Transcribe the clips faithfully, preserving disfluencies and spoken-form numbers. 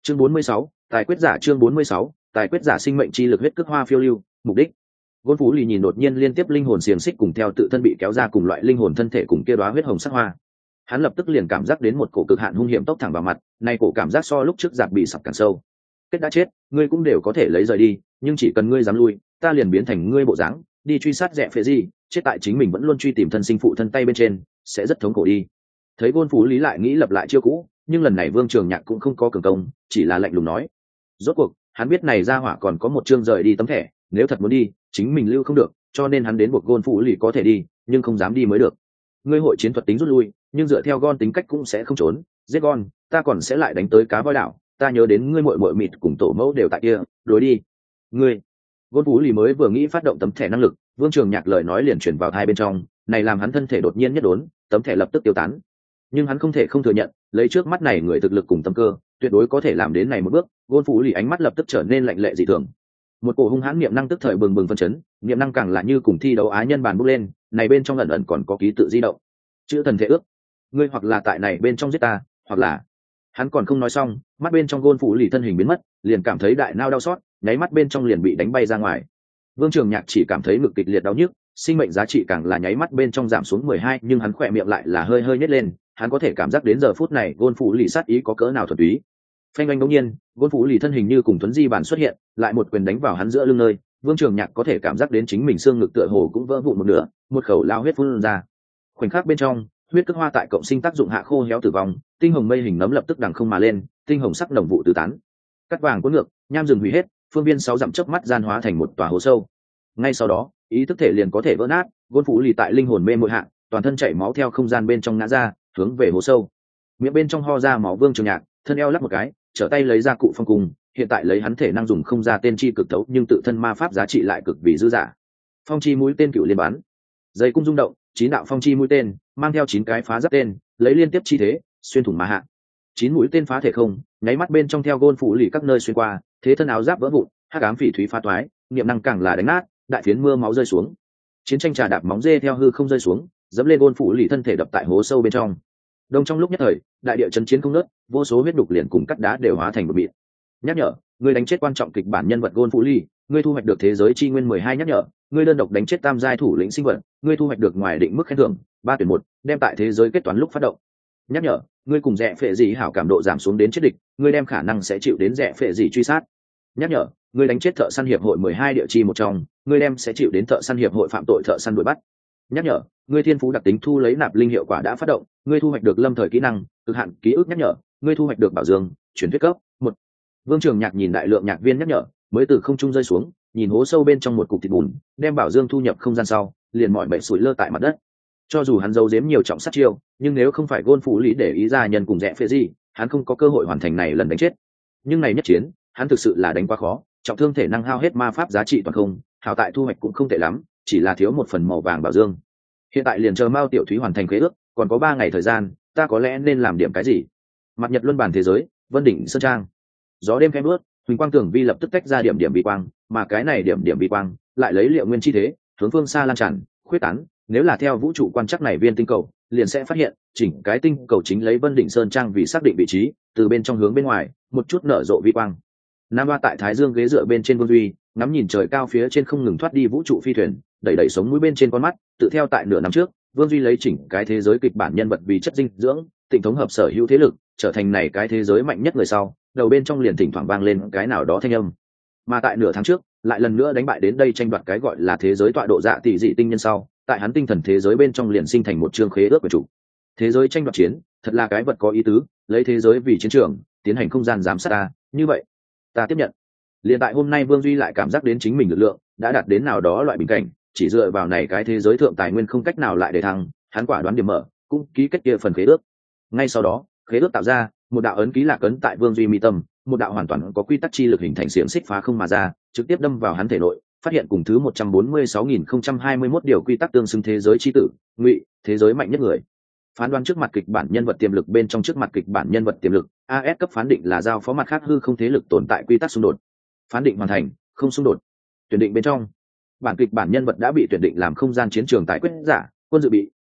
Chương bốn mươi sáu, tài quyết giả. Chương bốn mươi sáu, tài quyết giả. Sinh mệnh chi lực huyết cước hoa phiêu lưu, mục đích. Gôn Phú Lì nhìn đột nhiên liên tiếp linh hồn xiềng xích cùng theo tự thân bị kéo ra cùng loại linh hồn thân thể cùng kia đóa huyết hồng sắc hoa. Hắn lập tức liền cảm giác đến một cổ cực hạn hung hiểm tốc thẳng vào mặt, nay cổ cảm giác so lúc trước giặc bị sập càng sâu. Kết đã chết, ngươi cũng đều có thể lấy rời đi, nhưng chỉ cần ngươi dám lui, ta liền biến thành ngươi bộ dáng, đi truy sát Rẽ Phệ gì, chết tại chính mình vẫn luôn truy tìm thân sinh phụ thân tay bên trên, sẽ rất thống khổ đi. Thấy Gôn Phú Lý lại nghĩ lập lại chiêu cũ, nhưng lần này Vương Trường Nhạc cũng không có cường công, chỉ là lạnh lùng nói. Rốt cuộc, hắn biết này ra hỏa còn có một chương rời đi tấm thẻ, nếu thật muốn đi, chính mình lưu không được, cho nên hắn đến buộc Gôn Phú Lý có thể đi, nhưng không dám đi mới được. Ngươi hội chiến thuật tính rút lui, nhưng dựa theo Gon tính cách cũng sẽ không trốn, giết Gon, ta còn sẽ lại đánh tới cá voi đảo, ta nhớ đến ngươi muội muội mịt cùng tổ mẫu đều tại kia, đối đi. Ngươi. Gôn Phú Lý mới vừa nghĩ phát động tấm thẻ năng lực, Vương Trường Nhạc lời nói liền truyền vào tai bên trong, này làm hắn thân thể đột nhiên nhất đốn, tấm thẻ lập tức tiêu tán. Nhưng hắn không thể không thừa nhận, lấy trước mắt này người thực lực cùng tâm cơ, tuyệt đối có thể làm đến này một bước. Gôn Phú Lý ánh mắt lập tức trở nên lạnh lệ dị thường. Một cổ hung hãn niệm năng tức thời bừng bừng phân chấn, niệm năng càng là như cùng thi đấu á nhân bàn bốc lên, này bên trong ẩn ẩn còn có ký tự di động. Chữ thần thể ước, ngươi hoặc là tại này bên trong giết ta, hoặc là. Hắn còn không nói xong, mắt bên trong Gôn Phú Lì thân hình biến mất, liền cảm thấy đại nao đau xót, nháy mắt bên trong liền bị đánh bay ra ngoài. Vương Trường Nhạc chỉ cảm thấy ngực kịch liệt đau nhức, sinh mệnh giá trị càng là nháy mắt bên trong giảm xuống mười hai, nhưng hắn khỏe miệng lại là hơi hơi nhếch lên, hắn có thể cảm giác đến giờ phút này Gôn Phú Lì sát ý có cỡ nào thuần túy. Phanh phanh đột nhiên, Gôn Phú Lì thân hình như cùng tuấn di bản xuất hiện, lại một quyền đánh vào hắn giữa lưng nơi, Vương Trường Nhạc có thể cảm giác đến chính mình xương ngực tựa hồ cũng vỡ vụn một nửa, một khẩu lao huyết phun ra. Khoảnh khắc bên trong, huyết cước hoa tại cộng sinh tác dụng hạ khô héo tử vong, tinh hồng mây hình nấm lập tức đằng không mà lên, tinh hồng sắc đồng vụ tứ tán. Cắt vàng cuốn ngược, nham rừng hủy hết, phương viên sáu dặm chớp mắt gian hóa thành một tòa hố sâu. Ngay sau đó, ý thức thể liền có thể vỡ nát, Gôn Phú Lì tại linh hồn mê muội hạ, toàn thân chảy máu theo không gian bên trong ngã ra, hướng về hố sâu. Miệng bên trong ho ra máu. Vương Trường Nhạc, thân eo lắc một cái, trở tay lấy ra cụ phong cung, hiện tại lấy hắn thể năng dùng không ra tên chi cực tấu, nhưng tự thân ma pháp giá trị lại cực vì dư giả. Phong chi mũi tên cựu liên bắn, dây cung rung động, chín đạo phong chi mũi tên mang theo chín cái phá giáp tên, lấy liên tiếp chi thế xuyên thủng mà hạ. Chín mũi tên phá thể không, nháy mắt bên trong theo Gôn Phú Lì các nơi xuyên qua, thế thân áo giáp vỡ vụn, hắc ám phỉ thúy phá toái, niệm năng càng là đánh nát, đại phiến mưa máu rơi xuống. Chiến tranh trà đạp móng dê theo hư không rơi xuống, dẫm lên Gôn Phú Lì thân thể đập tại hố sâu bên trong. Đông trong lúc nhất thời, đại địa chấn chiến không nớt, vô số huyết đục liền cùng cắt đá đều hóa thành một mịn. Nhắc nhở, ngươi đánh chết quan trọng kịch bản nhân vật Gôn Phú Lì, ngươi thu hoạch được thế giới chi nguyên mười hai. Nhắc nhở, ngươi đơn độc đánh chết tam giai thủ lĩnh sinh vật, ngươi thu hoạch được ngoài định mức khen thưởng ba tuyển một, đem tại thế giới kết toán lúc phát động. Nhắc nhở, ngươi cùng Rẽ Phệ gì hảo cảm độ giảm xuống đến chết địch, ngươi đem khả năng sẽ chịu đến Rẽ Phệ gì truy sát. Nhắc nhở, ngươi đánh chết thợ săn hiệp hội mười hai địa chi một trong, ngươi đem sẽ chịu đến thợ săn hiệp hội phạm tội thợ săn đuổi bắt. Nhắc nhở, ngươi thiên phú đặc tính thu lấy nạp linh hiệu quả đã phát động, ngươi thu hoạch được lâm thời kỹ năng cực hạn ký ức. Nhắc nhở, ngươi thu hoạch được bảo dương chuyển thuyết cấp một. Vương Trường Nhạc nhìn đại lượng nhạc viên nhắc nhở, mới từ không trung rơi xuống, nhìn hố sâu bên trong một cục thịt bùn, đem bảo dương thu nhập không gian sau, liền mọi bậy sủi lơ tại mặt đất. Cho dù hắn giấu giếm nhiều trọng sát chiêu, nhưng nếu không phải Gôn Phú Lý để ý ra nhân cùng Rẽ Phệ gì, hắn không có cơ hội hoàn thành này lần đánh chết. Nhưng này nhất chiến, hắn thực sự là đánh quá khó, trọng thương thể năng hao hết ma pháp giá trị toàn không, hảo tại thu hoạch cũng không tệ lắm, chỉ là thiếu một phần màu vàng bảo dương. Hiện tại liền chờ Mao Tiểu Thúy hoàn thành khế ước, còn có ba ngày thời gian, ta có lẽ nên làm điểm cái gì? Mặt nhật luân bản thế giới, Vân đỉnh sơn trang. Gió đêm khẽ bước, huỳnh quang tưởng vi lập tức tách ra điểm điểm vi quang, mà cái này điểm điểm vi quang lại lấy liệu nguyên chi thế, hướng phương xa lan tràn, khuyết tán. Nếu là theo vũ trụ quan trắc này viên tinh cầu, liền sẽ phát hiện, chỉnh cái tinh cầu chính lấy Vân đỉnh sơn trang vì xác định vị trí, từ bên trong hướng bên ngoài, một chút nở rộ vi quang. Nam Ba tại Thái Dương ghế dựa bên trên Vương Duy, ngắm nhìn trời cao phía trên không ngừng thoát đi vũ trụ phi thuyền, đẩy đẩy sống mũi bên trên con mắt, tự theo tại nửa năm trước, Vương Duy lấy chỉnh cái thế giới kịch bản nhân vật vì chất dinh dưỡng, tịnh thống hợp sở hữu thế lực, trở thành này cái thế giới mạnh nhất người sau, đầu bên trong liền thỉnh thoảng vang lên cái nào đó thanh âm. Mà tại nửa tháng trước, lại lần nữa đánh bại đến đây tranh đoạt cái gọi là thế giới tọa độ dạ tỷ dị tinh nhân sau, tại hắn tinh thần thế giới bên trong liền sinh thành một chương khế ước của chủ. Thế giới tranh đoạt chiến, thật là cái vật có ý tứ, lấy thế giới vì chiến trường, tiến hành không gian giám sát ta, như vậy, ta tiếp nhận. Liền tại hôm nay Vương Duy lại cảm giác đến chính mình lực lượng đã đạt đến nào đó loại bình cảnh, chỉ dựa vào này cái thế giới thượng tài nguyên không cách nào lại để thăng, hắn quả đoán điểm mở, cũng ký kết kia phần khế ước. Ngay sau đó, khế ước tạo ra một đạo ấn ký lạc ấn tại Vương Duy mi tâm, một đạo hoàn toàn có quy tắc chi lực hình thành xiềng xích phá không mà ra, trực tiếp đâm vào hắn thể nội, phát hiện cùng thứ một trăm bốn mươi sáu nghìn không trăm hai mươi mốt điều quy tắc tương xứng thế giới chi tử, Ngụy, thế giới mạnh nhất người. Phán đoán trước mặt kịch bản nhân vật tiềm lực bên trong trước mặt kịch bản nhân vật tiềm lực, a ét cấp phán định là giao phó mặt khác hư không thế lực tồn tại quy tắc xung đột. Phán định hoàn thành, không xung đột. Tuyển định bên trong, bản kịch bản nhân vật đã bị tuyển định làm không gian chiến trường tài quyết giả, quân dự bị,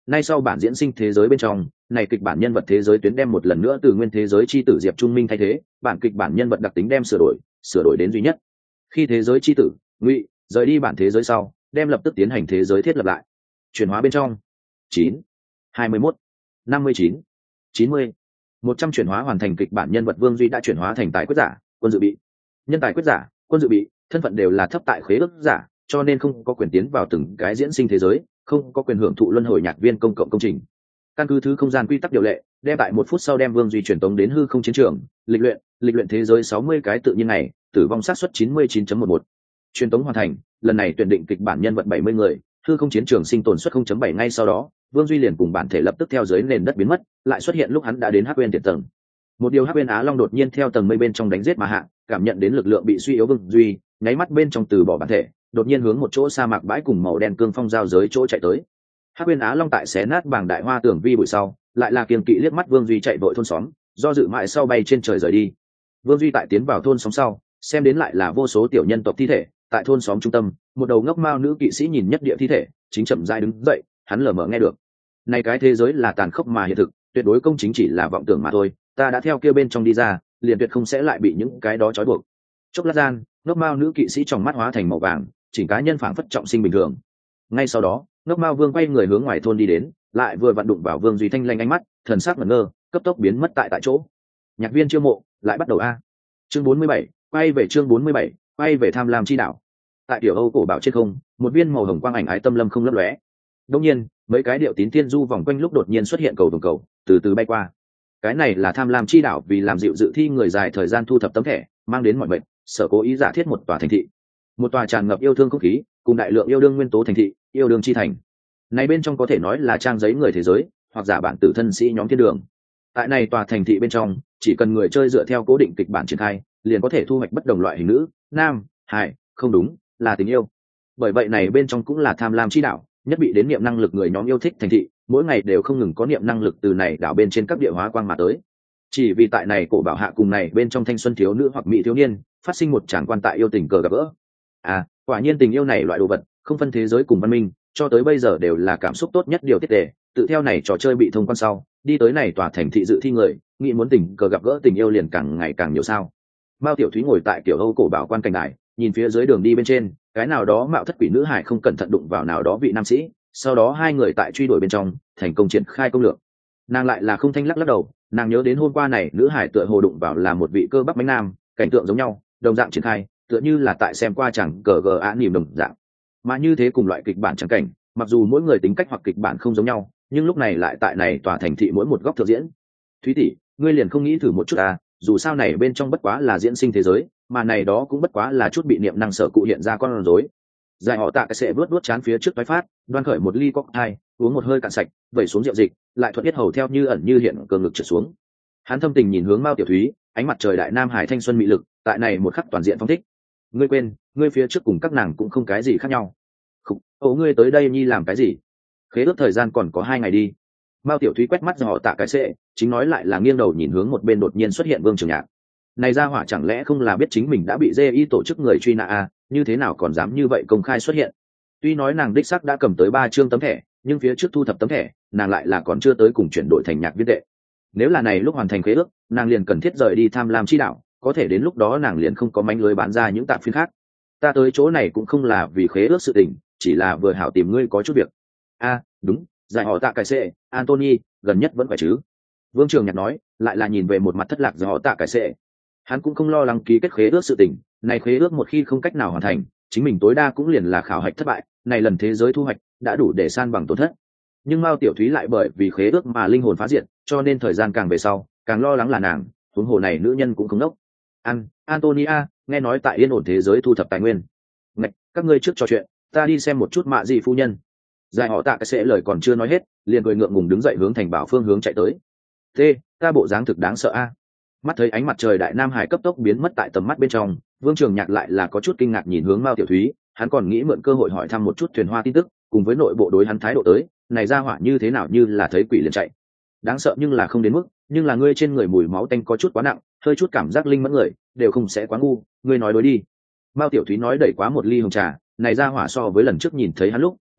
nay sau bản diễn sinh thế giới bên trong này kịch bản nhân vật thế giới tuyến đem một lần nữa từ nguyên thế giới chi tử Diệp Trung Minh thay thế, bản kịch bản nhân vật đặc tính đem sửa đổi sửa đổi đến duy nhất. Khi thế giới chi tử Ngụy rời đi bản thế giới sau, đem lập tức tiến hành thế giới thiết lập lại. Chuyển hóa bên trong chín, hai mươi mốt, năm mươi chín, chín mươi, một trăm chuyển hóa hoàn thành. Kịch bản nhân vật Vương Duy đã chuyển hóa thành tài quyết giả, quân dự bị. Nhân tài quyết giả, quân dự bị, thân phận đều là thấp tại khế ước giả, cho nên không có quyền tiến vào từng cái diễn sinh thế giới, không có quyền hưởng thụ luân hồi nhạc viên công cộng công trình. Căn cứ thứ không gian quy tắc điều lệ, đem tại một phút sau đem Vương Duy truyền tống đến hư không chiến trường, lịch luyện, lịch luyện thế giới sáu mươi cái tự nhiên này, tử vong xác suất chín mươi chín chấm mười một. Truyền tống hoàn thành, lần này tuyển định kịch bản nhân vật bảy mươi người, hư không chiến trường sinh tồn suất không chấm bảy. Ngay sau đó, Vương Duy liền cùng bản thể lập tức theo dưới nền đất biến mất, lại xuất hiện lúc hắn đã đến Hắc Uyên Tiệt tầng. Một điều Hắc Uyên Á Long đột nhiên theo tầng mây bên trong đánh giết mà hạ, cảm nhận đến lực lượng bị suy yếu, Vương Duy nháy mắt bên trong từ bỏ bản thể, đột nhiên hướng một chỗ sa mạc bãi cùng màu đen cương phong giao giới chỗ chạy tới. Hắc Uyên Á Long tại xé nát bảng đại hoa tường vi bụi sau, lại là kiêng kỵ liếc mắt Vương Duy chạy vội thôn xóm, do dự mãi sau bay trên trời rời đi. Vương Duy tại tiến vào thôn xóm sau, xem đến lại là vô số tiểu nhân tộc thi thể, tại thôn xóm trung tâm, một đầu ngốc mao nữ kỵ sĩ nhìn nhất địa thi thể, chính chậm rãi đứng dậy, hắn lờ mờ nghe được. Này cái thế giới là tàn khốc mà hiện thực, tuyệt đối công chính chỉ là vọng tưởng mà thôi, ta đã theo kia bên trong đi ra, liền tuyệt không sẽ lại bị những cái đó trói buộc. Chốc lát gian, ngốc mao nữ kỵ sĩ trong mắt hóa thành màu vàng, chỉnh cá nhân phảng phất trọng sinh bình thường. Ngay sau đó, ngốc mao vương quay người hướng ngoài thôn đi đến, lại vừa vặn đụng vào Vương Duy thanh lanh ánh mắt, thần sắc ngẩn ngơ, cấp tốc biến mất tại tại chỗ. Nhạc viên chiêu mộ lại bắt đầu a. Chương bốn mươi bảy, quay về chương bốn mươi bảy, quay về tham lam chi đảo. Tại tiểu Âu cổ bảo trên không, một viên màu hồng quang ảnh ái tâm lâm không lấp lóe. Đột nhiên, mấy cái điệu tín thiên du vòng quanh lúc đột nhiên xuất hiện cầu vồng cầu, từ từ bay qua. Cái này là tham lam chi đảo vì làm dịu dự thi người dài thời gian thu thập tấm thẻ, mang đến mọi mệnh, sở cố ý giả thiết một tòa thành thị. Một tòa tràn ngập yêu thương không khí, cùng đại lượng yêu đương nguyên tố thành thị, yêu đương chi thành. Này bên trong có thể nói là trang giấy người thế giới, hoặc giả bản tử thân sĩ nhóm thiên đường. Tại này tòa thành thị bên trong, chỉ cần người chơi dựa theo cố định kịch bản triển khai, liền có thể thu hoạch bất đồng loại hình nữ, nam, hài, không đúng, là tình yêu. Bởi vậy này bên trong cũng là tham lam chi đảo, nhất bị đến niệm năng lực người nhóm yêu thích thành thị, mỗi ngày đều không ngừng có niệm năng lực từ này đảo bên trên các địa hóa quang mà tới. Chỉ vì tại này cổ bảo hạ cùng này bên trong thanh xuân thiếu nữ hoặc mỹ thiếu niên, phát sinh một tràng quan tại yêu tình cờ gặp gỡ. À, quả nhiên tình yêu này loại đồ vật, không phân thế giới cùng văn minh, cho tới bây giờ đều là cảm xúc tốt nhất điều tiết đề. Tự theo này trò chơi bị thông quan sau, đi tới này tòa thành thị dự thi người, nghĩ muốn tình cờ gặp gỡ tình yêu liền càng ngày càng nhiều sao. Mao Tiểu Thúy ngồi tại kiểu Âu cổ bảo quan cảnh đài, nhìn phía dưới đường đi bên trên, cái nào đó mạo thất quỷ nữ hải không cẩn thận đụng vào nào đó vị nam sĩ, sau đó hai người tại truy đuổi bên trong, thành công triển khai công lược. Nàng lại là không thanh lắc lắc đầu, nàng nhớ đến hôm qua này nữ hải tựa hồ đụng vào là một vị cơ bắp bánh nam, cảnh tượng giống nhau, đồng dạng triển khai, tựa như là tại xem qua chẳng cờ gờ án niềm đồng dạng. Mà như thế cùng loại kịch bản chẳng cảnh, mặc dù mỗi người tính cách hoặc kịch bản không giống nhau, nhưng lúc này lại tại này tòa thành thị mỗi một góc thực diễn. Thúy tỷ, ngươi liền không nghĩ thử một chút à, dù sao này bên trong bất quá là diễn sinh thế giới, mà này đó cũng bất quá là chút bị niệm năng sở cụ hiện ra con rối. Giải họ tạ cái sẽ vớt vớt chán phía trước tái phát, đoan khởi một ly cocktail, uống một hơi cạn sạch, vẩy xuống rượu dịch, lại thuận biết hầu theo như ẩn như hiện cơ ngực trượt xuống. Hắn thâm tình nhìn hướng Mao Tiểu Thúy, ánh mặt trời đại nam hải thanh xuân mỹ lực, tại này một khắc toàn diện phong thích. Ngươi quên, ngươi phía trước cùng các nàng cũng không cái gì khác nhau. Khục, ố ngươi tới đây nhi làm cái gì? Khế ước thời gian còn có hai ngày đi. Mao Tiểu Thúy quét mắt họ tạ cái sẽ, chính nói lại là nghiêng đầu nhìn hướng một bên đột nhiên xuất hiện Vương Trường Nhạc. Này ra hỏa chẳng lẽ không là biết chính mình đã bị dê y tổ chức người truy nã à, như thế nào còn dám như vậy công khai xuất hiện. Tuy nói nàng đích xác đã cầm tới ba chương tấm thẻ, nhưng phía trước thu thập tấm thẻ, nàng lại là còn chưa tới cùng chuyển đổi thành nhạc viên tệ. Nếu là này lúc hoàn thành khế ước, nàng liền cần thiết rời đi tham lam chi đạo, có thể đến lúc đó nàng liền không có mánh lưới bán ra những tạp phiên khác. Ta tới chỗ này cũng không là vì khế ước sự tình, chỉ là vừa hảo tìm ngươi có chút việc. A, à, đúng, giải họ tạ cải sệ, Anthony, gần nhất vẫn phải chứ. Vương Trường Nhạc nói, lại là nhìn về một mặt thất lạc giải họ tạ cải sệ. Hắn cũng không lo lắng ký kết khế ước sự tình, này khế ước một khi không cách nào hoàn thành, chính mình tối đa cũng liền là khảo hạch thất bại, này lần thế giới thu hoạch đã đủ để san bằng tổn thất. Nhưng Mao Tiểu Thúy lại bởi vì khế ước mà linh hồn phá diệt, cho nên thời gian càng về sau, càng lo lắng là nàng, huống hồ này nữ nhân cũng không đốc. An, Antonia, nghe nói tại yên ổn thế giới thu thập tài nguyên. Ngạch, các ngươi trước trò chuyện, ta đi xem một chút mạ gì phu nhân. Giải họ tạ cái sẽ lời còn chưa nói hết, liền cười ngượng ngùng đứng dậy hướng thành bảo phương hướng chạy tới. T, ta bộ dáng thực đáng sợ a. Mắt thấy ánh mặt trời đại nam hải cấp tốc biến mất tại tầm mắt bên trong, Vương Trường Nhạc lại là có chút kinh ngạc nhìn hướng Mao Tiểu Thúy, hắn còn nghĩ mượn cơ hội hỏi thăm một chút thuyền hoa tin tức, cùng với nội bộ đối hắn thái độ tới, này ra hỏa như thế nào như là thấy quỷ liền chạy. Đáng sợ nhưng là không đến mức, nhưng là ngươi trên người mùi máu tanh có chút quá nặng, hơi chút cảm giác linh mẫn người, đều không sẽ quá ngu, ngươi nói đối đi. Mao Tiểu Thúy nói đẩy quá một ly hồng trà, này ra hỏa so với lần trước nhìn thấy hắn lúc,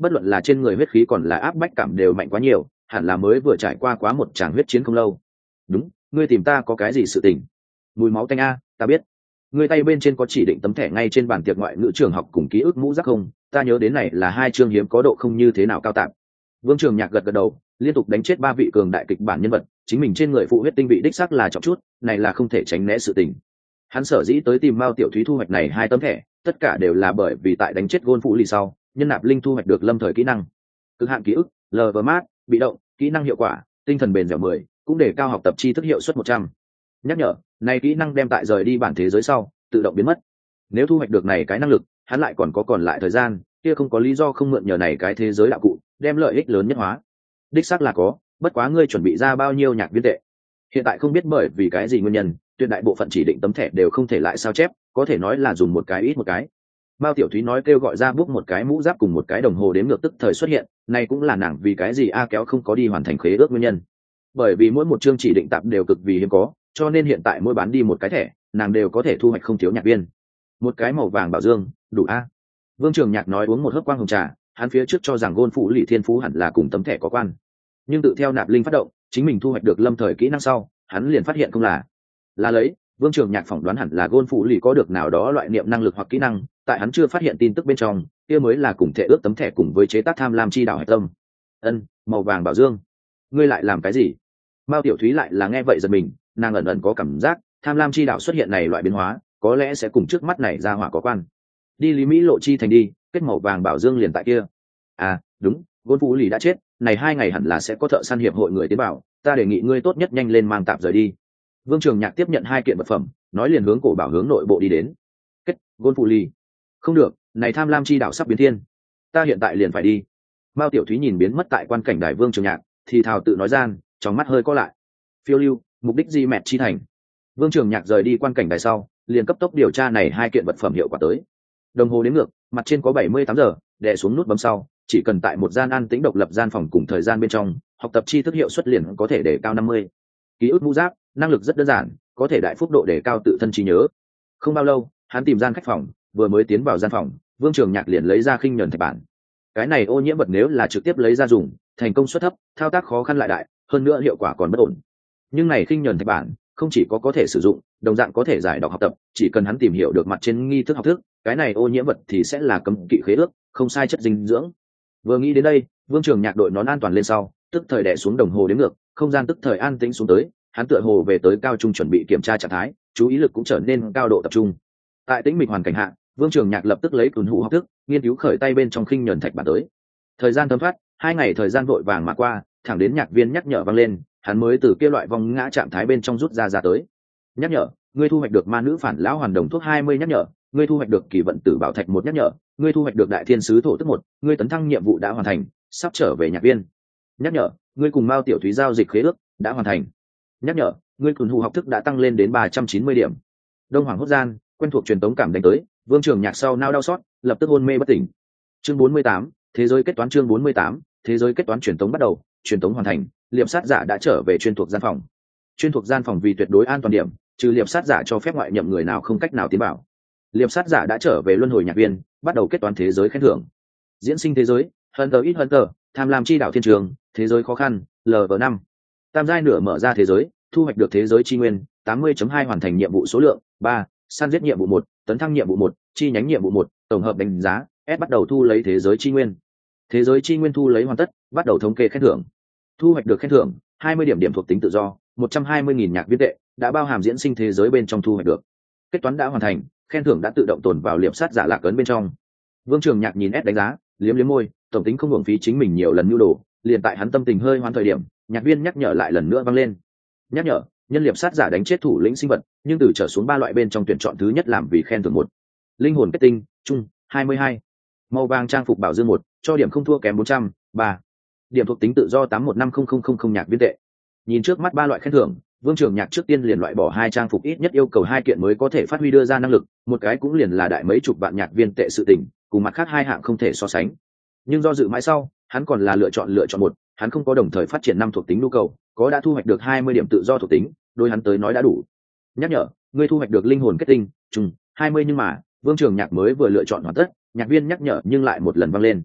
bất luận là trên người huyết khí còn là áp bách cảm đều mạnh quá nhiều, hẳn là mới vừa trải qua quá một tràng huyết chiến không lâu. Đúng, ngươi tìm ta có cái gì sự tình? Mùi máu tanh a, ta biết. Ngươi tay bên trên có chỉ định tấm thẻ ngay trên bàn tiệc ngoại ngữ trường học cùng ký ức mũ giác không? Ta nhớ đến này là hai chương hiếm có độ không như thế nào cao tạm. Vương Trường Nhạc gật gật đầu, liên tục đánh chết ba vị cường đại kịch bản nhân vật, chính mình trên người phụ huyết tinh vị đích xác là trọng chút, này là không thể tránh né sự tình. Hắn sở dĩ tới tìm Mao Tiểu Thúy thu hoạch này hai tấm thẻ, tất cả đều là bởi vì tại đánh chết gôn phụ lì sau, nhân nạp linh thu hoạch được lâm thời kỹ năng, cực hạn ký ức, lờ vờ mát, bị động, kỹ năng hiệu quả, tinh thần bền dẻo mười, cũng để cao học tập tri thức hiệu suất một trăm. Nhắc nhở, này kỹ năng đem tại rời đi bản thế giới sau, tự động biến mất. Nếu thu hoạch được này cái năng lực, hắn lại còn có còn lại thời gian, kia không có lý do không mượn nhờ này cái thế giới đạo cụ, đem lợi ích lớn nhất hóa. Đích xác là có, bất quá ngươi chuẩn bị ra bao nhiêu nhạc viên tệ? Hiện tại không biết bởi vì cái gì nguyên nhân, tuyệt đại bộ phận chỉ định tấm thẻ đều không thể lại sao chép, có thể nói là dùng một cái ít một cái. Mao Tiểu Thúy nói kêu gọi ra bút một cái mũ giáp cùng một cái đồng hồ đếm ngược tức thời xuất hiện, này cũng là nàng vì cái gì A Kéo không có đi hoàn thành khế ước nguyên nhân. Bởi vì mỗi một chương chỉ định tạp đều cực vì hiếm có, cho nên hiện tại mỗi bán đi một cái thẻ, nàng đều có thể thu hoạch không thiếu nhạc viên. Một cái màu vàng bảo dương, đủ a. Vương Trường Nhạc nói uống một hớp quang hồng trà, hắn phía trước cho rằng gôn phụ lỵ thiên phú hẳn là cùng tấm thẻ có quan, nhưng tự theo nạp linh phát động, chính mình thu hoạch được lâm thời kỹ năng sau, hắn liền phát hiện không là là lấy. Vương Trường Nhạc phỏng đoán hẳn là gôn phụ lỵ có được nào đó loại niệm năng lực hoặc kỹ năng, tại hắn chưa phát hiện tin tức bên trong, kia mới là cùng thể ước tấm thẻ cùng với chế tác tham lam chi đạo hải tâm. Ân, màu vàng bảo dương, ngươi lại làm cái gì? Mao Tiểu Thúy lại là nghe vậy giật mình, nàng ẩn ẩn có cảm giác tham lam chi đạo xuất hiện này loại biến hóa, có lẽ sẽ cùng trước mắt này ra hỏa có quan. Đi Lý Mỹ Lộ chi thành đi, kết màu vàng bảo dương liền tại kia. À, đúng, gôn phụ lỵ đã chết, này hai ngày hẳn là sẽ có thợ săn hiệp hội người tiến bảo, ta đề nghị ngươi tốt nhất nhanh lên mang tạm rời đi. Vương Trường Nhạc tiếp nhận hai kiện vật phẩm, nói liền hướng cổ bảo hướng nội bộ đi đến. Kết, gôn phụ lỵ. Không được, này tham lam chi đạo sắp biến thiên, ta hiện tại liền phải đi. Mao Tiểu Thúy nhìn biến mất tại quan cảnh đài Vương Trường Nhạc, thì thào tự nói gian, trong mắt hơi co lại. Phiêu lưu, mục đích gì mẹ chi thành. Vương Trường Nhạc rời đi quan cảnh đài sau, liền cấp tốc điều tra này hai kiện vật phẩm hiệu quả tới. Đồng hồ đếm ngược, mặt trên có bảy mươi tám giờ, đè xuống nút bấm sau, chỉ cần tại một gian an tĩnh độc lập gian phòng cùng thời gian bên trong, học tập tri thức hiệu suất liền có thể để cao năm mươi. Ký ức mũ giáp, năng lực rất đơn giản, có thể đại phúc độ để cao tự thân trí nhớ. Không bao lâu, hắn tìm gian khách phòng, vừa mới tiến vào gian phòng, Vương Trường Nhạc liền lấy ra khinh nhẫn thạch bản. Cái này ô nhiễm vật nếu là trực tiếp lấy ra dùng, thành công suất thấp, thao tác khó khăn lại đại, hơn nữa hiệu quả còn bất ổn. Nhưng này khinh nhẫn thạch bản, không chỉ có có thể sử dụng, đồng dạng có thể giải đọc học tập, chỉ cần hắn tìm hiểu được mặt trên nghi thức học thức, cái này ô nhiễm vật thì sẽ là cấm kỵ khế ước, không sai chất dinh dưỡng. Vừa nghĩ đến đây, Vương Trường Nhạc đội nón an toàn lên sau, tức thời đè xuống đồng hồ đếm ngược, không gian tức thời an tĩnh xuống tới, hắn tựa hồ về tới cao trung chuẩn bị kiểm tra trạng thái, chú ý lực cũng trở nên cao độ tập trung. Tại tĩnh mịch hoàn cảnh hạ, Vương Trường Nhạc lập tức lấy tuần hụ học thức, nghiên cứu khởi tay bên trong khinh nhẫn thạch bản tới. Thời gian thấm thoát, hai ngày thời gian vội vàng mà qua, thẳng đến nhạc viên nhắc nhở vang lên, hắn mới từ kia loại vòng ngã trạng thái bên trong rút ra ra tới. Nhắc nhở, ngươi thu hoạch được ma nữ phản lão hoàn đồng thuốc hai mươi nhắc nhở, ngươi thu hoạch được kỳ vận tử bảo thạch một nhắc nhở, ngươi thu hoạch được đại thiên sứ thổ tức một, ngươi tấn thăng nhiệm vụ đã hoàn thành, sắp trở về nhạc viên. Nhắc nhở, ngươi cùng Mao Tiểu Thúy giao dịch khế ước đã hoàn thành. Nhắc nhở, ngươi tuần hụ học thức đã tăng lên đến ba trăm chín mươi điểm. Đông Hoàng hốt gian, quen thuộc truyền tống cảm đánh tới, Vương Trường Nhạc sau nao đau xót, lập tức hôn mê bất tỉnh. Chương bốn mươi tám, thế giới kết toán chương bốn mươi tám, thế giới kết toán truyền tống bắt đầu, truyền tống hoàn thành, liệp sát giả đã trở về chuyên thuộc gian phòng. Chuyên thuộc gian phòng vì tuyệt đối an toàn điểm, trừ liệp sát giả cho phép ngoại nhậm người nào không cách nào tiến vào. Liệp sát giả đã trở về luân hồi nhạc viên, bắt đầu kết toán thế giới khen thưởng. Diễn sinh thế giới, Hunter ít Hunter, tham lam chi đảo thiên trường, thế giới khó khăn, lv năm. Tam giai nửa mở ra thế giới, thu hoạch được thế giới chi nguyên, tám mươi chấm hai hoàn thành nhiệm vụ số lượng, ba, săn giết nhiệm vụ một, tấn thăng nhiệm vụ một, chi nhánh nhiệm vụ một, tổng hợp đánh giá, S bắt đầu thu lấy thế giới chi nguyên. Thế giới chi nguyên thu lấy hoàn tất, bắt đầu thống kê khen thưởng. Thu hoạch được khen thưởng, hai mươi điểm điểm thuộc tính tự do, một trăm hai mươi nghìn nhạc viên tệ, đã bao hàm diễn sinh thế giới bên trong thu hoạch được. Kết toán đã hoàn thành, khen thưởng đã tự động tồn vào liệp sát giả lạc ấn bên trong. Vương Trường Nhạc nhìn S đánh giá, liếm liếm môi, tổng tính không hưởng phí chính mình nhiều lần nhu đồ, liền tại hắn tâm tình hơi hoán thời điểm, nhạc viên nhắc nhở lại lần nữa vang lên. Nhắc nhở, nhân liệp sát giả đánh chết thủ lĩnh sinh vật, nhưng từ trở xuống ba loại bên trong tuyển chọn thứ nhất làm vì khen thưởng một. Linh hồn kết tinh, trung, hai mươi hai. Màu vàng trang phục bảo dương một, cho điểm không thua kém bốn trăm, ba. Điểm thuộc tính tự do tám một năm không không không không nhạc viên tệ. Nhìn trước mắt ba loại khen thưởng, Vương Trường Nhạc trước tiên liền loại bỏ hai trang phục ít nhất yêu cầu hai kiện mới có thể phát huy đưa ra năng lực, một cái cũng liền là đại mấy chục vạn nhạc viên tệ sự tình, cùng mặt khác hai hạng không thể so sánh. Nhưng do dự mãi sau, hắn còn là lựa chọn lựa chọn một, hắn không có đồng thời phát triển năm thuộc tính nhu cầu, có đã thu hoạch được hai mươi điểm tự do thuộc tính, đối hắn tới nói đã đủ. Nhắc nhở, ngươi thu hoạch được linh hồn kết tinh, trùng, hai mươi nhưng mà, Vương Trường Nhạc mới vừa lựa chọn hoàn tất, nhạc viên nhắc nhở nhưng lại một lần vang lên.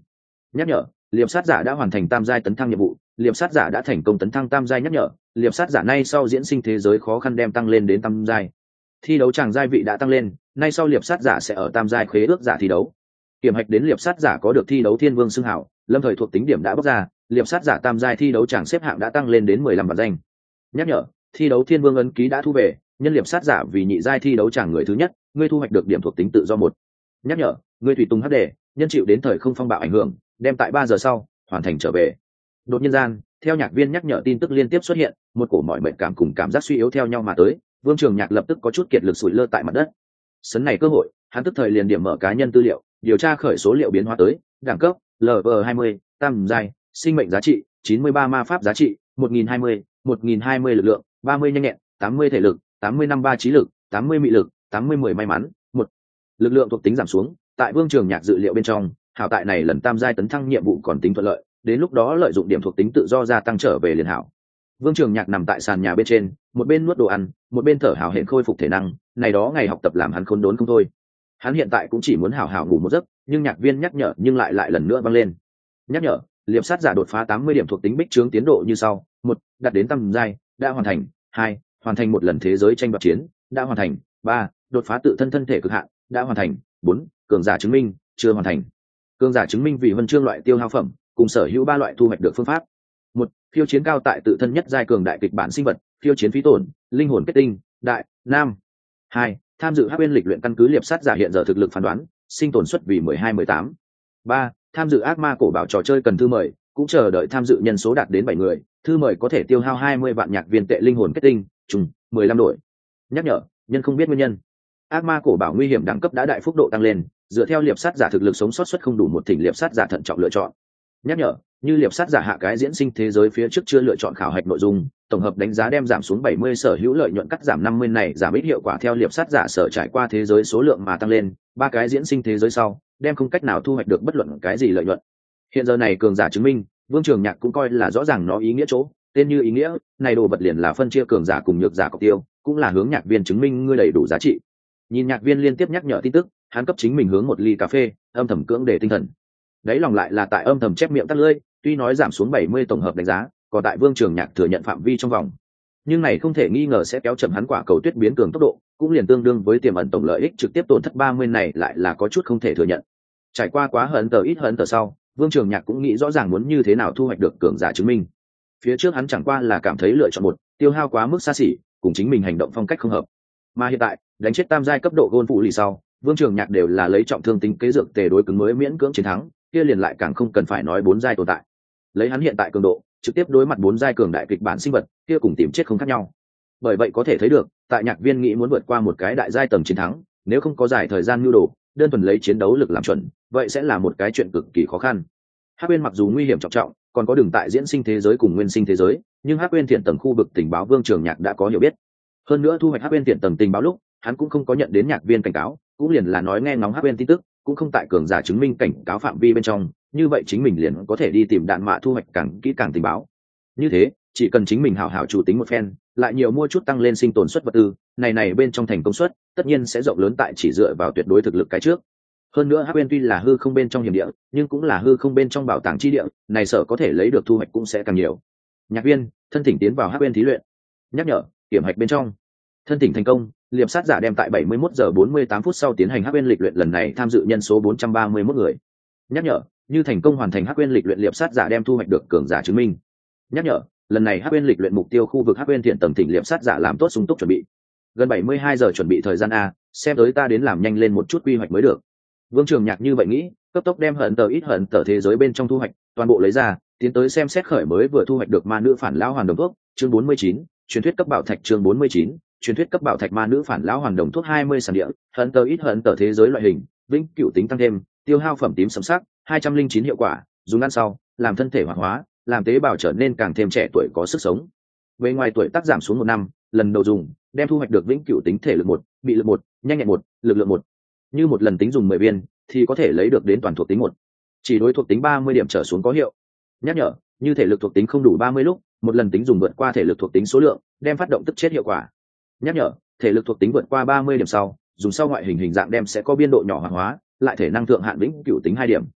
nhắc nhở liệp sát giả đã hoàn thành tam giai tấn thăng nhiệm vụ, liệp sát giả đã thành công tấn thăng tam giai. Nhắc nhở liệp sát giả nay sau diễn sinh thế giới khó khăn đem tăng lên đến tam giai. Thi đấu tràng giai vị đã tăng lên, nay sau liệp sát giả sẽ ở tam giai khế ước giả thi đấu. Kiểm hạch đến liệp sát giả có được thi đấu thiên vương xưng hảo, lâm thời thuộc tính điểm đã bóc ra, liệp sát giả tam giai thi đấu tràng xếp hạng đã tăng lên đến mười lăm vạn danh. Nhắc nhở thi đấu thiên vương ấn ký đã thu về, nhân liệp sát giả vì nhị giai thi đấu tràng người thứ nhất, ngươi thu hoạch được điểm thuộc tính tự do một. Nhắc nhở ngươi tùy tùng hắc đề, nhân chịu đến thời không phong bạo ảnh hưởng, đem tại ba giờ sau hoàn thành trở về. Đột nhiên gian, theo nhạc viên nhắc nhở tin tức liên tiếp xuất hiện, một cổ mỏi mệt cảm cùng cảm giác suy yếu theo nhau mà tới, Vương Trường Nhạc lập tức có chút kiệt lực sủi lơ tại mặt đất. Sấn này cơ hội, hắn tức thời liền điểm mở cá nhân tư liệu, điều tra khởi số liệu biến hóa tới, đẳng cấp lv hai mươi, tam giai, sinh mệnh giá trị chín mươi ba, ma pháp giá trị một nghìn hai mươi, một nghìn hai mươi lực lượng, ba mươi nhanh nhẹn, tám mươi thể lực, tám mươi năm ba trí lực, tám mươi mị lực, tám mươi mười may mắn, một. Lực lượng thuộc tính giảm xuống, tại Vương Trường Nhạc dự liệu bên trong, hảo tại này lần tam giai tấn thăng nhiệm vụ còn tính thuận lợi, đến lúc đó lợi dụng điểm thuộc tính tự do gia tăng trở về liền hảo. Vương Trường Nhạc nằm tại sàn nhà bên trên, một bên nuốt đồ ăn, một bên thở hào hển khôi phục thể năng, này đó ngày học tập làm hắn khốn đốn không thôi. Hắn hiện tại cũng chỉ muốn hảo hảo ngủ một giấc, nhưng nhạc viên nhắc nhở nhưng lại lại lần nữa vang lên. Nhắc nhở, liệp sát giả đột phá tám mươi điểm thuộc tính bích trướng tiến độ như sau: một, đạt đến tam giai, đã hoàn thành; hai, hoàn thành một lần thế giới tranh đoạt chiến, đã hoàn thành; ba, đột phá tự thân thân thể cực hạn, đã hoàn thành; bốn, cường giả chứng minh, chưa hoàn thành. Cường giả chứng minh vì huân chương loại tiêu hao phẩm, cùng sở hữu ba loại thu hoạch được phương pháp. Một, phiêu chiến cao tại tự thân nhất giai cường đại kịch bản sinh vật, phiêu chiến phí tổn, linh hồn kết tinh, đại, nam. Hai, tham dự hắc uyên lịch luyện căn cứ liệp sát giả hiện giờ thực lực phán đoán, sinh tồn suất vì mười hai mười tám. Ba, tham dự ác ma cổ bảo trò chơi cần thư mời, cũng chờ đợi tham dự nhân số đạt đến bảy người, thư mời có thể tiêu hao hai mươi vạn nhạc viên tệ linh hồn kết tinh, trùng mười lăm đổi. Nhắc nhở, nhân không biết nguyên nhân. Ác ma cổ bảo nguy hiểm đẳng cấp đã đại phúc độ tăng lên, dựa theo liệp sát giả thực lực sống sót suất không đủ một thỉnh liệp sát giả thận trọng lựa chọn. Nhắc nhở, như liệp sát giả hạ cái diễn sinh thế giới phía trước chưa lựa chọn khảo hạch nội dung, tổng hợp đánh giá đem giảm xuống bảy mươi, sở hữu lợi nhuận cắt giảm năm mươi, này giảm ít hiệu quả theo liệp sát giả sở trải qua thế giới số lượng mà tăng lên, ba cái diễn sinh thế giới sau, đem không cách nào thu hoạch được bất luận cái gì lợi nhuận. Hiện giờ này cường giả chứng minh, Vương Trường Nhạc cũng coi là rõ ràng nó ý nghĩa chỗ, tên như ý nghĩa, này đồ vật liền là phân chia cường giả cùng nhược giả cọc tiêu, cũng là hướng nhạc viên chứng minh ngươi đầy đủ giá trị. Nhìn nhạc viên liên tiếp nhắc nhở tin tức, hắn cấp chính mình hướng một ly cà phê, âm thầm cưỡng để tinh thần. Đấy lòng lại là tại âm thầm chép miệng tắt lưỡi, tuy nói giảm xuống bảy mươi tổng hợp đánh giá, còn tại Vương Trường Nhạc thừa nhận phạm vi trong vòng. Nhưng này không thể nghi ngờ sẽ kéo chậm hắn quả cầu tuyết biến cường tốc độ, cũng liền tương đương với tiềm ẩn tổng lợi ích trực tiếp tổn thất ba mươi, này lại là có chút không thể thừa nhận. Trải qua quá hận tờ ít hận tờ sau, Vương Trường Nhạc cũng nghĩ rõ ràng muốn như thế nào thu hoạch được cường giả chứng minh. Phía trước hắn chẳng qua là cảm thấy lựa chọn một, tiêu hao quá mức xa xỉ, cùng chính mình hành động phong cách không hợp. Mà hiện tại, đánh chết tam giai cấp độ gôn phụ lì sau, Vương Trường Nhạc đều là lấy trọng thương tính kế dược tề đối cứng mới miễn cưỡng chiến thắng, kia liền lại càng không cần phải nói bốn giai tồn tại. Lấy hắn hiện tại cường độ, trực tiếp đối mặt bốn giai cường đại kịch bản sinh vật, kia cùng tìm chết không khác nhau. Bởi vậy có thể thấy được, tại nhạc viên nghĩ muốn vượt qua một cái đại giai tầng chiến thắng, nếu không có dài thời gian nhu đồ, đơn thuần lấy chiến đấu lực làm chuẩn, vậy sẽ là một cái chuyện cực kỳ khó khăn. Hắc Uyên mặc dù nguy hiểm trọng trọng, còn có đường tại diễn sinh thế giới cùng nguyên sinh thế giới, nhưng Hắc Uyên thiện tầng khu vực tình báo Vương Trường Nhạc đã có hiểu biết. Hơn nữa thu hoạch Hắc Uyên thiện tầng tình báo lúc, hắn cũng không có nhận đến nhạc viên cảnh cáo, cũng liền là nói nghe ngóng Hắc Uyên tin tức, cũng không tại cường giả chứng minh cảnh cáo phạm vi bên trong, như vậy chính mình liền có thể đi tìm đạn mạ thu hoạch càng kỹ càng tình báo. Như thế, chỉ cần chính mình hảo hảo chủ tính một phen, lại nhiều mua chút tăng lên sinh tồn suất vật tư, này này bên trong thành công suất, tất nhiên sẽ rộng lớn tại chỉ dựa vào tuyệt đối thực lực cái trước. Hơn nữa Hắc Uyên tuy là hư không bên trong hiểm địa, nhưng cũng là hư không bên trong bảo tàng chi địa, này sở có thể lấy được thu hoạch cũng sẽ càng nhiều. Nhạc viên, thân thỉnh tiến vào Hắc Uyên thí luyện. Nhắc nhở, kiểm hạch bên trong. Thân thỉnh thành công, liệp sát giả đem tại bảy mươi mốt giờ bốn mươi tám phút sau tiến hành Hắc Uyên lịch luyện, lần này tham dự nhân số bốn trăm ba mươi mốt người. Nhắc nhở, như thành công hoàn thành Hắc Uyên lịch luyện, liệp sát giả đem thu hoạch được cường giả chứng minh. Nhắc nhở, lần này Hắc Uyên lịch luyện mục tiêu khu vực Hắc Uyên thiện tầng thỉnh liệp sát giả làm tốt sung túc chuẩn bị. Gần bảy mươi hai giờ chuẩn bị thời gian a, xem tới ta đến làm nhanh lên một chút quy hoạch mới được. Vương Trường Nhạc như vậy nghĩ, cấp tốc đem hận tờ ít hận tờ thế giới bên trong thu hoạch toàn bộ lấy ra, tiến tới xem xét khởi mới vừa thu hoạch được ma nữ phản lão hoàn đồng thuốc, chương bốn mươi chín, truyền thuyết cấp bảo thạch, chương bốn mươi chín, truyền thuyết cấp bảo thạch ma nữ phản lão hoàn đồng thuốc hai mươi sản địa, hận tờ ít hận tờ thế giới loại hình, vĩnh cửu tính tăng thêm, tiêu hao phẩm tím sẫm sắc, hai trăm linh chín hiệu quả, dùng ăn sau, làm thân thể hoạt hóa, làm tế bào trở nên càng thêm trẻ tuổi có sức sống. Về ngoài tuổi tác giảm xuống một năm, lần đầu dùng, đem thu hoạch được vĩnh cửu tính thể lực một, bị lực một, nhanh nhẹn một, lực lượng một. Như một lần tính dùng mười viên thì có thể lấy được đến toàn thuộc tính một, chỉ đối thuộc tính ba mươi điểm trở xuống có hiệu. Nhắc nhở, như thể lực thuộc tính không đủ ba mươi lúc, một lần tính dùng vượt qua thể lực thuộc tính số lượng, đem phát động tức chết hiệu quả. Nhắc nhở, thể lực thuộc tính vượt qua ba mươi điểm sau, dùng sau ngoại hình hình dạng đem sẽ có biên độ nhỏ hoạt hóa, lại thể năng thượng hạn vĩnh cửu tính hai điểm.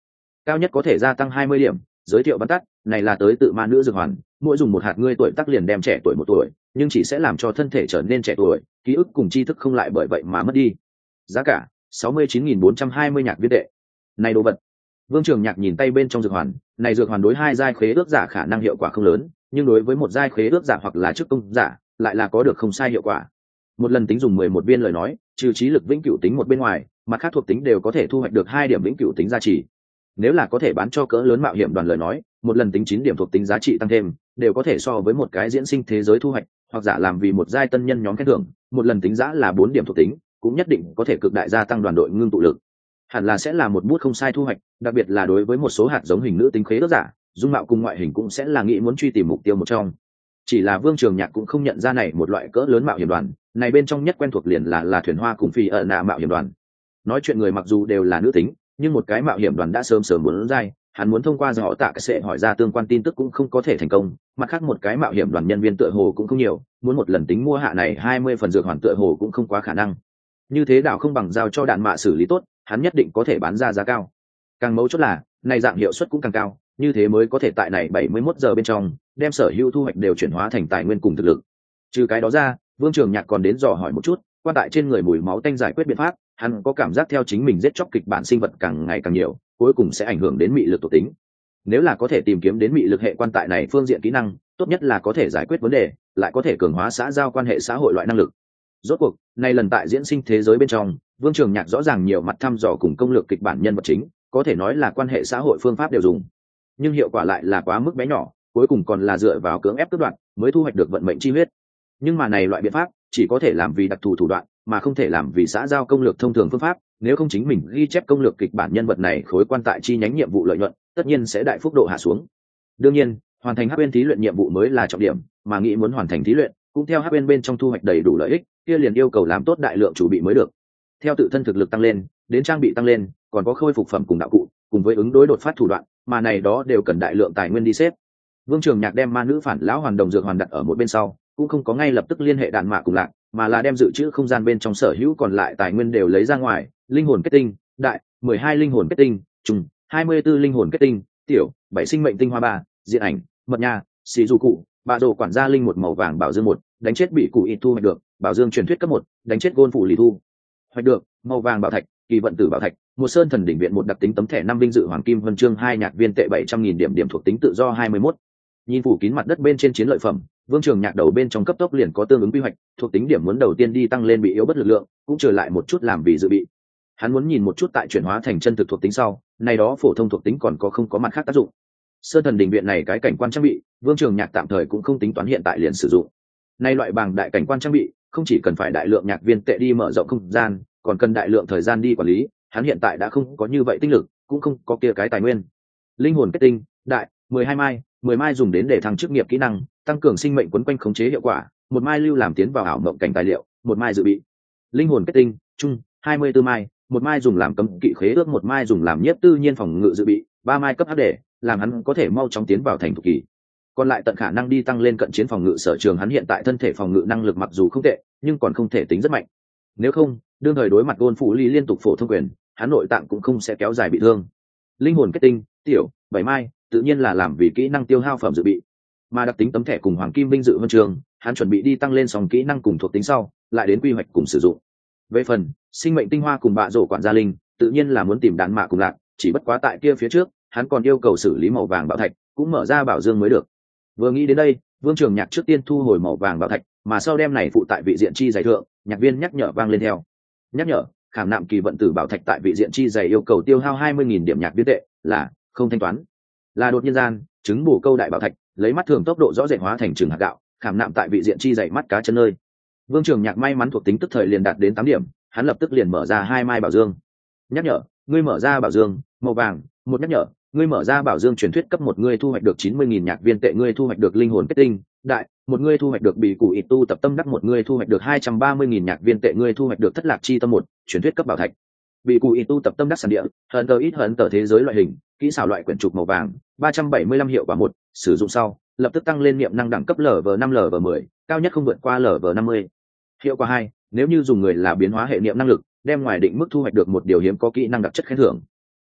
cao nhất có thể gia tăng hai mươi điểm. Giới thiệu văn tắt, này là tới tự ma nữ dược hoàn, mỗi dùng một hạt ngươi tuổi tác liền đem trẻ tuổi một tuổi, nhưng chỉ sẽ làm cho thân thể trở nên trẻ tuổi, ký ức cùng tri thức không lại bởi vậy mà mất đi. Giá cả sáu mươi chín nghìn bốn trăm hai mươi nhạc viên tệ. Này đồ vật. Vương Trường Nhạc nhìn tay bên trong dược hoàn, này dược hoàn đối hai giai khế ước giả khả năng hiệu quả không lớn, nhưng đối với một giai khế ước giả hoặc là chức công giả, lại là có được không sai hiệu quả. Một lần tính dùng mười một viên lời nói, trừ trí lực vĩnh cửu tính một bên ngoài, mặt khác thuộc tính đều có thể thu hoạch được hai điểm vĩnh cửu tính giá trị. Nếu là có thể bán cho cỡ lớn mạo hiểm đoàn lời nói, một lần tính chín điểm thuộc tính giá trị tăng thêm, đều có thể so với một cái diễn sinh thế giới thu hoạch, hoặc giả làm vì một giai tân nhân nhóm khen thưởng, một lần tính giá là bốn điểm thuộc tính, cũng nhất định có thể cực đại gia tăng đoàn đội ngưng tụ lực. Hẳn là sẽ là một bút không sai thu hoạch, đặc biệt là đối với một số hạt giống hình nữ tính khế ước giả, dung mạo cùng ngoại hình cũng sẽ là nghĩ muốn truy tìm mục tiêu một trong. Chỉ là Vương Trường Nhạc cũng không nhận ra này một loại cỡ lớn mạo hiểm đoàn, này bên trong nhất quen thuộc liền là là thuyền hoa cùng phi ở nạ mạo hiểm đoàn. Nói chuyện người mặc dù đều là nữ tính, nhưng một cái mạo hiểm đoàn đã sớm sớm muốn giai, hắn muốn thông qua họ tạ cái sẽ hỏi ra tương quan tin tức cũng không có thể thành công, mặt khác một cái mạo hiểm đoàn nhân viên tựa hồ cũng không nhiều, muốn một lần tính mua hạ này hai mươi phần dược hoàn tựa hồ cũng không quá khả năng. Như thế đảo không bằng giao cho đạn mạ xử lý tốt, hắn nhất định có thể bán ra giá cao. Càng mấu chốt là, này dạng hiệu suất cũng càng cao, như thế mới có thể tại này bảy mươi mốt giờ bên trong, đem sở hữu thu hoạch đều chuyển hóa thành tài nguyên cùng thực lực. Trừ cái đó ra, Vương Trường Nhạc còn đến dò hỏi một chút, quan tại trên người mùi máu tanh giải quyết biện pháp, hắn có cảm giác theo chính mình giết chóc kịch bản sinh vật càng ngày càng nhiều, cuối cùng sẽ ảnh hưởng đến mị lực thuộc tính. Nếu là có thể tìm kiếm đến mị lực hệ quan tại này phương diện kỹ năng, tốt nhất là có thể giải quyết vấn đề, lại có thể cường hóa xã giao quan hệ xã hội loại năng lực. Rốt cuộc, này lần tại diễn sinh thế giới bên trong, Vương Trường Nhạc rõ ràng nhiều mặt thăm dò cùng công lược kịch bản nhân vật chính, có thể nói là quan hệ xã hội phương pháp đều dùng. Nhưng hiệu quả lại là quá mức bé nhỏ, cuối cùng còn là dựa vào cưỡng ép cướp đoạt mới thu hoạch được vận mệnh chi huyết. Nhưng mà này loại biện pháp chỉ có thể làm vì đặc thù thủ đoạn, mà không thể làm vì xã giao công lược thông thường phương pháp, nếu không chính mình ghi chép công lược kịch bản nhân vật này khối quan tại chi nhánh nhiệm vụ lợi nhuận, tất nhiên sẽ đại phúc độ hạ xuống. Đương nhiên, hoàn thành hắc bên thí luyện nhiệm vụ mới là trọng điểm, mà nghĩ muốn hoàn thành thí luyện, cũng theo hắc bên bên trong thu hoạch đầy đủ lợi ích, kia liền yêu cầu làm tốt đại lượng chủ bị mới được. Theo tự thân thực lực tăng lên, đến trang bị tăng lên, còn có khôi phục phẩm cùng đạo cụ, cùng với ứng đối đột phát thủ đoạn, mà này đó đều cần đại lượng tài nguyên đi xếp. Vương Trường Nhạc đem ma nữ phản lão hoàn đồng dược hoàn đặt ở một bên sau, cũng không có ngay lập tức liên hệ đạn mạ cùng lạc, mà là đem dự trữ không gian bên trong sở hữu còn lại tài nguyên đều lấy ra ngoài, linh hồn kết tinh, đại, mười hai linh hồn kết tinh, trùng, hai mươi tư linh hồn kết tinh, tiểu, bảy sinh mệnh tinh hoa ba, diện ảnh, mật nha, xì dù cụ, bà đồ quản gia linh một màu vàng bảo dương một, đánh chết bị cụ ít thu hoạch được, bảo dương truyền thuyết cấp một, đánh chết gôn phụ lì thu hoạch được, màu vàng bảo thạch, kỳ vận tử bảo thạch, một sơn thần đỉnh viện một đặc tính tấm thẻ năm vinh dự hoàng kim huân chương hai nhạc viên tệ bảy trăm nghìn điểm điểm thuộc tính tự do hai mươi mốt. Nhìn phủ kín mặt đất bên trên chiến lợi phẩm, Vương Trường Nhạc đầu bên trong cấp tốc liền có tương ứng quy hoạch, thuộc tính điểm muốn đầu tiên đi tăng lên bị yếu bất lực lượng, cũng trở lại một chút làm vì dự bị. Hắn muốn nhìn một chút tại chuyển hóa thành chân thực thuộc tính sau, này đó phổ thông thuộc tính còn có không có mặt khác tác dụng. Sơn thần đỉnh viện này cái cảnh quan trang bị, Vương Trường Nhạc tạm thời cũng không tính toán hiện tại liền sử dụng. Nay loại bảng đại cảnh quan trang bị, không chỉ cần phải đại lượng nhạc viên tệ đi mở rộng không gian, còn cần đại lượng thời gian đi quản lý, hắn hiện tại đã không có như vậy tinh lực, cũng không có kia cái tài nguyên. Linh hồn kết tinh, đại, mười hai mai, mười mai dùng đến để thăng chức nghiệp kỹ năng, tăng cường sinh mệnh quấn quanh khống chế hiệu quả, một mai lưu làm tiến vào ảo mộng cảnh tài liệu, một mai dự bị. Linh hồn kết tinh, trung, hai mươi tư mai, một mai dùng làm cấm kỵ khế ước, một mai dùng làm nhiếp tư nhiên phòng ngự dự bị, ba mai cấp hắc để, làm hắn có thể mau chóng tiến vào thành thủ kỳ. Còn lại tận khả năng đi tăng lên cận chiến phòng ngự sở trường, hắn hiện tại thân thể phòng ngự năng lực mặc dù không tệ, nhưng còn không thể tính rất mạnh. Nếu không, đương thời đối mặt gôn phụ ly liên tục phổ thông quyền, hắn nội tạng cũng không sẽ kéo dài bị thương. Linh hồn kết tinh, tiểu, bảy mai, tự nhiên là làm vì kỹ năng tiêu hao phẩm dự bị. Mà đặc tính tấm thẻ cùng hoàng kim vinh dự huân trường, hắn chuẩn bị đi tăng lên sòng kỹ năng cùng thuộc tính sau, lại đến quy hoạch cùng sử dụng. Về phần sinh mệnh tinh hoa cùng bạ rổ quản gia linh, tự nhiên là muốn tìm đạn mạ cùng lạc, chỉ bất quá tại kia phía trước, hắn còn yêu cầu xử lý màu vàng bảo thạch, cũng mở ra bảo dương mới được. Vừa nghĩ đến đây, Vương Trường Nhạc trước tiên thu hồi màu vàng bảo thạch, mà sau đem này phụ tại vị diện chi dày thượng, nhạc viên nhắc nhở vang lên theo. Nhắc nhở, khảm nạm kỳ vận tử bảo thạch tại vị diện chi dày yêu cầu tiêu hao hai mươi nghìn điểm nhạc viên tệ, là không thanh toán. Là đột nhiên gian, trứng bổ câu đại bảo thạch, lấy mắt thường tốc độ rõ rệt hóa thành trường hạt gạo, khảm nạm tại vị diện chi dày mắt cá chân nơi. Vương Trường Nhạc may mắn thuộc tính tức thời liền đạt đến tám điểm, hắn lập tức liền mở ra hai mai bảo dương. Nhắc nhở, ngươi mở ra bảo dương màu vàng, một nhắc nhở, ngươi mở ra bảo dương truyền thuyết cấp một, ngươi thu hoạch được chín mươi nghìn nhạc viên tệ, ngươi thu hoạch được linh hồn kết tinh, đại, một ngươi thu hoạch được bị cụ ít tu tập tâm đắc, một ngươi thu hoạch được hai trăm ba mươi nghìn nhạc viên tệ, ngươi thu hoạch được thất lạc chi tâm một, truyền thuyết cấp bảo thạch. Bị cụ ít tu tập tâm đắc sản địa, hận tờ ít hận tờ thế giới loại hình, kỹ xảo loại quyển trục màu vàng, ba trăm bảy mươi lăm hiệu quả một, sử dụng sau, lập tức tăng lên niệm năng đẳng cấp lở vờ năm lở vờ mười, cao nhất không vượt qua lở vờ năm mươi. Hiệu quả hai, nếu như dùng người là biến hóa hệ niệm năng lực, đem ngoài định mức thu hoạch được một điều hiếm có kỹ năng đặc chất khen thưởng.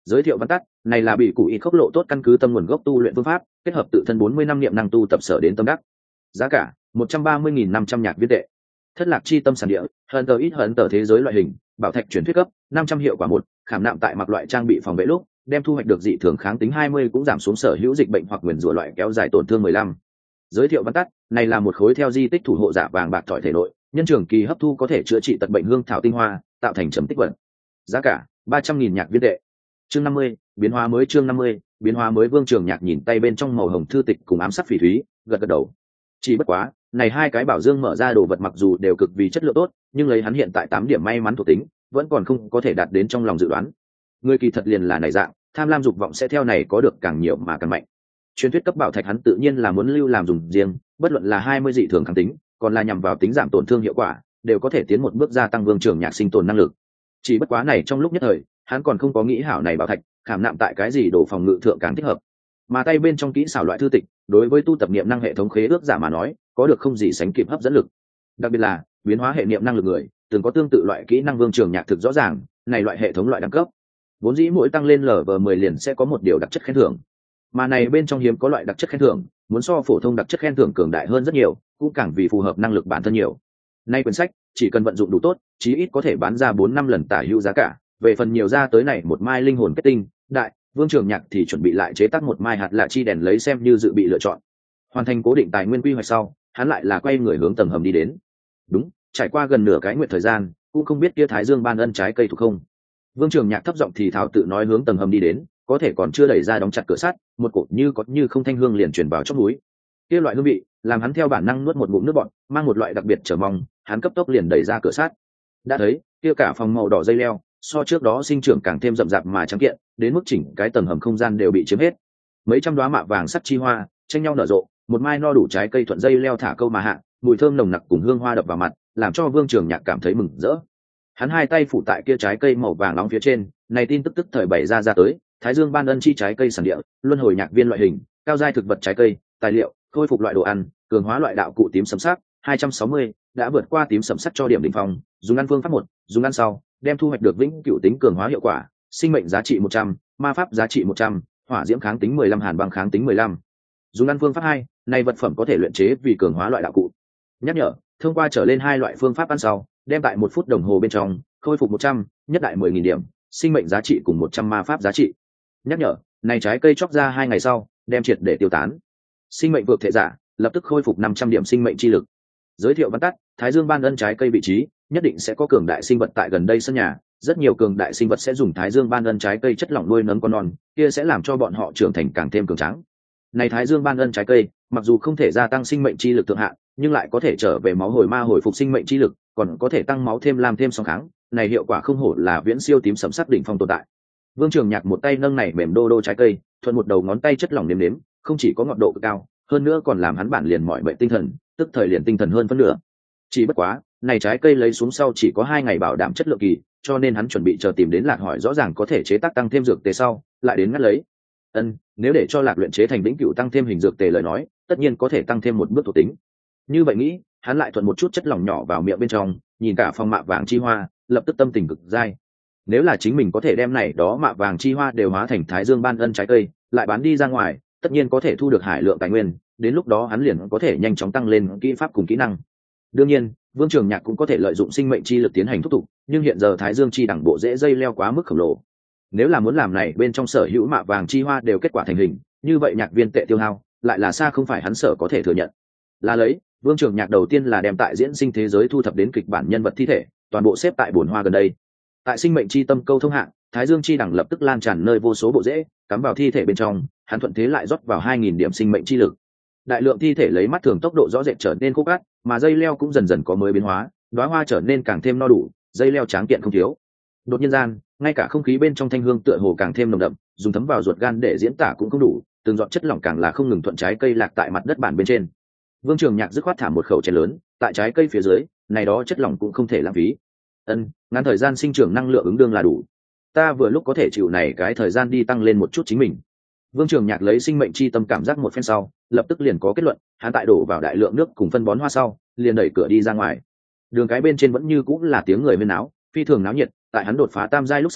Giới thiệu văn tắt, này là bị cụ ít khốc lộ tốt căn cứ tâm nguồn gốc tu luyện phương pháp, kết hợp tự thân bốn mươi năm niệm năng tu tập sở đến tâm đắc. Giá cả một trăm ba mươi nghìn năm trăm nhạc viên tệ. Thất lạc chi tâm sản địa, hận tờ ít hận tờ thế giới loại hình, bảo thạch chuyển thuyết cấp, năm trăm hiệu quả một, khảm nạm tại mặc loại trang bị phòng vệ lúc, đem thu hoạch được dị thường kháng tính hai mươi cũng giảm xuống sở hữu dịch bệnh hoặc nguyền rủa loại kéo dài tổn thương mười lăm. Giới thiệu văn tắt, này là một khối theo di tích thủ hộ giả vàng bạc thỏi thể nội, nhân trường kỳ hấp thu có thể chữa trị tật bệnh hương thảo tinh hoa, tạo thành trầm tích vận. Giá cả ba trăm nghìn nhạc viên tệ. Chương năm mươi, biến hóa mới chương năm mươi, biến hóa mới. Vương Trường Nhạc nhìn tay bên trong màu hồng thư tịch cùng ám sắc phỉ thúy, gật gật đầu. Chỉ bất quá, này hai cái bảo dương mở ra đồ vật mặc dù đều cực vì chất lượng tốt, nhưng lấy hắn hiện tại tám điểm may mắn thuộc tính, vẫn còn không có thể đạt đến trong lòng dự đoán. Người kỳ thật liền là này dạng, tham lam dục vọng sẽ theo này có được càng nhiều mà càng mạnh. Truyền thuyết cấp bảo thạch hắn tự nhiên là muốn lưu làm dùng riêng, bất luận là hai mươi dị thường kháng tính, còn là nhằm vào tính giảm tổn thương hiệu quả, đều có thể tiến một bước gia tăng Vương Trường Nhạc sinh tồn năng lực. Chỉ bất quá này trong lúc nhất thời, hắn còn không có nghĩ hảo này bảo thạch khảm nạm tại cái gì đồ phòng ngự thượng càng thích hợp. Mà tay bên trong kỹ xảo loại thư tịch, đối với tu tập niệm năng hệ thống khế ước giả mà nói, có được không gì sánh kịp hấp dẫn lực. Đặc biệt là biến hóa hệ niệm năng lực người, từng có tương tự loại kỹ năng Vương Trường Nhạc thực rõ ràng, này loại hệ thống loại đẳng cấp, vốn dĩ mỗi tăng lên lv mười liền sẽ có một điều đặc chất khen thưởng. Mà này bên trong hiếm có loại đặc chất khen thưởng, muốn so phổ thông đặc chất khen thưởng cường đại hơn rất nhiều, cũng càng vì phù hợp năng lực bản thân nhiều. Nay quyển sách chỉ cần vận dụng đủ tốt, chí ít có thể bán ra bốn năm lần tả hữu giá cả. Về phần nhiều ra tới này một mai linh hồn kết tinh, đại Vương Trường Nhạc thì chuẩn bị lại chế tác một mai hạt lạ chi đèn lấy xem như dự bị lựa chọn. Hoàn thành cố định tài nguyên quy hoạch sau, hắn lại là quay người hướng tầng hầm đi đến. Đúng, trải qua gần nửa cái nguyện thời gian, cũng không biết kia Thái Dương ban ân trái cây thuộc không. Vương Trường Nhạc thấp giọng thì thảo tự nói hướng tầng hầm đi đến, có thể còn chưa đẩy ra đóng chặt cửa sắt, một cột như có như không thanh hương liền truyền vào trong núi. Kia loại hương vị, làm hắn theo bản năng nuốt một ngụm nước bọt, mang một loại đặc biệt chờ mong, hắn cấp tốc liền đẩy ra cửa sắt. Đã thấy, kia cả phòng màu đỏ dây leo, so trước đó sinh trưởng càng thêm rậm rạp mà trắng kiện, đến mức chỉnh cái tầng hầm không gian đều bị chiếm hết. Mấy trăm đóa mạ vàng sắt chi hoa, tranh nhau nở rộ, một mai no đủ trái cây thuận dây leo thả câu mà hạ, mùi thơm nồng nặc cùng hương hoa đập vào mặt, làm cho Vương Trường Nhạc cảm thấy mừng rỡ. Hắn hai tay phủ tại kia trái cây màu vàng nóng phía trên, này tin tức tức thời bày ra ra tới, Thái Dương ban ân chi trái cây sản địa, luân hồi nhạc viên loại hình, cao giai thực vật trái cây, tài liệu, khôi phục loại đồ ăn, cường hóa loại đạo cụ tím sẫm sắc, hai trăm sáu mươi, đã vượt qua tím sẫm sắc cho điểm đỉnh phong, dùng ăn phương pháp một, dùng ăn sau, đem thu hoạch được vĩnh cửu tính cường hóa hiệu quả, sinh mệnh giá trị một trăm, ma pháp giá trị một trăm, hỏa diễm kháng tính mười lăm, hàn băng kháng tính mười lăm. Dùng ăn phương pháp hai, này vật phẩm có thể luyện chế vì cường hóa loại đạo cụ. Nhắc nhở, thông qua trở lên hai loại phương pháp ăn sau, đem tại một phút đồng hồ bên trong khôi phục một trăm, nhất đại mười nghìn điểm, sinh mệnh giá trị cùng một trăm ma pháp giá trị. Nhắc nhở, này trái cây chóc ra hai ngày sau, đem triệt để tiêu tán. Sinh mệnh vượt thể giả, lập tức khôi phục năm trăm điểm sinh mệnh chi lực. Giới thiệu văn tắt, Thái Dương ban ân trái cây vị trí, nhất định sẽ có cường đại sinh vật tại gần đây sân nhà, rất nhiều cường đại sinh vật sẽ dùng Thái Dương ban ân trái cây chất lỏng nuôi nấng con non, kia sẽ làm cho bọn họ trưởng thành càng thêm cường tráng. Này Thái Dương ban ân trái cây, mặc dù không thể gia tăng sinh mệnh chi lực thượng hạn, nhưng lại có thể trở về máu hồi ma hồi phục sinh mệnh chi lực, còn có thể tăng máu thêm làm thêm song kháng, này hiệu quả không hổ là viễn siêu tím sẫm sắc đỉnh phong tồn tại. Vương Trường Nhạc một tay nâng này mềm đô đô trái cây, thuận một đầu ngón tay chất lỏng nếm nếm, không chỉ có ngọt độ cực cao, hơn nữa còn làm hắn bản liền mỏi mệt tinh thần, tức thời liền tinh thần hơn phân nửa. Chỉ bất quá, này trái cây lấy xuống sau chỉ có hai ngày bảo đảm chất lượng kỳ, cho nên hắn chuẩn bị chờ tìm đến Lạc hỏi rõ ràng có thể chế tác tăng thêm dược tề sau, lại đến ngắt lấy. Ân, nếu để cho Lạc luyện chế thành vĩnh cửu tăng thêm hình dược tề lời nói, tất nhiên có thể tăng thêm một bước thuộc tính. Như vậy nghĩ, hắn lại thuận một chút chất lỏng nhỏ vào miệng bên trong, nhìn cả phòng mạ vàng chi hoa, lập tức tâm tình cực dai. Nếu là chính mình có thể đem này đó mạ vàng chi hoa đều hóa thành Thái Dương ban ân trái cây, lại bán đi ra ngoài, tất nhiên có thể thu được hải lượng tài nguyên, đến lúc đó hắn liền có thể nhanh chóng tăng lên kỹ pháp cùng kỹ năng. Đương nhiên, Vương Trường Nhạc cũng có thể lợi dụng sinh mệnh chi lực tiến hành thúc tục, nhưng hiện giờ Thái Dương chi đẳng bộ dễ dây leo quá mức khổng lồ. Nếu là muốn làm này bên trong sở hữu mạ vàng chi hoa đều kết quả thành hình, như vậy nhạc viên tệ tiêu hao lại là xa không phải hắn sở có thể thừa nhận. Là lấy, Vương Trường Nhạc đầu tiên là đem tại diễn sinh thế giới thu thập đến kịch bản nhân vật thi thể, toàn bộ xếp tại bồn hoa gần đây. Tại sinh mệnh chi tâm câu thông hạng, Thái Dương chi đẳng lập tức lan tràn nơi vô số bộ rễ, cắm vào thi thể bên trong, hắn thuận thế lại rót vào hai nghìn điểm sinh mệnh chi lực. Đại lượng thi thể lấy mắt thường tốc độ rõ rệt trở nên khô cát, mà dây leo cũng dần dần có mới biến hóa, đóa hoa trở nên càng thêm no đủ, dây leo tráng kiện không thiếu. Đột nhiên gian, ngay cả không khí bên trong thanh hương tựa hồ càng thêm nồng đậm, dùng thấm vào ruột gan để diễn tả cũng không đủ, từng giọt chất lỏng càng là không ngừng thuận trái cây lạc tại mặt đất bản bên trên. Vương Trường Nhạc dứt khoát thả một khẩu chén lớn, tại trái cây phía dưới, này đó chất lỏng cũng không thể lãng phí. Ân, ngắn thời gian sinh trưởng năng lượng ứng đương là đủ. Ta vừa lúc có thể chịu này cái thời gian đi tăng lên một chút chính mình. Vương Trường Nhạc lấy sinh mệnh chi tâm cảm giác một phen sau, lập tức liền có kết luận, hắn tại đổ vào đại lượng nước cùng phân bón hoa sau, liền đẩy cửa đi ra ngoài. Đường cái bên trên vẫn như cũng là tiếng người huyên náo, phi thường náo nhiệt, tại hắn đột phá tam giai lúc sau,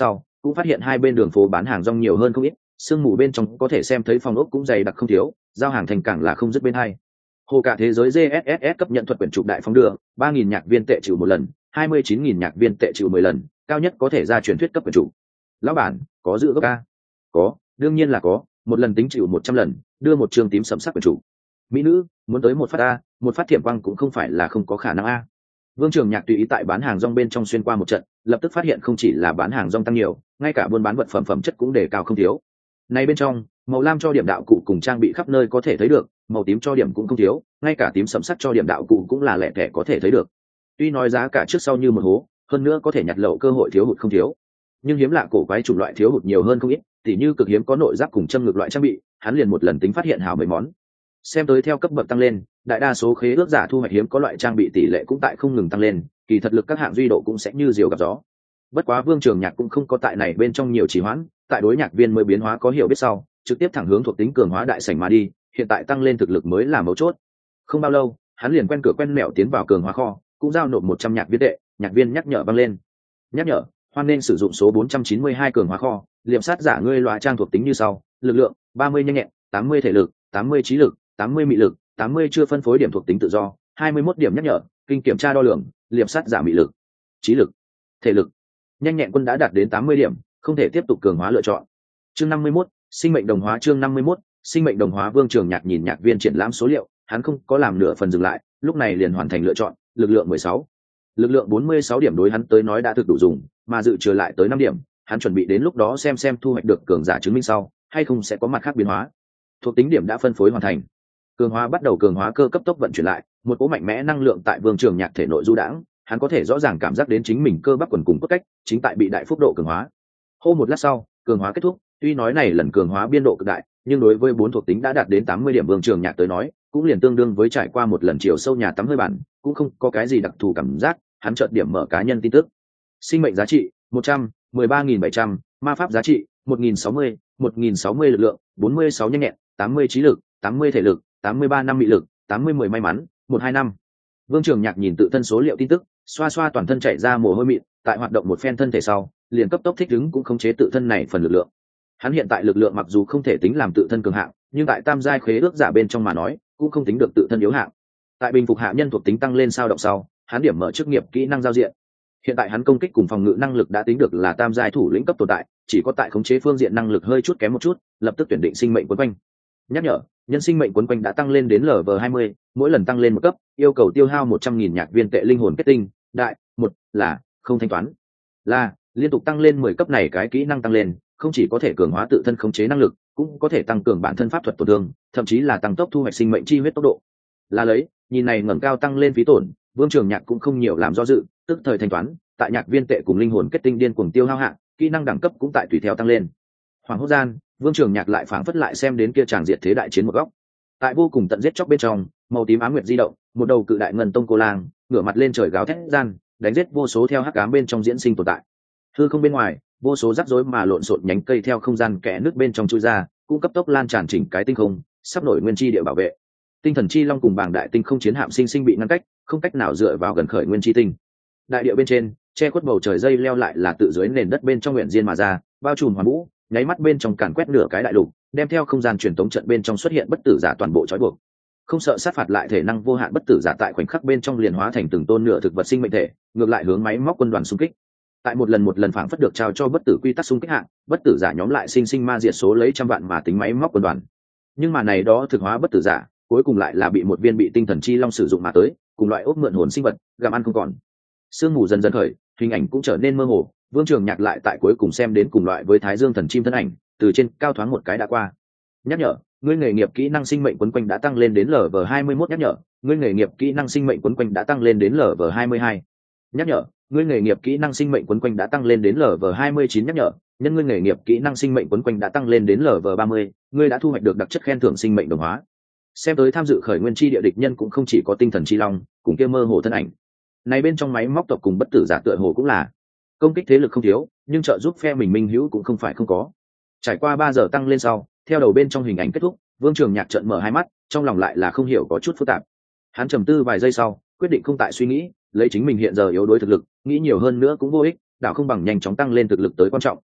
cũng phát hiện hai bên đường phố bán hàng rong nhiều hơn không ít, sương mù bên trong có thể xem thấy phòng ốc cũng dày đặc không thiếu, giao hàng thành cảng là không dứt bên hai. Hồ cả thế giới giê ét ét ét cấp nhận thuật quyển trục đại phóng đưa, ba nghìn nhạc viên tệ chịu một lần, hai mươi chín nghìn nhạc viên tệ chịu mười lần, cao nhất có thể ra truyền thuyết cấp quyển trục. Lão bản, có giữ gốc a? Có, đương nhiên là có, một lần tính chịu một trăm lần, đưa một trường tím sẫm sắc quyển trục. Mỹ nữ, muốn tới một phát a, một phát thiểm quang cũng không phải là không có khả năng a. Vương Trường Nhạc tùy ý tại bán hàng rong bên trong xuyên qua một trận, lập tức phát hiện không chỉ là bán hàng rong tăng nhiều, ngay cả buôn bán vật phẩm phẩm chất cũng đề cao không thiếu. Này bên trong, màu lam cho điểm đạo cụ cùng trang bị khắp nơi có thể thấy được, màu tím cho điểm cũng không thiếu, ngay cả tím sẫm sắc cho điểm đạo cụ cũng là lẻ tẻ có thể thấy được. Tuy nói giá cả trước sau như một hố, hơn nữa có thể nhặt lậu cơ hội thiếu hụt không thiếu, nhưng hiếm lạ cổ quái chủng loại thiếu hụt nhiều hơn không ít, tỉ như cực hiếm có nội giáp cùng châm ngược loại trang bị, hắn liền một lần tính phát hiện hào mấy món. Xem tới theo cấp bậc tăng lên, đại đa số khế ước giả thu hoạch hiếm có loại trang bị tỷ lệ cũng tại không ngừng tăng lên, kỳ thật lực các hạng duy độ cũng sẽ như diều gặp gió. Bất quá Vương Trường Nhạc cũng không có tại này bên trong nhiều trì hoãn, tại đối nhạc viên mới biến hóa có hiểu biết sau, trực tiếp thẳng hướng thuộc tính cường hóa đại sảnh mà đi, hiện tại tăng lên thực lực mới là mấu chốt. Không bao lâu, hắn liền quen cửa quen mẹo tiến vào cường hóa kho, cũng giao nộp một trăm nhạc viên tệ, nhạc viên nhắc nhở vang lên. Nhắc nhở, hoan nên sử dụng số bốn trăm chín mươi hai cường hóa kho, liệm sát giả ngươi loại trang thuộc tính như sau: lực lượng ba mươi nhanh nhẹn, tám mươi thể lực, tám mươi trí lực, tám mươi mị lực, tám mươi chưa phân phối điểm thuộc tính tự do, hai mươi mốt điểm nhắc nhở, kinh kiểm tra đo lường, liệm sát giả mị lực, trí lực, thể lực, nhanh nhẹn quân đã đạt đến tám mươi điểm, không thể tiếp tục cường hóa lựa chọn. Chương năm mươi mốt, sinh mệnh đồng hóa. Chương năm mươi mốt, sinh mệnh đồng hóa. Vương Trường Nhạc nhìn nhạc viên triển lãm số liệu, hắn không có làm nửa phần dừng lại, lúc này liền hoàn thành lựa chọn. Lực lượng mười sáu, lực lượng bốn mươi sáu điểm đối hắn tới nói đã thực đủ dùng, mà dự trừ lại tới năm điểm, hắn chuẩn bị đến lúc đó xem xem thu hoạch được cường giả chứng minh sau hay không sẽ có mặt khác biến hóa. Thuộc tính điểm đã phân phối hoàn thành, cường hóa bắt đầu. Cường hóa cơ cấp tốc vận chuyển lại, một cỗ mạnh mẽ năng lượng tại Vương Trường Nhạc thể nội du đãng, hắn có thể rõ ràng cảm giác đến chính mình cơ bắp quần cùng cốt cách chính tại bị đại phúc độ cường hóa. Hô một lát sau, cường hóa kết thúc. Tuy nói này lần cường hóa biên độ cực đại, nhưng đối với bốn thuộc tính đã đạt đến tám mươi điểm Vương Trường Nhạc tới nói, cũng liền tương đương với trải qua một lần chiều sâu nhà tắm hơi bản, cũng không có cái gì đặc thù cảm giác. Hắn chợt điểm mở cá nhân tin tức. Sinh mệnh giá trị một trăm, mười ba nghìn bảy trăm, ma pháp giá trị một nghìn sáu mươi, một nghìn sáu mươi lực lượng, bốn mươi sáu nhanh nhẹn, tám mươi trí lực, tám mươi thể lực, tám mươi ba năm mị lực, tám mươi mười may mắn, một hai năm. Vương Trường Nhạc nhìn tự thân số liệu tin tức, xoa xoa toàn thân chảy ra mồ hôi mịn, tại hoạt động một phen thân thể sau, liền cấp tốc thích ứng cũng khống chế tự thân này phần lực lượng. Hắn hiện tại lực lượng mặc dù không thể tính làm tự thân cường hạng, nhưng tại tam giai khế ước giả bên trong mà nói, cũng không tính được tự thân yếu hạng. Tại bình phục hạ nhân thuộc tính tăng lên sao động sau, hắn điểm mở chức nghiệp kỹ năng giao diện. Hiện tại hắn công kích cùng phòng ngự năng lực đã tính được là tam giai thủ lĩnh cấp tồn tại, chỉ có tại khống chế phương diện năng lực hơi chút kém một chút, lập tức tuyển định sinh mệnh quấn quanh. Nhắc nhở, nhân sinh mệnh quấn quanh đã tăng lên đến lv hai mươi, mỗi lần tăng lên một cấp, yêu cầu tiêu hao một trăm nghìn nhạc viên tệ linh hồn kết tinh, đại, một là không thanh toán. Là, liên tục tăng lên mười cấp này cái kỹ năng tăng lên, không chỉ có thể cường hóa tự thân khống chế năng lực, cũng có thể tăng cường bản thân pháp thuật tổn thương, thậm chí là tăng tốc thu hoạch sinh mệnh chi huyết tốc độ. Là lấy, nhìn này ngẩng cao tăng lên phí tổn, Vương Trường Nhạc cũng không nhiều làm do dự, tức thời thanh toán, tại nhạc viên tệ cùng linh hồn kết tinh điên cuồng tiêu hao hạng, kỹ năng đẳng cấp cũng tại tùy theo tăng lên. Hoàng hốt gian, Vương Trường Nhạc lại phảng phất lại xem đến kia tràng diệt thế đại chiến một góc. Tại vô cùng tận giết chóc bên trong, màu tím ám nguyệt di động, một đầu cự đại ngân tông cô lang, ngửa mặt lên trời gào thét gian, đánh giết vô số theo hắc ám bên trong diễn sinh tồn tại. Hư không bên ngoài, vô số rắc rối mà lộn xộn nhánh cây theo không gian kẽ nước bên trong chui ra, cũng cấp tốc lan tràn chỉnh cái tinh không, sắp nổi nguyên chi địa bảo vệ. Tinh thần chi long cùng bảng đại tinh không chiến hạm sinh sinh bị ngăn cách, không cách nào dựa vào gần khởi nguyên chi tinh. Đại địa bên trên, che khuất bầu trời dây leo lại là tự dưới nền đất bên trong nguyện diên mà ra, bao trùm hoàn vũ, nháy mắt bên trong càn quét nửa cái đại lục, đem theo không gian truyền tống trận bên trong xuất hiện bất tử giả toàn bộ trói buộc. Không sợ sát phạt lại thể năng vô hạn bất tử giả tại khoảnh khắc bên trong liền hóa thành từng tôn nửa thực vật sinh mệnh thể, ngược lại hướng máy móc quân đoàn xung kích. Tại một lần một lần phảng phất được trao cho bất tử quy tắc xung kích hạng, bất tử giả nhóm lại sinh sinh ma diệt số lấy trăm vạn mà tính máy móc quân đoàn. Nhưng mà này đó thực hóa bất tử giả, cuối cùng lại là bị một viên bị tinh thần chi long sử dụng mà tới, cùng loại ốc mượn hồn sinh vật, gặm ăn không còn. Sương mù dần dần khởi, hình ảnh cũng trở nên mơ hồ, Vương Trường Nhạc lại tại cuối cùng xem đến cùng loại với Thái Dương thần chim thân ảnh, từ trên cao thoáng một cái đã qua. Nhắc nhở, ngươi nghề nghiệp kỹ năng sinh mệnh quấn quanh đã tăng lên đến lv hai mươi mốt. Nhắc nhở, ngươi nghề nghiệp kỹ năng sinh mệnh quấn quanh đã tăng lên đến lv hai mươi hai. Nhắc nhở, ngươi nghề nghiệp kỹ năng sinh mệnh quấn quanh đã tăng lên đến lv hai mươi chín. Nhắc nhở, nhân ngươi nghề nghiệp kỹ năng sinh mệnh quấn quanh đã tăng lên đến lv ba mươi, ngươi đã thu hoạch được đặc chất khen thưởng sinh mệnh đồng hóa. Xem tới tham dự khởi nguyên chi địa địch nhân cũng không chỉ có tinh thần chi long, cùng kia mơ hồ thân ảnh. Này bên trong máy móc tộc cùng bất tử giả tựa hồ cũng là công kích thế lực không thiếu, nhưng trợ giúp phe mình minh hữu cũng không phải không có. Trải qua ba giờ tăng lên sau, theo đầu bên trong hình ảnh kết thúc, Vương Trường Nhạc trợn mở hai mắt, trong lòng lại là không hiểu có chút phức tạp. Hắn trầm tư vài giây sau, quyết định không tại suy nghĩ, lấy chính mình hiện giờ yếu đuối thực lực, nghĩ nhiều hơn nữa cũng vô ích, đảo không bằng nhanh chóng tăng lên thực lực tới quan trọng,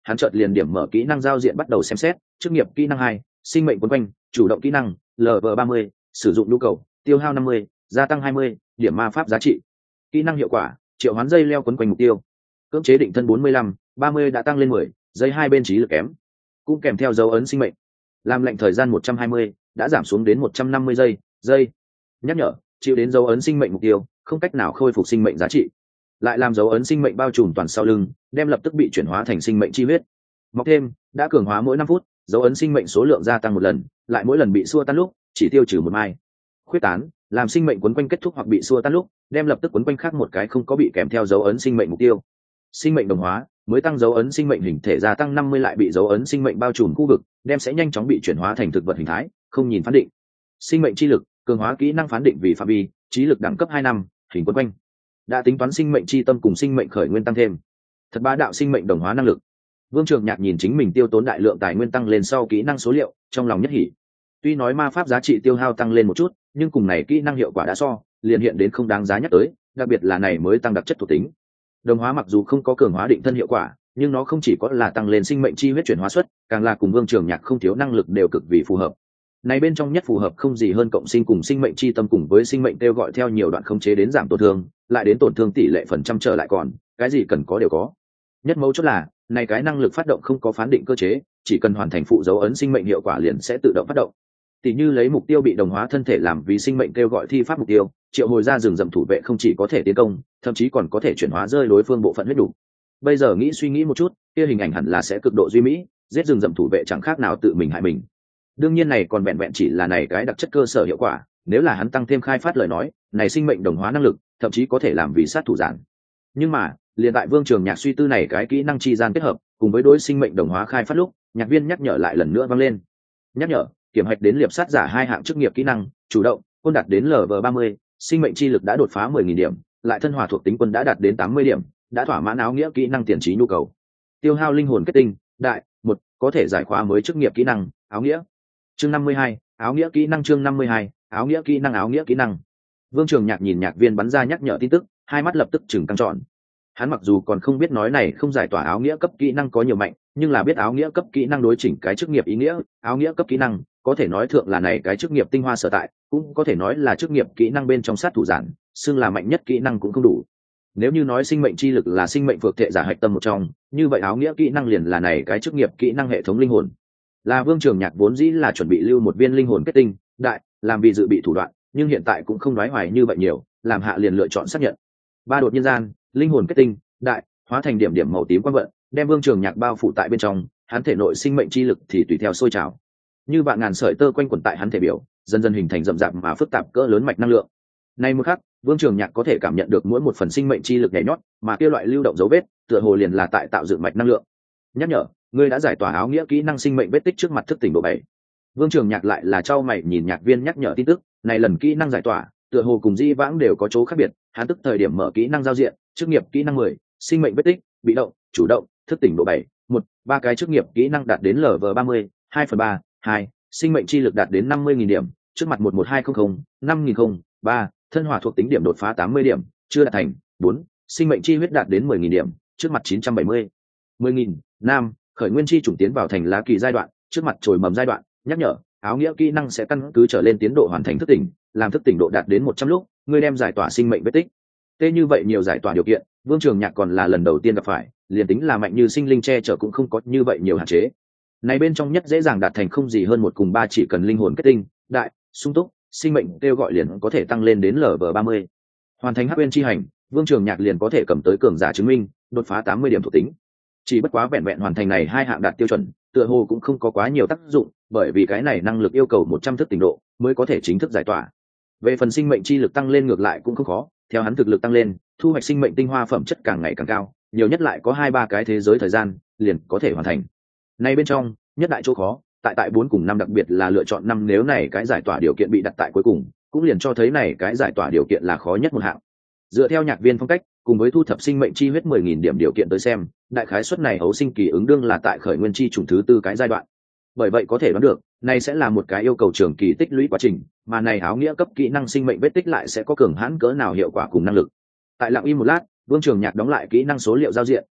hắn chợt liền điểm mở kỹ năng giao diện bắt đầu xem xét. Chức nghiệp kỹ năng hai, sinh mệnh quấn quanh, chủ động kỹ năng lv ba mươi, sử dụng nhu cầu tiêu hao năm mươi, gia tăng hai mươi điểm ma pháp giá trị. Kỹ năng hiệu quả triệu hoán dây leo quấn quanh mục tiêu, cưỡng chế định thân bốn mươi lăm, ba mươi đã tăng lên mười, dây hai bên trí lực kém, cũng kèm theo dấu ấn sinh mệnh, làm lệnh thời gian một trăm hai mươi đã giảm xuống đến một trăm năm mươi giây. Giây nhắc nhở chịu đến dấu ấn sinh mệnh mục tiêu không cách nào khôi phục sinh mệnh giá trị, lại làm dấu ấn sinh mệnh bao trùm toàn sau lưng, đem lập tức bị chuyển hóa thành sinh mệnh chi huyết. Mọc thêm đã cường hóa mỗi năm phút, dấu ấn sinh mệnh số lượng gia tăng một lần, lại mỗi lần bị xua tan lúc chỉ tiêu trừ một mai. Khuyết tán làm sinh mệnh quấn quanh kết thúc hoặc bị xua tan lúc, đem lập tức quấn quanh khác một cái không có bị kèm theo dấu ấn sinh mệnh mục tiêu. Sinh mệnh đồng hóa mới tăng dấu ấn sinh mệnh hình thể gia tăng năm mươi, lại bị dấu ấn sinh mệnh bao trùm khu vực, đem sẽ nhanh chóng bị chuyển hóa thành thực vật hình thái, không nhìn phán định. Sinh mệnh chi lực cường hóa kỹ năng phán định vì phạm vi trí lực đẳng cấp hai năm, hình quấn quanh, đã tính toán sinh mệnh chi tâm cùng sinh mệnh khởi nguyên tăng thêm. Thật bá đạo sinh mệnh đồng hóa năng lực. Vương Trường Nhạc nhìn chính mình tiêu tốn đại lượng tài nguyên tăng lên sau kỹ năng số liệu, trong lòng nhất hỉ. Tuy nói ma pháp giá trị tiêu hao tăng lên một chút, nhưng cùng này kỹ năng hiệu quả đã so liền hiện đến không đáng giá nhắc tới, đặc biệt là này mới tăng đặc chất thuộc tính. Đồng hóa mặc dù không có cường hóa định thân hiệu quả, nhưng nó không chỉ có là tăng lên sinh mệnh chi huyết chuyển hóa suất, càng là cùng Vương Trường Nhạc không thiếu năng lực đều cực vì phù hợp. Này bên trong nhất phù hợp không gì hơn cộng sinh cùng sinh mệnh chi tâm cùng với sinh mệnh kêu gọi theo nhiều đoạn khống chế đến giảm tổn thương, lại đến tổn thương tỷ lệ phần trăm trở lại còn, cái gì cần có đều có. Nhất mấu chốt là, này cái năng lực phát động không có phán định cơ chế, chỉ cần hoàn thành phụ dấu ấn sinh mệnh hiệu quả liền sẽ tự động phát động. Tỷ như lấy mục tiêu bị đồng hóa thân thể làm vì sinh mệnh kêu gọi thi pháp mục tiêu, triệu hồi ra rừng rậm thủ vệ không chỉ có thể tiến công, thậm chí còn có thể chuyển hóa rơi đối phương bộ phận huyết đủ. Bây giờ nghĩ suy nghĩ một chút, kia hình ảnh hẳn là sẽ cực độ duy mỹ, giết rừng rậm thủ vệ chẳng khác nào tự mình hại mình. Đương nhiên này còn vẹn vẹn chỉ là này cái đặc chất cơ sở hiệu quả, nếu là hắn tăng thêm khai phát lời nói, này sinh mệnh đồng hóa năng lực, thậm chí có thể làm vì sát thủ giản. Nhưng mà, liền tại Vương Trường Nhạc suy tư này cái kỹ năng chi gian kết hợp, cùng với đối sinh mệnh đồng hóa khai phát lúc, nhạc viên nhắc nhở lại lần nữa vang lên. Nhắc nhở, kiểm hạch đến liệp sát giả hai hạng chức nghiệp kỹ năng, chủ động, quân đạt đến lv ba mươi, sinh mệnh chi lực đã đột phá mười nghìn điểm, lại thân hòa thuộc tính quân đã đạt đến tám mươi điểm, đã thỏa mãn áo nghĩa kỹ năng tiền trí nhu cầu. Tiêu hao linh hồn kết tinh, đại, một, có thể giải khóa mới chức nghiệp kỹ năng, áo nghĩa. Chương năm mươi hai, áo nghĩa kỹ năng chương năm mươi hai, áo nghĩa kỹ năng áo nghĩa kỹ năng. Vương Trường Nhạc nhìn nhạc viên bắn ra nhắc nhở tin tức, hai mắt lập tức chừng căng tròn. Hắn mặc dù còn không biết nói này không giải tỏa áo nghĩa cấp kỹ năng có nhiều mạnh, nhưng là biết áo nghĩa cấp kỹ năng đối chỉnh cái chức nghiệp ý nghĩa, áo nghĩa cấp kỹ năng có thể nói thượng là này cái chức nghiệp tinh hoa sở tại, cũng có thể nói là chức nghiệp kỹ năng bên trong sát thủ giản, xưng là mạnh nhất kỹ năng cũng không đủ. Nếu như nói sinh mệnh chi lực là sinh mệnh phược thể giả hạch tâm một trong, như vậy áo nghĩa kỹ năng liền là này cái chức nghiệp kỹ năng hệ thống linh hồn. Là Vương Trường Nhạc vốn dĩ là chuẩn bị lưu một viên linh hồn kết tinh đại làm vì dự bị thủ đoạn, nhưng hiện tại cũng không nói hoài như vậy nhiều, làm hạ liền lựa chọn xác nhận. Ba đột nhiên gian, linh hồn kết tinh đại hóa thành điểm điểm màu tím quang vận, đem Vương Trường Nhạc bao phủ tại bên trong, hắn thể nội sinh mệnh chi lực thì tùy theo sôi trào, như vạn ngàn sợi tơ quanh quẩn tại hắn thể biểu, dần dần hình thành rậm rạp mà phức tạp cỡ lớn mạch năng lượng. Nay một khắc, Vương Trường Nhạc có thể cảm nhận được mỗi một phần sinh mệnh chi lực nhảy nhót, mà kia loại lưu động dấu vết, tựa hồ liền là tại tạo dựng mạch năng lượng. Nhắc nhở, ngươi đã giải tỏa áo nghĩa kỹ năng sinh mệnh vết tích trước mặt thức tỉnh độ bảy. Vương Trường Nhạc lại là trao mày nhìn nhạc viên nhắc nhở tin tức, này lần kỹ năng giải tỏa, tựa hồ cùng di vãng đều có chỗ khác biệt, hắn tức thời điểm mở kỹ năng giao diện, chức nghiệp kỹ năng mười, sinh mệnh vết tích, bị động, chủ động, thức tỉnh độ bảy, một, ba cái chức nghiệp kỹ năng đạt đến lv ba mươi, hai phần ba, hai, sinh mệnh chi lực đạt đến năm mươi nghìn điểm, trước mặt một một hai không không, năm nghìn không, ba, thân hỏa thuộc tính điểm đột phá tám mươi điểm, chưa đạt thành, bốn, sinh mệnh chi huyết đạt đến mười nghìn điểm, trước mặt chín trăm bảy mươi, mười nghìn, năm, khởi nguyên chi chủng tiến vào thành lá kỳ giai đoạn, trước mặt trồi mầm giai đoạn, nhắc nhở, áo nghĩa kỹ năng sẽ căn cứ trở lên tiến độ hoàn thành thức tỉnh, làm thức tỉnh độ đạt đến một trăm lúc, ngươi đem giải tỏa sinh mệnh vết tích. Tê như vậy nhiều giải tỏa điều kiện, Vương Trường Nhạc còn là lần đầu tiên gặp phải, liền tính là mạnh như sinh linh che chở cũng không có như vậy nhiều hạn chế. Này bên trong nhất dễ dàng đạt thành không gì hơn một cùng ba chỉ cần linh hồn kết tinh đại sung túc, sinh mệnh kêu gọi liền có thể tăng lên đến lv ba mươi. Hoàn thành hắc uyên chi hành, Vương Trường Nhạc liền có thể cầm tới cường giả chứng minh, đột phá tám mươi điểm thuộc tính. Chỉ bất quá vẹn vẹn hoàn thành này hai hạng đạt tiêu chuẩn, tựa hồ cũng không có quá nhiều tác dụng, bởi vì cái này năng lực yêu cầu một trăm thức tỉnh độ mới có thể chính thức giải tỏa. Về phần sinh mệnh chi lực tăng lên ngược lại cũng không khó, theo hắn thực lực tăng lên, thu hoạch sinh mệnh tinh hoa phẩm chất càng ngày càng cao, nhiều nhất lại có hai ba cái thế giới thời gian liền có thể hoàn thành. Này bên trong, nhất đại chỗ khó, tại tại bốn cùng năm đặc biệt là lựa chọn năm, nếu này cái giải tỏa điều kiện bị đặt tại cuối cùng, cũng liền cho thấy này cái giải tỏa điều kiện là khó nhất một hạng. Dựa theo nhạc viên phong cách, cùng với thu thập sinh mệnh chi huyết mười nghìn điểm điều kiện tới xem, đại khái suất này hấu sinh kỳ ứng đương là tại khởi nguyên chi chủng thứ tư cái giai đoạn. Bởi vậy có thể đoán được, này sẽ là một cái yêu cầu trường kỳ tích lũy quá trình, mà này áo nghĩa cấp kỹ năng sinh mệnh vết tích lại sẽ có cường hãn cỡ nào hiệu quả cùng năng lực. Tại lặng im một lát, Vương Trường Nhạc đóng lại kỹ năng số liệu giao diện,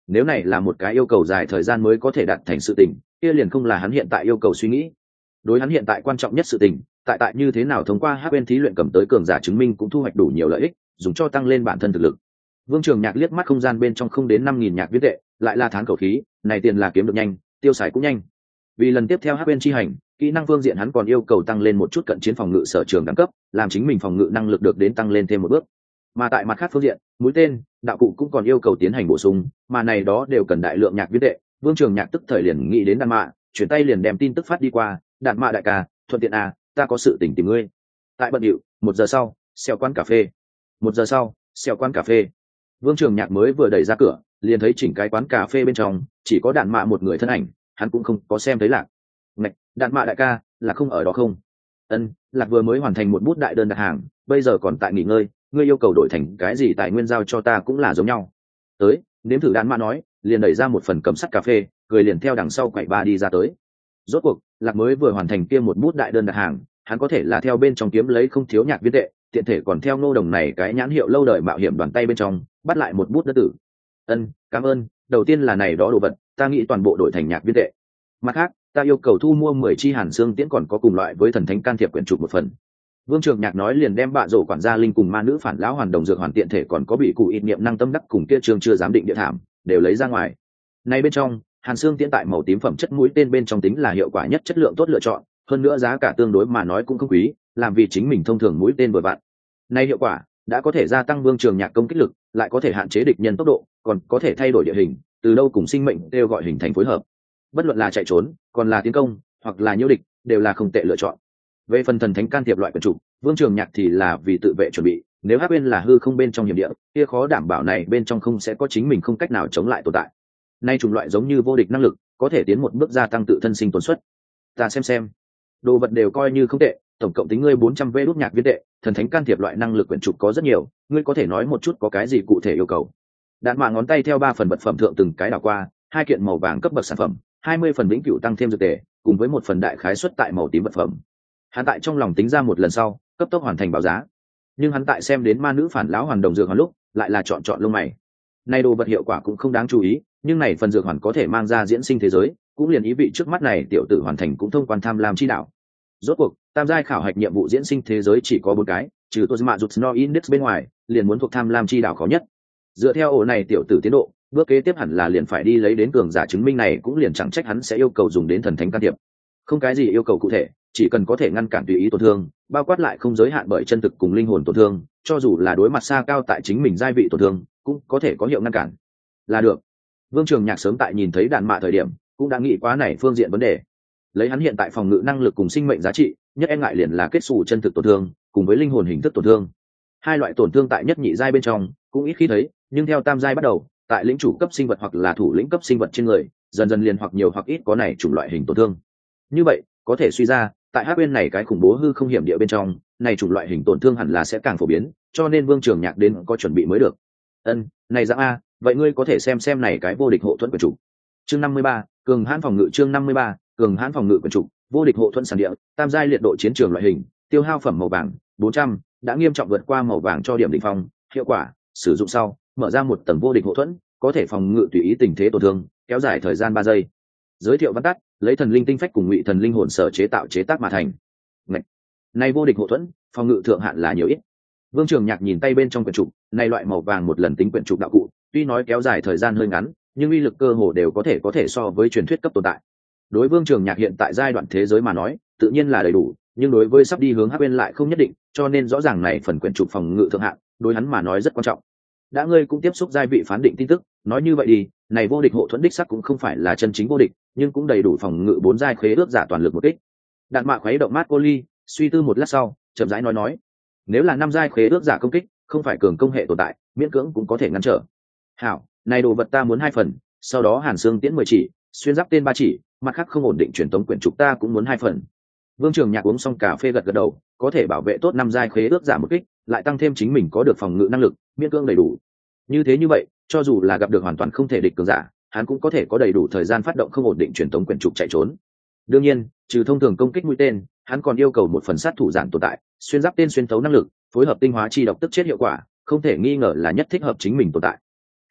nếu này là một cái yêu cầu dài thời gian mới có thể đạt thành sự tình, kia liền không là hắn hiện tại yêu cầu suy nghĩ. Đối hắn hiện tại quan trọng nhất sự tình, tại tại như thế nào thông qua hắc bên thí luyện cầm tới cường giả chứng minh cũng thu hoạch đủ nhiều lợi ích, dùng cho tăng lên bản thân thực lực. Vương Trường Nhạc liếc mắt không gian bên trong không đến năm nghìn nhạc viết tệ, lại là thán khẩu khí, này tiền là kiếm được nhanh, tiêu xài cũng nhanh. Vì lần tiếp theo hắc bên chi hành, kỹ năng phương diện hắn còn yêu cầu tăng lên một chút cận chiến phòng ngự sở trường đẳng cấp, làm chính mình phòng ngự năng lực được đến tăng lên thêm một bước. Mà tại mặt khác phương diện, mũi tên, đạo cụ cũng còn yêu cầu tiến hành bổ sung, mà này đó đều cần đại lượng nhạc viết tệ. Vương Trường Nhạc tức thời liền nghĩ đến Đan Mạ, chuyển tay liền đem tin tức phát đi qua, Đan Mạ đại ca, thuận tiện à, ta có sự tình tìm ngươi. Tại bận điệu, một giờ sau, xeo quán cà phê. Một giờ sau, xeo quán cà phê. Vương Trường Nhạc mới vừa đẩy ra cửa, liền thấy chỉnh cái quán cà phê bên trong chỉ có Đan Mạ một người thân ảnh, hắn cũng không có xem thấy Lạc. Ngạch, Đan Mạ đại ca, là không ở đó không? Ân, Lạc vừa mới hoàn thành một bút đại đơn đặt hàng, bây giờ còn tại nghỉ ngơi, ngươi yêu cầu đổi thành cái gì tài nguyên giao cho ta cũng là giống nhau. Tới, nếm thử Đan Mạ nói, liền đẩy ra một phần cầm sắt cà phê, cười liền theo đằng sau quậy ba đi ra tới. Rốt cuộc, Lạc mới vừa hoàn thành kia một bút đại đơn đặt hàng, hắn có thể là theo bên trong kiếm lấy không thiếu nhạc viên tệ, tiện thể còn theo Ngô Đồng này cái nhãn hiệu lâu đời mạo hiểm đoàn tay bên trong, bắt lại một bút đất tử. Ân, cảm ơn, đầu tiên là này đó đồ vật, ta nghĩ toàn bộ đổi thành nhạc viên tệ. Mặt khác, ta yêu cầu thu mua mười chi Hàn Xương Tiễn còn có cùng loại với thần thánh can thiệp quyển trục một phần. Vương Trường Nhạc nói liền đem bạ rổ quản gia linh cùng ma nữ phản lão hoàn đồng dược hoàn tiện thể còn có bị cụ ít niệm năng tâm đắc cùng kia trường chưa giám định địa thảm, đều lấy ra ngoài. Này bên trong, Hàn Xương Tiễn tại màu tím phẩm chất mũi tên bên trong tính là hiệu quả nhất chất lượng tốt lựa chọn, hơn nữa giá cả tương đối mà nói cũng không quý, làm vì chính mình thông thường mũi tên vừa vặn. Này hiệu quả đã có thể gia tăng Vương Trường Nhạc công kích lực, lại có thể hạn chế địch nhân tốc độ, còn có thể thay đổi địa hình, từ đâu cùng sinh mệnh đều gọi hình thành phối hợp. Bất luận là chạy trốn, còn là tiến công, hoặc là nhiễu địch, đều là không tệ lựa chọn. Về phần thần thánh can thiệp loại quyển trục, Vương Trường Nhạc thì là vì tự vệ chuẩn bị, nếu hắc bên là hư không bên trong hiểm địa, kia khó đảm bảo này bên trong không sẽ có chính mình không cách nào chống lại tồn tại. Nay chủng loại giống như vô địch năng lực, có thể tiến một bước gia tăng tự thân sinh tồn suất. Ta xem xem, đồ vật đều coi như không tệ, tổng cộng tính ngươi bốn trăm vé đút nhạc viên tệ, thần thánh can thiệp loại năng lực quyển trục có rất nhiều, ngươi có thể nói một chút có cái gì cụ thể yêu cầu. Đạn Mạ ngón tay theo ba phần vật phẩm thượng từng cái đảo qua, hai kiện màu vàng cấp bậc sản phẩm, hai mươi phần vĩnh cửu tăng thêm dược tệ, cùng với một phần đại khái suất tại màu tím vật phẩm. Hắn tại trong lòng tính ra một lần sau, cấp tốc hoàn thành báo giá. Nhưng hắn tại xem đến ma nữ phản lão hoàn đồng dược hoàn lúc, lại là chọn chọn lông mày. Này đồ vật hiệu quả cũng không đáng chú ý, nhưng này phần dược hoàn có thể mang ra diễn sinh thế giới, cũng liền ý vị trước mắt này tiểu tử hoàn thành cũng thông quan tham lam chi đạo. Rốt cuộc, tam giai khảo hạch nhiệm vụ diễn sinh thế giới chỉ có bốn cái, trừ Tozma Jutno Index bên ngoài, liền muốn thuộc tham lam chi đạo khó nhất. Dựa theo ổ này tiểu tử tiến độ, bước kế tiếp hẳn là liền phải đi lấy đến cường giả chứng minh này, cũng liền chẳng trách hắn sẽ yêu cầu dùng đến thần thánh can thiệp. Không cái gì yêu cầu cụ thể, chỉ cần có thể ngăn cản tùy ý tổn thương, bao quát lại không giới hạn bởi chân thực cùng linh hồn tổn thương, cho dù là đối mặt xa cao tại chính mình giai vị tổn thương, cũng có thể có hiệu ngăn cản. Là được. Vương Trường Nhạc sớm tại nhìn thấy Đạn Mạ thời điểm, cũng đã nghĩ quá này phương diện vấn đề. Lấy hắn hiện tại phòng ngự năng lực cùng sinh mệnh giá trị, nhất e ngại liền là kết xù chân thực tổn thương, cùng với linh hồn hình thức tổn thương. Hai loại tổn thương tại nhất nhị giai bên trong cũng ít khi thấy, nhưng theo tam giai bắt đầu, tại lĩnh chủ cấp sinh vật hoặc là thủ lĩnh cấp sinh vật trên người, dần dần liền hoặc nhiều hoặc ít có này chủng loại hình tổn thương. Như vậy, có thể suy ra, tại hắc bên này cái khủng bố hư không hiểm địa bên trong, này chủng loại hình tổn thương hẳn là sẽ càng phổ biến, cho nên Vương Trường Nhạc đến có chuẩn bị mới được. Ân, này dạng a, vậy ngươi có thể xem xem này cái vô địch hộ thuẫn của chủ. Chương năm mươi ba, cường hãn phòng ngự chương năm mươi ba, cường hãn phòng ngự của chủ, vô địch hộ thuẫn sản địa, tam giai liệt độ chiến trường loại hình, tiêu hao phẩm màu vàng bốn trăm, đã nghiêm trọng vượt qua màu vàng cho điểm đỉnh phong, hiệu quả, sử dụng sau, mở ra một tầng vô địch hộ thuẫn, có thể phòng ngự tùy ý tình thế tổn thương, kéo dài thời gian ba giây. Giới thiệu văn tắt, lấy thần linh tinh phách cùng ngụy thần linh hồn sở chế tạo chế tác mà thành. Này, này vô địch hộ thuẫn, phòng ngự thượng hạn là nhiều ít. Vương Trường Nhạc nhìn tay bên trong quyển trục, này loại màu vàng một lần tính quyển trục đạo cụ, tuy nói kéo dài thời gian hơi ngắn, nhưng uy lực cơ hồ đều có thể có thể so với truyền thuyết cấp tồn tại. Đối Vương Trường Nhạc hiện tại giai đoạn thế giới mà nói, tự nhiên là đầy đủ, nhưng đối với sắp đi hướng hắc bên lại không nhất định, cho nên rõ ràng này phần quyển trục phòng ngự thượng hạn, đối hắn mà nói rất quan trọng. Đã ngươi cũng tiếp xúc giai vị phán định tin tức, nói như vậy đi, này vô địch hộ thuẫn đích sắc cũng không phải là chân chính vô địch, nhưng cũng đầy đủ phòng ngự bốn giai khế ước giả toàn lực một kích. Đạn Mạ khuấy động mát cô ly, suy tư một lát sau, chậm rãi nói nói, nếu là năm giai khế ước giả công kích, không phải cường công hệ tồn tại, miễn cưỡng cũng có thể ngăn trở. Hảo, này đồ vật ta muốn hai phần, sau đó Hàn Xương Tiễn mười chỉ, xuyên giáp tên ba chỉ, mặt khác không ổn định truyền tống quyển trục ta cũng muốn hai phần. Vương Trường Nhạc uống xong cà phê gật gật đầu, có thể bảo vệ tốt năm giai khế ước giả một kích, lại tăng thêm chính mình có được phòng ngự năng lực, miễn cưỡng đầy đủ. Như thế như vậy, cho dù là gặp được hoàn toàn không thể địch cường giả, hắn cũng có thể có đầy đủ thời gian phát động không ổn định truyền tống quyển trục chạy trốn. Đương nhiên, trừ thông thường công kích mũi tên, hắn còn yêu cầu một phần sát thủ giản tồn tại, xuyên giáp tên xuyên thấu năng lực, phối hợp tinh hóa chi độc tức chết hiệu quả, không thể nghi ngờ là nhất thích hợp chính mình tồn tại. Hảo,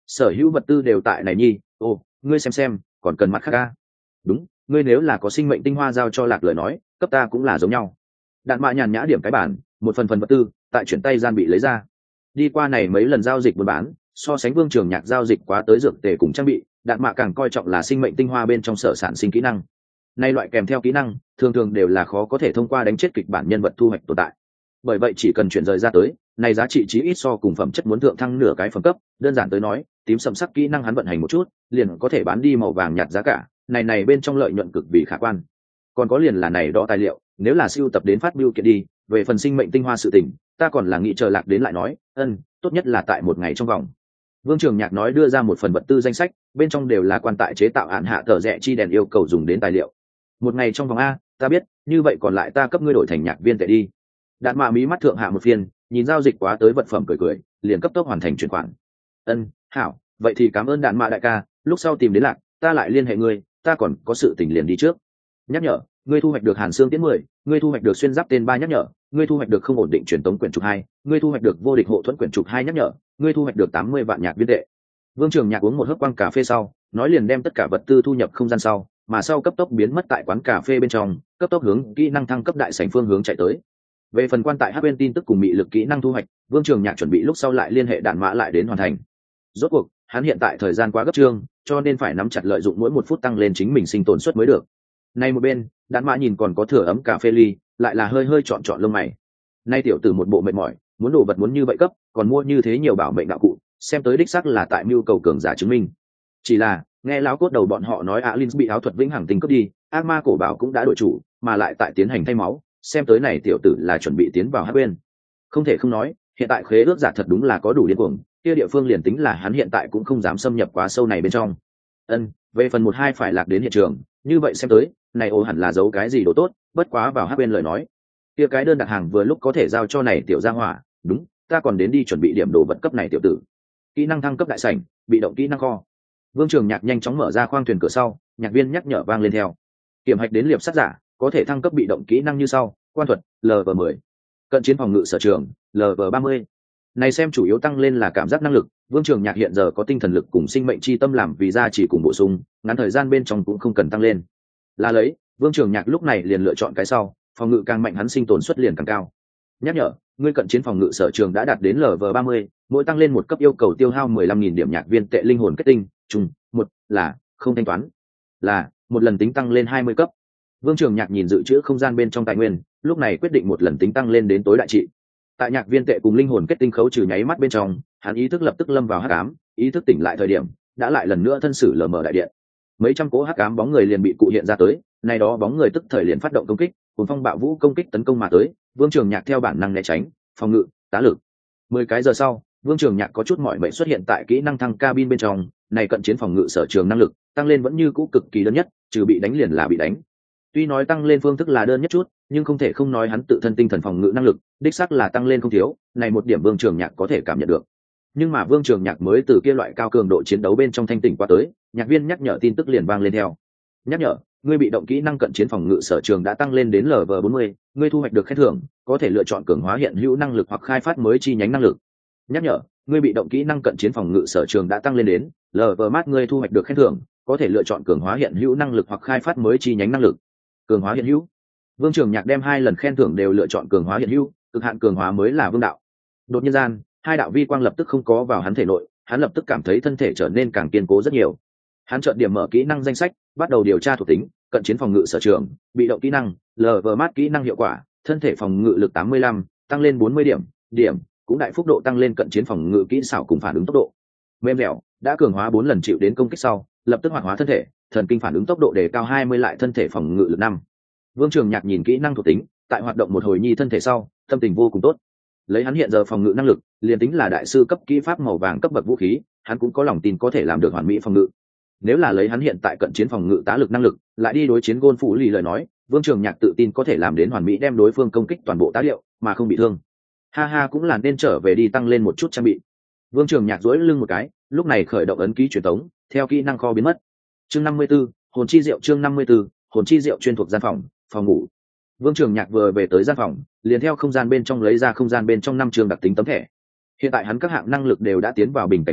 sở hữu vật tư đều tại này nhi. Ô, ngươi xem xem còn cần mặt khác ca. Đúng, ngươi nếu là có sinh mệnh tinh hoa giao cho Lạc lời nói, cấp ta cũng là giống nhau. Đạn mạ nhàn nhã điểm cái bản, một phần phần vật tư tại chuyển tay gian bị lấy ra. Đi qua này mấy lần giao dịch buôn bán, so sánh Vương Trường Nhạc giao dịch quá tới dược tề cùng trang bị, đạn mạ càng coi trọng là sinh mệnh tinh hoa bên trong sở sản sinh kỹ năng. Nay loại kèm theo kỹ năng thường thường đều là khó có thể thông qua đánh chết kịch bản nhân vật thu hoạch tồn tại. Bởi vậy chỉ cần chuyển rời ra tới, này giá trị chí ít so cùng phẩm chất muốn thượng thăng nửa cái phẩm cấp. Đơn giản tới nói, tím sầm sắc kỹ năng hắn vận hành một chút, liền có thể bán đi màu vàng nhạt giá cả, này này bên trong lợi nhuận cực vì khả quan. Còn có liền là này đó tài liệu, nếu là siêu tập đến phát biểu kiện đi, về phần sinh mệnh tinh hoa sự tình, ta còn là nghĩ chờ Lạc đến lại nói, ân, tốt nhất là tại một ngày trong vòng. Vương Trường Nhạc nói đưa ra một phần vật tư danh sách, bên trong đều là quan tại chế tạo hạn hạ tờ rẽ chi đèn yêu cầu dùng đến tài liệu. Một ngày trong vòng a, ta biết, như vậy còn lại ta cấp ngươi đổi thành nhạc viên tệ đi. Đạn mạ mí mắt thượng hạ một phiên, nhìn giao dịch quá tới vật phẩm cười cười, liền cấp tốc hoàn thành chuyển khoản. Ân, hảo, vậy thì cảm ơn đạn mạ đại ca, lúc sau tìm đến Lạc, ta lại liên hệ ngươi, ta còn có sự tình liền đi trước. Nhắc nhở, ngươi thu hoạch được Hàn Xương Tiễn mười, ngươi thu hoạch được xuyên giáp tên ba nhắc nhở, ngươi thu hoạch được không ổn định truyền tống quyển trục hai, ngươi thu hoạch được vô địch hộ thuẫn quyển trục hai nhắc nhở, ngươi thu hoạch được tám mươi vạn nhạc viên tệ. Vương Trường Nhạc uống một hớp quang cà phê sau, nói liền đem tất cả vật tư thu nhập không gian sau, mà sau cấp tốc biến mất tại quán cà phê bên trong, cấp tốc hướng kỹ năng thăng cấp đại sảnh phương hướng chạy tới. Về phần quan tại hắc bên tin tức cùng mị lực kỹ năng thu hoạch, Vương Trường Nhạc chuẩn bị lúc sau lại liên hệ đạn mã lại đến hoàn thành. Rốt cuộc, hắn hiện tại thời gian quá gấp trương, cho nên phải nắm chặt lợi dụng mỗi một phút tăng lên chính mình sinh tồn suất mới được. Nay một bên, đạn mã nhìn còn có thừa ấm cà phê ly, lại là hơi hơi chọn chọn lông mày. Nay tiểu tử một bộ mệt mỏi, muốn đồ vật muốn như vậy cấp, còn mua như thế nhiều bảo mệnh đạo cụ, xem tới đích xác là tại mưu cầu cường giả chứng minh. Chỉ là, nghe láo cốt đầu bọn họ nói Alin bị áo thuật vĩnh hằng tinh cướp đi, ác ma cổ bảo cũng đã đổi chủ, mà lại tại tiến hành thay máu, xem tới này tiểu tử là chuẩn bị tiến vào hắc bên. Không thể không nói, hiện tại khế ước giả thật đúng là có đủ điên cuồng, kia địa phương liền tính là hắn hiện tại cũng không dám xâm nhập quá sâu này bên trong. Ân, về phần một hai phải Lạc đến hiện trường, như vậy xem tới, này ô hẳn là giấu cái gì đồ tốt, bất quá vào hắc bên lời nói, kia cái đơn đặt hàng vừa lúc có thể giao cho này tiểu gia hỏa, đúng, ta còn đến đi chuẩn bị điểm đồ vật cấp này tiểu tử. Kỹ năng thăng cấp đại sảnh, bị động kỹ năng kho. Vương Trường Nhạc nhanh chóng mở ra khoang thuyền cửa sau, nhạc viên nhắc nhở vang lên theo. Kiểm hạch đến liệp sát giả, có thể thăng cấp bị động kỹ năng như sau: quan thuật L V mười, cận chiến phòng ngự sở trường L V ba mươi. Này xem chủ yếu tăng lên là cảm giác năng lực, Vương Trường Nhạc hiện giờ có tinh thần lực cùng sinh mệnh chi tâm làm vì gia chỉ cùng bổ sung, ngắn thời gian bên trong cũng không cần tăng lên. Là lấy, Vương Trường Nhạc lúc này liền lựa chọn cái sau, phòng ngự càng mạnh hắn sinh tồn suất liền càng cao. Nhắc nhở, ngươi cận chiến phòng ngự sở trường đã đạt đến L V ba mươi, mỗi tăng lên một cấp yêu cầu tiêu hao mười lăm nghìn điểm nhạc viên tệ linh hồn kết tinh, trùng, một là không thanh toán, là một lần tính tăng lên hai mươi cấp. Vương Trường Nhạc nhìn dự trữ không gian bên trong tài nguyên, lúc này quyết định một lần tính tăng lên đến tối đại trị. Tại nhạc viên tệ cùng linh hồn kết tinh khấu trừ nháy mắt bên trong, hắn ý thức lập tức lâm vào hắc ám, ý thức tỉnh lại thời điểm, đã lại lần nữa thân sử lờ mờ đại điện. Mấy trăm cố hắc ám bóng người liền bị cụ hiện ra tới, này đó bóng người tức thời liền phát động công kích, cuồng phong bạo vũ công kích tấn công mà tới, Vương Trường Nhạc theo bản năng né tránh, phòng ngự, tá lực. Mười cái giờ sau, Vương Trường Nhạc có chút mỏi mệt xuất hiện tại kỹ năng thăng cabin bên trong, này cận chiến phòng ngự sở trường năng lực, tăng lên vẫn như cũ cực kỳ đơn nhất, trừ bị đánh liền là bị đánh. Tuy nói tăng lên phương thức là đơn nhất chút, nhưng không thể không nói hắn tự thân tinh thần phòng ngự năng lực, đích xác là tăng lên không thiếu, này một điểm Vương Trường Nhạc có thể cảm nhận được. Nhưng mà Vương Trường Nhạc mới từ kia loại cao cường độ chiến đấu bên trong thanh tỉnh qua tới, nhạc viên nhắc nhở tin tức liền vang lên theo. Nhắc nhở, ngươi bị động kỹ năng cận chiến phòng ngự sở trường đã tăng lên đến L V bốn mươi, ngươi thu hoạch được khen thưởng, có thể lựa chọn cường hóa hiện hữu năng lực hoặc khai phát mới chi nhánh năng lực. Nhắc nhở, ngươi bị động kỹ năng cận chiến phòng ngự sở trường đã tăng lên đến L V mát, ngươi thu hoạch được khen thưởng, có thể lựa chọn cường hóa hiện hữu năng lực hoặc khai phát mới chi nhánh năng lực. Cường hóa hiện hữu. Vương Trường Nhạc đem hai lần khen thưởng đều lựa chọn cường hóa hiện hữu, cực hạn cường hóa mới là vương đạo. Đột nhiên gian, hai đạo vi quang lập tức không có vào hắn thể nội, hắn lập tức cảm thấy thân thể trở nên càng kiên cố rất nhiều. Hắn chợt điểm mở kỹ năng danh sách, bắt đầu điều tra thuộc tính, cận chiến phòng ngự sở trường, bị động kỹ năng, L V mát kỹ năng hiệu quả, thân thể phòng ngự lực tám mươi lăm, tăng lên bốn mươi điểm, điểm, cũng đại phúc độ tăng lên cận chiến phòng ngự kỹ xảo cùng phản ứng tốc độ. Mềm dẻo, đã cường hóa bốn lần chịu đến công kích sau, lập tức hoạt hóa thân thể, thần kinh phản ứng tốc độ đề cao hai mươi lại thân thể phòng ngự lực năm. Vương Trường Nhạc nhìn kỹ năng thuộc tính, tại hoạt động một hồi nhi thân thể sau, tâm tình vô cùng tốt. Lấy hắn hiện giờ phòng ngự năng lực, liền tính là đại sư cấp kỹ pháp màu vàng cấp bậc vũ khí, hắn cũng có lòng tin có thể làm được hoàn mỹ phòng ngự. Nếu là lấy hắn hiện tại cận chiến phòng ngự tá lực năng lực, lại đi đối chiến gôn phụ lì lời nói, Vương Trường Nhạc tự tin có thể làm đến hoàn mỹ đem đối phương công kích toàn bộ tá liệu, mà không bị thương. Ha ha, cũng là nên trở về đi tăng lên một chút trang bị. Vương Trường Nhạc duỗi lưng một cái, lúc này khởi động ấn ký truyền tống, theo kỹ năng kho biến mất. Chương năm mươi 54, hồn chi diệu chương năm mươi 54, hồn chi diệu chuyên thuộc gian phòng, phòng ngủ. Vương Trường Nhạc vừa về tới gian phòng, liền theo không gian bên trong lấy ra không gian bên trong năm trường đặc tính tấm thẻ. Hiện tại hắn các hạng năng lực đều đã tiến vào bình cảnh kỳ,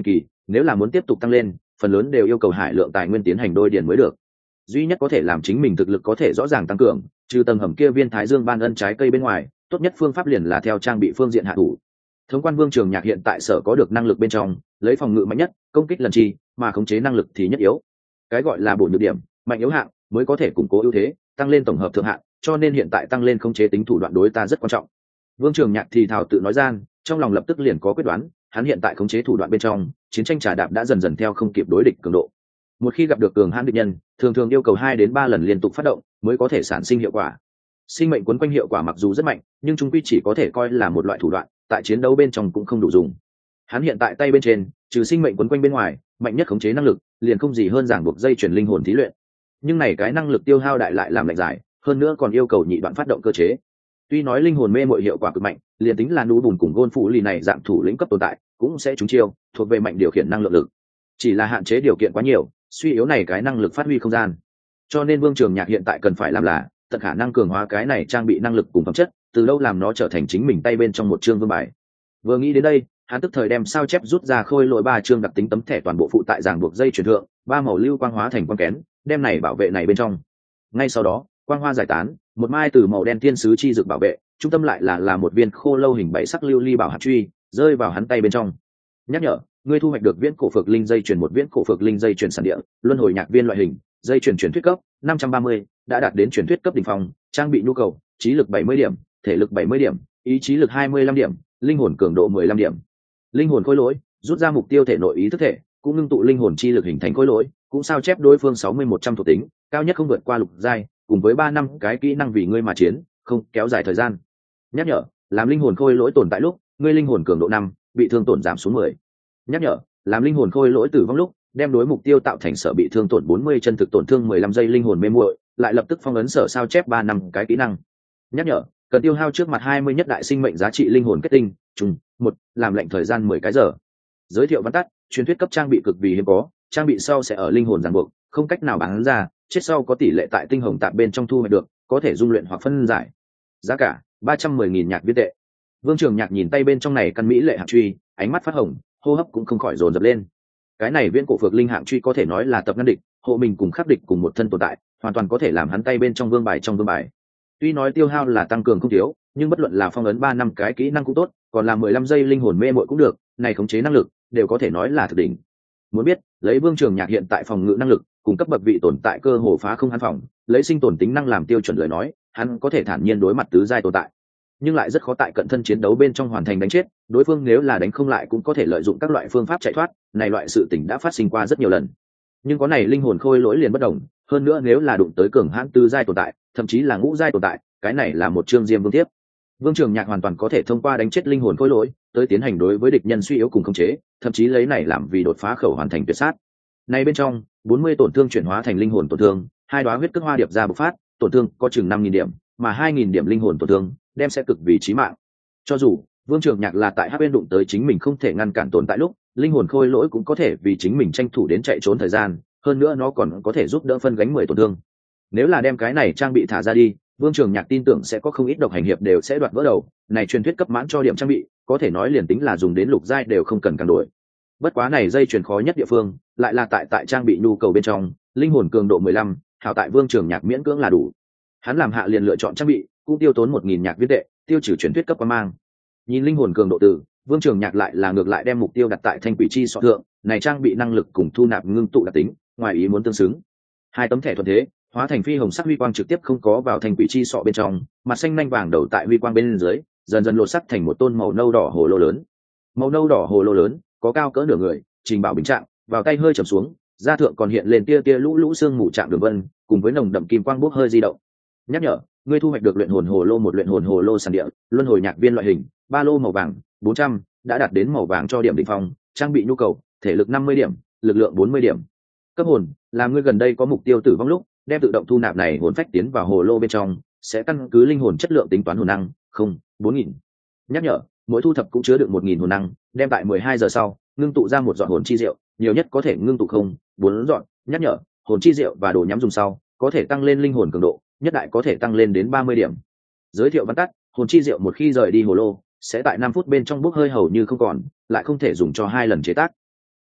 nếu là muốn tiếp tục tăng lên, phần lớn đều yêu cầu hải lượng tài nguyên tiến hành đôi điền mới được. Duy nhất có thể làm chính mình thực lực có thể rõ ràng tăng cường, trừ tầng hầm kia viên thái dương ban ân trái cây bên ngoài, tốt nhất phương pháp liền là theo trang bị phương diện hạ thủ. Thống quan Vương Trường Nhạc hiện tại sở có được năng lực bên trong, lấy phòng ngự mạnh nhất, công kích lần chi, mà khống chế năng lực thì nhất yếu. Cái gọi là bổ nhược điểm, mạnh yếu hạng mới có thể củng cố ưu thế, tăng lên tổng hợp thượng hạng, cho nên hiện tại tăng lên khống chế tính thủ đoạn đối ta rất quan trọng. Vương Trường Nhạc thì thào tự nói gian, trong lòng lập tức liền có quyết đoán, hắn hiện tại khống chế thủ đoạn bên trong, chiến tranh trà đạp đã dần dần theo không kịp đối địch cường độ. Một khi gặp được cường hãn địch nhân, thường thường yêu cầu hai đến ba lần liên tục phát động mới có thể sản sinh hiệu quả. Sinh mệnh quấn quanh hiệu quả mặc dù rất mạnh, nhưng chúng quy chỉ có thể coi là một loại thủ đoạn, tại chiến đấu bên trong cũng không đủ dùng. Hắn hiện tại tay bên trên, trừ sinh mệnh quấn quanh bên ngoài, mạnh nhất khống chế năng lực, liền không gì hơn giảng buộc dây chuyển linh hồn thí luyện. Nhưng này cái năng lực tiêu hao đại lại làm lạnh giải, hơn nữa còn yêu cầu nhị đoạn phát động cơ chế. Tuy nói linh hồn mê mội hiệu quả cực mạnh, liền tính là nú bùn cùng gôn phụ lì này dạng thủ lĩnh cấp tồn tại, cũng sẽ trúng chiêu, thuộc về mạnh điều khiển năng lượng lực. Chỉ là hạn chế điều kiện quá nhiều, suy yếu này cái năng lực phát huy không gian. Cho nên Vương Trường Nhạc hiện tại cần phải làm là tận khả năng cường hóa cái này trang bị năng lực cùng phẩm chất, từ lâu làm nó trở thành chính mình tay bên trong một chương vương bài. Vừa nghĩ đến đây, hắn tức thời đem sao chép rút ra khôi lỗi ba chương đặc tính tấm thẻ toàn bộ phụ tại ràng buộc dây chuyển thượng, ba màu lưu quang hóa thành quang kén, đem này bảo vệ này bên trong. Ngay sau đó, quang hoa giải tán, một mai từ màu đen thiên sứ chi dược bảo vệ, trung tâm lại là là một viên khô lâu hình bảy sắc lưu ly bảo hạt truy, rơi vào hắn tay bên trong. Nhắc nhở, ngươi thu hoạch được viễn cổ phược linh dây chuyển một viễn cổ phược linh dây chuyển sản địa, luân hồi nhạc viên loại hình, dây chuyển truyền thuyết cấp năm trăm ba mươi, đã đạt đến truyền thuyết cấp đỉnh phong, trang bị nhu cầu, trí lực bảy mươi điểm, thể lực bảy mươi điểm, ý chí lực hai mươi lăm điểm, linh hồn cường độ mười lăm điểm. Linh hồn khối lỗi, rút ra mục tiêu thể nội ý thức thể, cũng ngưng tụ linh hồn chi lực hình thành khối lỗi, cũng sao chép đối phương sáu mươi một trăm thuộc tính, cao nhất không vượt qua lục giai, cùng với ba năm cái kỹ năng vì ngươi mà chiến, không kéo dài thời gian. Nhắc nhở, làm linh hồn khôi lỗi tồn tại lúc, ngươi linh hồn cường độ năm, bị thương tổn giảm xuống mười. Nhắc nhở, làm linh hồn khôi lỗi tử vong lúc, đem đối mục tiêu tạo thành sở bị thương tổn bốn mươi chân thực tổn thương mười lăm giây linh hồn mê muội, lại lập tức phong ấn sở sao chép ba năm cái kỹ năng. Nhắc nhở, cần tiêu hao trước mặt hai mươi nhất đại sinh mệnh giá trị linh hồn kết tinh, trùng một, làm lệnh thời gian mười cái giờ. Giới thiệu văn tắt, truyền thuyết cấp trang bị cực vì hiếm có, trang bị sau sẽ ở linh hồn ràng buộc, không cách nào bán ra, chết sau có tỷ lệ tại tinh hồng tạp bên trong thu hoạch được, có thể dung luyện hoặc phân giải. Giá cả ba trăm mười nghìn nhạc viên tệ. Vương Trường Nhạc nhìn tay bên trong này căn mỹ lệ hạng truy, ánh mắt phát hồng, hô hấp cũng không khỏi dồn dập lên. Cái này viễn cổ phược linh hạng truy có thể nói là tập ngăn địch, hộ mình cùng khắc địch cùng một thân tồn tại, hoàn toàn có thể làm hắn tay bên trong vương bài trong vương bài. Tuy nói tiêu hao là tăng cường không thiếu, nhưng bất luận là phong ấn ba năm cái kỹ năng cũng tốt, còn là mười lăm giây linh hồn mê muội cũng được, này khống chế năng lực đều có thể nói là thực đỉnh. Muốn biết, lấy Vương Trường Nhạc hiện tại phòng ngự năng lực, cùng cấp bậc vị tồn tại cơ hồ phá không hắn phòng, lấy sinh tồn tính năng làm tiêu chuẩn lời nói, hắn có thể thản nhiên đối mặt tứ giai tồn tại. Nhưng lại rất khó tại cận thân chiến đấu bên trong hoàn thành đánh chết, đối phương nếu là đánh không lại cũng có thể lợi dụng các loại phương pháp chạy thoát, này loại sự tình đã phát sinh qua rất nhiều lần. Nhưng có này linh hồn khôi lỗi liền bất đồng, hơn nữa nếu là đụng tới cường hãn tứ giai tồn tại, thậm chí là ngũ giai tồn tại, cái này là một chương diêm vương tiếp. Vương Trường Nhạc hoàn toàn có thể thông qua đánh chết linh hồn khôi lỗi, tới tiến hành đối với địch nhân suy yếu cùng khống chế, thậm chí lấy này làm vì đột phá khẩu hoàn thành tuyệt sát. Này bên trong, bốn mươi tổn thương chuyển hóa thành linh hồn tổn thương, hai đóa huyết cước hoa điệp ra bộc phát, tổn thương có chừng năm nghìn điểm, mà hai nghìn điểm linh hồn tổn thương, đem sẽ cực vì chí mạng. Cho dù Vương Trường Nhạc là tại hắc bên đụng tới chính mình không thể ngăn cản tồn tại lúc, linh hồn khôi lỗi cũng có thể vì chính mình tranh thủ đến chạy trốn thời gian, hơn nữa nó còn có thể giúp đỡ phân gánh mười tổn thương. Nếu là đem cái này trang bị thả ra đi, Vương Trường Nhạc tin tưởng sẽ có không ít độc hành hiệp đều sẽ đoạt vỡ đầu, này truyền thuyết cấp mãn cho điểm trang bị, có thể nói liền tính là dùng đến lục giai đều không cần càng đổi. Bất quá này dây truyền khó nhất địa phương, lại là tại tại trang bị nhu cầu bên trong, linh hồn cường độ mười lăm, hảo tại Vương Trường Nhạc miễn cưỡng là đủ. Hắn làm hạ liền lựa chọn trang bị, cũng tiêu tốn một nghìn nhạc viên tệ, tiêu trừ truyền thuyết cấp quan mang. Nhìn linh hồn cường độ từ, Vương Trường Nhạc lại là ngược lại đem mục tiêu đặt tại thanh quỷ chi sọ thượng, này trang bị năng lực cùng thu nạp ngưng tụ đặc tính, ngoài ý muốn tương xứng. Hai tấm thẻ thuận thế, hóa thành phi hồng sắc huy quang trực tiếp không có vào thanh quỷ chi sọ bên trong, mặt xanh nanh vàng đầu tại huy quang bên dưới, dần dần lột sắc thành một tôn màu nâu đỏ hồ lô lớn. Màu nâu đỏ hồ lô lớn, có cao cỡ nửa người, trình bảo bình trạng, vào tay hơi trầm xuống, da thượng còn hiện lên tia tia lũ lũ xương mù trạng đường vân, cùng với nồng đậm kim quang bốc hơi di động. Nhắc nhở, ngươi thu hoạch được luyện hồn hồ lô một luyện hồn hồ lô sản địa, luân hồi nhạc viên loại hình, ba lô màu vàng, bốn trăm, đã đạt đến màu vàng cho điểm đỉnh phong, trang bị nhu cầu, thể lực năm mươi điểm, lực lượng bốn mươi điểm. Cấp hồn, làm ngươi gần đây có mục tiêu tử vong lúc, đem tự động thu nạp này hồn phách tiến vào hồ lô bên trong, sẽ căn cứ linh hồn chất lượng tính toán hồn năng, không, bốn nghìn. Nhắc nhở, mỗi thu thập cũng chứa được một nghìn hồn năng, đem tại mười hai giờ sau, ngưng tụ ra một giọt hồn chi rượu, nhiều nhất có thể ngưng tụ không, bốn giọt. Nhắc nhở, hồn chi rượu và đồ nhắm dùng sau, có thể tăng lên linh hồn cường độ, nhất đại có thể tăng lên đến ba mươi điểm. Giới thiệu văn tắt, hồn chi rượu một khi rời đi hồ lô, sẽ tại năm phút bên trong bốc hơi hầu như không còn, lại không thể dùng cho hai lần chế tác.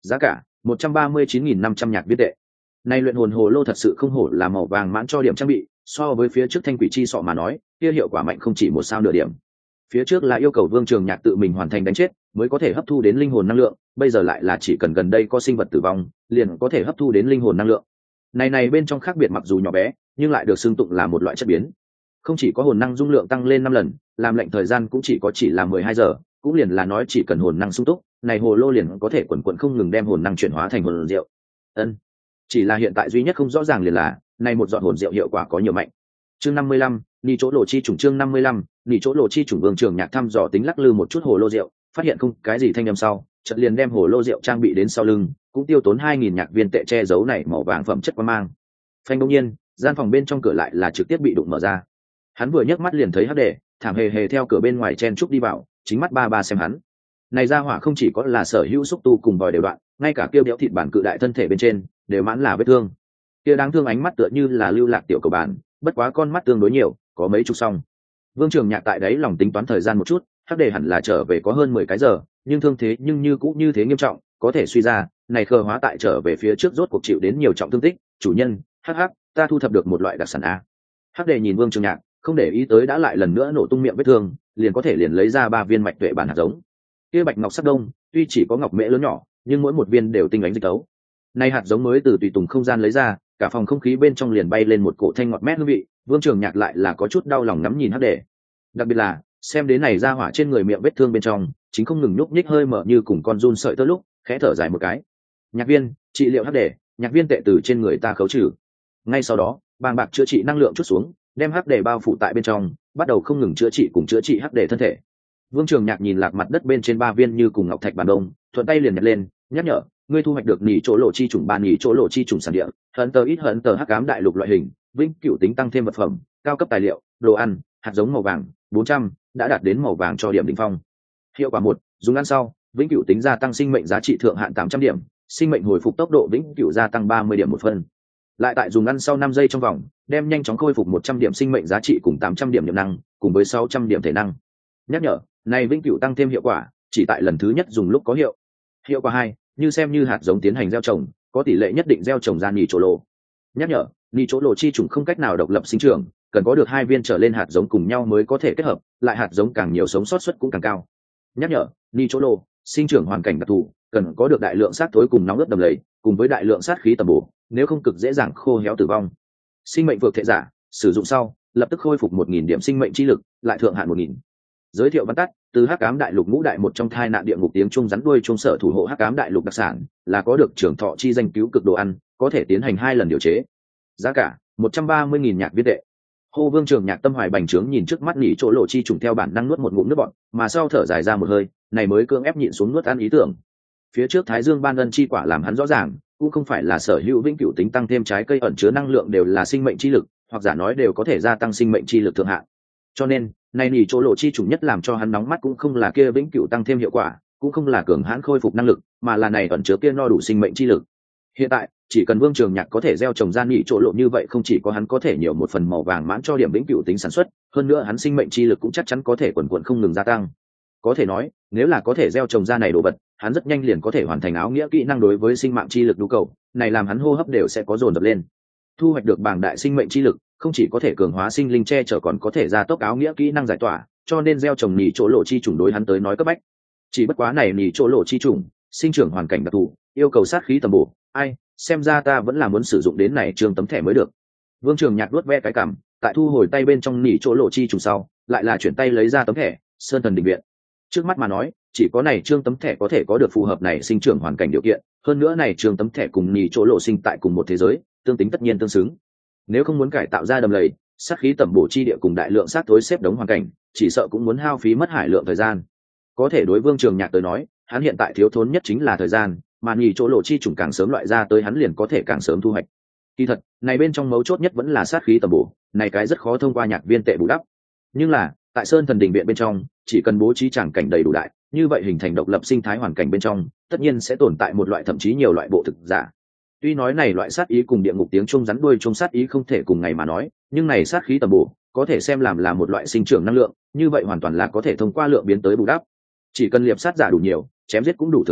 Giá cả một trăm ba mươi chín nghìn năm trăm nhạc viên tệ. Này luyện hồn hồ lô thật sự không hổ là màu vàng mãn cho điểm trang bị, so với phía trước thanh quỷ chi sọ mà nói, kia hiệu quả mạnh không chỉ một sao nửa điểm. Phía trước là yêu cầu Vương Trường Nhạc tự mình hoàn thành đánh chết mới có thể hấp thu đến linh hồn năng lượng, bây giờ lại là chỉ cần gần đây có sinh vật tử vong, liền có thể hấp thu đến linh hồn năng lượng. Này này bên trong khác biệt mặc dù nhỏ bé, nhưng lại được xưng tụng là một loại chất biến. Không chỉ có hồn năng dung lượng tăng lên năm lần, làm lệnh thời gian cũng chỉ có chỉ là mười hai giờ, cũng liền là nói chỉ cần hồn năng sung túc, này hồ lô liền có thể quần quần không ngừng đem hồn năng chuyển hóa thành hồn rượu. Ân. Chỉ là hiện tại duy nhất không rõ ràng liền là, này một giọt hồn rượu hiệu quả có nhiều mạnh. Chương năm mươi lăm, Nị chỗ lộ chi trùng chương năm mươi lăm, Nị chỗ lộ chi trùng Vương Trường Nhạc thăm dò tính lắc lư một chút hồ lô rượu, phát hiện không cái gì thanh âm sau, chợt liền đem hồ lô rượu trang bị đến sau lưng, cũng tiêu tốn hai nghìn nhạc viên tệ che giấu này màu vàng phẩm chất quan mang. Phanh đột nhiên, gian phòng bên trong cửa lại là trực tiếp bị đụng mở ra. Hắn vừa nhấc mắt liền thấy Hắc Đề, thảm hề hề theo cửa bên ngoài chen chúc đi vào, chính mắt ba ba xem hắn. Này ra hỏa không chỉ có là sở hữu xúc tu cùng vòi đều đoạn, ngay cả kêu béo thịt bản cự đại thân thể bên trên đều mãn là vết thương. Kia đáng thương ánh mắt tựa như là lưu lạc tiểu cầu bản, bất quá con mắt tương đối nhiều, có mấy chục song. Vương Trường Nhạc tại đấy lòng tính toán thời gian một chút, Hắc Đề hẳn là trở về có hơn mười cái giờ, nhưng thương thế nhưng như cũ như thế nghiêm trọng, có thể suy ra, này khờ hóa tại trở về phía trước rốt cuộc chịu đến nhiều trọng thương tích, chủ nhân, hắc hắc, ta thu thập được một loại đặc sản a. Hắc Đề nhìn Vương Trường Nhạc, không để ý tới đã lại lần nữa nổ tung miệng vết thương, liền có thể liền lấy ra ba viên mạch tuệ bản hạt giống. Kia bạch ngọc sắc đông, tuy chỉ có ngọc mễ lớn nhỏ, nhưng mỗi một viên đều tinh ánh dịch tấu. Này hạt giống mới từ tùy tùng không gian lấy ra, cả phòng không khí bên trong liền bay lên một cổ thanh ngọt mét hương vị. Vương Trường Nhạc lại là có chút đau lòng ngắm nhìn Hắc Đề. Đặc biệt là xem đến này ra hỏa trên người miệng vết thương bên trong, chính không ngừng nhúc nhích hơi mở như cùng con run sợi tơ lúc, khẽ thở dài một cái. Nhạc viên, trị liệu Hắc Đề, nhạc viên tệ từ trên người ta khấu trừ. Ngay sau đó, bàng bạc chữa trị năng lượng chút xuống, đem Hắc Đề bao phủ tại bên trong, bắt đầu không ngừng chữa trị cùng chữa trị Hắc Đề thân thể. Vương Trường Nhạc nhìn lạc mặt đất bên trên ba viên như cùng ngọc thạch bản đông, thuận tay liền nhặt lên, nhắc nhở, ngươi thu hoạch được nỉ chỗ lộ chi trùng ba nỉ chỗ lộ chi trùng sản địa, hận tờ ít hận tờ hắc ám đại lục loại hình, vĩnh cửu tính tăng thêm vật phẩm, cao cấp tài liệu, đồ ăn, hạt giống màu vàng, bốn trăm, đã đạt đến màu vàng cho điểm đỉnh phong. Hiệu quả một, dùng ăn sau, vĩnh cửu tính gia tăng sinh mệnh giá trị thượng hạn tám trăm điểm, sinh mệnh hồi phục tốc độ vĩnh cửu gia tăng ba mươi điểm một phần. Lại tại dùng ăn sau năm giây trong vòng, đem nhanh chóng khôi phục một trăm điểm sinh mệnh giá trị cùng tám trăm điểm niệm năng, cùng với sáu trăm điểm thể năng. Nhắc nhở, này vĩnh cửu tăng thêm hiệu quả, chỉ tại lần thứ nhất dùng lúc có hiệu. Hiệu quả hai, như xem như hạt giống tiến hành gieo trồng, có tỷ lệ nhất định gieo trồng ra nỉ chỗ lộ. Nhắc nhở, nỉ chỗ lộ chi trùng không cách nào độc lập sinh trưởng, cần có được hai viên trở lên hạt giống cùng nhau mới có thể kết hợp, lại hạt giống càng nhiều sống sót suất cũng càng cao. Nhắc nhở, nỉ chỗ lộ sinh trưởng hoàn cảnh đặc thù, cần có được đại lượng sát thối cùng nóng ướt đầm lầy, cùng với đại lượng sát khí tầm bổ, nếu không cực dễ dàng khô héo tử vong. Sinh mệnh vượt thể giả, sử dụng sau, lập tức khôi phục một nghìn điểm sinh mệnh chi lực, lại thượng hạn một nghìn. Giới thiệu văn tắt, từ hắc ám đại lục ngũ đại một trong thai nạn địa ngục tiếng trung rắn đuôi trung sở thủ hộ hắc ám đại lục đặc sản, là có được trưởng thọ chi danh cứu cực đồ ăn, có thể tiến hành hai lần điều chế. Giá cả một trăm ba mươi nghìn nhạc viên tệ. Hô Vương Trường Nhạc tâm hoài bành trướng nhìn trước mắt nỉ chỗ lộ chi trùng theo bản năng nuốt một ngụm nước bọt, mà sau thở dài ra một hơi, này mới cưỡng ép nhịn xuống nuốt ăn ý tưởng. Phía trước Thái Dương ban ân chi quả làm hắn rõ ràng, cũng không phải là sở hữu vĩnh cửu tính tăng thêm trái cây ẩn chứa năng lượng đều là sinh mệnh chi lực, hoặc giả nói đều có thể gia tăng sinh mệnh chi lực thượng hạn. Cho nên, này nỉ chỗ lộ chi trùng nhất làm cho hắn nóng mắt cũng không là kia vĩnh cửu tăng thêm hiệu quả, cũng không là cường hãn khôi phục năng lực, mà là này ẩn chứa kia no đủ sinh mệnh chi lực. Hiện tại, chỉ cần Vương Trường Nhạc có thể gieo trồng ra nỉ chỗ lộ như vậy, không chỉ có hắn có thể nhiều một phần màu vàng mãn cho điểm vĩnh cửu tính sản xuất, hơn nữa hắn sinh mệnh chi lực cũng chắc chắn có thể quần quần không ngừng gia tăng. Có thể nói, nếu là có thể gieo trồng ra này đồ vật, hắn rất nhanh liền có thể hoàn thành áo nghĩa kỹ năng đối với sinh mạng chi lực nhu cầu, này làm hắn hô hấp đều sẽ có dồn dập lên. Thu hoạch được bảng đại sinh mệnh chi lực, không chỉ có thể cường hóa sinh linh che chở còn có thể gia tốc áo nghĩa kỹ năng giải tỏa, cho nên gieo trồng nỉ chỗ lộ chi trùng đối hắn tới nói cấp bách. Chỉ bất quá này nỉ chỗ lộ chi trùng, sinh trưởng hoàn cảnh đặc thù, yêu cầu sát khí tầm bổ, ai, xem ra ta vẫn là muốn sử dụng đến này trường tấm thẻ mới được. Vương Trường Nhạc nuốt ve cái cằm, tại thu hồi tay bên trong nỉ chỗ lộ chi trùng sau, lại là chuyển tay lấy ra tấm thẻ Sơn Thần Định Viện. Trước mắt mà nói, chỉ có này trương tấm thẻ có thể có được phù hợp này sinh trưởng hoàn cảnh điều kiện, hơn nữa này trương tấm thẻ cùng nỉ chỗ lộ sinh tại cùng một thế giới, tương tính tất nhiên tương xứng. Nếu không muốn cải tạo ra đầm lầy, sát khí tẩm bổ chi địa cùng đại lượng sát thối xếp đống hoàn cảnh, chỉ sợ cũng muốn hao phí mất hải lượng thời gian. Có thể đối Vương Trường Nhạc tới nói, hắn hiện tại thiếu thốn nhất chính là thời gian, mà nỉ chỗ lộ chi trùng càng sớm loại ra tới hắn liền có thể càng sớm thu hoạch. Kỳ thật, này bên trong mấu chốt nhất vẫn là sát khí tẩm bổ, này cái rất khó thông qua nhạc viên tệ bù đắp. Nhưng là, tại Sơn Thần Đình viện bên trong, chỉ cần bố trí tràng cảnh đầy đủ đại, như vậy hình thành độc lập sinh thái hoàn cảnh bên trong, tất nhiên sẽ tồn tại một loại thậm chí nhiều loại bộ thực giả. Tuy nói này loại sát ý cùng địa ngục tiếng trung rắn đuôi trung sát ý không thể cùng ngày mà nói, nhưng này sát khí tầm bổ có thể xem làm là một loại sinh trưởng năng lượng, như vậy hoàn toàn là có thể thông qua lượng biến tới bù đắp. Chỉ cần liệp sát giả đủ nhiều, chém giết cũng đủ thường xuyên,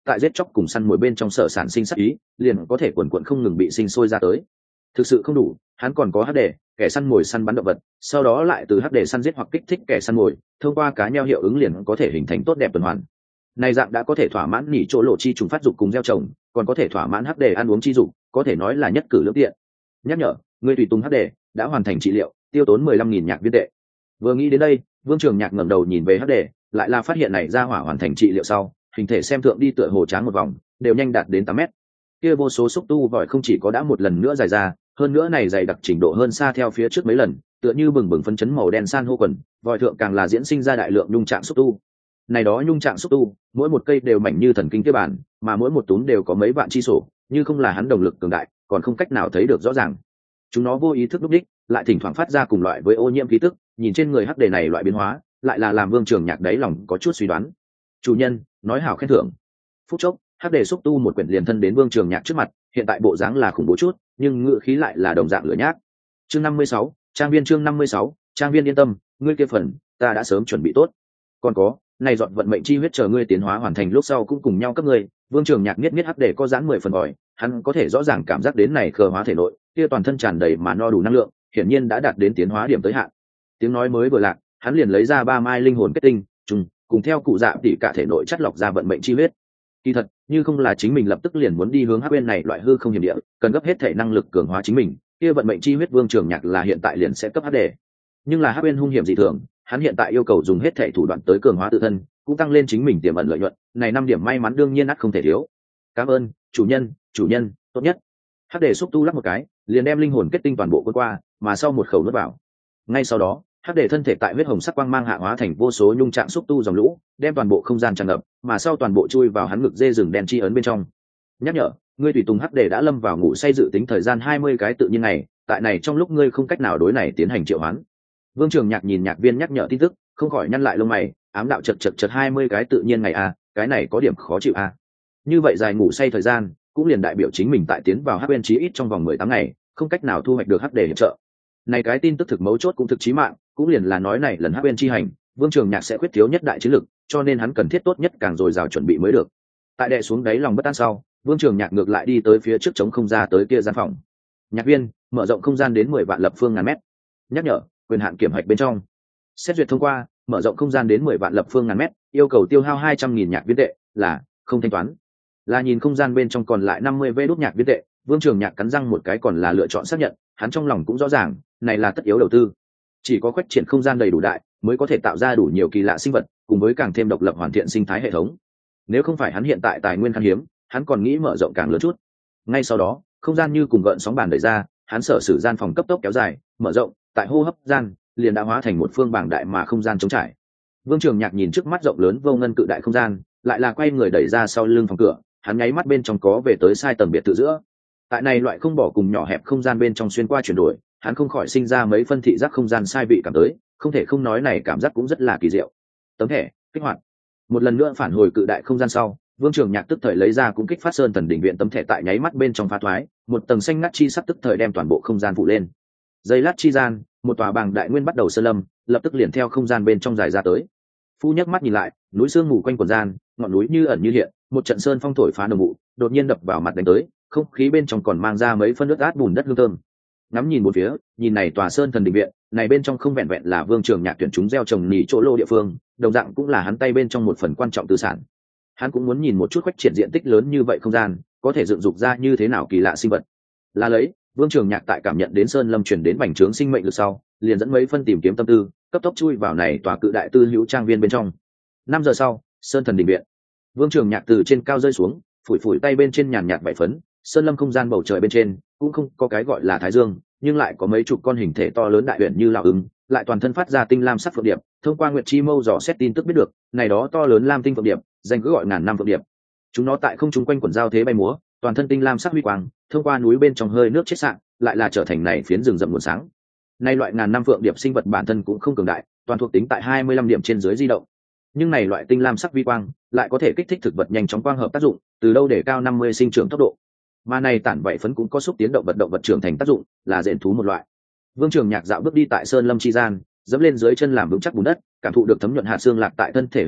tại giết chóc cùng săn mồi bên trong sở sản sinh sát ý liền có thể quần quận không ngừng bị sinh sôi ra tới. Thực sự không đủ, hắn còn có hắc đề, kẻ săn mồi săn bắn động vật, sau đó lại từ hắc đề săn giết hoặc kích thích kẻ săn mồi, thông qua cá nheo hiệu ứng liền có thể hình thành tốt đẹp tuần hoàn. Này dạng đã có thể thỏa mãn nhỉ chỗ lộ chi trùng phát dục cùng gieo trồng, còn có thể thỏa mãn hắc đề ăn uống chi dục, có thể nói là nhất cử lưỡng tiện. Nhắc nhở, người tùy tùng hắc đề đã hoàn thành trị liệu, tiêu tốn mười lăm nghìn nhạc viên tệ. Vừa nghĩ đến đây, Vương Trường Nhạc ngẩng đầu nhìn về hắc đề, lại là phát hiện này ra hỏa hoàn thành trị liệu sau, hình thể xem thượng đi tựa hồ tráng một vòng, đều nhanh đạt đến tám mét. Kia vô số xúc tu vòi không chỉ có đã một lần nữa dài ra, hơn nữa này dày đặc trình độ hơn xa theo phía trước mấy lần, tựa như bừng bừng phấn chấn màu đen san hô quần, vòi thượng càng là diễn sinh ra đại lượng nhung trạng xúc tu. Này đó nhung trạng xúc tu, mỗi một cây đều mảnh như thần kinh kia bản, mà mỗi một túm đều có mấy vạn chi sổ, như không là hắn động lực cường đại, còn không cách nào thấy được rõ ràng. Chúng nó vô ý thức lúc đích, lại thỉnh thoảng phát ra cùng loại với ô nhiễm khí tức, nhìn trên người hắc đề này loại biến hóa, lại là làm Vương Trường Nhạc đáy lòng có chút suy đoán. Chủ nhân, nói hảo khen thưởng. Phút chốc, hắc đề xúc tu một quyển liền thân đến Vương Trường Nhạc trước mặt, hiện tại bộ dáng là khủng bố chút, nhưng ngựa khí lại là đồng dạng lửa nhác. Chương năm mươi sáu, trang viên chương năm mươi sáu, trang viên yên tâm, ngươi kia phần, ta đã sớm chuẩn bị tốt. Còn có, này dọn vận mệnh chi huyết chờ ngươi tiến hóa hoàn thành lúc sau cũng cùng nhau cấp ngươi. Vương Trường Nhạc niết niết hắc đề có giãn mười phần bỏi, hắn có thể rõ ràng cảm giác đến này khờ hóa thể nội, kia toàn thân tràn đầy mà no đủ năng lượng, hiển nhiên đã đạt đến tiến hóa điểm tới hạn. Tiếng nói mới vừa lạc, hắn liền lấy ra ba mai linh hồn kết tinh, trùng, cùng theo cụ dạ tỉ cả thể nội chất lọc ra vận mệnh chi huyết. Kỳ thật, như không là chính mình lập tức liền muốn đi hướng hắc bên này loại hư không hiểm địa, cần gấp hết thể năng lực cường hóa chính mình, kia vận mệnh chi huyết Vương Trường Nhạc là hiện tại liền sẽ cấp hắc đề. Nhưng là hắc bên hung hiểm dị thường, hắn hiện tại yêu cầu dùng hết thể thủ đoạn tới cường hóa tự thân, cũng tăng lên chính mình tiềm ẩn lợi nhuận, này năm điểm may mắn đương nhiên ắt không thể thiếu. Cảm ơn, chủ nhân, chủ nhân, tốt nhất. Hắc đề xúc tu lắc một cái, liền đem linh hồn kết tinh toàn bộ cuốn qua, mà sau một khẩu nuốt vào. Ngay sau đó, hắc đề thân thể tại huyết hồng sắc quang mang hạ hóa thành vô số nhung trạng xúc tu dòng lũ, đem toàn bộ không gian tràn ngập, mà sau toàn bộ chui vào hắn ngực dê rừng đen chi ấn bên trong. Nhắc nhở, ngươi tùy tùng hắc đề đã lâm vào ngủ say dự tính thời gian hai mươi cái tự nhiên này, tại này trong lúc ngươi không cách nào đối này tiến hành triệu hoán. Vương Trường Nhạc nhìn nhạc viên nhắc nhở tin tức, không khỏi nhăn lại lông mày, ám đạo chật chật chật hai mươi cái tự nhiên ngày a, cái này có điểm khó chịu a. Như vậy dài ngủ say thời gian, cũng liền đại biểu chính mình tại tiến vào hắc bên chí ít trong vòng mười tám ngày, không cách nào thu hoạch được hắc đề hiệp trợ. Này cái tin tức thực mấu chốt cũng thực chí mạng, cũng liền là nói này lần hắc bên chi hành, Vương Trường Nhạc sẽ khuyết thiếu nhất đại chiến lực, cho nên hắn cần thiết tốt nhất càng dồi dào chuẩn bị mới được. Tại đệ xuống đáy lòng bất an sau, Vương Trường Nhạc ngược lại đi tới phía trước chống không ra tới kia gian phòng. Nhạc viên, mở rộng không gian đến mười vạn lập phương ngàn mét. Nhắc nhở, quyền hạn kiểm hạch bên trong. Xét duyệt thông qua, mở rộng không gian đến mười vạn lập phương ngàn mét, yêu cầu tiêu hao hai trăm nghìn nhạc viên tệ, là không thanh toán. Là nhìn không gian bên trong còn lại năm mươi vé đốt nhạc viên tệ, Vương Trường Nhạc cắn răng một cái còn là lựa chọn xác nhận, hắn trong lòng cũng rõ ràng, này là tất yếu đầu tư. Chỉ có quách triển không gian đầy đủ đại, mới có thể tạo ra đủ nhiều kỳ lạ sinh vật, cùng với càng thêm độc lập hoàn thiện sinh thái hệ thống. Nếu không phải hắn hiện tại tài nguyên khan hiếm, hắn còn nghĩ mở rộng càng lớn chút. Ngay sau đó, không gian như cùng gợn sóng bàn đẩy ra, hắn sở sử gian phòng cấp tốc kéo dài, mở rộng, tại hô hấp gian, liền đã hóa thành một phương bảng đại mà không gian trống trải. Vương Trường Nhạc nhìn trước mắt rộng lớn vô ngân cự đại không gian, lại là quay người đẩy ra sau lưng phòng cửa, hắn nháy mắt bên trong có về tới sai tầng biệt thự giữa. Tại này loại không bỏ cùng nhỏ hẹp không gian bên trong xuyên qua chuyển đổi, hắn không khỏi sinh ra mấy phân thị giác không gian sai vị cảm tới, không thể không nói này cảm giác cũng rất là kỳ diệu. Tấm thẻ kích hoạt, một lần nữa phản hồi cự đại không gian sau, Vương Trường Nhạc tức thời lấy ra cũng kích phát sơn thần đỉnh viện tấm thẻ tại nháy mắt bên trong phá thoái, một tầng xanh ngắt chi sắc tức thời đem toàn bộ không gian phủ lên. Giây lát chi gian, một tòa bàng đại nguyên bắt đầu sơn lâm, lập tức liền theo không gian bên trong dài ra tới. Phu nhấc mắt nhìn lại, núi sương mù quanh quần gian, ngọn núi như ẩn như hiện, một trận sơn phong thổi phá đồng vụ, đột nhiên đập vào mặt đánh tới, không khí bên trong còn mang ra mấy phân nước át bùn đất hương thơm. Ngắm nhìn một phía, nhìn này tòa sơn thần đình viện, này bên trong không vẹn vẹn là Vương Trường Nhạc tuyển chúng gieo trồng nỉ chỗ lô địa phương, đồng dạng cũng là hắn tay bên trong một phần quan trọng tư sản. Hắn cũng muốn nhìn một chút quách triển diện tích lớn như vậy không gian, có thể dựng dục ra như thế nào kỳ lạ sinh vật. Là lấy, Vương Trường Nhạc tại cảm nhận đến sơn lâm truyền đến bành trướng sinh mệnh lực sau, liền dẫn mấy phân tìm kiếm tâm tư, cấp tốc chui vào này tòa cự đại tư hữu trang viên bên trong. Năm giờ sau, sơn thần đình viện. Vương Trường Nhạc từ trên cao rơi xuống, phủi phủi tay bên trên nhàn nhạt vải phấn, sơn lâm không gian bầu trời bên trên cũng không có cái gọi là thái dương, nhưng lại có mấy chục con hình thể to lớn đại huyện như lão ứng, lại toàn thân phát ra tinh lam sắc phượng điệp. Thông qua nguyệt chi mâu dò xét tin tức biết được, này đó to lớn lam tinh phượng điệp, danh cứ gọi ngàn năm phượng điệp. Chúng nó tại không trung quanh quần giao thế bay múa, toàn thân tinh lam sắc huy quang, thông qua núi bên trong hơi nước chết sạng, lại là trở thành này phiến rừng rậm nguồn sáng. Nay loại ngàn năm phượng điệp sinh vật bản thân cũng không cường đại, toàn thuộc tính tại hai mươi lăm điểm trên dưới di động. Nhưng này loại tinh lam sắc vi quang lại có thể kích thích thực vật nhanh chóng quang hợp tác dụng, từ đâu để cao năm mươi sinh trưởng tốc độ. Mà này tản vảy phấn cũng có xúc tiến động vật động vật trưởng thành tác dụng, là rèn thú một loại. Vương Trường Nhạc dạo bước đi tại sơn lâm chi gian, dẫm lên dưới chân làm vững chắc bùn đất, cảm thụ được thấm nhuận hạt xương lạc tại thân thể hơi lạnh,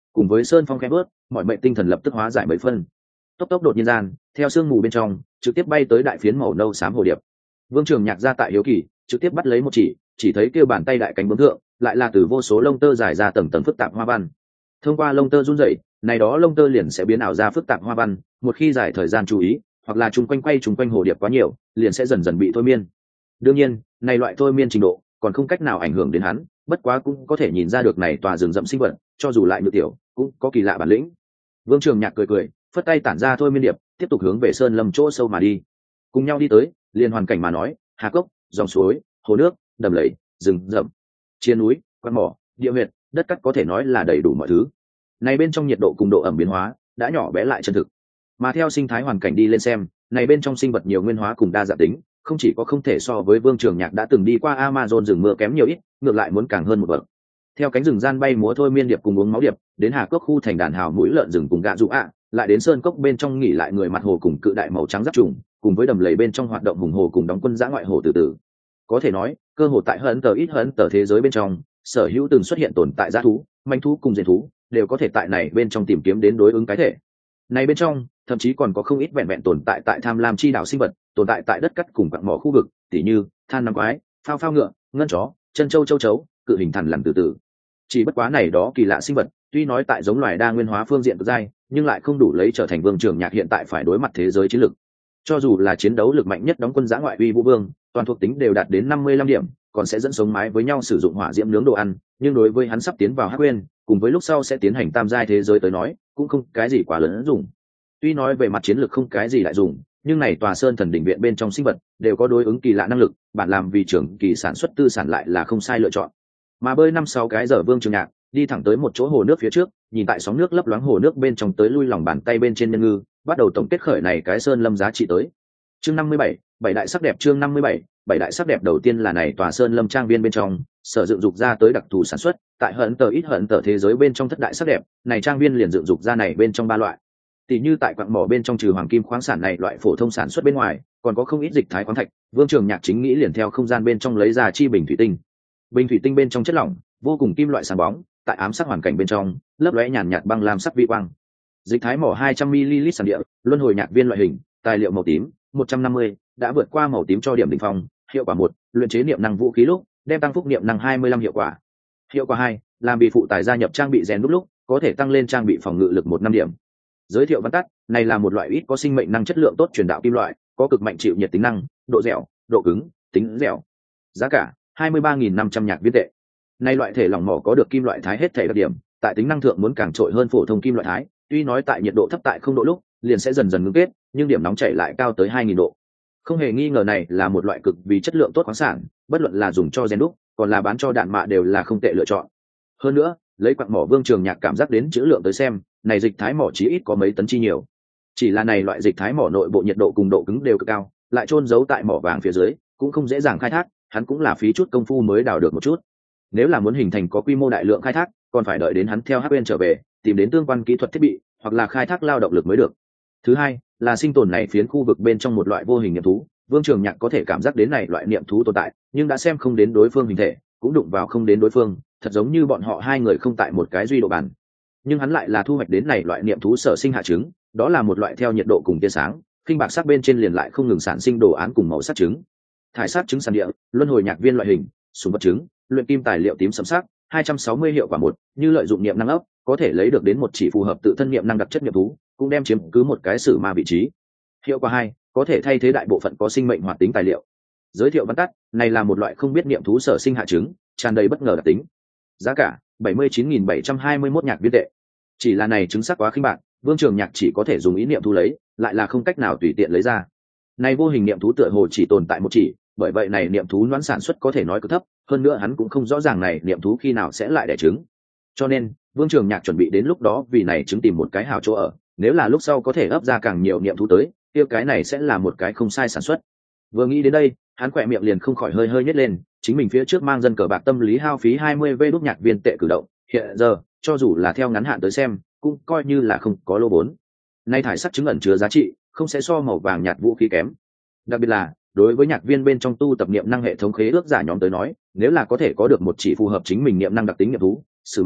cùng với sơn phong khẽ bước, mọi mệnh tinh thần lập tức hóa giải mấy phân. Tốc tốc đột nhiên gian, theo sương mù bên trong, trực tiếp bay tới đại phiến màu nâu xám hồ điệp. Vương Trường Nhạc ra tại hiếu kỳ, trực tiếp bắt lấy một chỉ, chỉ thấy kêu bàn tay đại cánh bướm thượng, lại là từ vô số lông tơ dài ra tầng tầng phức tạp hoa văn. Thông qua lông tơ run rẩy, này đó lông tơ liền sẽ biến ảo ra phức tạp hoa văn, một khi dài thời gian chú ý, hoặc là chung quanh quay chung quanh hồ điệp quá nhiều, liền sẽ dần dần bị thôi miên. Đương nhiên, này loại thôi miên trình độ còn không cách nào ảnh hưởng đến hắn, bất quá cũng có thể nhìn ra được này tòa rừng rậm sinh vật, cho dù lại nhược tiểu, cũng có kỳ lạ bản lĩnh. Vương Trường Nhạc cười cười, phất tay tản ra thôi miên điệp, tiếp tục hướng về sơn lâm chỗ sâu mà đi. Cùng nhau đi tới, liền hoàn cảnh mà nói, hà cốc, dòng suối, hồ nước, đầm lầy, rừng rậm, chia núi, quan mỏ, địa huyệt, đất cắt có thể nói là đầy đủ mọi thứ. Này bên trong nhiệt độ cùng độ ẩm biến hóa đã nhỏ bé lại chân thực, mà theo sinh thái hoàn cảnh đi lên xem, này bên trong sinh vật nhiều nguyên hóa cùng đa dạng tính, không chỉ có không thể so với Vương Trường Nhạc đã từng đi qua Amazon rừng mưa kém nhiều ít, ngược lại muốn càng hơn một bậc. Theo cánh rừng gian bay múa thôi miên điệp cùng uống máu điệp, đến hà cốc khu thành đàn hào mũi lợn rừng cùng gạ dụ ạ, lại đến sơn cốc bên trong nghỉ lại người mặt hồ cùng cự đại màu trắng giáp trùng, cùng với đầm lầy bên trong hoạt động hùng hồ cùng đóng quân giã ngoại hồ từ từ. Có thể nói, cơ hồ tại hận tờ ít hận tờ thế giới bên trong, sở hữu từng xuất hiện tồn tại dã thú, manh thú cùng diền thú, đều có thể tại này bên trong tìm kiếm đến đối ứng cái thể. Này bên trong, thậm chí còn có không ít vẹn vẹn tồn tại tại tham lam chi đảo sinh vật, tồn tại tại đất cắt cùng quặng mỏ khu vực, tỉ như than năm quái, phao phao ngựa, ngân chó, chân châu châu chấu, cự hình thằn lằn từ từ. Chỉ bất quá này đó kỳ lạ sinh vật, tuy nói tại giống loài đa nguyên hóa phương diện cực dai, nhưng lại không đủ lấy trở thành Vương Trường Nhạc hiện tại phải đối mặt thế giới chiến lược. Cho dù là chiến đấu lực mạnh nhất đóng quân giã ngoại uy vũ vương, toàn thuộc tính đều đạt đến năm mươi lăm điểm, còn sẽ dẫn sống mái với nhau sử dụng hỏa diễm nướng đồ ăn, nhưng đối với hắn sắp tiến vào hắc nguyên, cùng với lúc sau sẽ tiến hành tam giai thế giới tới nói, cũng không cái gì quá lớn dùng. Tuy nói về mặt chiến lược không cái gì lại dùng, nhưng này tòa sơn thần đỉnh viện bên trong sinh vật đều có đối ứng kỳ lạ năng lực, bản làm vì trưởng kỳ sản xuất tư sản lại là không sai lựa chọn. Mà bơi năm sáu cái giờ Vương Trường Nhạc đi thẳng tới một chỗ hồ nước phía trước, nhìn tại sóng nước lấp loáng hồ nước bên trong tới lui lòng bàn tay bên trên nhân ngư, bắt đầu tổng kết khởi này cái sơn lâm giá trị tới. Chương năm mươi bảy, bảy đại sắc đẹp chương năm mươi bảy, bảy đại sắc đẹp đầu tiên là này tòa sơn lâm trang viên bên trong, sở dựng dục ra tới đặc thù sản xuất, tại hận tờ ít hận tờ thế giới bên trong thất đại sắc đẹp, này trang viên liền dựng dục ra này bên trong ba loại. Tỷ như tại quặng mỏ bên trong trừ hoàng kim khoáng sản này loại phổ thông sản xuất bên ngoài, còn có không ít dịch thái khoáng thạch, Vương Trường Nhạc chính nghĩ liền theo không gian bên trong lấy ra chi bình thủy tinh. Bình thủy tinh bên trong chất lỏng vô cùng kim loại sáng bóng, tại ám sắc hoàn cảnh bên trong lấp lóe nhàn nhạt băng lam sắc vi quang. Dịch thái mỏ hai trăm mi-li-lít sản địa, luân hồi nhạc viên loại hình, tài liệu màu tím một trăm năm mươi, đã vượt qua màu tím cho điểm đỉnh phong. Hiệu quả một, luyện chế niệm năng vũ khí lúc đem tăng phúc niệm năng hai mươi lăm hiệu quả. Hiệu quả hai, làm bị phụ tài gia nhập trang bị rèn đúc lúc có thể tăng lên trang bị phòng ngự lực một năm điểm. Giới thiệu văn tắt, này là một loại ít có sinh mệnh năng chất lượng tốt truyền đạo kim loại, có cực mạnh chịu nhiệt tính năng, độ dẻo, độ cứng, tính dẻo. Giá cả hai mươi ba nghìn năm trăm nhạc viên tệ. Này loại thể lỏng mỏ có được kim loại thái hết thể đặc điểm, tại tính năng thượng muốn càng trội hơn phổ thông kim loại thái, tuy nói tại nhiệt độ thấp tại không độ lúc, liền sẽ dần dần ngưng kết, nhưng điểm nóng chảy lại cao tới hai nghìn độ. Không hề nghi ngờ này là một loại cực vì chất lượng tốt khoáng sản, bất luận là dùng cho rèn đúc, còn là bán cho đạn mạ đều là không tệ lựa chọn. Hơn nữa, lấy quặng mỏ Vương Trường Nhạc cảm giác đến trữ lượng tới xem, này dịch thái mỏ chí ít có mấy tấn chi nhiều. Chỉ là này loại dịch thái mỏ nội bộ nhiệt độ cùng độ cứng đều cực cao, lại chôn giấu tại mỏ vàng phía dưới, cũng không dễ dàng khai thác, hắn cũng là phí chút công phu mới đào được một chút. Nếu là muốn hình thành có quy mô đại lượng khai thác, còn phải đợi đến hắn theo Hắc Uyên trở về, tìm đến tương quan kỹ thuật thiết bị, hoặc là khai thác lao động lực mới được. Thứ hai, là sinh tồn này phiến khu vực bên trong một loại vô hình niệm thú, Vương Trường Nhạc có thể cảm giác đến này loại niệm thú tồn tại, nhưng đã xem không đến đối phương hình thể, cũng đụng vào không đến đối phương, thật giống như bọn họ hai người không tại một cái duy độ bàn. Nhưng hắn lại là thu hoạch đến này loại niệm thú sở sinh hạ trứng, đó là một loại theo nhiệt độ cùng tia sáng, khinh bạc sắc bên trên liền lại không ngừng sản sinh đồ án cùng màu sắc trứng. Thải sắc trứng sản địa, luân hồi nhạc viên loại hình, súng vật trứng, luyện kim tài liệu tím sẫm sắc, hai trăm sáu mươi hiệu quả một, như lợi dụng niệm năng ấp, có thể lấy được đến một chỉ phù hợp tự thân niệm năng đặc chất niệm thú, cũng đem chiếm cứ một cái sử ma vị trí. Hiệu quả hai, có thể thay thế đại bộ phận có sinh mệnh hoạt tính tài liệu. Giới thiệu văn tắt, này là một loại không biết niệm thú sở sinh hạ trứng, tràn đầy bất ngờ đặc tính. Giá cả bảy mươi chín nghìn bảy trăm hai mươi mốt nhạc viên tệ. Chỉ là này trứng sắc quá khinh bạc, Vương Trường Nhạc chỉ có thể dùng ý niệm thu lấy, lại là không cách nào tùy tiện lấy ra. Này vô hình niệm thú tựa hồ chỉ tồn tại một chỉ, bởi vậy này niệm thú đoán sản xuất có thể nói cực thấp, hơn nữa hắn cũng không rõ ràng này niệm thú khi nào sẽ lại đẻ trứng. Cho nên, Vương Trường Nhạc chuẩn bị đến lúc đó vì này trứng tìm một cái hảo chỗ ở, nếu là lúc sau có thể ấp ra càng nhiều niệm thú tới, kia cái này sẽ là một cái không sai sản xuất. Vừa nghĩ đến đây, hắn khỏe miệng liền không khỏi hơi hơi nhếch lên, chính mình phía trước mang dân cờ bạc tâm lý hao phí hai mươi vê đút nhạc viên tệ cử động, hiện giờ, cho dù là theo ngắn hạn tới xem, cũng coi như là không có lô vốn. Nay thải sắc trứng ẩn chứa giá trị, không sẽ so màu vàng nhạt vũ khí kém. Đặc biệt là, đối với nhạc viên bên trong tu tập niệm năng hệ thống khế ước giả nhóm tới nói, nếu là có thể có được một chỉ phù hợp chính mình niệm năng đặc tính niệm thú, sử ma,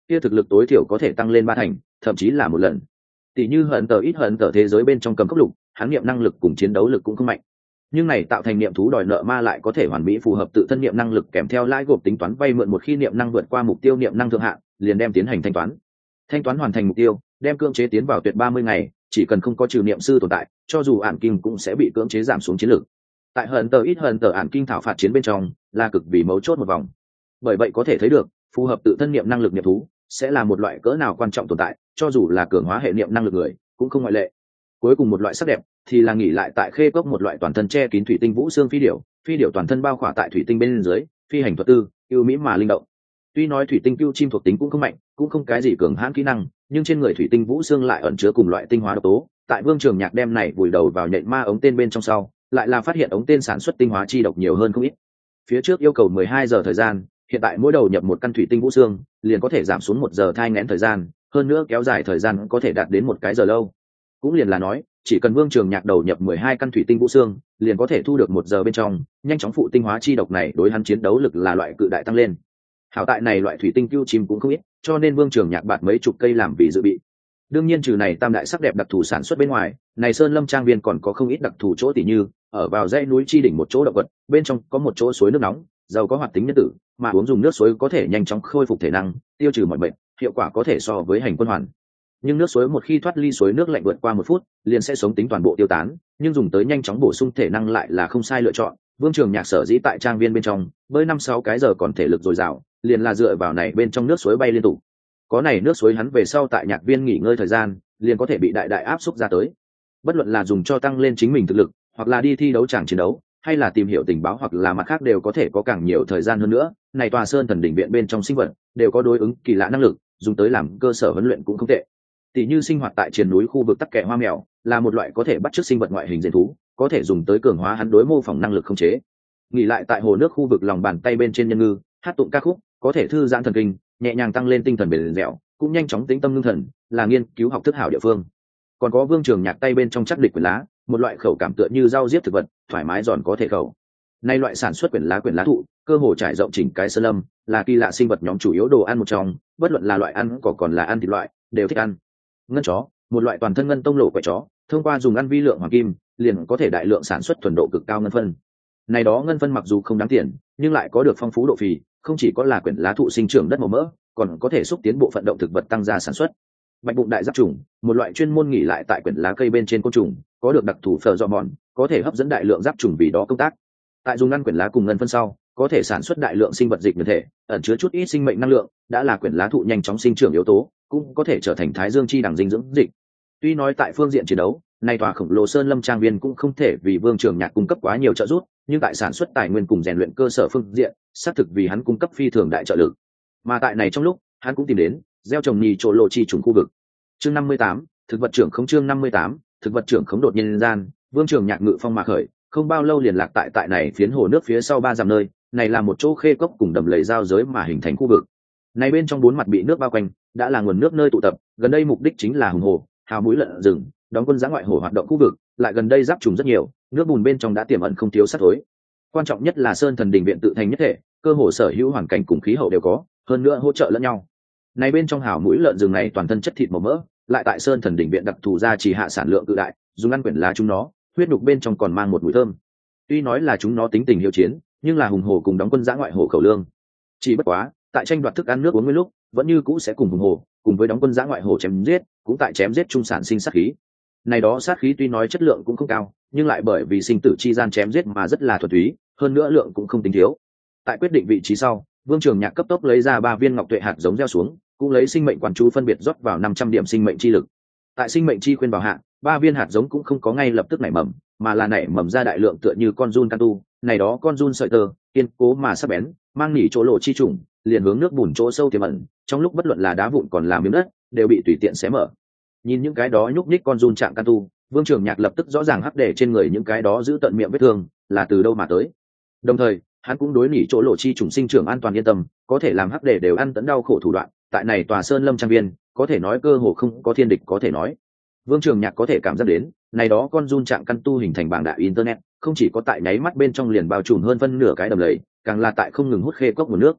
kia thực lực tối thiểu có thể tăng lên ba thành, thậm chí là một lần. Tỷ như hận tờ ít hận tờ thế giới bên trong cầm cốc lục, hắn niệm năng lực cùng chiến đấu lực cũng không mạnh, nhưng này tạo thành niệm thú đòi nợ ma lại có thể hoàn mỹ phù hợp tự thân niệm năng lực kèm theo lãi gộp tính toán vay mượn, một khi niệm năng vượt qua mục tiêu niệm năng thượng hạn liền đem tiến hành thanh toán. Thanh toán hoàn thành mục tiêu đem cưỡng chế tiến vào tuyệt ba mươi ngày, chỉ cần không có trừ niệm sư tồn tại, cho dù ản kim cũng sẽ bị cưỡng chế giảm xuống chiến lược. Tại hận tờ ít hận tờ ản kim thảo phạt chiến bên trong là cực vì mấu chốt một vòng, bởi vậy có thể thấy được phù hợp tự thân niệm năng lực niệm thú sẽ là một loại cỡ nào quan trọng tồn tại, cho dù là cường hóa hệ niệm năng lực người cũng không ngoại lệ. Cuối cùng một loại sắc đẹp thì là nghỉ lại tại khê cốc một loại toàn thân che kín thủy tinh vũ xương phi điểu, phi điểu toàn thân bao khỏa tại thủy tinh bên dưới, phi hành thuật tư ưu mỹ mà linh động. Tuy nói thủy tinh cưu chim thuộc tính cũng không mạnh, cũng không cái gì cường hãn kỹ năng, nhưng trên người thủy tinh vũ xương lại ẩn chứa cùng loại tinh hóa độc tố. Tại Vương Trường Nhạc đem này vùi đầu vào nhện ma ống tên bên trong sau, lại là phát hiện ống tên sản xuất tinh hóa chi độc nhiều hơn không ít. Phía trước yêu cầu mười hai giờ thời gian, hiện tại mỗi đầu nhập một căn thủy tinh vũ xương liền có thể giảm xuống một giờ thai nghẽn thời gian, hơn nữa kéo dài thời gian có thể đạt đến một cái giờ lâu. Cũng liền là nói, chỉ cần Vương Trường Nhạc đầu nhập mười hai căn thủy tinh vũ xương liền có thể thu được một giờ bên trong nhanh chóng phụ tinh hóa chi độc này, đối hắn chiến đấu lực là loại cự đại tăng lên. Hảo tại này loại thủy tinh cưu chim cũng không ít, cho nên Vương Trường Nhạc bạt mấy chục cây làm vì dự bị. Đương nhiên trừ này tam đại sắc đẹp đặc thù sản xuất bên ngoài, này Sơn Lâm trang viên còn có không ít đặc thù chỗ, tỉ như ở vào dãy núi chi đỉnh một chỗ động vật, bên trong có một chỗ suối nước nóng, giàu có hoạt tính nhân tử, mà uống dùng nước suối có thể nhanh chóng khôi phục thể năng, tiêu trừ mọi bệnh, hiệu quả có thể so với hành quân hoàn. Nhưng nước suối một khi thoát ly suối nước lạnh vượt qua một phút liền sẽ sống tính toàn bộ tiêu tán, nhưng dùng tới nhanh chóng bổ sung thể năng lại là không sai lựa chọn. Vương Trường Nhạc sở dĩ tại trang viên bên trong bơi năm sáu cái giờ còn thể lực dồi dào, liền là dựa vào này bên trong nước suối bay liên tục. Có này nước suối hắn về sau tại nhạc viên nghỉ ngơi thời gian liền có thể bị đại đại áp xúc ra tới. Bất luận là dùng cho tăng lên chính mình thực lực, hoặc là đi thi đấu tràng chiến đấu, hay là tìm hiểu tình báo, hoặc là mặt khác đều có thể có càng nhiều thời gian hơn nữa. Này tòa sơn thần đỉnh viện bên trong sinh vật đều có đối ứng kỳ lạ năng lực, dùng tới làm cơ sở huấn luyện cũng không tệ. Tỷ như sinh hoạt tại triền núi khu vực tắc kè hoa mèo là một loại có thể bắt chước sinh vật ngoại hình dền thú, có thể dùng tới cường hóa hắn đối mô phỏng năng lực không chế. Nghỉ lại tại hồ nước khu vực lòng bàn tay bên trên nhân ngư hát tụng ca khúc, có thể thư giãn thần kinh, nhẹ nhàng tăng lên tinh thần bền dẻo, cũng nhanh chóng tĩnh tâm ngưng thần, là nghiên cứu học thức hảo địa phương. Còn có Vương Trường Nhạc tay bên trong chắc địch quyển lá, một loại khẩu cảm tựa như rau diếp thực vật, thoải mái giòn có thể khẩu. Nay loại sản xuất quyển lá quyển lá thụ cơ hồ trải rộng chỉnh cái sơn lâm, là kỳ lạ sinh vật nhóm chủ yếu đồ ăn một trong, bất luận là loại ăn cỏ còn là ăn thịt loại đều thích ăn. Ngân chó, một loại toàn thân ngân tông lộ quẻ chó, thông qua dùng ăn vi lượng hoàng kim liền có thể đại lượng sản xuất thuần độ cực cao ngân phân. Này đó ngân phân mặc dù không đáng tiền, nhưng lại có được phong phú độ phì, không chỉ có là quyển lá thụ sinh trưởng đất màu mỡ, còn có thể xúc tiến bộ phận động thực vật tăng gia sản xuất. Bạch bụng đại giáp trùng, một loại chuyên môn nghỉ lại tại quyển lá cây bên trên côn trùng, có được đặc thù phở dọ mòn, có thể hấp dẫn đại lượng giáp trùng vì đó công tác. Tại dùng ăn quyển lá cùng ngân phân sau, có thể sản xuất đại lượng sinh vật dịch nguyên thể, ẩn chứa chút ít sinh mệnh năng lượng, đã là quyển lá thụ nhanh chóng sinh trưởng yếu tố, cũng có thể trở thành thái dương chi đẳng dinh dưỡng dịch. Tuy nói tại phương diện chiến đấu, nay tòa khổng lồ sơn lâm trang viên cũng không thể vì Vương Trường Nhạc cung cấp quá nhiều trợ giúp, nhưng tại sản xuất tài nguyên cùng rèn luyện cơ sở phương diện, xác thực vì hắn cung cấp phi thường đại trợ lực. Mà tại này trong lúc, hắn cũng tìm đến gieo trồng nhì chỗ lộ chi trùng khu vực. Chương năm mươi tám, thực vật trưởng khống chương năm mươi tám, thực vật trưởng khống đột nhiên gian, Vương Trường Nhạc ngự phong mà khởi, không bao lâu liền lạc tại tại này phiến hồ nước phía sau ba dặm nơi, này là một chỗ khê cốc cùng đầm lầy giao giới mà hình thành khu vực. Này bên trong bốn mặt bị nước bao quanh, đã là nguồn nước nơi tụ tập, gần đây mục đích chính là hùng hồ, hào mũi lợn rừng, đóng quân giã ngoại hồ hoạt động khu vực, lại gần đây giáp trùng rất nhiều, nước bùn bên trong đã tiềm ẩn không thiếu sắt thối. Quan trọng nhất là sơn thần đình viện tự thành nhất thể, cơ hồ sở hữu hoàn cảnh cùng khí hậu đều có, hơn nữa hỗ trợ lẫn nhau. Này bên trong hào mũi lợn rừng này toàn thân chất thịt màu mỡ, lại tại sơn thần đình viện đặc thù ra chỉ hạ sản lượng cự đại, dùng ăn quyển lá chúng nó, huyết nhục bên trong còn mang một mùi thơm. Tuy nói là chúng nó tính tình hiếu chiến, nhưng là hùng hồ cùng đóng quân giã ngoại hồ khẩu lương. Chỉ bất quá, tại tranh đoạt thức ăn nước uống nguyên lúc, vẫn như cũ sẽ cùng hùng hồ, cùng với đóng quân giã ngoại hồ chém giết, cũng tại chém giết trung sản sinh sát khí. Này đó sát khí tuy nói chất lượng cũng không cao, nhưng lại bởi vì sinh tử chi gian chém giết mà rất là thuần túy, hơn nữa lượng cũng không tính thiếu. Tại quyết định vị trí sau, Vương Trường Nhạc cấp tốc lấy ra ba viên ngọc tuệ hạt giống gieo xuống, cũng lấy sinh mệnh quan chú phân biệt rót vào năm trăm điểm sinh mệnh chi lực. Tại sinh mệnh chi khuyên bảo hạ, ba viên hạt giống cũng không có ngay lập tức nảy mầm, mà là nảy mầm ra đại lượng tựa như con giun can tu, này đó con giun sợi tơ, kiên cố mà sắc bén, mang nỉ chỗ lộ chi trùng, liền hướng nước bùn chỗ sâu tiềm ẩn, trong lúc bất luận là đá vụn còn là miếng đất, đều bị tùy tiện xé mở. Nhìn những cái đó nhúc nhích con giun trạng can tu, Vương Trường Nhạc lập tức rõ ràng hắc để trên người những cái đó giữ tận miệng vết thương là từ đâu mà tới. Đồng thời, hắn cũng đối nỉ chỗ lộ chi trùng sinh trưởng an toàn yên tâm, có thể làm hắc để đều ăn tấn đau khổ thủ đoạn, tại này tòa sơn lâm trang viên, có thể nói cơ hồ không có thiên địch có thể nói. Vương Trường Nhạc có thể cảm giác đến, này đó con giun trạng căn tu hình thành bảng đại internet, không chỉ có tại nháy mắt bên trong liền bao trùm hơn phân nửa cái đầm lầy, càng là tại không ngừng hút khê cốc nguồn nước.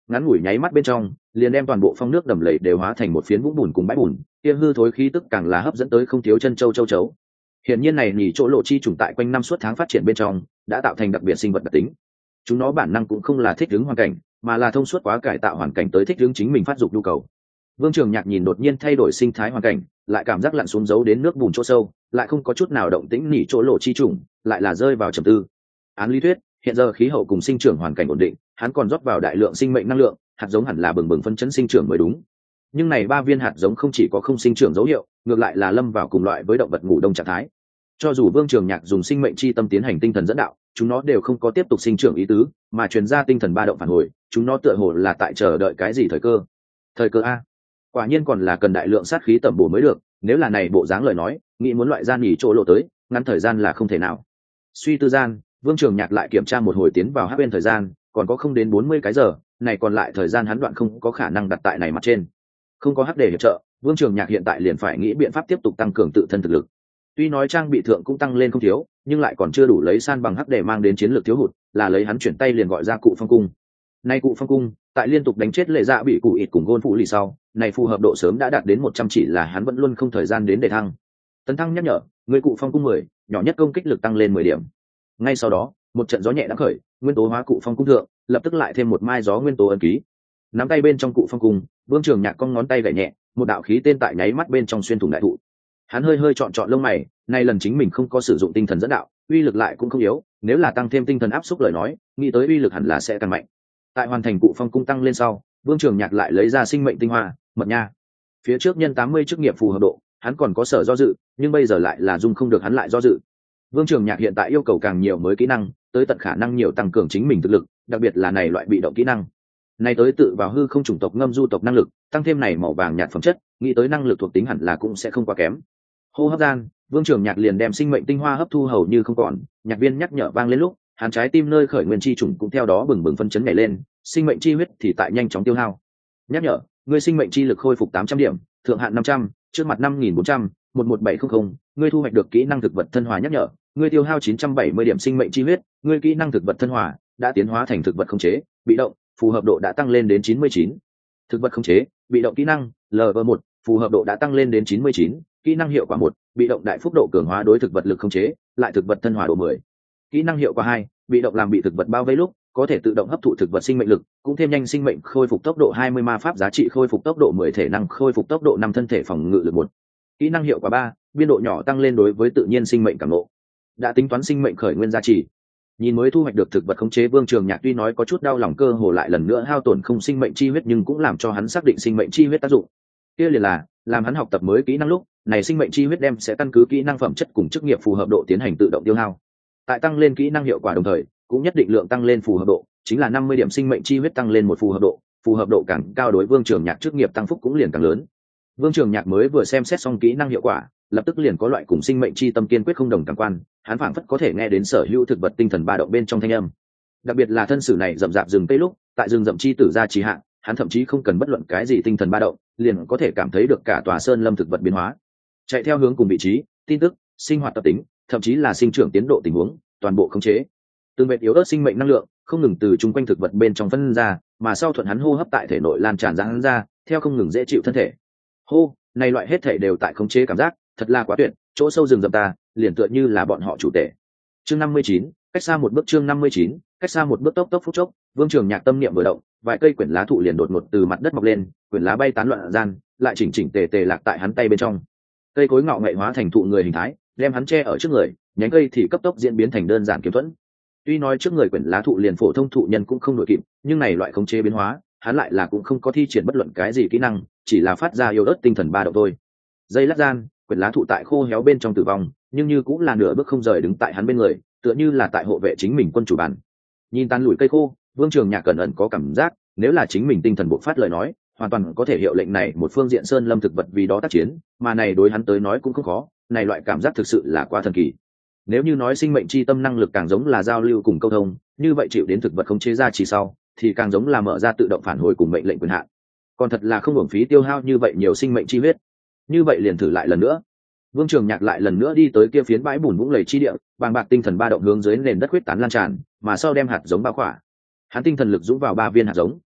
ngắn ngủi nháy mắt bên trong liền đem toàn bộ phong nước đầm lầy đều hóa thành một phiến vũng bùn cùng bãi bùn, kia hư thối khí tức càng là hấp dẫn tới không thiếu chân châu châu chấu. Hiển nhiên này nhỉ chỗ lộ chi trùng tại quanh năm suốt tháng phát triển bên trong đã tạo thành đặc biệt sinh vật đặc tính. Chúng nó bản năng cũng không là thích ứng hoàn cảnh, mà là thông suốt quá cải tạo hoàn cảnh tới thích ứng chính mình phát dục nhu cầu. Vương Trường Nhạc nhìn đột nhiên thay đổi sinh thái hoàn cảnh, lại cảm giác lặn xuống giấu đến nước bùn chỗ sâu, lại không có chút nào động tĩnh, nhỉ chỗ lộ chi trùng lại là rơi vào trầm tư. Án lý thuyết, hiện giờ khí hậu cùng sinh trưởng hoàn cảnh ổn định, hắn còn rót vào đại lượng sinh mệnh năng lượng, hạt giống hẳn là bừng bừng phân chấn sinh trưởng mới đúng. Nhưng này ba viên hạt giống không chỉ có không sinh trưởng dấu hiệu, ngược lại là lâm vào cùng loại với động vật ngủ đông trạng thái. Cho dù Vương Trường Nhạc dùng sinh mệnh chi tâm tiến hành tinh thần dẫn đạo, chúng nó đều không có tiếp tục sinh trưởng ý tứ, mà truyền ra tinh thần ba động phản hồi, chúng nó tựa hồ là tại chờ đợi cái gì thời cơ. Thời cơ a? Quả nhiên còn là cần đại lượng sát khí tẩm bổ mới được, nếu là này bộ dáng lời nói, nghĩ muốn loại gian nghỉ chỗ lộ tới, ngắn thời gian là không thể nào. Suy tư gian, Vương Trường Nhạc lại kiểm tra một hồi tiến vào hắc bên thời gian, còn có không đến bốn mươi cái giờ, này còn lại thời gian hắn đoạn không có khả năng đặt tại này mặt trên. Không có hắc để hiệp trợ, Vương Trường Nhạc hiện tại liền phải nghĩ biện pháp tiếp tục tăng cường tự thân thực lực. Tuy nói trang bị thượng cũng tăng lên không thiếu, nhưng lại còn chưa đủ lấy san bằng hắc để mang đến chiến lược thiếu hụt, là lấy hắn chuyển tay liền gọi ra cụ phong cung. Nay cụ phong cung, tại liên tục đánh chết lệ dạ bị cụ ịt cùng gôn phụ lì sau, này phù hợp độ sớm đã đạt đến một trăm, chỉ là hắn vẫn luôn không thời gian đến để thăng. Tấn thăng nhắc nhở, người cụ phong cung mười, nhỏ nhất công kích lực tăng lên mười điểm. Ngay sau đó, một trận gió nhẹ đã khởi, nguyên tố hóa cụ phong cung thượng, lập tức lại thêm một mai gió nguyên tố ấn ký. Nắm tay bên trong cụ phong cung, Vương Trường Nhạc cong ngón tay gảy nhẹ, một đạo khí tên tại nháy mắt bên trong xuyên thủng đại thụ. Hắn hơi hơi chọn chọn lông mày, nay lần chính mình không có sử dụng tinh thần dẫn đạo, uy lực lại cũng không yếu, nếu là tăng thêm tinh thần áp xúc lời nói, nghĩ tới uy lực hẳn là sẽ càng mạnh. Tại hoàn thành cụ phong cung tăng lên sau, Vương Trường Nhạc lại lấy ra sinh mệnh tinh hoa, mật nha. Phía trước nhân tám mươi chức nghiệp phù hợp độ, hắn còn có sở do dự, nhưng bây giờ lại là dung không được hắn lại do dự. Vương Trường Nhạc hiện tại yêu cầu càng nhiều mới kỹ năng, tới tận khả năng nhiều tăng cường chính mình thực lực, đặc biệt là này loại bị động kỹ năng. Này tới tự vào hư không chủng tộc ngâm du tộc năng lực, tăng thêm này màu vàng nhạt phẩm chất, nghĩ tới năng lực thuộc tính hẳn là cũng sẽ không quá kém. Hô hấp gian, Vương Trường Nhạc liền đem sinh mệnh tinh hoa hấp thu hầu như không còn, nhạc viên nhắc nhở vang lên lúc, hắn trái tim nơi khởi nguyên chi trùng cũng theo đó bừng bừng phân chấn nhảy lên, sinh mệnh chi huyết thì tại nhanh chóng tiêu hao. Nhắc nhở, ngươi sinh mệnh chi lực khôi phục tám trăm điểm, thượng hạn năm trăm, trước mặt năm nghìn bốn trăm, một một bảy không không, ngươi thu hoạch được kỹ năng thực vật thân hòa. Nhắc nhở, ngươi tiêu hao chín trăm bảy mươi điểm sinh mệnh chi huyết, ngươi kỹ năng thực vật thân hòa đã tiến hóa thành thực vật khống chế, bị động, phù hợp độ đã tăng lên đến chín mươi chín. Thực vật khống chế, bị động kỹ năng, lv một, phù hợp độ đã tăng lên đến chín mươi chín, kỹ năng hiệu quả một, bị động đại phúc độ cường hóa đối thực vật lực khống chế, lại thực vật thân hòa độ mười. Kỹ năng hiệu quả hai, bị động làm bị thực vật bao vây lúc, có thể tự động hấp thụ thực vật sinh mệnh lực, cũng thêm nhanh sinh mệnh khôi phục tốc độ hai mươi, ma pháp giá trị khôi phục tốc độ mười, thể năng khôi phục tốc độ năm, thân thể phòng ngự lực một. Kỹ năng hiệu quả ba, biên độ nhỏ tăng lên đối với tự nhiên sinh mệnh cảm ngộ. Đã tính toán sinh mệnh khởi nguyên giá trị. Nhìn mới thu hoạch được thực vật khống chế, Vương Trường Nhạc tuy nói có chút đau lòng cơ hồ lại lần nữa hao tổn không sinh mệnh chi huyết, nhưng cũng làm cho hắn xác định sinh mệnh chi huyết tác dụng. Kia liền là, làm hắn học tập mới kỹ năng lúc, này sinh mệnh chi huyết đem sẽ căn cứ kỹ năng phẩm chất cùng chức nghiệp phù hợp độ tiến hành tự động tiêu hao. Tại tăng lên kỹ năng hiệu quả đồng thời, cũng nhất định lượng tăng lên phù hợp độ, chính là năm mươi điểm sinh mệnh chi huyết tăng lên một phù hợp độ, phù hợp độ càng cao đối Vương Trường Nhạc chức nghiệp tăng phúc cũng liền càng lớn. Vương Trường Nhạc mới vừa xem xét xong kỹ năng hiệu quả, lập tức liền có loại cùng sinh mệnh chi tâm kiên quyết không đồng cảm quan, hắn phảng phất có thể nghe đến sở hữu thực vật tinh thần ba động bên trong thanh âm. Đặc biệt là thân sử này rậm rạp rừng cây lúc, tại rừng rậm chi tử ra trì hạn, hắn thậm chí không cần bất luận cái gì tinh thần ba động, liền có thể cảm thấy được cả tòa sơn lâm thực vật biến hóa. Chạy theo hướng cùng vị trí, tin tức, sinh hoạt tập tính, thậm chí là sinh trưởng tiến độ tình huống, toàn bộ khống chế. Từng vệt yếu ớt sinh mệnh năng lượng không ngừng từ chung quanh thực vật bên trong phân ra, mà sau thuận hắn hô hấp tại thể nội lan tràn ra hắn ra, theo không ngừng dễ chịu thân thể. Hô, này loại hết thể đều tại khống chế cảm giác, thật là quá tuyệt, chỗ sâu rừng rậm ta, liền tựa như là bọn họ chủ tể. Chương năm mươi chín, cách xa một bước. Chương năm mươi chín, cách xa một bước. Tốc tốc phút chốc, Vương Trường Nhạc tâm niệm vừa động, vài cây quyển lá thụ liền đột ngột từ mặt đất mọc lên, quyển lá bay tán loạn gian, lại chỉnh chỉnh tề tề lạc tại hắn tay bên trong. Cây cối ngọ ngậy hóa thành thụ người hình thái, đem hắn che ở trước người, nhánh cây thì cấp tốc diễn biến thành đơn giản kiếm thuẫn. Tuy nói trước người quyển lá thụ liền phổ thông thụ nhân cũng không đổi kịp, nhưng này loại khống chế biến hóa, hắn lại là cũng không có thi triển bất luận cái gì kỹ năng, chỉ là phát ra yếu ớt tinh thần ba động thôi. Dây lát gian, quyển lá thụ tại khô héo bên trong tử vong, nhưng như cũng là nửa bước không rời đứng tại hắn bên người, tựa như là tại hộ vệ chính mình quân chủ bản. Nhìn tan lùi cây khô, Vương Trường Nhạc cẩn ẩn có cảm giác, nếu là chính mình tinh thần bộc phát lời nói, hoàn toàn có thể hiệu lệnh này một phương diện sơn lâm thực vật vì đó tác chiến, mà này đối hắn tới nói cũng không khó, này loại cảm giác thực sự là quá thần kỳ. Nếu như nói sinh mệnh chi tâm năng lực càng giống là giao lưu cùng câu thông, như vậy chịu đến thực vật khống chế ra chỉ sau, thì càng giống là mở ra tự động phản hồi cùng mệnh lệnh quyền hạn. Còn thật là không uổng phí tiêu hao như vậy nhiều sinh mệnh chi huyết. Như vậy liền thử lại lần nữa. Vương Trường Nhạc lại lần nữa đi tới kia phiến bãi bùn vũng lầy chi địa, bàng bạc tinh thần ba động hướng dưới nền đất huyết tán lan tràn, mà sau đem hạt giống bao khỏa. Hắn tinh thần lực dũng vào ba viên hạt giống,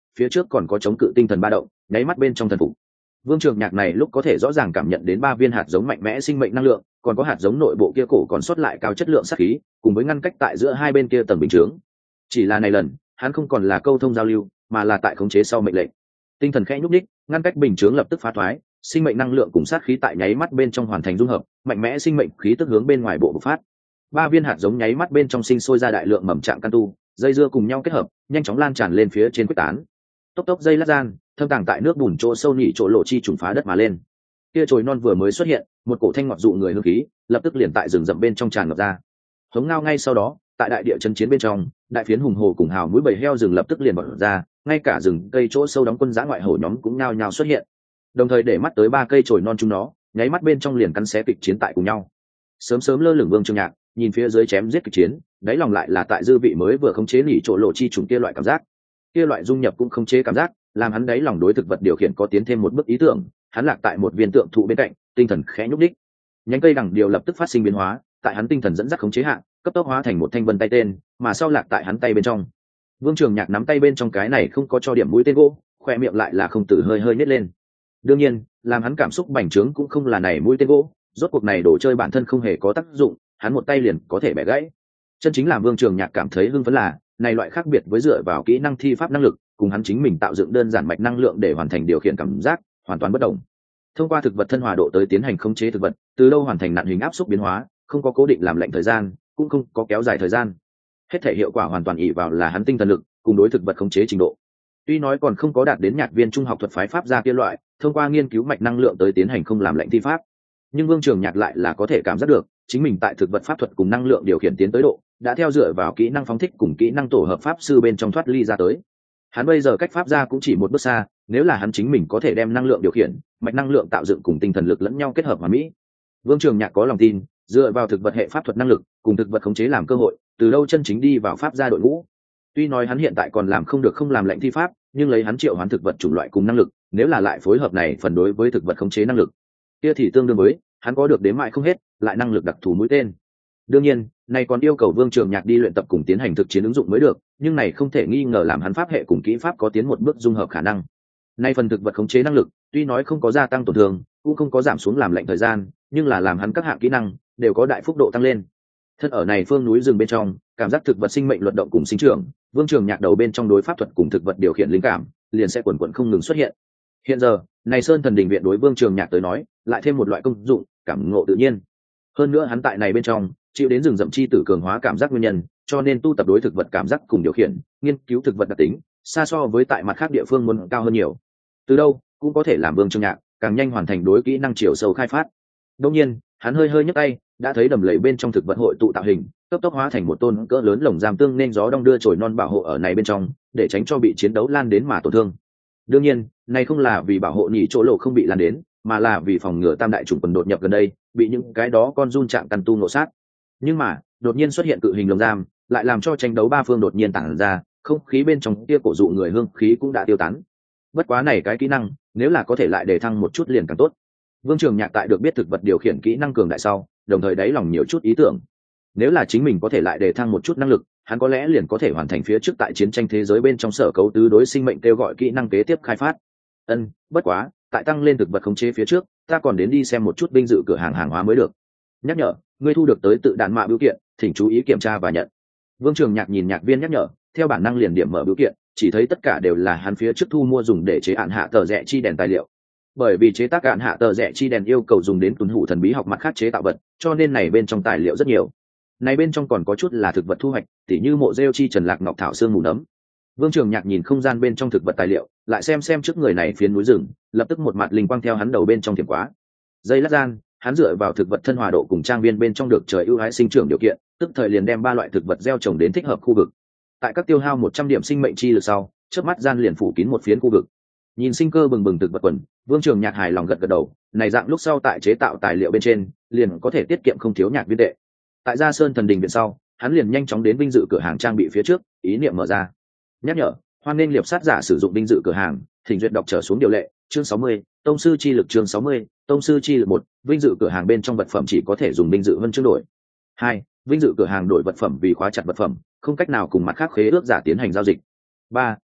phía trước còn có chống cự tinh thần ba động, nháy mắt bên trong thần phục. Vương Trường Nhạc này lúc có thể rõ ràng cảm nhận đến ba viên hạt giống mạnh mẽ sinh mệnh năng lượng, còn có hạt giống nội bộ kia cổ còn sót lại cao chất lượng sát khí, cùng với ngăn cách tại giữa hai bên kia tầng bình chướng. Chỉ là này lần, hắn không còn là câu thông giao lưu, mà là tại khống chế sau mệnh lệnh. Tinh thần khẽ nhúc nhích, ngăn cách bình chướng lập tức phá thoái, sinh mệnh năng lượng cùng sát khí tại nháy mắt bên trong hoàn thành dung hợp, mạnh mẽ sinh mệnh khí tức hướng bên ngoài bộ bộc phát. Ba viên hạt giống nháy mắt bên trong sinh sôi ra đại lượng mầm trạng căn tu, dây dưa cùng nhau kết hợp, nhanh chóng lan tràn lên phía trên quyết tán. Tốc tốc dây lát gian, thâm tàng tại nước bùn chỗ sâu nhị chỗ lộ chi trùng phá đất mà lên. Kia chồi non vừa mới xuất hiện, một cổ thanh ngọt dụ người hương khí, lập tức liền tại rừng rậm bên trong tràn ngập ra. Hống ngao ngay sau đó, tại đại địa chân chiến bên trong, đại phiến hùng hồ cùng hào mũi bầy heo rừng lập tức liền bật ra, ngay cả rừng cây chỗ sâu đóng quân giã ngoại hổ nhóm cũng nhao nhao xuất hiện. Đồng thời để mắt tới ba cây chồi non chúng nó, nháy mắt bên trong liền cắn xé kịch chiến tại cùng nhau. Sớm sớm lơ lửng Vương Trường Nhạc, nhìn phía dưới chém giết kịch chiến, đáy lòng lại là tại dư vị mới vừa khống chế nỉ chỗ lộ chi trùng kia loại cảm giác. Kia loại dung nhập cũng khống chế cảm giác, làm hắn đáy lòng đối thực vật điều khiển có tiến thêm một bước ý tưởng, hắn lạc tại một viên tượng thụ bên cạnh, tinh thần khẽ nhúc đích. Nhánh cây đằng điều lập tức phát sinh biến hóa, tại hắn tinh thần dẫn dắt khống chế hạ, cấp tốc hóa thành một thanh vân tay tên, mà sau lạc tại hắn tay bên trong. Vương Trường Nhạc nắm tay bên trong cái này không có cho điểm mũi tên gỗ, khoe miệng lại là không từ hơi hơi nhếch lên. Đương nhiên, làm hắn cảm xúc bành trướng cũng không là này mũi tên gỗ, rốt cuộc này đồ chơi bản thân không hề có tác dụng, hắn một tay liền có thể bẻ gãy. Chân chính làm Vương Trường Nhạc cảm thấy hưng phấn là, này loại khác biệt với dựa vào kỹ năng thi pháp năng lực, cùng hắn chính mình tạo dựng đơn giản mạch năng lượng để hoàn thành điều khiển cảm giác, hoàn toàn bất đồng. Thông qua thực vật thân hòa độ tới tiến hành khống chế thực vật, từ lâu hoàn thành nạn hình áp xúc biến hóa, không có cố định làm lệnh thời gian, cũng không có kéo dài thời gian. Hết thể hiệu quả hoàn toàn ỷ vào là hắn tinh thần lực, cùng đối thực vật khống chế trình độ. Tuy nói còn không có đạt đến nhạc viên trung học thuật phái pháp gia kia loại, thông qua nghiên cứu mạch năng lượng tới tiến hành không làm lệnh thi pháp, nhưng Vương Trường Nhạc lại là có thể cảm giác được, chính mình tại thực vật pháp thuật cùng năng lượng điều khiển tiến tới độ, đã theo dựa vào kỹ năng phóng thích cùng kỹ năng tổ hợp pháp sư bên trong thoát ly ra tới. Hắn bây giờ cách pháp gia cũng chỉ một bước xa, nếu là hắn chính mình có thể đem năng lượng điều khiển, mạch năng lượng tạo dựng cùng tinh thần lực lẫn nhau kết hợp hoàn mỹ. Vương Trường Nhạc có lòng tin, dựa vào thực vật hệ pháp thuật năng lực, cùng thực vật khống chế làm cơ hội, từ đâu chân chính đi vào pháp gia đội ngũ. Tuy nói hắn hiện tại còn làm không được không làm lệnh thi pháp, nhưng lấy hắn triệu hoán thực vật chủng loại cùng năng lực, nếu là lại phối hợp này phần đối với thực vật khống chế năng lực, kia thì tương đương với hắn có được đến mại không hết, lại năng lực đặc thù mũi tên. Đương nhiên, này còn yêu cầu Vương Trường Nhạc đi luyện tập cùng tiến hành thực chiến ứng dụng mới được, nhưng này không thể nghi ngờ làm hắn pháp hệ cùng kỹ pháp có tiến một bước dung hợp khả năng. Nay phần thực vật khống chế năng lực, tuy nói không có gia tăng tổn thương, cũng không có giảm xuống làm lệnh thời gian, nhưng là làm hắn các hạng kỹ năng đều có đại phúc độ tăng lên. Thân ở này phương núi rừng bên trong, cảm giác thực vật sinh mệnh luật động cùng sinh trưởng, Vương Trường Nhạc đầu bên trong đối pháp thuật cùng thực vật điều khiển linh cảm, liền sẽ quần quần không ngừng xuất hiện. Hiện giờ, này Sơn Thần Đình viện đối Vương Trường Nhạc tới nói, lại thêm một loại công dụng, cảm ngộ tự nhiên. Hơn nữa hắn tại này bên trong, chịu đến rừng rậm chi tử cường hóa cảm giác nguyên nhân, cho nên tu tập đối thực vật cảm giác cùng điều khiển, nghiên cứu thực vật đặc tính, xa so với tại mặt khác địa phương muốn cao hơn nhiều. Từ đâu cũng có thể làm Vương Trường Nhạc càng nhanh hoàn thành đối kỹ năng chiều sâu khai phát. Đương nhiên, hắn hơi hơi nhấc tay, đã thấy đầm lầy bên trong thực vật hội tụ tạo hình, cấp tốc hóa thành một tôn cỡ lớn lồng giam tương nên gió đông đưa chồi non bảo hộ ở này bên trong, để tránh cho bị chiến đấu lan đến mà tổn thương. Đương nhiên, này không là vì bảo hộ nhị chỗ lộ không bị lan đến, mà là vì phòng ngừa tam đại chủng quần đột nhập gần đây, bị những cái đó con run trạng căn tu nổ sát. Nhưng mà, đột nhiên xuất hiện cự hình lồng giam, lại làm cho tranh đấu ba phương đột nhiên tản ra, không khí bên trong kia cổ dụ người hương khí cũng đã tiêu tán. Bất quá này cái kỹ năng, nếu là có thể lại đề thăng một chút liền càng tốt. Vương Trường Nhạc tại được biết thực vật điều khiển kỹ năng cường đại sau, đồng thời đáy lòng nhiều chút ý tưởng. Nếu là chính mình có thể lại đề thăng một chút năng lực, hắn có lẽ liền có thể hoàn thành phía trước tại chiến tranh thế giới bên trong sở cấu tứ đối sinh mệnh kêu gọi kỹ năng kế tiếp khai phát. Ân, bất quá, tại tăng lên thực vật khống chế phía trước, ta còn đến đi xem một chút vinh dự cửa hàng hàng hóa mới được. Nhắc nhở, ngươi thu được tới tự đạn mạ biểu kiện, thỉnh chú ý kiểm tra và nhận. Vương Trường Nhạc nhìn nhạc viên nhắc nhở, theo bản năng liền điểm mở biểu kiện, chỉ thấy tất cả đều là hắn phía trước thu mua dùng để chế án hạ tờ rẽ chi đèn tài liệu. Bởi vì chế tác án hạ tờ rẽ chi đèn yêu cầu dùng đến tuần hủ thần bí học mặt khác chế tạo vật, cho nên này bên trong tài liệu rất nhiều. Này bên trong còn có chút là thực vật thu hoạch, tỉ như mộ rêu chi trần lạc ngọc thảo xương mù nấm. Vương Trường Nhạc nhìn không gian bên trong thực vật tài liệu, lại xem xem trước người này phiến núi rừng, lập tức một mặt linh quang theo hắn đầu bên trong thiểm quá. Dây lát gian, hắn dựa vào thực vật thân hòa độ cùng trang viên bên trong được trời ưu ái sinh trưởng điều kiện, tức thời liền đem ba loại thực vật gieo trồng đến thích hợp khu vực. Tại các tiêu hao một trăm điểm sinh mệnh chi lực sau, chớp mắt gian liền phủ kín một phiến khu vực. Nhìn sinh cơ bừng bừng thực vật quần, Vương Trường Nhạc hài lòng gật gật đầu, này dạng lúc sau tại chế tạo tài liệu bên trên, liền có thể tiết kiệm không thiếu nhạc viên tệ. Tại Gia Sơn Thần Đình viện sau, hắn liền nhanh chóng đến vinh dự cửa hàng trang bị phía trước, ý niệm mở ra. Nhắc nhở, hoan nên liệp sát giả sử dụng vinh dự cửa hàng, thỉnh duyệt đọc trở xuống điều lệ, chương sáu mươi, tông sư chi lực chương sáu mươi, tông sư chi lực một, vinh dự cửa hàng bên trong vật phẩm chỉ có thể dùng vinh dự vân chương đổi. Hai, vinh dự cửa hàng đổi vật phẩm vì khóa chặt vật phẩm, không cách nào cùng mặt khác khế ước giả tiến hành giao dịch. Ba,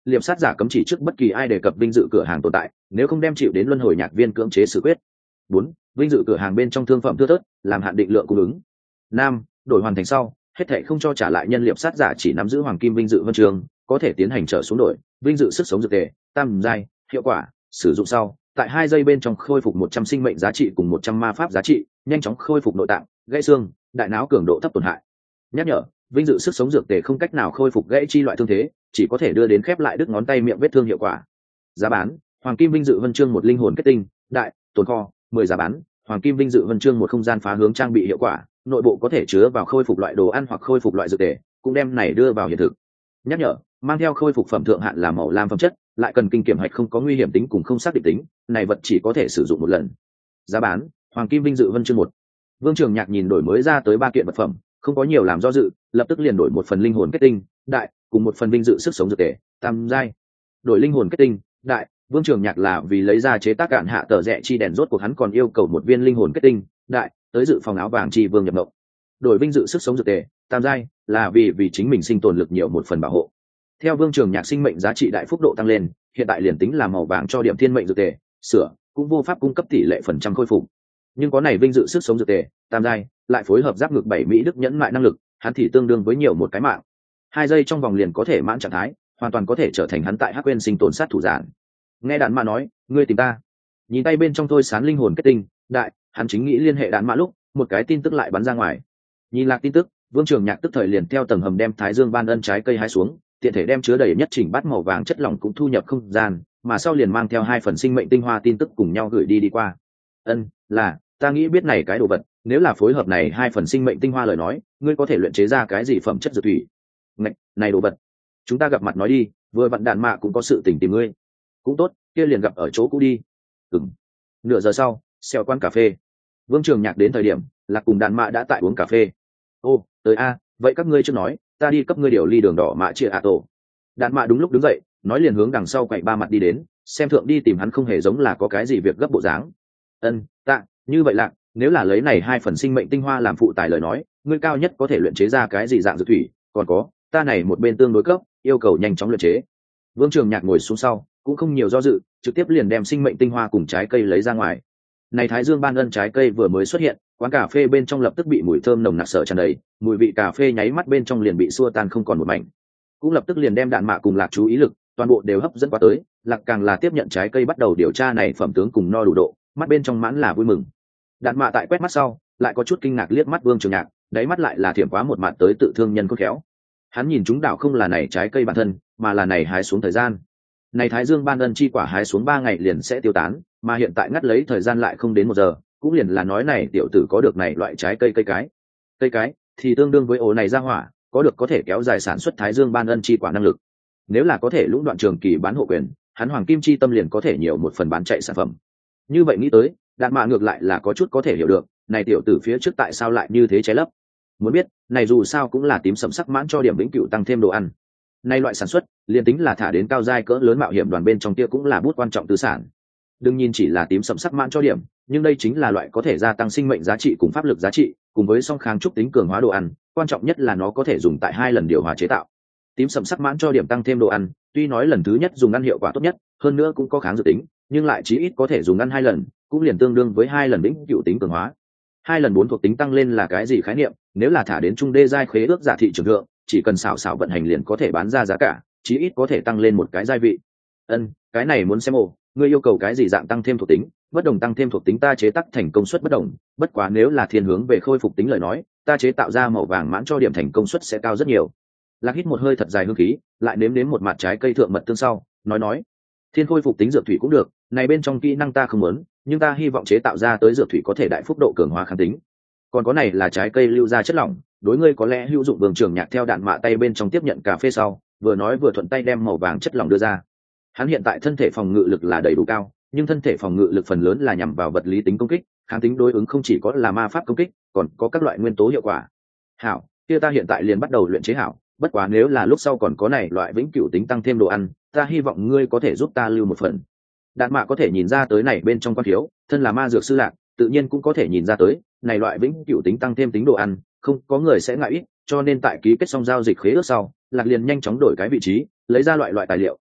liệp sát giả cấm chỉ trước bất kỳ ai đề cập vinh dự cửa hàng tồn tại, nếu không đem chịu đến luân hồi nhạc viên cưỡng chế xử quyết. Bốn, vinh dự cửa hàng bên trong thương phẩm thưa thớt, làm hạn định lượng cung ứng. Năm, đổi hoàn thành sau, hết thảy không cho trả lại nhân liệp sát giả chỉ nắm giữ hoàng kim vinh dự huân trường, có thể tiến hành trở xuống đổi vinh dự sức sống dược tề tam giai. Hiệu quả sử dụng sau, tại hai giây bên trong khôi phục một trăm sinh mệnh giá trị cùng một trăm ma pháp giá trị, nhanh chóng khôi phục nội tạng, gãy xương, đại não cường độ thấp tổn hại. Nhắc nhở, vinh dự sức sống dược tề không cách nào khôi phục gãy chi loại thương thế, chỉ có thể đưa đến khép lại đứt ngón tay miệng vết thương hiệu quả. Giá bán: hoàng kim vinh dự huân chương một linh hồn kết tinh đại tồn kho mười. Giá bán: hoàng kim vinh dự huân chương một không gian phá hướng trang bị hiệu quả, nội bộ có thể chứa vào khôi phục loại đồ ăn hoặc khôi phục loại dược tề, cũng đem này đưa vào hiện thực. Nhắc nhở, mang theo khôi phục phẩm thượng hạn là màu lam phẩm chất, lại cần kinh kiểm hạch không có nguy hiểm tính cùng không xác định tính, này vật chỉ có thể sử dụng một lần. Giá bán: hoàng kim vinh dự huân chương một. Vương Trường Nhạc nhìn đổi mới ra tới ba kiện vật phẩm, không có nhiều làm do dự, lập tức liền đổi một phần linh hồn kết tinh đại cùng một phần vinh dự sức sống dược tề tam giai. Đổi linh hồn kết tinh đại, Vương Trường Nhạc là vì lấy ra chế tác cạn hạ tờ rẽ chi đèn, rốt cuộc hắn còn yêu cầu một viên linh hồn kết tinh đại tới dự phòng áo vàng chi vương nhập mộng. Đổi vinh dự sức sống dược tề tam giai là vì vì chính mình sinh tồn lực nhiều một phần bảo hộ. Theo Vương Trường Nhạc sinh mệnh giá trị đại phúc độ tăng lên, hiện tại liền tính là màu vàng cho điểm thiên mệnh dược tề sửa cũng vô pháp cung cấp tỷ lệ phần trăm khôi phục, nhưng có này vinh dự sức sống dược tề tam giai lại phối hợp giáp ngực bảy mỹ đức nhẫn mại năng lực, hắn thì tương đương với nhiều một cái mạng. Hai giây trong vòng liền có thể mãn trạng thái, hoàn toàn có thể trở thành hắn tại hắc quên sinh tồn sát thủ giản. Nghe đạn mạ nói, ngươi tìm ta. Nhìn tay bên trong tôi sán linh hồn kết tinh đại, hắn chính nghĩ liên hệ đạn mạ lúc một cái tin tức lại bắn ra ngoài. Nhìn lạc tin tức, Vương Trường Nhạc tức thời liền theo tầng hầm đem Thái Dương ban ân trái cây hái xuống, tiện thể đem chứa đầy nhất chỉnh bát màu vàng chất lỏng cũng thu nhập không gian, mà sau liền mang theo hai phần sinh mệnh tinh hoa tin tức cùng nhau gửi đi đi qua. Ân, là, ta nghĩ biết này cái đồ vật, nếu là phối hợp này hai phần sinh mệnh tinh hoa lời nói, ngươi có thể luyện chế ra cái gì phẩm chất dược thủy? Này, này đồ vật, chúng ta gặp mặt nói đi, vừa vặn đạn mạ cũng có sự tình tìm ngươi. Cũng tốt, kia liền gặp ở chỗ cũ đi. Ừm. Nửa giờ sau, xeo quán cà phê. Vương Trường Nhạc đến thời điểm, Lạc cùng đạn mạ đã tại uống cà phê. Ô, tới a, vậy các ngươi chưa nói, ta đi cấp ngươi điều ly đường đỏ mạ chia ạ tổ. Đạn mạ đúng lúc đứng dậy, nói liền hướng đằng sau quậy ba mặt đi đến, xem thượng đi tìm hắn không hề giống là có cái gì việc gấp bộ dáng. Ân, tạ, như vậy Lạc, nếu là lấy này hai phần sinh mệnh tinh hoa làm phụ tài lời nói, ngươi cao nhất có thể luyện chế ra cái gì dạng dược thủy, còn có, ta này một bên tương đối cấp, yêu cầu nhanh chóng luyện chế. Vương Trường Nhạc ngồi xuống sau, cũng không nhiều do dự, trực tiếp liền đem sinh mệnh tinh hoa cùng trái cây lấy ra ngoài. Này Thái Dương ban ân trái cây vừa mới xuất hiện, quán cà phê bên trong lập tức bị mùi thơm nồng nặc sở tràn đầy, mùi vị cà phê nháy mắt bên trong liền bị xua tan không còn một mảnh. Cũng lập tức liền đem đạn mạ cùng Lạc chú ý lực, toàn bộ đều hấp dẫn qua tới, Lạc càng là tiếp nhận trái cây bắt đầu điều tra này phẩm tướng cùng no đủ độ, mắt bên trong mãn là vui mừng. Đạn mạ tại quét mắt sau, lại có chút kinh ngạc liếc mắt Vương Trường Nhạc, đáy mắt lại là thiểm quá một mặt tới tự thương nhân khôn khéo. Hắn nhìn chúng đảo không là này trái cây bản thân, mà là này hái xuống thời gian. Này Thái Dương ban ân chi quả hái xuống ba ngày liền sẽ tiêu tán, mà hiện tại ngắt lấy thời gian lại không đến một giờ, cũng liền là nói này tiểu tử có được này loại trái cây cây cái. Cây cái thì tương đương với ổ này ra hỏa, có được có thể kéo dài sản xuất Thái Dương ban ân chi quả năng lực. Nếu là có thể lũng đoạn trường kỳ bán hộ quyền, hắn hoàng kim chi tâm liền có thể nhiều một phần bán chạy sản phẩm. Như vậy nghĩ tới, đạn mạ ngược lại là có chút có thể hiểu được, này tiểu tử phía trước tại sao lại như thế trái lấp. Muốn biết, này dù sao cũng là tím sẫm sắc mãn cho điểm vĩnh cửu tăng thêm đồ ăn. Nay loại sản xuất, liền tính là thả đến cao giai cỡ lớn mạo hiểm đoàn bên trong kia cũng là bút quan trọng tư sản. Đương nhiên chỉ là tím sẫm sắc mãn cho điểm, nhưng đây chính là loại có thể gia tăng sinh mệnh giá trị cùng pháp lực giá trị, cùng với song kháng trúc tính cường hóa đồ ăn, quan trọng nhất là nó có thể dùng tại hai lần điều hòa chế tạo. Tím sẫm sắc mãn cho điểm tăng thêm đồ ăn, tuy nói lần thứ nhất dùng ăn hiệu quả tốt nhất, hơn nữa cũng có kháng dược tính, nhưng lại chí ít có thể dùng ăn hai lần, cũng liền tương đương với hai lần vĩnh cửu tính cường hóa. Hai lần bốn thuộc tính tăng lên là cái gì khái niệm? Nếu là thả đến trung đê giai khế ước giả thị trường thượng, chỉ cần xảo xảo vận hành liền có thể bán ra giá cả, chí ít có thể tăng lên một cái giai vị. Ân, cái này muốn xem ồ, ngươi yêu cầu cái gì dạng tăng thêm thuộc tính? Bất đồng tăng thêm thuộc tính ta chế tác thành công suất bất đồng, bất quá nếu là thiên hướng về khôi phục tính lời nói, ta chế tạo ra màu vàng mãn cho điểm thành công suất sẽ cao rất nhiều. Lạc hít một hơi thật dài hương khí, lại nếm nếm một mặt trái cây thượng mật tương sau, nói nói, thiên khôi phục tính dược thủy cũng được, này bên trong kỹ năng ta không muốn, nhưng ta hy vọng chế tạo ra tới dược thủy có thể đại phúc độ cường hóa kháng tính. Còn có này là trái cây lưu ra chất lỏng, đối ngươi có lẽ hữu dụng. Vương Trường Nhạc theo đạn mạ tay bên trong tiếp nhận cà phê sau, vừa nói vừa thuận tay đem màu vàng chất lỏng đưa ra. Hắn hiện tại thân thể phòng ngự lực là đầy đủ cao, nhưng thân thể phòng ngự lực phần lớn là nhằm vào vật lý tính công kích, kháng tính đối ứng không chỉ có là ma pháp công kích, còn có các loại nguyên tố hiệu quả. Hảo, kia ta hiện tại liền bắt đầu luyện chế hảo, bất quá nếu là lúc sau còn có này loại vĩnh cửu tính tăng thêm đồ ăn, ta hy vọng ngươi có thể giúp ta lưu một phần. Đạn mạ có thể nhìn ra tới này bên trong quan thiếu, thân là ma dược sư Lạc, tự nhiên cũng có thể nhìn ra tới, này loại vĩnh cửu tính tăng thêm tính đồ ăn, không có người sẽ ngại ít, cho nên tại ký kết xong giao dịch khế ước sau, Lạc liền nhanh chóng đổi cái vị trí, lấy ra loại loại tài liệu,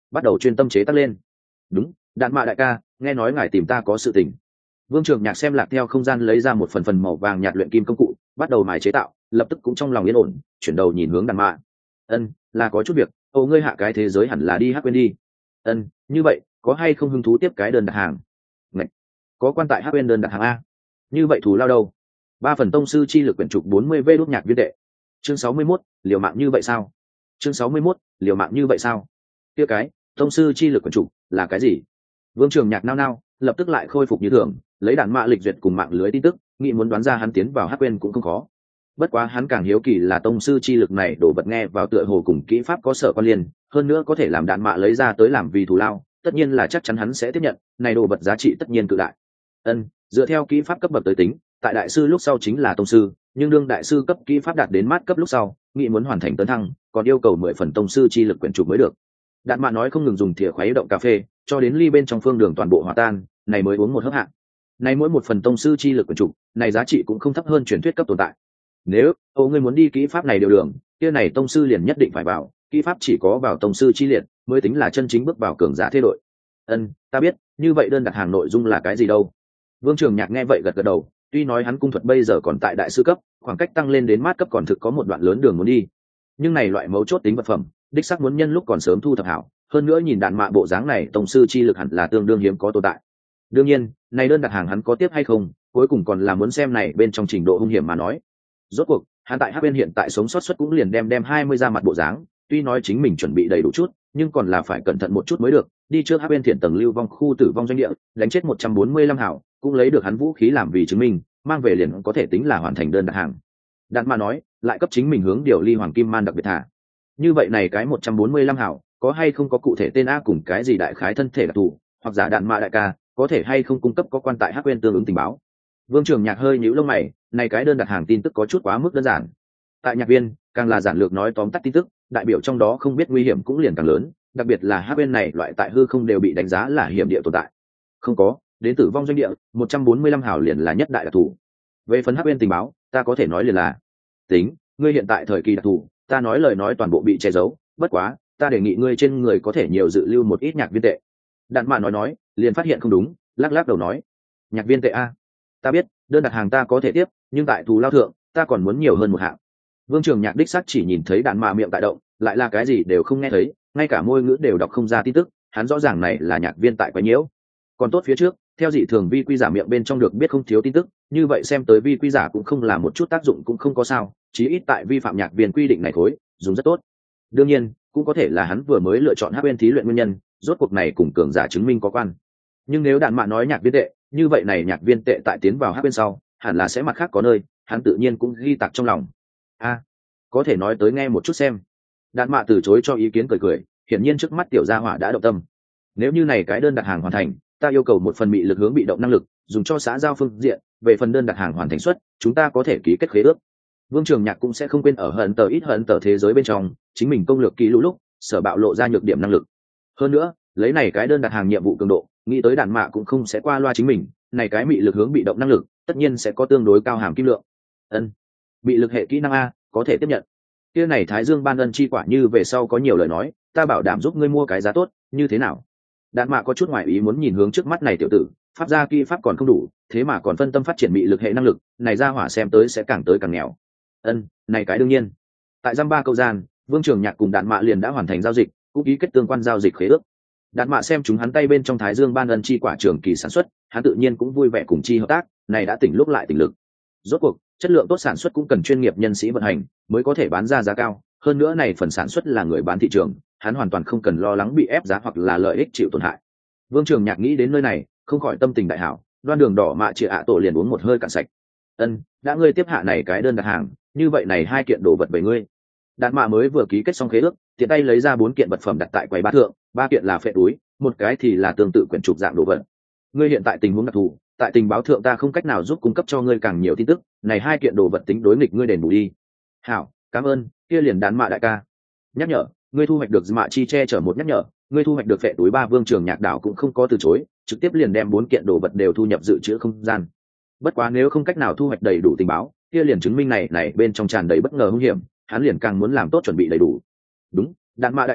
bắt đầu chuyên tâm chế tác lên. Đúng, đạn mạ đại ca, nghe nói ngài tìm ta có sự tình. Vương Trường Nhạc xem Lạc theo không gian lấy ra một phần phần màu vàng nhạt luyện kim công cụ, bắt đầu mài chế tạo, lập tức cũng trong lòng yên ổn, chuyển đầu nhìn hướng đạn mạ. Ân, là có chút việc, ồ ngươi hạ cái thế giới hẳn là đi hát quên đi. Ân, như vậy có hay không hứng thú tiếp cái đơn đặt hàng? Ngạch, có quan tại hát quên đơn đặt hàng a. Như vậy thù lao đâu? Ba phần tông sư chi lực quyển trục bốn mươi v đốt nhạc viên tệ. Chương sáu mươi mốt, liều mạng như vậy sao? Chương sáu mươi mốt, liều mạng như vậy sao? Kia cái tông sư chi lực quyển trục là cái gì? Vương Trường Nhạc nao nao, lập tức lại khôi phục như thường, lấy đạn mạ lịch duyệt cùng mạng lưới tin tức, nghĩ muốn đoán ra hắn tiến vào hát quên cũng không khó. Bất quá hắn càng hiếu kỳ là tông sư chi lực này đổ vật nghe vào tựa hồ cùng kỹ pháp có sở quan liên, hơn nữa có thể làm đạn mạ lấy ra tới làm vì thù lao, tất nhiên là chắc chắn hắn sẽ tiếp nhận, này đồ vật giá trị tất nhiên cự đại. Ân, dựa theo kỹ pháp cấp bậc tới tính, tại đại sư lúc sau chính là tông sư, nhưng đương đại sư cấp kỹ pháp đạt đến mát cấp lúc sau, nghĩ muốn hoàn thành tấn thăng, còn yêu cầu mười phần tông sư chi lực quyển trục mới được. Đạn mạ nói không ngừng dùng thìa khuấy động cà phê, cho đến ly bên trong phương đường toàn bộ hòa tan, này mới uống một hớp hạ. Này mỗi một phần tông sư chi lực quyển trục, này giá trị cũng không thấp hơn truyền thuyết cấp tồn tại. Nếu Âu ngươi muốn đi kỹ pháp này đều đường, kia này tông sư liền nhất định phải vào, kỹ pháp chỉ có vào tông sư chi liệt mới tính là chân chính bước vào cường giả thế đội. Ân, ta biết, như vậy đơn đặt hàng nội dung là cái gì đâu? Vương Trường Nhạc nghe vậy gật gật đầu, tuy nói hắn cung thuật bây giờ còn tại đại sư cấp, khoảng cách tăng lên đến mát cấp còn thực có một đoạn lớn đường muốn đi, nhưng này loại mấu chốt tính vật phẩm, đích xác muốn nhân lúc còn sớm thu thập hảo, hơn nữa nhìn đạn mạ bộ dáng này tông sư chi lực hẳn là tương đương hiếm có tồn tại. Đương nhiên, này đơn đặt hàng hắn có tiếp hay không, cuối cùng còn là muốn xem này bên trong trình độ hung hiểm mà nói. Rốt cuộc, hắn tại hát bên hiện tại sống sót suất cũng liền đem đem hai mươi ra mặt bộ dáng, tuy nói chính mình chuẩn bị đầy đủ chút, nhưng còn là phải cẩn thận một chút mới được. Đi trước hát bên thiện tầng lưu vong khu tử vong doanh địa, đánh chết một trăm bốn mươi lăm hảo, cũng lấy được hắn vũ khí làm vì chứng minh, mang về liền có thể tính là hoàn thành đơn đặt hàng. Đạn mà nói, lại cấp chính mình hướng điều ly hoàng kim man đặc biệt thả. Như vậy này cái một trăm bốn mươi lăm hảo, có hay không có cụ thể tên a cùng cái gì đại khái thân thể đặc thù, hoặc giả đạn mạ đại ca, có thể hay không cung cấp có quan tại hát bên tương ứng tình báo. Vương Trường Nhạc hơi nhíu lông mày, này cái đơn đặt hàng tin tức có chút quá mức đơn giản. Tại nhạc viên, càng là giản lược nói tóm tắt tin tức, đại biểu trong đó không biết nguy hiểm cũng liền càng lớn, đặc biệt là hát bên này loại tại hư không đều bị đánh giá là hiểm địa tồn tại. Không có, đến tử vong doanh địa, một trăm bốn mươi lăm hảo liền là nhất đại đặc thù. Về phần hát bên tình báo, ta có thể nói liền là tính, ngươi hiện tại thời kỳ đặc thù, ta nói lời nói toàn bộ bị che giấu, bất quá, ta đề nghị ngươi trên người có thể nhiều dự lưu một ít nhạc viên tệ. Đạn mạ nói nói, liền phát hiện không đúng, lắc lắc đầu nói, nhạc viên tệ a, ta biết, đơn đặt hàng ta có thể tiếp, nhưng tại thù lao thượng, ta còn muốn nhiều hơn một hạng. Vương Trường Nhạc đích xác chỉ nhìn thấy đạn mạ miệng tại động, lại là cái gì đều không nghe thấy, ngay cả môi ngữ đều đọc không ra tin tức, hắn rõ ràng này là nhạc viên tại quái nhiễu. Còn tốt phía trước, theo dị thường vi quy giả miệng bên trong được biết không thiếu tin tức, như vậy xem tới vi quy giả cũng không là một chút tác dụng cũng không có sao, chí ít tại vi phạm nhạc viên quy định này thối, dùng rất tốt. Đương nhiên, cũng có thể là hắn vừa mới lựa chọn hát bên thí luyện nguyên nhân, rốt cuộc này cùng cường giả chứng minh có quan. Nhưng nếu đạn mạ nói nhạc viên tệ, như vậy này nhạc viên tệ tại tiến vào hát bên sau, hẳn là sẽ mặt khác có nơi, hắn tự nhiên cũng ghi tạc trong lòng. A, à, có thể nói tới nghe một chút xem. Đạn mạ từ chối cho ý kiến cười cười, hiển nhiên trước mắt tiểu gia hỏa đã động tâm. Nếu như này cái đơn đặt hàng hoàn thành, ta yêu cầu một phần bị lực hướng bị động năng lực, dùng cho xã giao phương diện, về phần đơn đặt hàng hoàn thành suất, chúng ta có thể ký kết khế ước. Vương Trường Nhạc cũng sẽ không quên ở hận tờ ít hận tờ thế giới bên trong, chính mình công lược kỹ lũ lúc, sở bạo lộ ra nhược điểm năng lực. Hơn nữa, lấy này cái đơn đặt hàng nhiệm vụ cường độ, nghĩ tới đạn mạ cũng không sẽ qua loa chính mình, này cái bị lực hướng bị động năng lực, tất nhiên sẽ có tương đối cao hàm kim lượng. Ân, bị lực hệ kỹ năng a, có thể tiếp nhận. Kia này Thái Dương ban ân chi quả như về sau có nhiều lời nói, ta bảo đảm giúp ngươi mua cái giá tốt, như thế nào? Đạn mạ có chút ngoài ý muốn nhìn hướng trước mắt này tiểu tử, pháp gia kỹ pháp còn không đủ, thế mà còn phân tâm phát triển bị lực hệ năng lực, này ra hỏa xem tới sẽ càng tới càng nghèo. Ân, này cái đương nhiên. Tại giam ba câu gian, Vương Trường Nhạc cùng đạn mạ liền đã hoàn thành giao dịch, cũng ký kết tương quan giao dịch khế ước. Đạn mạ xem chúng hắn tay bên trong Thái Dương ban ân chi quả trường kỳ sản xuất, hắn tự nhiên cũng vui vẻ cùng chi hợp tác, này đã tỉnh lúc lại tỉnh lực. Rốt cuộc, chất lượng tốt sản xuất cũng cần chuyên nghiệp nhân sĩ vận hành, mới có thể bán ra giá cao, hơn nữa này phần sản xuất là người bán thị trường, hắn hoàn toàn không cần lo lắng bị ép giá hoặc là lợi ích chịu tổn hại. Vương Trường Nhạc nghĩ đến nơi này, không khỏi tâm tình đại hảo, đoan đường đỏ mạ chị ạ tổ liền uống một hơi cạn sạch. Ân, đã ngươi tiếp hạ này cái đơn đặt hàng, như vậy này hai kiện đồ vật về ngươi. Đạn mạ mới vừa ký kết xong khế ước, tiện tay lấy ra bốn kiện vật phẩm đặt tại quầy bá thượng, ba kiện là phệ túi, một cái thì là tương tự quyển trục dạng đồ vật. Ngươi hiện tại tình huống đặc thù, tại tình báo thượng ta không cách nào giúp cung cấp cho ngươi càng nhiều tin tức, này hai kiện đồ vật tính đối nghịch ngươi đền bù đi. Hảo, cảm ơn, kia liền đạn mạ đại ca. Nhắc nhở, ngươi thu hoạch được mạ chi che chở một nhắc nhở, ngươi thu hoạch được phệ túi ba. Vương Trường Nhạc đảo cũng không có từ chối, trực tiếp liền đem bốn kiện đồ vật đều thu nhập dự trữ không gian. Bất quá nếu không cách nào thu hoạch đầy đủ tình báo, kia liền chứng minh này này bên trong tràn đầy bất ngờ hung hiểm, hắn liền càng muốn làm tốt chuẩn bị đầy đủ. Đúng, đạn mạ đại ca,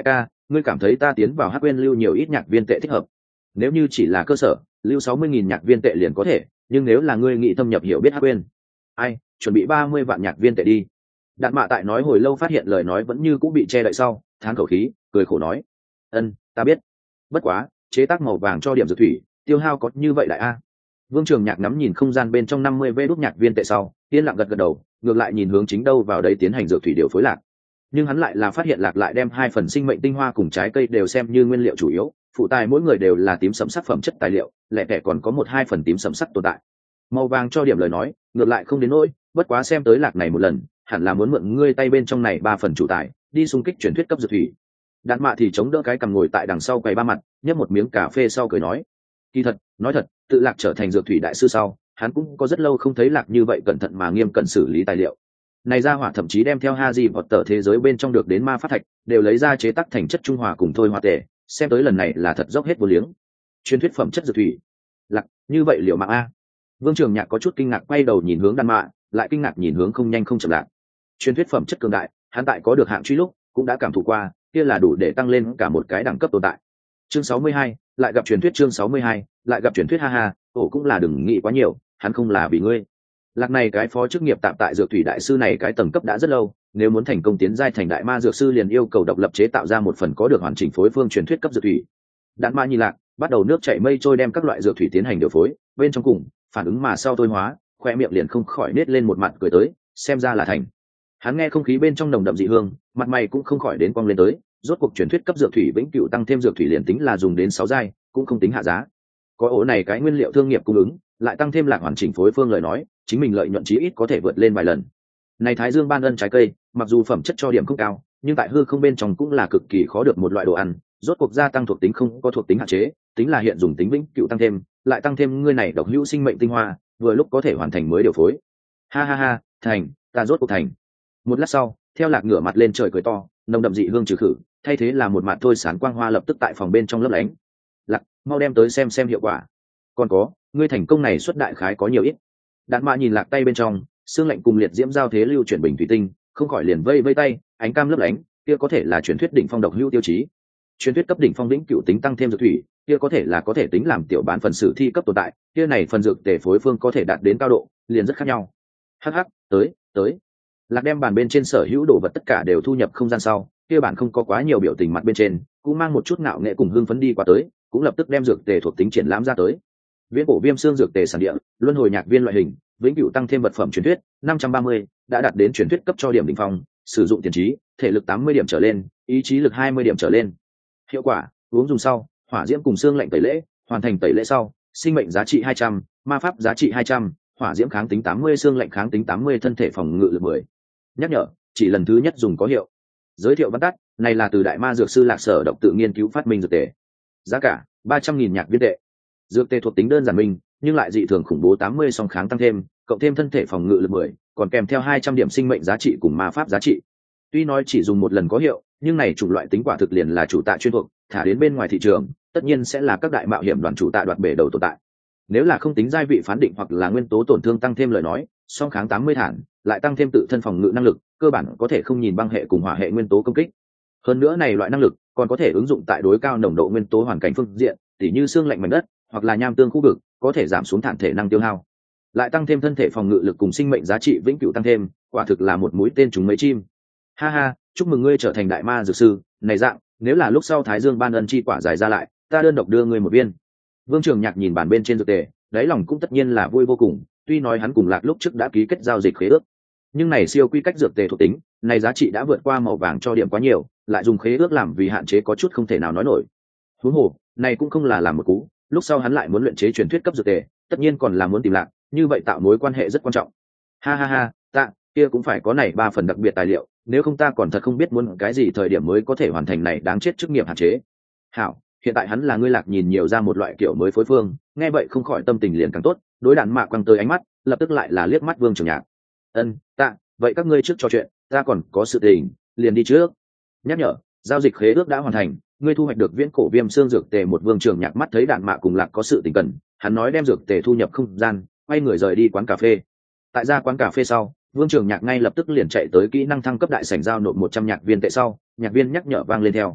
ngươi cảm thấy ta tiến vào hắc quên lưu nhiều ít nhạc viên tệ thích hợp? Nếu như chỉ là cơ sở, lưu sáu mươi nghìn nhạc viên tệ liền có thể, nhưng nếu là ngươi nghĩ thâm nhập hiểu biết hắc quên, ai chuẩn bị ba mươi vạn nhạc viên tệ đi. Đạn mạ tại nói hồi lâu phát hiện lời nói vẫn như cũng bị che đậy sau, thán khẩu khí, cười khổ nói: ân, ta biết. Bất quá, chế tác màu vàng cho điểm dược thủy, tiêu hao có như vậy đại a? Vương Trường Nhạc ngắm nhìn không gian bên trong năm mươi vé đúc nhạc viên tệ sau, yên lặng gật gật đầu, ngược lại nhìn hướng chính đâu vào đấy tiến hành dược thủy điều phối lạc. Nhưng hắn lại là phát hiện lạc lại đem hai phần sinh mệnh tinh hoa cùng trái cây đều xem như nguyên liệu chủ yếu, phụ tài mỗi người đều là tím sẫm sắc phẩm chất tài liệu, lẻ tẻ còn có một hai phần tím sẫm sắc tồn tại. Màu vàng cho điểm lời nói, ngược lại không đến nỗi, bất quá xem tới lạc này một lần, hẳn là muốn mượn ngươi tay bên trong này ba phần chủ tài, đi xung kích truyền thuyết cấp dược thủy. Đạn mạ thì chống đỡ cái cằm ngồi tại đằng sau quầy ba mặt, nhấp một miếng cà phê sau cười nói: kỳ thật, nói thật, tự lạc trở thành dược thủy đại sư sau, hắn cũng có rất lâu không thấy lạc như vậy cẩn thận mà nghiêm cẩn xử lý tài liệu. Này ra hỏa thậm chí đem theo Haji vọt tờ thế giới bên trong được đến ma pháp thạch, đều lấy ra chế tác thành chất trung hòa cùng thôi hòa tệ, xem tới lần này là thật dốc hết vô liếng. Truyền thuyết phẩm chất dược thủy. Lạc, như vậy liệu mạng a? Vương Trường Nhạc có chút kinh ngạc quay đầu nhìn hướng Đan Mạ, lại kinh ngạc nhìn hướng không nhanh không chậm lạc. Truyền thuyết phẩm chất cường đại, hắn tại có được hạng truy lúc, cũng đã cảm thụ qua, kia là đủ để tăng lên cả một cái đẳng cấp tồn tại. Chương sáu mươi hai, lại gặp truyền thuyết chương sáu mươi hai, lại gặp truyền thuyết ha ha, ổ cũng là đừng nghĩ quá nhiều, hắn không là vì ngươi. Lạc này cái phó chức nghiệp tạm tại dược thủy đại sư này cái tầng cấp đã rất lâu, nếu muốn thành công tiến giai thành đại ma dược sư liền yêu cầu độc lập chế tạo ra một phần có được hoàn chỉnh phối phương truyền thuyết cấp dược thủy. Đạn ma nhìn Lạc, bắt đầu nước chảy mây trôi đem các loại dược thủy tiến hành điều phối, bên trong cùng, phản ứng mà sau tôi hóa, khoe miệng liền không khỏi nết lên một mặt cười tới, xem ra là thành. Hắn nghe không khí bên trong nồng đậm dị hương, mặt mày cũng không khỏi đến quang lên tới, rốt cuộc truyền thuyết cấp dược thủy vĩnh cửu tăng thêm dược thủy liền tính là dùng đến sáu giai, cũng không tính hạ giá. Có ổ này cái nguyên liệu thương nghiệp cung ứng, lại tăng thêm Lạc hoàn chỉnh phối phương lời nói, chính mình lợi nhuận chí ít có thể vượt lên vài lần. Này Thái Dương ban ân trái cây, mặc dù phẩm chất cho điểm không cao, nhưng tại hư không bên trong cũng là cực kỳ khó được một loại đồ ăn, rốt cuộc gia tăng thuộc tính không có thuộc tính hạn chế, tính là hiện dùng tính vĩnh cửu tăng thêm, lại tăng thêm ngươi này độc hữu sinh mệnh tinh hoa, vừa lúc có thể hoàn thành mới điều phối. Ha ha ha, thành, ta rốt cuộc thành. Một lát sau, theo Lạc ngửa mặt lên trời cười to, nồng đậm dị hương trừ khử, thay thế là một mạt thôi sáng quang hoa lập tức tại phòng bên trong lấp lánh. Lạc, mau đem tới xem xem hiệu quả. Còn có, ngươi thành công này xuất đại khái có nhiều ít. Đạn mạ nhìn Lạc tay bên trong, xương lạnh cùng liệt diễm giao thế lưu chuyển bình thủy tinh, không khỏi liền vây vây tay, ánh cam lấp lánh, kia có thể là truyền thuyết đỉnh phong độc hữu tiêu chí. Truyền thuyết cấp đỉnh phong vĩnh cửu tính tăng thêm dược thủy, kia có thể là có thể tính làm tiểu bán phần sử thi cấp tồn tại, kia này phần dược tề phối phương có thể đạt đến cao độ, liền rất khác nhau. Hắc hắc, tới, tới. Lạc đem bàn bên trên sở hữu đồ vật tất cả đều thu nhập không gian sau, kia bản không có quá nhiều biểu tình mặt bên trên, cũng mang một chút ngạo nghệ cùng hương phấn đi qua tới, cũng lập tức đem dược tề thuộc tính triển lãm ra tới. Viễn cổ viêm xương dược tề sản địa, luân hồi nhạc viên loại hình, vĩnh cửu tăng thêm vật phẩm truyền thuyết, năm trăm ba mươi, đã đạt đến truyền thuyết cấp cho điểm đỉnh phong, sử dụng tiền trí, thể lực tám mươi điểm trở lên, ý chí lực hai mươi điểm trở lên. Hiệu quả, uống dùng sau, hỏa diễm cùng xương lạnh tẩy lễ, hoàn thành tẩy lễ sau, sinh mệnh giá trị hai trăm, ma pháp giá trị hai trăm, hỏa diễm kháng tính tám mươi, xương lạnh kháng tính tám mươi, thân thể phòng ngự lực mười. Nhắc nhở, chỉ lần thứ nhất dùng có hiệu. Giới thiệu văn tắt, này là từ đại ma dược sư Lạc Sở độc tự nghiên cứu phát minh dược tề. Giá cả ba trăm nghìn nhạc viên tệ. Dược tề thuộc tính đơn giản minh, nhưng lại dị thường khủng bố tám mươi song kháng tăng thêm, cộng thêm thân thể phòng ngự lực mười, còn kèm theo hai trăm điểm sinh mệnh giá trị cùng ma pháp giá trị. Tuy nói chỉ dùng một lần có hiệu, nhưng này chủng loại tính quả thực liền là chủ tạ chuyên thuộc, thả đến bên ngoài thị trường, tất nhiên sẽ là các đại mạo hiểm đoàn chủ tạ đoạt bể đầu tồn tại. Nếu là không tính giai vị phán định hoặc là nguyên tố tổn thương tăng thêm lời nói, song kháng tám mươi thản, lại tăng thêm tự thân phòng ngự năng lực, cơ bản có thể không nhìn băng hệ cùng hỏa hệ nguyên tố công kích. Hơn nữa này loại năng lực còn có thể ứng dụng tại đối cao nồng độ nguyên tố hoàn cảnh phương diện, tỉ như xương lạnh mảnh đất hoặc là nham tương khu vực, có thể giảm xuống thản thể năng tiêu hao. Lại tăng thêm thân thể phòng ngự lực cùng sinh mệnh giá trị vĩnh cửu tăng thêm, quả thực là một mũi tên trúng mấy chim. Ha ha, chúc mừng ngươi trở thành đại ma dược sư, này dạng, nếu là lúc sau Thái Dương ban ân chi quả giải ra lại, ta đơn độc đưa ngươi một viên. Vương Trường Nhạc nhìn bản bên trên dược tề, đáy lòng cũng tất nhiên là vui vô cùng, tuy nói hắn cùng Lạc lúc trước đã ký kết giao dịch khế ước, nhưng này siêu quy cách dược tề thuộc tính, này giá trị đã vượt qua màu vàng cho điểm quá nhiều, lại dùng khế ước làm vì hạn chế có chút không thể nào nói nổi. Huống hồ, này cũng không là làm một cú, lúc sau hắn lại muốn luyện chế truyền thuyết cấp dược tề, tất nhiên còn là muốn tìm Lạc, như vậy tạo mối quan hệ rất quan trọng. Ha ha ha, ta kia cũng phải có này ba phần đặc biệt tài liệu, nếu không ta còn thật không biết muốn cái gì thời điểm mới có thể hoàn thành này đáng chết chức nghiệp hạn chế. Hảo, hiện tại hắn là ngươi Lạc nhìn nhiều ra một loại kiểu mới phối phương, nghe vậy không khỏi tâm tình liền càng tốt, đối đàn mạ quăng tới ánh mắt, lập tức lại là liếc mắt Vương Trường Nhạc. Ân, ta, vậy các ngươi trước trò chuyện, ta còn có sự tình, liền đi trước. Nhắc nhở, giao dịch khế ước đã hoàn thành, ngươi thu hoạch được viễn cổ viêm xương dược tề. Một Vương Trường Nhạc mắt thấy đạn mạ cùng Lạc có sự tình cần, hắn nói đem dược tề thu nhập không gian, quay người rời đi quán cà phê. Tại ra quán cà phê sau, Vương Trường Nhạc ngay lập tức liền chạy tới kỹ năng thăng cấp đại sảnh giao nộp một trăm nhạc viên tệ sau, nhạc viên nhắc nhở vang lên theo.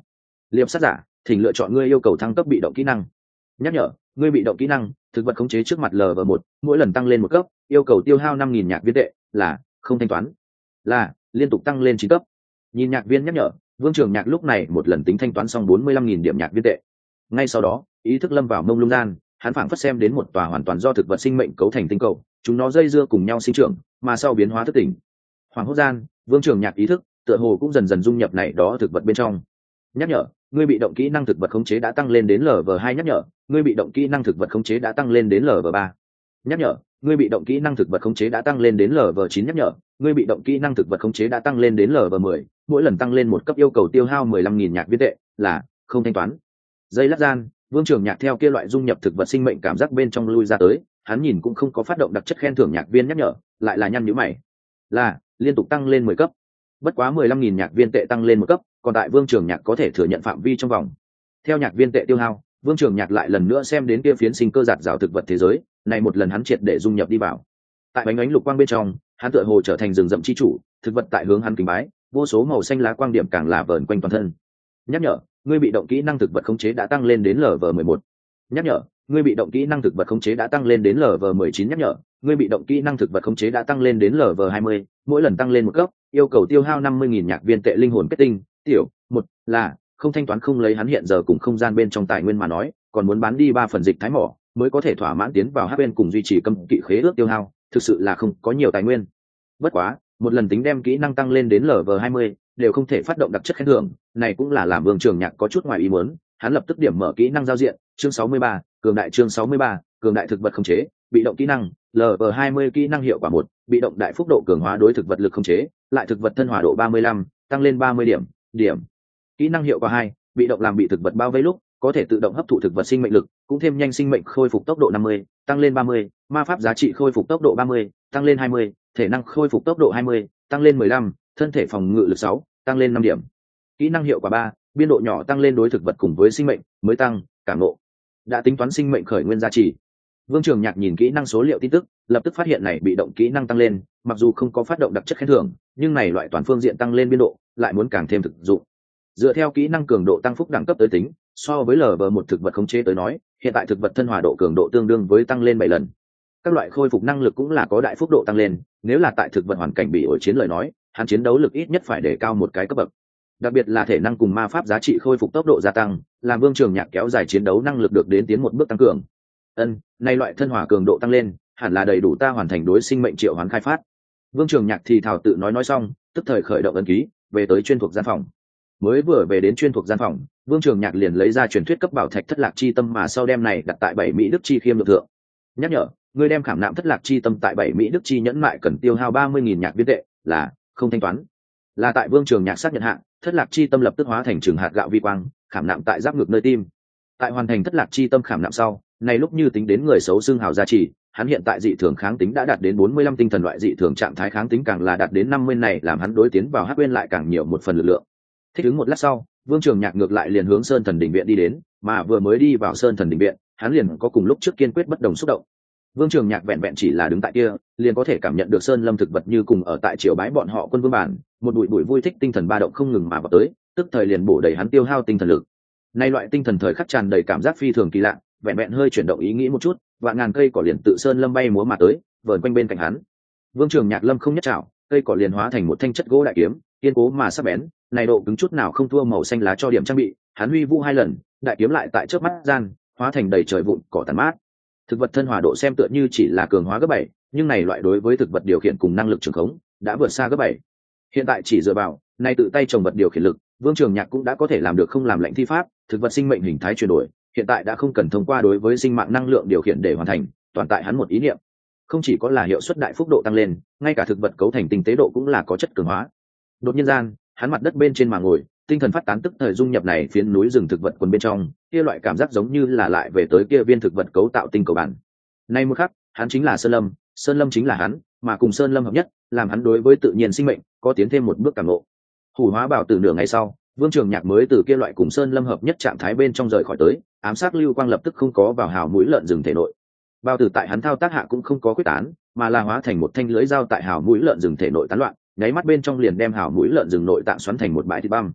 Liệp sát giả, thỉnh lựa chọn ngươi yêu cầu thăng cấp bị động kỹ năng. Nhắc nhở, ngươi bị động kỹ năng thực vật khống chế trước mặt lv một, mỗi lần tăng lên một cấp yêu cầu tiêu hao năm nghìn nhạc viên tệ, là không thanh toán, là liên tục tăng lên chín cấp. Nhìn nhạc viên nhắc nhở, Vương Trường Nhạc lúc này một lần tính thanh toán xong bốn mươi lăm nghìn điểm nhạc viên tệ. Ngay sau đó ý thức lâm vào mông lung gian, hắn phảng phất xem đến một tòa hoàn toàn do thực vật sinh mệnh cấu thành tinh cầu, chúng nó dây dưa cùng nhau sinh trưởng mà sau biến hóa thức tỉnh. Hoàng hốt gian, Vương Trường Nhạc ý thức tựa hồ cũng dần dần dung nhập này đó thực vật bên trong. Nhắc nhở, ngươi bị động kỹ năng thực vật khống chế đã tăng lên đến lv hai. Nhắc nhở, ngươi bị động kỹ năng thực vật khống chế đã tăng lên đến lv ba. Nhắc nhở, ngươi bị động kỹ năng thực vật khống chế đã tăng lên đến lv chín. Nhắc nhở, ngươi bị động kỹ năng thực vật khống chế đã tăng lên đến lv mười, mỗi lần tăng lên một cấp yêu cầu tiêu hao mười lăm nghìn nhạc viên tệ, là không thanh toán. Giây lát gian, Vương Trường Nhạc theo kia loại dung nhập thực vật sinh mệnh cảm giác bên trong lui ra tới, hắn nhìn cũng không có phát động đặc chất khen thưởng nhạc viên nhắc nhở, lại là nhăn nhíu mày. Là liên tục tăng lên mười cấp. Bất quá mười lăm nghìn nhạc viên tệ tăng lên một cấp, còn tại Vương Trường Nhạc có thể thừa nhận phạm vi trong vòng. Theo nhạc viên tệ tiêu hao, Vương Trường Nhạc lại lần nữa xem đến kia phiến sinh cơ giạt rào thực vật thế giới, này một lần hắn triệt để dung nhập đi vào. Tại bánh ánh lục quang bên trong, hắn tựa hồ trở thành rừng rậm chi chủ, thực vật tại hướng hắn kính bái, vô số màu xanh lá quang điểm càng là vờn quanh toàn thân. Nhắc nhở, ngươi bị động kỹ năng thực vật khống chế đã tăng lên đến lv mười một. Nhắc nhở, ngươi bị động kỹ năng thực vật khống chế đã tăng lên đến lv mười chín. Nhắc nhở, ngươi bị động kỹ năng thực vật khống chế đã tăng lên đến lv hai mươi, mỗi lần tăng lên một cấp yêu cầu tiêu hao năm mươi nghìn nhạc viên tệ linh hồn kết tinh. Tiểu một là không thanh toán, không lấy hắn hiện giờ cùng không gian bên trong tài nguyên mà nói, còn muốn bán đi ba phần dịch thái mỏ mới có thể thỏa mãn tiến vào hát bên cùng duy trì cấm kỵ khế ước tiêu hao, thực sự là không có nhiều tài nguyên. Bất quá một lần tính đem kỹ năng tăng lên đến lv hai mươi đều không thể phát động đặc chất khen thưởng, này cũng là làm Vương Trường Nhạc có chút ngoài ý muốn. Hắn lập tức điểm mở kỹ năng giao diện, chương sáu mươi ba, cường đại chương sáu mươi ba, cường đại thực vật khống chế, bị động kỹ năng, lv hai mươi kỹ năng hiệu quả một, bị động đại phúc độ cường hóa đối thực vật lực khống chế, lại thực vật thân hòa độ ba mươi lăm, tăng lên ba mươi điểm, điểm. Kỹ năng hiệu quả hai, bị động làm bị thực vật bao vây lúc, có thể tự động hấp thụ thực vật sinh mệnh lực, cũng thêm nhanh sinh mệnh khôi phục tốc độ năm mươi, tăng lên ba mươi, ma pháp giá trị khôi phục tốc độ ba mươi, tăng lên hai mươi, thể năng khôi phục tốc độ hai mươi, tăng lên mười lăm, thân thể phòng ngự lực sáu, tăng lên năm điểm. Kỹ năng hiệu quả ba, biên độ nhỏ tăng lên đối thực vật cùng với sinh mệnh mới tăng cảm ngộ. Đã tính toán sinh mệnh khởi nguyên giá trị. Vương Trường Nhạc nhìn kỹ năng số liệu tin tức, lập tức phát hiện này bị động kỹ năng tăng lên, mặc dù không có phát động đặc chất khen thưởng, nhưng này loại toàn phương diện tăng lên biên độ, lại muốn càng thêm thực dụng. Dựa theo kỹ năng cường độ tăng phúc đẳng cấp tới tính, so với lv một thực vật khống chế tới nói, hiện tại thực vật thân hòa độ cường độ tương đương với tăng lên bảy lần. Các loại khôi phục năng lực cũng là có đại phúc độ tăng lên, nếu là tại thực vật hoàn cảnh bị ổi chiến lời nói, hắn chiến đấu lực ít nhất phải để cao một cái cấp bậc. Đặc biệt là thể năng cùng ma pháp giá trị khôi phục tốc độ gia tăng, làm Vương Trường Nhạc kéo dài chiến đấu năng lực được đến tiến một bước tăng cường. Ân, nay loại thân hòa cường độ tăng lên, hẳn là đầy đủ ta hoàn thành đối sinh mệnh triệu hoán khai phát. Vương Trường Nhạc thì thào tự nói nói xong, tức thời khởi động ấn ký, về tới chuyên thuộc gian phòng. Mới vừa về đến chuyên thuộc gian phòng, Vương Trường Nhạc liền lấy ra truyền thuyết cấp bảo thạch thất lạc chi tâm mà sau đem này đặt tại bảy mỹ đức chi khiêm lượng thượng. Nhắc nhở, ngươi đem khảm nạm thất lạc chi tâm tại bảy mỹ đức chi nhẫn mại cần tiêu hao ba mươi nghìn nhạc viên tệ, là không thanh toán. Là tại Vương Trường Nhạc xác nhận hạ, thất lạc chi tâm lập tức hóa thành trường hạt gạo vi quang, khảm nạm tại giáp ngực nơi tim. Tại hoàn thành thất lạc chi tâm khảm nạm sau, này lúc như tính đến người xấu xương hào gia trì, hắn hiện tại dị thường kháng tính đã đạt đến bốn mươi lăm, tinh thần loại dị thường trạng thái kháng tính càng là đạt đến năm mươi, này làm hắn đối tiến vào hắc quên lại càng nhiều một phần lực lượng. Thích ứng một lát sau, Vương Trường Nhạc ngược lại liền hướng Sơn Thần Đỉnh viện đi đến, mà vừa mới đi vào Sơn Thần Đỉnh viện, hắn liền có cùng lúc trước kiên quyết bất đồng xúc động. Vương Trường Nhạc vẹn vẹn chỉ là đứng tại kia, liền có thể cảm nhận được sơn lâm thực vật như cùng ở tại triều bái bọn họ quân vương bản, một bụi bụi vui thích tinh thần ba động không ngừng mà vào tới, tức thời liền bổ đầy hắn tiêu hao tinh thần lực. Nay loại tinh thần thời khắc tràn đầy cảm giác phi thường kỳ lạ, vẹn vẹn hơi chuyển động ý nghĩ một chút, vạn ngàn cây cỏ liền tự sơn lâm bay múa mà tới, vờn quanh bên cạnh hắn. Vương Trường Nhạc lâm không nhất trảo, cây cỏ liền hóa thành một thanh chất gỗ đại kiếm, kiên cố mà sắc bén, này độ cứng chút nào không thua màu xanh lá cho điểm trang bị, hắn huy vũ hai lần, đại kiếm lại tại chớp mắt gian, hóa thành đầy trời vụn cỏ tàn mát. Thực vật thân hòa độ xem tựa như chỉ là cường hóa gấp bảy, nhưng này loại đối với thực vật điều khiển cùng năng lực trường khống đã vượt xa gấp bảy. Hiện tại chỉ dựa vào nay tự tay trồng vật điều khiển lực, Vương Trường Nhạc cũng đã có thể làm được không làm lệnh thi pháp, thực vật sinh mệnh hình thái chuyển đổi, hiện tại đã không cần thông qua đối với sinh mạng năng lượng điều khiển để hoàn thành, toàn tại hắn một ý niệm. Không chỉ có là hiệu suất đại phúc độ tăng lên, ngay cả thực vật cấu thành tinh tế độ cũng là có chất cường hóa. Đột nhiên gian, hắn mặt đất bên trên mà ngồi, tinh thần phát tán tức thời dung nhập này phiến núi rừng thực vật quần bên trong, kia loại cảm giác giống như là lại về tới kia viên thực vật cấu tạo tinh cầu bản. Nay một khắc, hắn chính là Sơn Lâm, Sơn Lâm chính là hắn, mà cùng Sơn Lâm hợp nhất, làm hắn đối với tự nhiên sinh mệnh có tiến thêm một bước cảm ngộ. Hủ hóa bảo tử nửa ngày sau, Vương Trường Nhạc mới từ kia loại cùng Sơn Lâm hợp nhất trạng thái bên trong rời khỏi tới, ám sát lưu quang lập tức không có vào hào mũi lợn rừng thể nội. Bảo tử tại hắn thao tác hạ cũng không có quyết tán, mà là hóa thành một thanh lưới dao tại hào mũi lợn rừng thể nội tán loạn, nháy mắt bên trong liền đem hào mũi lợn rừng nội tạng xoắn thành một bãi thịt băm.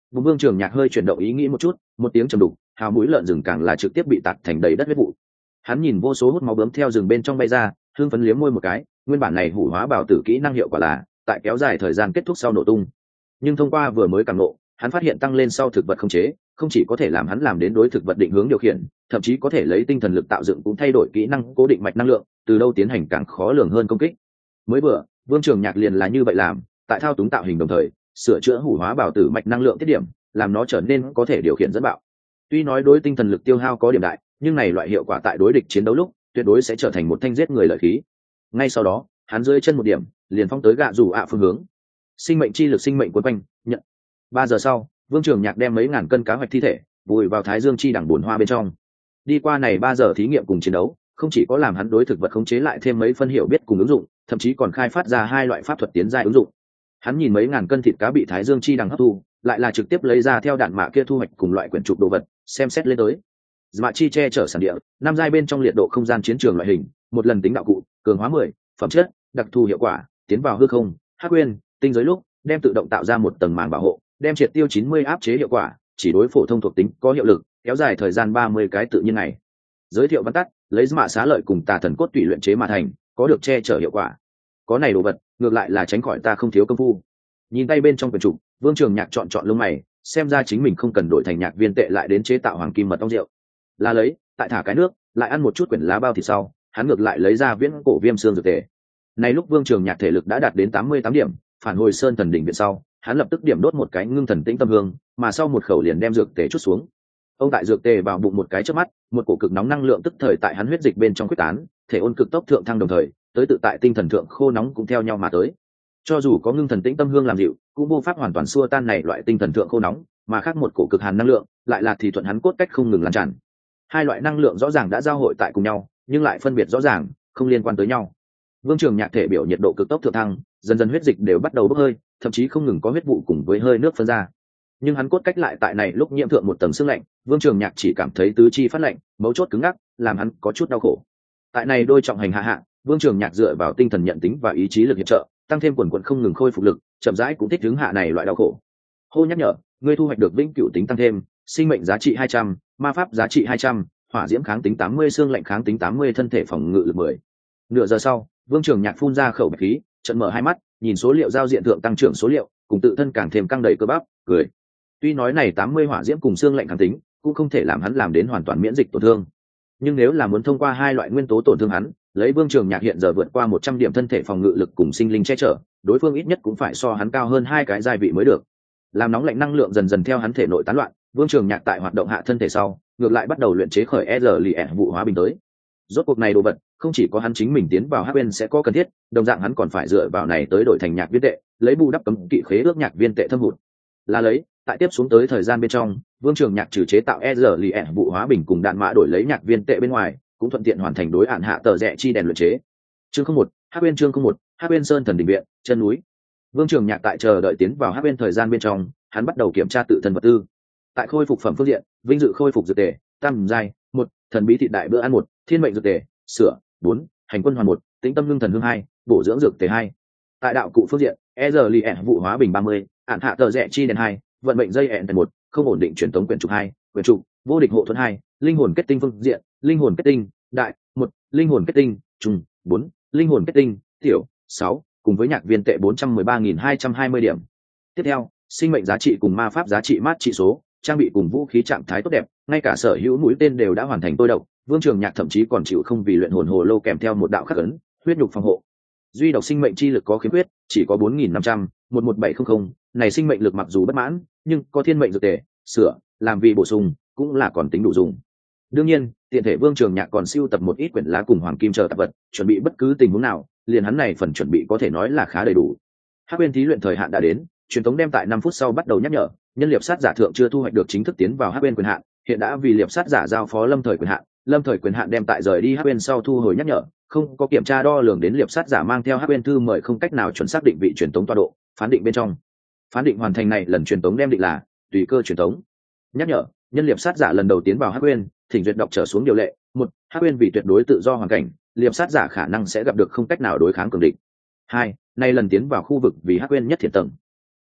Bùn Vương Trường Nhạc hơi chuyển động ý nghĩ một chút, một tiếng trầm đục, hào mũi lợn rừng càng là trực tiếp bị tạt thành đầy đất huyết vụ. Hắn nhìn vô số hút máu bướm theo rừng bên trong bay ra, hương phấn liếm môi một cái, nguyên bản này hủ hóa bảo tử kỹ năng hiệu quả là tại kéo dài thời gian kết thúc sau nổ tung. Nhưng thông qua vừa mới càng nộ, hắn phát hiện tăng lên sau thực vật không chế, không chỉ có thể làm hắn làm đến đối thực vật định hướng điều khiển, thậm chí có thể lấy tinh thần lực tạo dựng cũng thay đổi kỹ năng cố định mạch năng lượng, từ đâu tiến hành càng khó lường hơn công kích. Mới vừa, Vương Trường Nhạc liền là như vậy làm, tại thao túng tạo hình đồng thời, sửa chữa hủ hóa bảo tử mạch năng lượng tiết điểm, làm nó trở nên có thể điều khiển dẫn bạo. Tuy nói đối tinh thần lực tiêu hao có điểm đại, nhưng này loại hiệu quả tại đối địch chiến đấu lúc, tuyệt đối sẽ trở thành một thanh giết người lợi khí. Ngay sau đó, hắn dưới chân một điểm, liền phong tới gạ rủ ạ phương hướng. Sinh mệnh chi lực sinh mệnh cuốn quanh, nhận. Ba giờ sau, Vương Trường Nhạc đem mấy ngàn cân cá hoạch thi thể vùi vào Thái Dương chi đẳng bổn hoa bên trong. Đi qua này ba giờ thí nghiệm cùng chiến đấu, không chỉ có làm hắn đối thực vật khống chế lại thêm mấy phân hiểu biết cùng ứng dụng, thậm chí còn khai phát ra hai loại pháp thuật tiến giai ứng dụng. Hắn nhìn mấy ngàn cân thịt cá bị Thái Dương chi đằng hấp thu, lại là trực tiếp lấy ra theo đạn mạ kia thu hoạch cùng loại quyển trục đồ vật, xem xét lên tới. Mạ chi che chở sản địa, năm giai bên trong liệt độ không gian chiến trường loại hình, một lần tính đạo cụ, cường hóa mười, phẩm chất, đặc thù hiệu quả, tiến vào hư không, hắc nguyên, tinh giới lúc, đem tự động tạo ra một tầng màng bảo hộ, đem triệt tiêu chín mươi áp chế hiệu quả, chỉ đối phổ thông thuộc tính có hiệu lực, kéo dài thời gian ba mươi cái tự nhiên này. Giới thiệu văn tắt, lấy mạ xá lợi cùng tà thần cốt tùy luyện chế mà thành, có được che chở hiệu quả. Có này đồ vật, ngược lại là tránh khỏi ta không thiếu công phu. Nhìn tay bên trong quyển trục, Vương Trường Nhạc chọn chọn lông mày, xem ra chính mình không cần đổi thành nhạc viên tệ lại đến chế tạo hoàng kim mật ong rượu. Là lấy, tại thả cái nước, lại ăn một chút quyển lá bao thịt sau, hắn ngược lại lấy ra viễn cổ viêm xương dược tề. Này lúc Vương Trường Nhạc thể lực đã đạt đến tám mươi tám điểm, phản hồi sơn thần đỉnh viện sau, hắn lập tức điểm đốt một cái ngưng thần tĩnh tâm hương, mà sau một khẩu liền đem dược tề chút xuống. Ông tại dược tề vào bụng một cái chớp mắt, một cổ cực nóng năng lượng tức thời tại hắn huyết dịch bên trong quyết tán, thể ôn cực tốc thượng thăng đồng thời, tới tự tại tinh thần thượng khô nóng cũng theo nhau mà tới. Cho dù có ngưng thần tĩnh tâm hương làm dịu, cũng vô pháp hoàn toàn xua tan này loại tinh thần thượng khô nóng, mà khác một cổ cực hàn năng lượng, lại là thì thuận hắn cốt cách không ngừng lan tràn. Hai loại năng lượng rõ ràng đã giao hội tại cùng nhau, nhưng lại phân biệt rõ ràng, không liên quan tới nhau. Vương Trường Nhạc thể biểu nhiệt độ cực tốc thượng thăng, dần dần huyết dịch đều bắt đầu bốc hơi, thậm chí không ngừng có huyết vụ cùng với hơi nước phân ra. Nhưng hắn cốt cách lại tại này lúc nhiễm thượng một tầng sương lạnh, Vương Trường Nhạc chỉ cảm thấy tứ chi phát lạnh, mấu chốt cứng ngắc, làm hắn có chút đau khổ. Tại này đôi trọng hành hạ hạ, Vương Trường Nhạc dựa vào tinh thần nhận tính và ý chí lực hiệp trợ, tăng thêm quần quần không ngừng khôi phục lực, chậm rãi cũng thích ứng hạ này loại đau khổ. Hô nhắc nhở, ngươi thu hoạch được vĩnh cửu tính tăng thêm, sinh mệnh giá trị hai trăm, ma pháp giá trị hai trăm, hỏa diễm kháng tính tám mươi, xương lạnh kháng tính tám mươi, thân thể phòng ngự lực mười. Nửa giờ sau, Vương Trường Nhạc phun ra khẩu bạch khí, chợt mở hai mắt, nhìn số liệu giao diện thượng tăng trưởng số liệu, cùng tự thân càng thêm căng đầy cơ bắp, cười. Tuy nói này tám mươi hỏa diễm cùng xương lạnh kháng tính, cũng không thể làm hắn làm đến hoàn toàn miễn dịch tổn thương. Nhưng nếu là muốn thông qua hai loại nguyên tố tổn thương hắn, lấy Vương Trường Nhạc hiện giờ vượt qua một trăm điểm thân thể phòng ngự lực cùng sinh linh che chở, đối phương ít nhất cũng phải so hắn cao hơn hai cái giai vị mới được. Làm nóng lạnh năng lượng dần dần theo hắn thể nội tán loạn, Vương Trường Nhạc tại hoạt động hạ thân thể sau, ngược lại bắt đầu luyện chế khởi R lì ẻ vụ hóa bình tới. Rốt cuộc này đồ vật, không chỉ có hắn chính mình tiến vào hắc bên sẽ có cần thiết, đồng dạng hắn còn phải dựa vào này tới đổi thành nhạc viên tệ, lấy bù đắp cấm kỵ khế ước nhạc viên tệ thâm hụt. Là lấy, tại tiếp xuống tới thời gian bên trong, Vương Trường Nhạc trừ chế tạo R lì ẻ vụ hóa bình cùng đạn mã đổi lấy nhạc viên tệ bên ngoài, cũng thuận tiện hoàn thành đối hạn hạ tờ rẽ chi đèn luyện chế. Chương không một, Hắc bên chương không một, Hắc bên sơn thần đỉnh viện, chân núi. Vương Trường Nhạc tại chờ đợi tiến vào Hắc bên thời gian bên trong, hắn bắt đầu kiểm tra tự thân vật tư. Tại khôi phục phẩm phương diện, vinh dự khôi phục dược tề, tam giai, một, thần bí thịt đại bữa ăn một, thiên mệnh dược tề, sửa, bốn, hành quân hoàn một, tĩnh tâm ngưng thần hương hai, bổ dưỡng dược tề hai. Tại đạo cụ phương diện, R lì ẻ vụ hóa bình ba mươi, hạn hạ tờ rẽ chi đèn hai, vận mệnh dây ẹn một, không ổn định truyền thống quyển trục hai, quyển trục, vô địch hộ thuẫn hai, linh hồn kết tinh phương diện, linh hồn kết tinh, đại, một, linh hồn kết tinh, trung, bốn, linh hồn kết tinh, tiểu, sáu, cùng với nhạc viên tệ bốn trăm mười ba nghìn hai trăm hai mươi điểm. Tiếp theo, sinh mệnh giá trị cùng ma pháp giá trị mát trị số, trang bị cùng vũ khí trạng thái tốt đẹp, ngay cả sở hữu mũi tên đều đã hoàn thành tôi độc. Vương Trường Nhạc thậm chí còn chịu không vì luyện hồn hồ lô kèm theo một đạo khắc ấn, huyết nhục phòng hộ. Duy độc sinh mệnh chi lực có khiếm khuyết, chỉ có bốn nghìn năm trăm, một một bảy không không, này sinh mệnh lực mặc dù bất mãn, nhưng có thiên mệnh dược tề, sửa, làm vì bổ sung, cũng là còn tính đủ dùng. Đương nhiên, tiện thể Vương Trường Nhạc còn siêu tập một ít quyển lá cùng hoàng kim chờ tạp vật, chuẩn bị bất cứ tình huống nào, liền hắn này phần chuẩn bị có thể nói là khá đầy đủ. Hắc bên thí luyện thời hạn đã đến, truyền thống đem tại năm phút sau bắt đầu nhắc nhở, nhân liệp sát giả thượng chưa thu hoạch được chính thức tiến vào Hắc bên quyền hạn, hiện đã vì liệp sát giả giao phó lâm thời quyền hạn, lâm thời quyền hạn đem tại rời đi Hắc bên sau thu hồi nhắc nhở, không có kiểm tra đo lường đến liệp sát giả mang theo Hắc bên thư mời không cách nào chuẩn xác định vị truyền thống tọa độ, phán định bên trong. Phán định hoàn thành này lần truyền thống đem định là tùy cơ truyền thống. Nhắc nhở, nhân liệp sát giả lần đầu tiến vào Hắc bên, thỉnh duyệt đọc trở xuống điều lệ, một, Hắc bên vì tuyệt đối tự do hoàn cảnh, liệp sát giả khả năng sẽ gặp được không cách nào đối kháng cường địch. Hai, nay lần tiến vào khu vực vì Hắc bên nhất thiện tầng. Ba,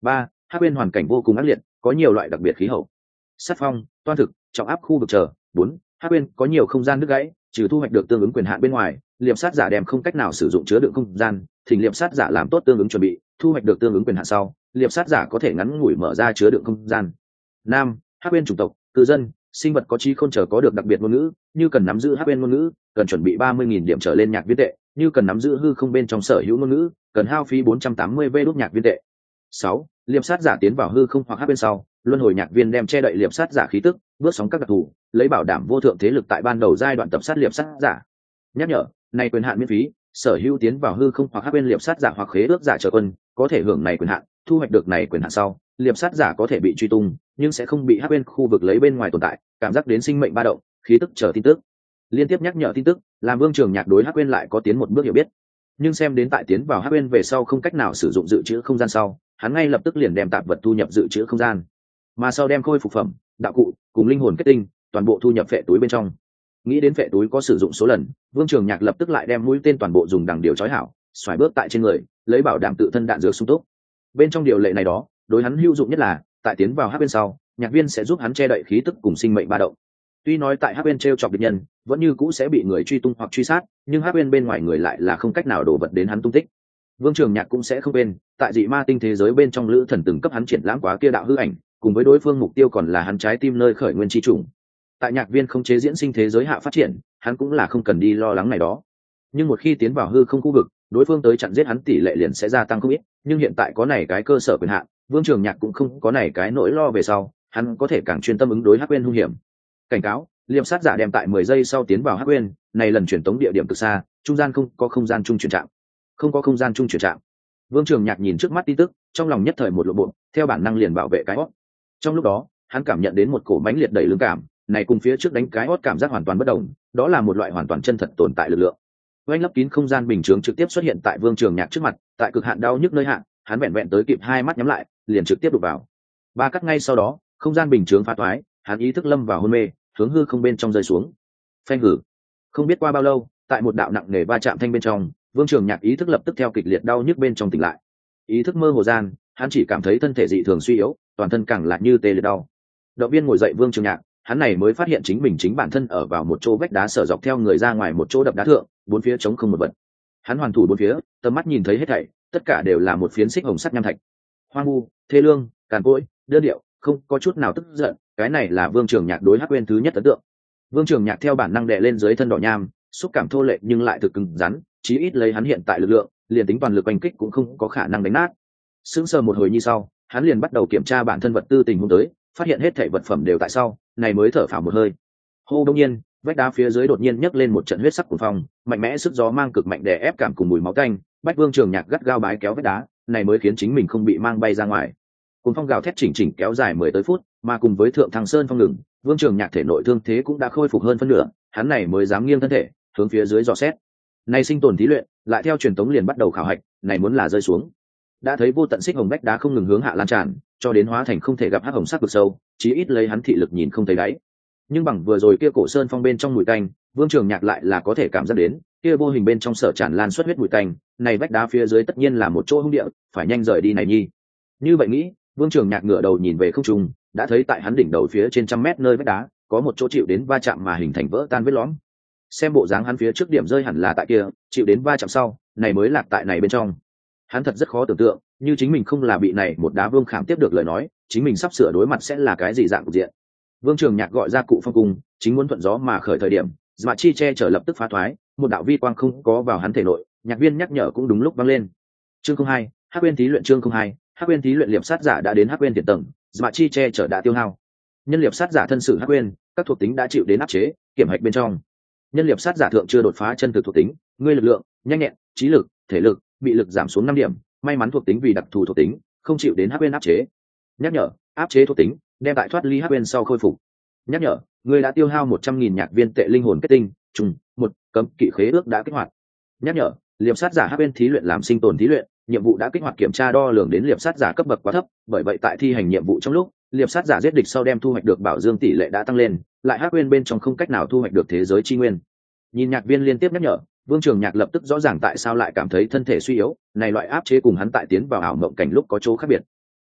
hắc bên hoàn cảnh vô cùng ác liệt, có nhiều loại đặc biệt khí hậu, sắt phong, toan thực, trọng áp khu vực chờ. Bốn, hắc bên có nhiều không gian đứt gãy, trừ thu hoạch được tương ứng quyền hạn bên ngoài, liệp sát giả đem không cách nào sử dụng chứa đựng không gian, thỉnh liệp sát giả làm tốt tương ứng chuẩn bị, thu hoạch được tương ứng quyền hạn sau, liệp sát giả có thể ngắn ngủi mở ra chứa đựng không gian. Năm, hắc bên chủng tộc, cư dân, sinh vật có trí khôn trở có được đặc biệt ngôn ngữ, như cần nắm giữ hắc bên ngôn ngữ, cần chuẩn bị ba mươi nghìn điểm trở lên nhạc viên tệ, như cần nắm giữ hư không bên trong sở hữu ngôn ngữ, cần hao phí bốn trăm tám mươi vé đúc nhạc viên tệ. Sáu, liệp sát giả tiến vào hư không hoặc hắc bên sau, luân hồi nhạc viên đem che đậy liệp sát giả khí tức, bước sóng các đặc thù, lấy bảo đảm vô thượng thế lực tại ban đầu giai đoạn tập sát liệp sát giả. Nhắc nhở, này quyền hạn miễn phí, sở hữu tiến vào hư không hoặc hắc bên liệp sát giả hoặc khế ước giả trở quân, có thể hưởng này quyền hạn, thu hoạch được này quyền hạn sau, liệp sát giả có thể bị truy tung, nhưng sẽ không bị hắc bên khu vực lấy bên ngoài tồn tại, cảm giác đến sinh mệnh ba động, khí tức chờ tin tức. Liên tiếp nhắc nhở tin tức, làm Vương Trường Nhạc đối hắc bên lại có tiến một bước hiểu biết. Nhưng xem đến tại tiến vào hắc bên về sau không cách nào sử dụng dự trữ không gian sau, hắn ngay lập tức liền đem tạp vật thu nhập dự trữ không gian, mà sau đem khôi phục phẩm, đạo cụ cùng linh hồn kết tinh toàn bộ thu nhập phệ túi bên trong. Nghĩ đến phệ túi có sử dụng số lần, Vương Trường Nhạc lập tức lại đem mũi tên toàn bộ dùng đằng điều trói hảo, xoài bước tại trên người, lấy bảo đảm tự thân đạn dược sung túc. Bên trong điều lệ này đó, đối hắn hữu dụng nhất là tại tiến vào hắc bên sau, nhạc viên sẽ giúp hắn che đậy khí tức cùng sinh mệnh ba động. Tuy nói tại hắc bên treo chọc địch nhân, vẫn như cũ sẽ bị người truy tung hoặc truy sát, nhưng hắc bên bên ngoài người lại là không cách nào đổ vật đến hắn tung tích. Vương Trường Nhạc cũng sẽ không quên, tại dị ma tinh thế giới bên trong lữ thần từng cấp hắn triển lãm quá kia đạo hư ảnh, cùng với đối phương mục tiêu còn là hắn trái tim nơi khởi nguyên chi trùng. Tại nhạc viên không chế diễn sinh thế giới hạ phát triển, hắn cũng là không cần đi lo lắng này đó. Nhưng một khi tiến vào hư không khu vực, đối phương tới chặn giết hắn tỷ lệ liền sẽ gia tăng không ít, nhưng hiện tại có này cái cơ sở quyền hạn, Vương Trường Nhạc cũng không có này cái nỗi lo về sau, hắn có thể càng chuyên tâm ứng đối hắc quên hung hiểm. Cảnh cáo, liệp sát giả đem tại mười giây sau tiến vào hắc quên, này lần chuyển tống địa điểm cực xa, trung gian không có không gian chung chuyển trạm. Không có không gian chung chuyển trạm. Vương Trường Nhạc nhìn trước mắt tin tức, trong lòng nhất thời một lộ bộ, theo bản năng liền bảo vệ cái hót. Trong lúc đó, hắn cảm nhận đến một cổ mãnh liệt đẩy lưng cảm, này cùng phía trước đánh cái hót cảm giác hoàn toàn bất đồng, đó là một loại hoàn toàn chân thật tồn tại lực lượng. Oanh lấp kín không gian bình chướng trực tiếp xuất hiện tại Vương Trường Nhạc trước mặt, tại cực hạn đau nhức nơi hạn, hắn vẹn vẹn tới kịp hai mắt nhắm lại, liền trực tiếp đụng vào. Ba cắt ngay sau đó, không gian bình chướng phá toái, hắn ý thức lâm vào hôn mê, hướng hư không bên trong rơi xuống. Phanh hử. Không biết qua bao lâu, tại một đạo nặng nề va chạm thanh bên trong, Vương Trường Nhạc ý thức lập tức theo kịch liệt đau nhức bên trong tỉnh lại. Ý thức mơ hồ gian, hắn chỉ cảm thấy thân thể dị thường suy yếu, toàn thân càng lại như tê liệt đau. Động viên ngồi dậy Vương Trường Nhạc, hắn này mới phát hiện chính mình chính bản thân ở vào một chỗ vách đá sở dọc theo người ra ngoài một chỗ đập đá thượng, bốn phía trống không một vật. Hắn hoàn thủ bốn phía, tầm mắt nhìn thấy hết thảy, tất cả đều là một phiến xích hồng sắt nham thạch. Hoang vu, thê lương, càn cỗi, đơn điệu, không có chút nào tức giận, cái này là Vương Trường Nhạc đối hắc quên thứ nhất ấn tượng. Vương Trường Nhạc theo bản năng đè lên dưới thân đỏ nham, xúc cảm thô lệ nhưng lại thực cứng rắn, chí ít lấy hắn hiện tại lực lượng, liền tính toàn lực oanh kích cũng không có khả năng đánh nát. Sững sờ một hồi như sau, hắn liền bắt đầu kiểm tra bản thân vật tư tình huống tới, phát hiện hết thảy vật phẩm đều tại sau, này mới thở phào một hơi. Hô đông nhiên, vách đá phía dưới đột nhiên nhấc lên một trận huyết sắc cuồng phong, mạnh mẽ sức gió mang cực mạnh đè ép cảm cùng mùi máu tanh, bách Vương Trường Nhạc gắt gao bái kéo vách đá, này mới khiến chính mình không bị mang bay ra ngoài. Cuồng phong gào thét chỉnh chỉnh kéo dài mười tới phút, mà cùng với thượng thăng sơn phong ngừng, Vương Trường Nhạc thể nội thương thế cũng đã khôi phục hơn phân nửa, hắn này mới dám nghiêng thân thể, hướng phía dưới dò xét. Này sinh tồn thí luyện, lại theo truyền tống liền bắt đầu khảo hạch, này muốn là rơi xuống. Đã thấy vô tận xích hồng bách đá không ngừng hướng hạ lan tràn, cho đến hóa thành không thể gặp hắc hồng sắc vực sâu, chí ít lấy hắn thị lực nhìn không thấy đáy. Nhưng bằng vừa rồi kia cổ sơn phong bên trong mùi tanh, Vương Trường Nhạc lại là có thể cảm giác đến, kia vô hình bên trong sở tràn lan xuất huyết mùi tanh, này vách đá phía dưới tất nhiên là một chỗ hung địa, phải nhanh rời đi này nhi. Như vậy nghĩ, Vương Trường Nhạc ngửa đầu nhìn về không trung, đã thấy tại hắn đỉnh đầu phía trên trăm mét nơi vách đá, có một chỗ chịu đến va chạm mà hình thành vỡ tan vết lõm. Xem bộ dáng hắn phía trước điểm rơi hẳn là tại kia, chịu đến va chạm sau, này mới lạc tại này bên trong. Hắn thật rất khó tưởng tượng, như chính mình không là bị này một đá vương khảm tiếp được lời nói, chính mình sắp sửa đối mặt sẽ là cái gì dạng cục diện. Vương Trường Nhạc gọi ra cụ phong cung, chính muốn thuận gió mà khởi thời điểm, D마 Chi che chở lập tức phá thoái, một đạo vi quang không có vào hắn thể nội, nhạc viên nhắc nhở cũng đúng lúc vang lên. Chương không hai, Hắc Uyên thí luyện chương không hai, Hắc Uyên thí luyện liệp sát giả đã đến Hắc Uyên tiền tầng, Dma Chi che chở đã tiêu hao. Nhân liệp sát giả thân sử Hắc Uyên, các thuộc tính đã chịu đến áp chế, kiểm hạch bên trong. Nhân liệp sát giả thượng chưa đột phá chân thực thuộc tính, ngươi lực lượng, nhanh nhẹn, trí lực, thể lực, bị lực giảm xuống năm điểm, may mắn thuộc tính vì đặc thù thuộc tính, không chịu đến Hắc Uyên áp chế. Nhắc nhở, áp chế thuộc tính, đem tại thoát ly Hắc Uyên sau khôi phục. Nhắc nhở, ngươi đã tiêu hao một trăm nghìn nhạc viên tệ linh hồn kết tinh, trùng, một, cấm kỵ khế ước đã kích hoạt. Nhắc nhở, liệp sát giả Hắc Uyên thí luyện làm sinh tồn thí luyện, nhiệm vụ đã kích hoạt kiểm tra đo lường đến liệp sát giả cấp bậc quá thấp, bởi vậy tại thi hành nhiệm vụ trong lúc, liệp sát giả giết địch sau đem thu hoạch được bảo dương tỷ lệ đã tăng lên, lại Hắc Uyên bên trong không cách nào thu hoạch được thế giới chi nguyên. Nhìn nhạc viên liên tiếp nhắc nhở, Vương Trường Nhạc lập tức rõ ràng tại sao lại cảm thấy thân thể suy yếu, này loại áp chế cùng hắn tại tiến vào ảo mộng cảnh lúc có chỗ khác biệt.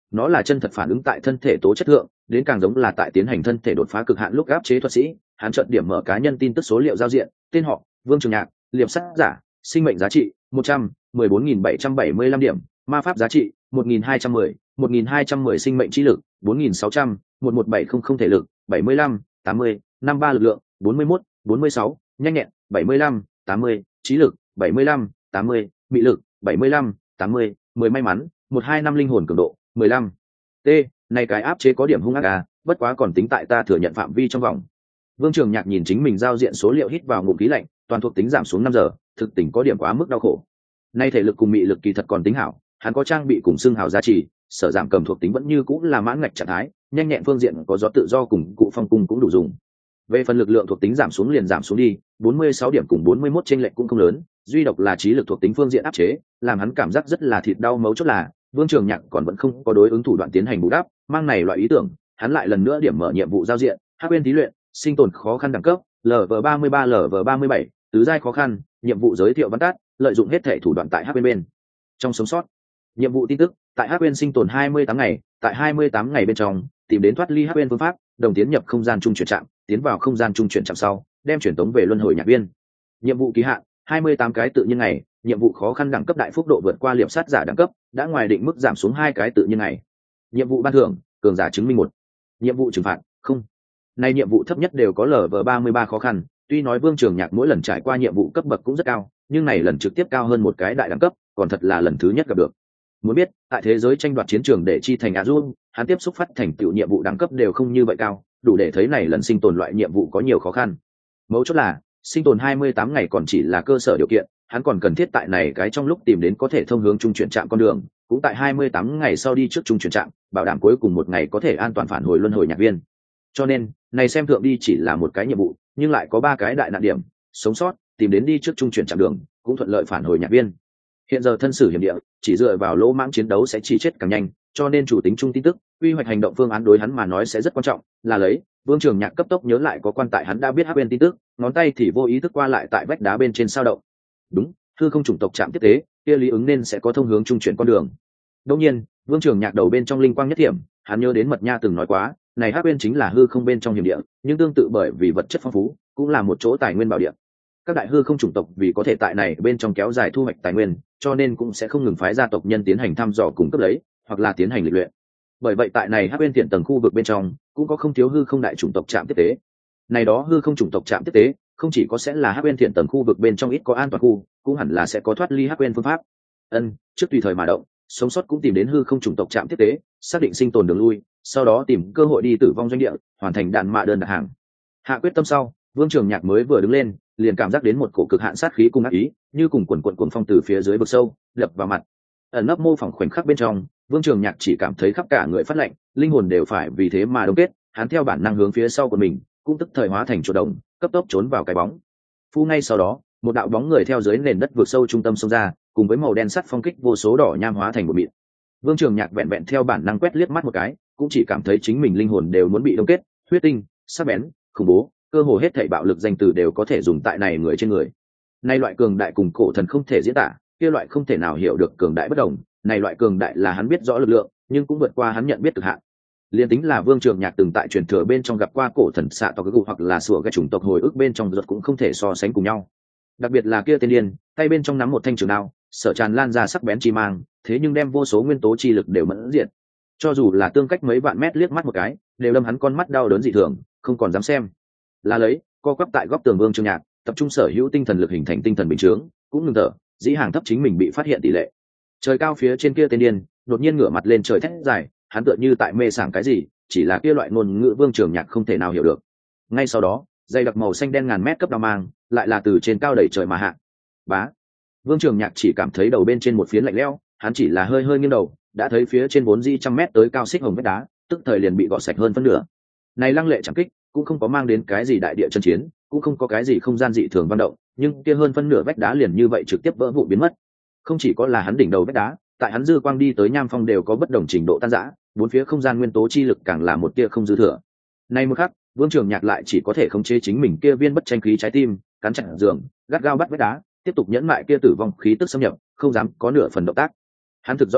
nó là chân thật phản ứng tại thân thể tố chất thượng, đến càng giống là tại tiến hành thân thể đột phá cực hạn lúc áp chế thuật sĩ. Hắn chọn điểm mở cá nhân tin tức số liệu giao diện, tên họ Vương Trường Nhạc, liệp sắt giả, sinh mệnh giá trị một trăm mười bốn nghìn bảy trăm bảy mươi lăm điểm, ma pháp giá trị một nghìn hai trăm mười, một nghìn hai trăm mười sinh mệnh trí lực bốn nghìn sáu trăm, một một bảy không không thể lực bảy mươi lăm, tám mươi, năm ba lực lượng bốn mươi mốt, bốn mươi sáu, nhanh nhẹn bảy mươi lăm, tám mươi, trí lực bảy mươi lăm, tám mươi, mị lực bảy mươi lăm, tám mươi, mười may mắn một hai năm linh hồn cường độ mười lăm. T, này cái áp chế có điểm hung ác à, bất quá còn tính tại ta thừa nhận phạm vi trong vòng. Vương Trường Nhạc nhìn chính mình giao diện số liệu, hít vào ngụm khí lạnh, toàn thuộc tính giảm xuống năm giờ, thực tình có điểm quá mức đau khổ. Nay thể lực cùng mị lực kỳ thật còn tính hảo, hắn có trang bị cùng xương hào giá trị, sở giảm cầm thuộc tính vẫn như cũng là mãn ngạch trạng thái, nhanh nhẹn phương diện có gió tự do cùng cụ phong cung cũng đủ dùng. Về phần lực lượng thuộc tính giảm xuống liền giảm xuống đi, bốn mươi sáu điểm cùng bốn mươi mốt chênh lệch cũng không lớn, duy độc là trí lực thuộc tính phương diện áp chế, làm hắn cảm giác rất là thịt đau. Mấu chốt là Vương Trường Nhạc còn vẫn không có đối ứng thủ đoạn tiến hành bù đắp, mang này loại ý tưởng, hắn lại lần nữa điểm mở nhiệm vụ giao diện, hắc quên thí luyện, sinh tồn khó khăn đẳng cấp L V ba mươi ba L V ba mươi bảy, tứ giai khó khăn, nhiệm vụ giới thiệu văn tắt, lợi dụng hết thể thủ đoạn tại hắc quên bên trong sống sót. Nhiệm vụ tin tức, tại hắc quên sinh tồn hai mươi tám ngày, tại hai mươi tám ngày bên trong tìm đến thoát ly hắc quên phương pháp, đồng tiến nhập không gian trung chuyển trạm, tiến vào không gian trung chuyển trạm sau đem chuyển tống về luân hồi nhạc viên. Nhiệm vụ kỳ hạn hai mươi tám cái tự nhiên ngày, nhiệm vụ khó khăn đẳng cấp đại phúc độ vượt qua liệp sát giả đẳng cấp, đã ngoài định mức giảm xuống hai cái tự nhiên ngày. Nhiệm vụ ban thưởng, cường giả chứng minh một. Nhiệm vụ trừng phạt không. Này nhiệm vụ thấp nhất đều có L V ba mươi ba khó khăn, tuy nói Vương Trường Nhạc mỗi lần trải qua nhiệm vụ cấp bậc cũng rất cao, nhưng này lần trực tiếp cao hơn một cái đại đẳng cấp, còn thật là lần thứ nhất gặp được. Muốn biết, tại thế giới tranh đoạt chiến trường để chi thành Azure, hắn tiếp xúc phát thành tựu nhiệm vụ đẳng cấp đều không như vậy cao, đủ để thấy này lần sinh tồn loại nhiệm vụ có nhiều khó khăn. Mấu chốt là, sinh tồn hai mươi tám ngày còn chỉ là cơ sở điều kiện, hắn còn cần thiết tại này cái trong lúc tìm đến có thể thông hướng trung chuyển trạm con đường, cũng tại hai mươi tám ngày sau đi trước trung chuyển trạm, bảo đảm cuối cùng một ngày có thể an toàn phản hồi luân hồi nhạc viên. Cho nên, này xem thượng đi chỉ là một cái nhiệm vụ, nhưng lại có ba cái đại nạn điểm: sống sót, tìm đến đi trước trung chuyển trạm đường, cũng thuận lợi phản hồi nhạc viên. Hiện giờ thân sử hiểm địa, chỉ dựa vào lỗ mãng chiến đấu sẽ chỉ chết càng nhanh, cho nên chủ tính trung tin tức, quy hoạch hành động phương án đối hắn mà nói sẽ rất quan trọng, là lấy. Vương Trường Nhạc cấp tốc nhớ lại có quan tại hắn đã biết hắc bên tin tức, ngón tay thì vô ý thức qua lại tại vách đá bên trên sao động. Đúng, hư không chủng tộc trạm tiếp tế, kia lý ứng nên sẽ có thông hướng trung chuyển con đường. Đương nhiên, Vương Trường Nhạc đầu bên trong linh quang nhất điểm, hắn nhớ đến Mật Nha từng nói quá, này hắc bên chính là hư không bên trong hiểm địa, nhưng tương tự bởi vì vật chất phong phú, cũng là một chỗ tài nguyên bảo địa. Các đại hư không chủng tộc vì có thể tại này bên trong kéo dài thu hoạch tài nguyên, cho nên cũng sẽ không ngừng phái gia tộc nhân tiến hành thăm dò cùng cấp lấy, hoặc là tiến hành lịch luyện. Bởi vậy tại này hắc bên thiện tầng khu vực bên trong, cũng có không thiếu hư không đại chủng tộc trạm tiếp tế. Này đó hư không chủng tộc trạm tiếp tế, không chỉ có sẽ là hắc bên thiện tầng khu vực bên trong ít có an toàn khu, cũng hẳn là sẽ có thoát ly hắc bên phương pháp. Ân, trước tùy thời mà động, sống sót cũng tìm đến hư không chủng tộc trạm tiếp tế, xác định sinh tồn đường lui, sau đó tìm cơ hội đi tử vong doanh địa, hoàn thành đạn mạ đơn đặt hàng. Hạ quyết tâm sau, Vương Trường Nhạc mới vừa đứng lên, liền cảm giác đến một cổ cực hạn sát khí cùng ác ý, như cùng quần quần cuồng phong từ phía dưới vực sâu lập vào mặt. Ẩn nấp mô phỏng khoảnh khắc bên trong, Vương Trường Nhạc chỉ cảm thấy khắp cả người phát lạnh, linh hồn đều phải vì thế mà đông kết, hắn theo bản năng hướng phía sau của mình, cũng tức thời hóa thành chuột đồng, cấp tốc trốn vào cái bóng. Phu ngay sau đó, một đạo bóng người theo dưới nền đất vượt sâu trung tâm xông ra, cùng với màu đen sắt phong kích vô số đỏ nham hóa thành một mịn. Vương Trường Nhạc vẹn vẹn theo bản năng quét liếc mắt một cái, cũng chỉ cảm thấy chính mình linh hồn đều muốn bị đông kết, huyết tinh, sắc bén, khủng bố, cơ hồ hết thảy bạo lực danh từ đều có thể dùng tại này người trên người. Nay loại cường đại cùng cổ thần không thể diễn tả, kia loại không thể nào hiểu được cường đại bất đồng, này loại cường đại là hắn biết rõ lực lượng, nhưng cũng vượt qua hắn nhận biết cực hạn. Liên tính là Vương Trường Nhạc từng tại truyền thừa bên trong gặp qua cổ thần xạ to cái cụ hoặc là sủa cái chủng tộc hồi ức bên trong ruột cũng không thể so sánh cùng nhau. Đặc biệt là kia tên điên, tay bên trong nắm một thanh trường đao, sở tràn lan ra sắc bén chi mang, thế nhưng đem vô số nguyên tố chi lực đều mẫn diệt. Cho dù là tương cách mấy vạn mét liếc mắt một cái, đều đâm hắn con mắt đau đớn dị thường, không còn dám xem. Là lấy, co quắp tại góc tường Vương Trường Nhạc, tập trung sở hữu tinh thần lực hình thành tinh thần bình chướng, cũng ngừng thở, dĩ hàng thấp chính mình bị phát hiện tỷ lệ. Trời cao phía trên kia tên điên, đột nhiên ngửa mặt lên trời thét dài, hắn tựa như tại mê sảng cái gì, chỉ là kia loại ngôn ngữ Vương Trường Nhạc không thể nào hiểu được. Ngay sau đó, dây đặc màu xanh đen ngàn mét cấp đao mang, lại là từ trên cao đẩy trời mà hạ. Bá. Vương Trường Nhạc chỉ cảm thấy đầu bên trên một phiến lạnh lẽo, hắn chỉ là hơi hơi nghiêng đầu, đã thấy phía trên bốn di trăm mét tới cao xích hồng vách đá, tức thời liền bị gọt sạch hơn phân nửa. Này lăng lệ chẳng kích, cũng không có mang đến cái gì đại địa chân chiến, cũng không có cái gì không gian dị thường văn động, nhưng kia hơn phân nửa vách đá liền như vậy trực tiếp vỡ vụn biến mất. Không chỉ có là hắn đỉnh đầu vách đá, tại hắn dư quang đi tới nham phong đều có bất đồng trình độ tan rã, bốn phía không gian nguyên tố chi lực càng là một tia không dư thừa. Nay một khắc, Vương Trường Nhạc lại chỉ có thể khống chế chính mình kia viên bất tranh khí trái tim, cắn chặt giường, gắt gao bắt vách đá, tiếp tục nhẫn mại kia tử vong khí tức xâm nhập, không dám có nửa phần động tác. Hắn thực rõ ràng,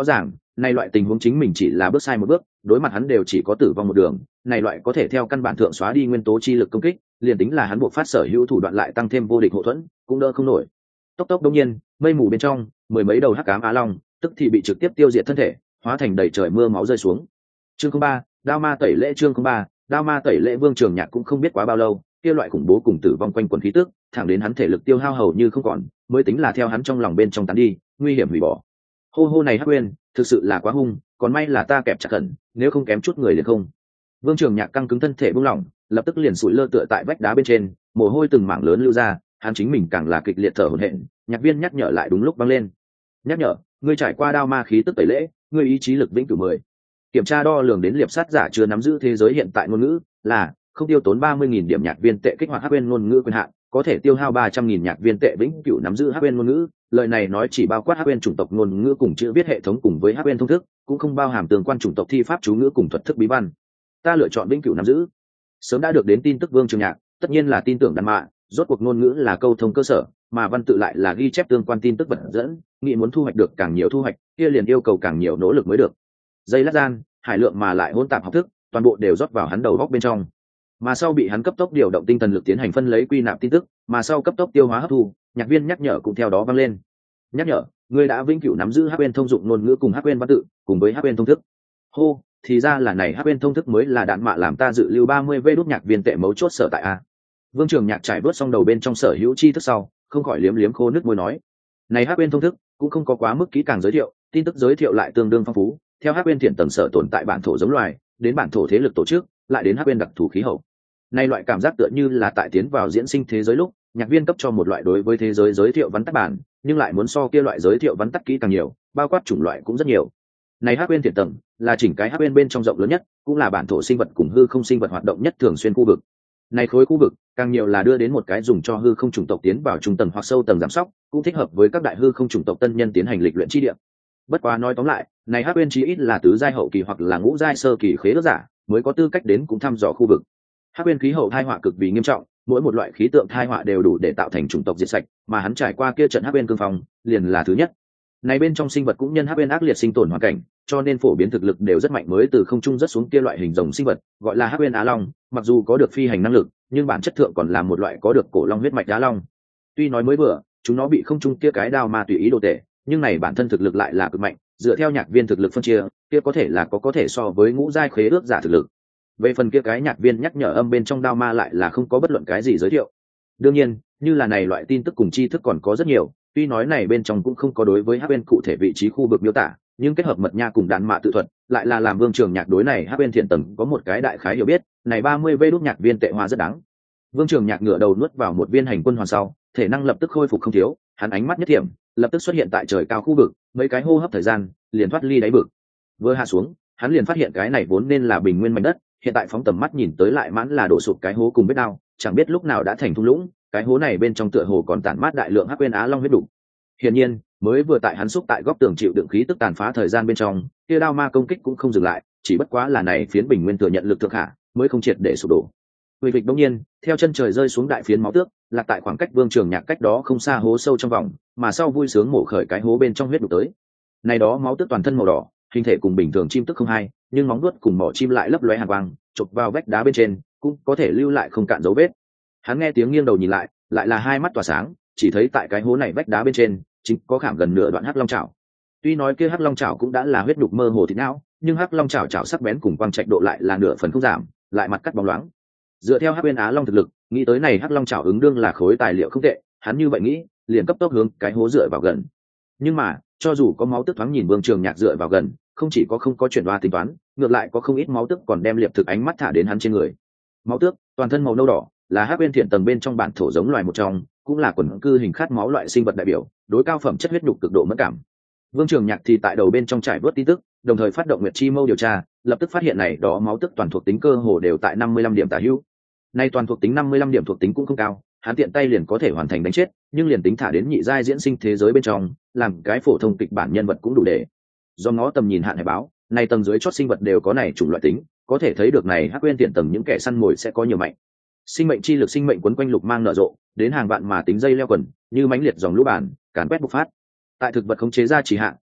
Này loại tình huống chính mình chỉ là bước sai một bước, đối mặt hắn đều chỉ có tử vong một đường, này loại có thể theo căn bản thượng xóa đi nguyên tố chi lực công kích, liền tính là hắn buộc phát sở hữu thủ đoạn lại tăng thêm vô địch hộ thuẫn, cũng đỡ không nổi. Tốc tốc đống nhiên, mây mù bên trong, mười mấy đầu hắc ám á long, tức thì bị trực tiếp tiêu diệt thân thể, hóa thành đầy trời mưa máu rơi xuống. Chương ba, Đao ma tẩy lễ chương ba, Đao ma tẩy lễ Vương Trường Nhạc cũng không biết quá bao lâu, kia loại khủng bố cùng tử vong quanh quần khí tức, thẳng đến hắn thể lực tiêu hao hầu như không còn, mới tính là theo hắn trong lòng bên trong tán đi, nguy hiểm hủy bỏ. Hô hô này Hắc Uyên, thực sự là quá hung, còn may là ta kẹp chặt cẩn, nếu không kém chút người liền không. Vương Trường Nhạc căng cứng thân thể buông lỏng, lập tức liền sụi lơ tựa tại vách đá bên trên, mồ hôi từng mảng lớn lưu ra, hắn chính mình càng là kịch liệt thở hổn hển. Nhạc Viên nhắc nhở lại đúng lúc vang lên. Nhắc nhở, ngươi trải qua đao ma khí tức tẩy lễ, ngươi ý chí lực vĩnh cửu mười. Kiểm tra đo lường đến liệp sát giả chưa nắm giữ thế giới hiện tại ngôn ngữ, là không tiêu tốn ba mươi nghìn điểm nhạc viên tệ kích hoạt Hắc Uyên ngôn ngữ quyền hạn, có thể tiêu hao ba trăm nghìn nhạc viên tệ vĩnh cửu nắm giữ Hắc Uyên ngôn ngữ. Lời này nói chỉ bao quát Hắc Uyên chủng tộc ngôn ngữ cùng chữ viết hệ thống cùng với Hắc Uyên thông thức, cũng không bao hàm tương quan chủng tộc thi pháp chú ngữ cùng thuật thức bí văn. Ta lựa chọn vĩnh cửu nắm giữ. Sớm đã được đến tin tức Vương Trường Nhạc, tất nhiên là tin tưởng đàn mạ, rốt cuộc ngôn ngữ là câu thông cơ sở, mà văn tự lại là ghi chép tương quan tin tức vật dẫn, nghĩ muốn thu hoạch được càng nhiều thu hoạch, kia liền yêu cầu càng nhiều nỗ lực mới được. Dây lát gian, hải lượng mà lại hỗn tạp học thức, toàn bộ đều rót vào hắn đầu góc bên trong. Mà sau bị hắn cấp tốc điều động tinh thần lực tiến hành phân lấy quy nạp tin tức, mà sau cấp tốc tiêu hóa hấp thu, Nhạc Viên nhắc nhở cũng theo đó vang lên. Nhắc nhở, ngươi đã vĩnh cửu nắm giữ Hắc Uyên thông dụng ngôn ngữ cùng Hắc Uyên văn tự, cùng với Hắc Uyên thông thức. Hô, thì ra là này Hắc Uyên thông thức mới là đạn mạ làm ta dự lưu ba mươi vê đút Nhạc Viên tệ mấu chốt sở tại a. Vương Trường Nhạc trải bớt xong đầu bên trong sở hữu chi thức sau, không khỏi liếm liếm khô nước môi nói, này Hắc Uyên thông thức cũng không có quá mức kỹ càng giới thiệu, tin tức giới thiệu lại tương đương phong phú, theo Hắc Uyên thiện tầng sở tồn tại bản thổ giống loài, đến bản thổ thế lực tổ chức, lại đến Hắc Uyên đặc thù khí hậu. Này loại cảm giác tựa như là tại tiến vào diễn sinh thế giới lúc, Nhạc Viên cấp cho một loại đối với thế giới giới thiệu vắn tắt bản, nhưng lại muốn so kia loại giới thiệu vắn tắt kỹ càng nhiều, bao quát chủng loại cũng rất nhiều. Này Hắc Uyên thiện tầng là chỉnh cái Hắc Uyên bên trong rộng lớn nhất, cũng là bản thổ sinh vật cùng hư không sinh vật hoạt động nhất thường xuyên khu vực. Này khối khu vực càng nhiều là đưa đến một cái dùng cho hư không chủng tộc tiến vào trung tầng hoặc sâu tầng giảm sóc, cũng thích hợp với các đại hư không chủng tộc tân nhân tiến hành lịch luyện chi địa. Bất quá nói tóm lại, này Hắc Uyên chí ít là tứ giai hậu kỳ hoặc là ngũ giai sơ kỳ khế ước giả mới có tư cách đến cũng thăm dò khu vực. Hắc Uyên khí hậu tai họa cực vì nghiêm trọng, mỗi một loại khí tượng tai họa đều đủ để tạo thành chủng tộc diệt sạch, mà hắn trải qua kia trận Hắc Uyên cương phong, liền là thứ nhất. Này bên trong sinh vật cũng nhân Hắc Uyên ác liệt sinh tồn hoàn cảnh, cho nên phổ biến thực lực đều rất mạnh, mới từ không trung rất xuống kia loại hình rồng sinh vật, gọi là Hắc Uyên Á Long, mặc dù có được phi hành năng lực, nhưng bản chất thượng còn là một loại có được cổ long huyết mạch Á Long. Tuy nói mới vừa, chúng nó bị không trung kia cái đao ma tùy ý đồ tệ, nhưng này bản thân thực lực lại là cực mạnh, dựa theo Nhạc Viên thực lực phân chia, kia có thể là có có thể so với ngũ giai khế ước giả thực lực. Về phần kia cái Nhạc Viên nhắc nhở âm bên trong đao ma lại là không có bất luận cái gì giới thiệu. Đương nhiên, như là này loại tin tức cùng tri thức còn có rất nhiều, tuy nói này bên trong cũng không có đối với Hắc Uyên cụ thể vị trí khu vực miêu tả, nhưng kết hợp mật nha cùng đạn mạ tự thuật, lại là làm Vương Trường Nhạc đối này Hắc Uyên thiện tầng có một cái đại khái hiểu biết, này ba mươi vê đút Nhạc Viên tệ hoa rất đáng. Vương Trường Nhạc ngửa đầu nuốt vào một viên hành quân hoàn sau, thể năng lập tức khôi phục không thiếu, hắn ánh mắt nhất thiểm, lập tức xuất hiện tại trời cao khu vực, mấy cái hô hấp thời gian, liền thoát ly đáy vực. Vừa hạ xuống, hắn liền phát hiện cái này vốn nên là bình nguyên mảnh đất, hiện tại phóng tầm mắt nhìn tới lại mãn là đổ sụp cái hố cùng vết đao, chẳng biết lúc nào đã thành thung lũng, cái hố này bên trong tựa hồ còn tản mát đại lượng Hắc Uyên Á Long huyết đủ. Hiển nhiên, mới vừa tại hắn xúc tại góc tường chịu đựng khí tức tàn phá thời gian bên trong, kia đao ma công kích cũng không dừng lại, chỉ bất quá là này phiến bình nguyên thừa nhận lực thượng hạ, mới không triệt để sụp đổ. Huy vịch đống nhiên, theo chân trời rơi xuống đại phiến máu tước, lạc tại khoảng cách Vương Trường Nhạc cách đó không xa hố sâu trong vòng, mà sau vui sướng mổ khởi cái hố bên trong huyết đủ tới. Này đó máu tước toàn thân màu đỏ, hình thể cùng bình thường chim tức không hai, nhưng móng vuốt cùng mỏ chim lại lấp lóe hàn quang, chụp vào vách đá bên trên, cũng có thể lưu lại không cạn dấu vết. Hắn nghe tiếng nghiêng đầu nhìn lại, lại là hai mắt tỏa sáng, chỉ thấy tại cái hố này vách đá bên trên, chính có khảm gần nửa đoạn hắc long chảo. Tuy nói kia hắc long chảo cũng đã là huyết nhục mơ hồ thịt não, nhưng hắc long chảo chảo sắc bén cùng quang trạch độ lại là nửa phần không giảm, lại mặt cắt bóng loáng. Dựa theo Hắc Uyên Á Long thực lực, nghĩ tới này hắc long chảo ứng đương là khối tài liệu không tệ, hắn như vậy nghĩ, liền cấp tốc hướng cái hố dựa vào gần. Nhưng mà, cho dù có máu tức thoáng nhìn Vương Trường Nhạc dựa vào gần, không chỉ có không có chuyển đoa tính toán, ngược lại có không ít máu tức còn đem liệp thực ánh mắt thả đến hắn trên người. Máu tước, toàn thân màu nâu đỏ, là Hắc Uyên thiện tầng bên trong bản thổ giống loài một trong, cũng là quần cư hình khát máu loại sinh vật đại biểu, đối cao phẩm chất huyết nhục cực độ mẫn cảm. Vương Trường Nhạc thì tại đầu bên trong trải vớt tin tức, đồng thời phát động Nguyệt Chi Mâu điều tra, lập tức phát hiện này đó máu tức toàn thuộc tính cơ hồ đều tại năm mươi lăm điểm tả hữu. Nay toàn thuộc tính năm mươi lăm điểm thuộc tính cũng không cao, hắn tiện tay liền có thể hoàn thành đánh chết, nhưng liền tính thả đến nhị giai diễn sinh thế giới bên trong, làm cái phổ thông kịch bản nhân vật cũng đủ để. Do ngó tầm nhìn hạn hải báo, nay tầng dưới chót sinh vật đều có này chủng loại tính, có thể thấy được này Hắc Uyên tiện tầng những kẻ săn mồi sẽ có nhiều mạnh. Sinh mệnh chi lực sinh mệnh quấn quanh lục mang nở rộ, đến hàng vạn mà tính dây leo quần, như mãnh liệt dòng lũ bản, càn quét bộc phát. Tại thực vật khống chế ra chỉ hạ,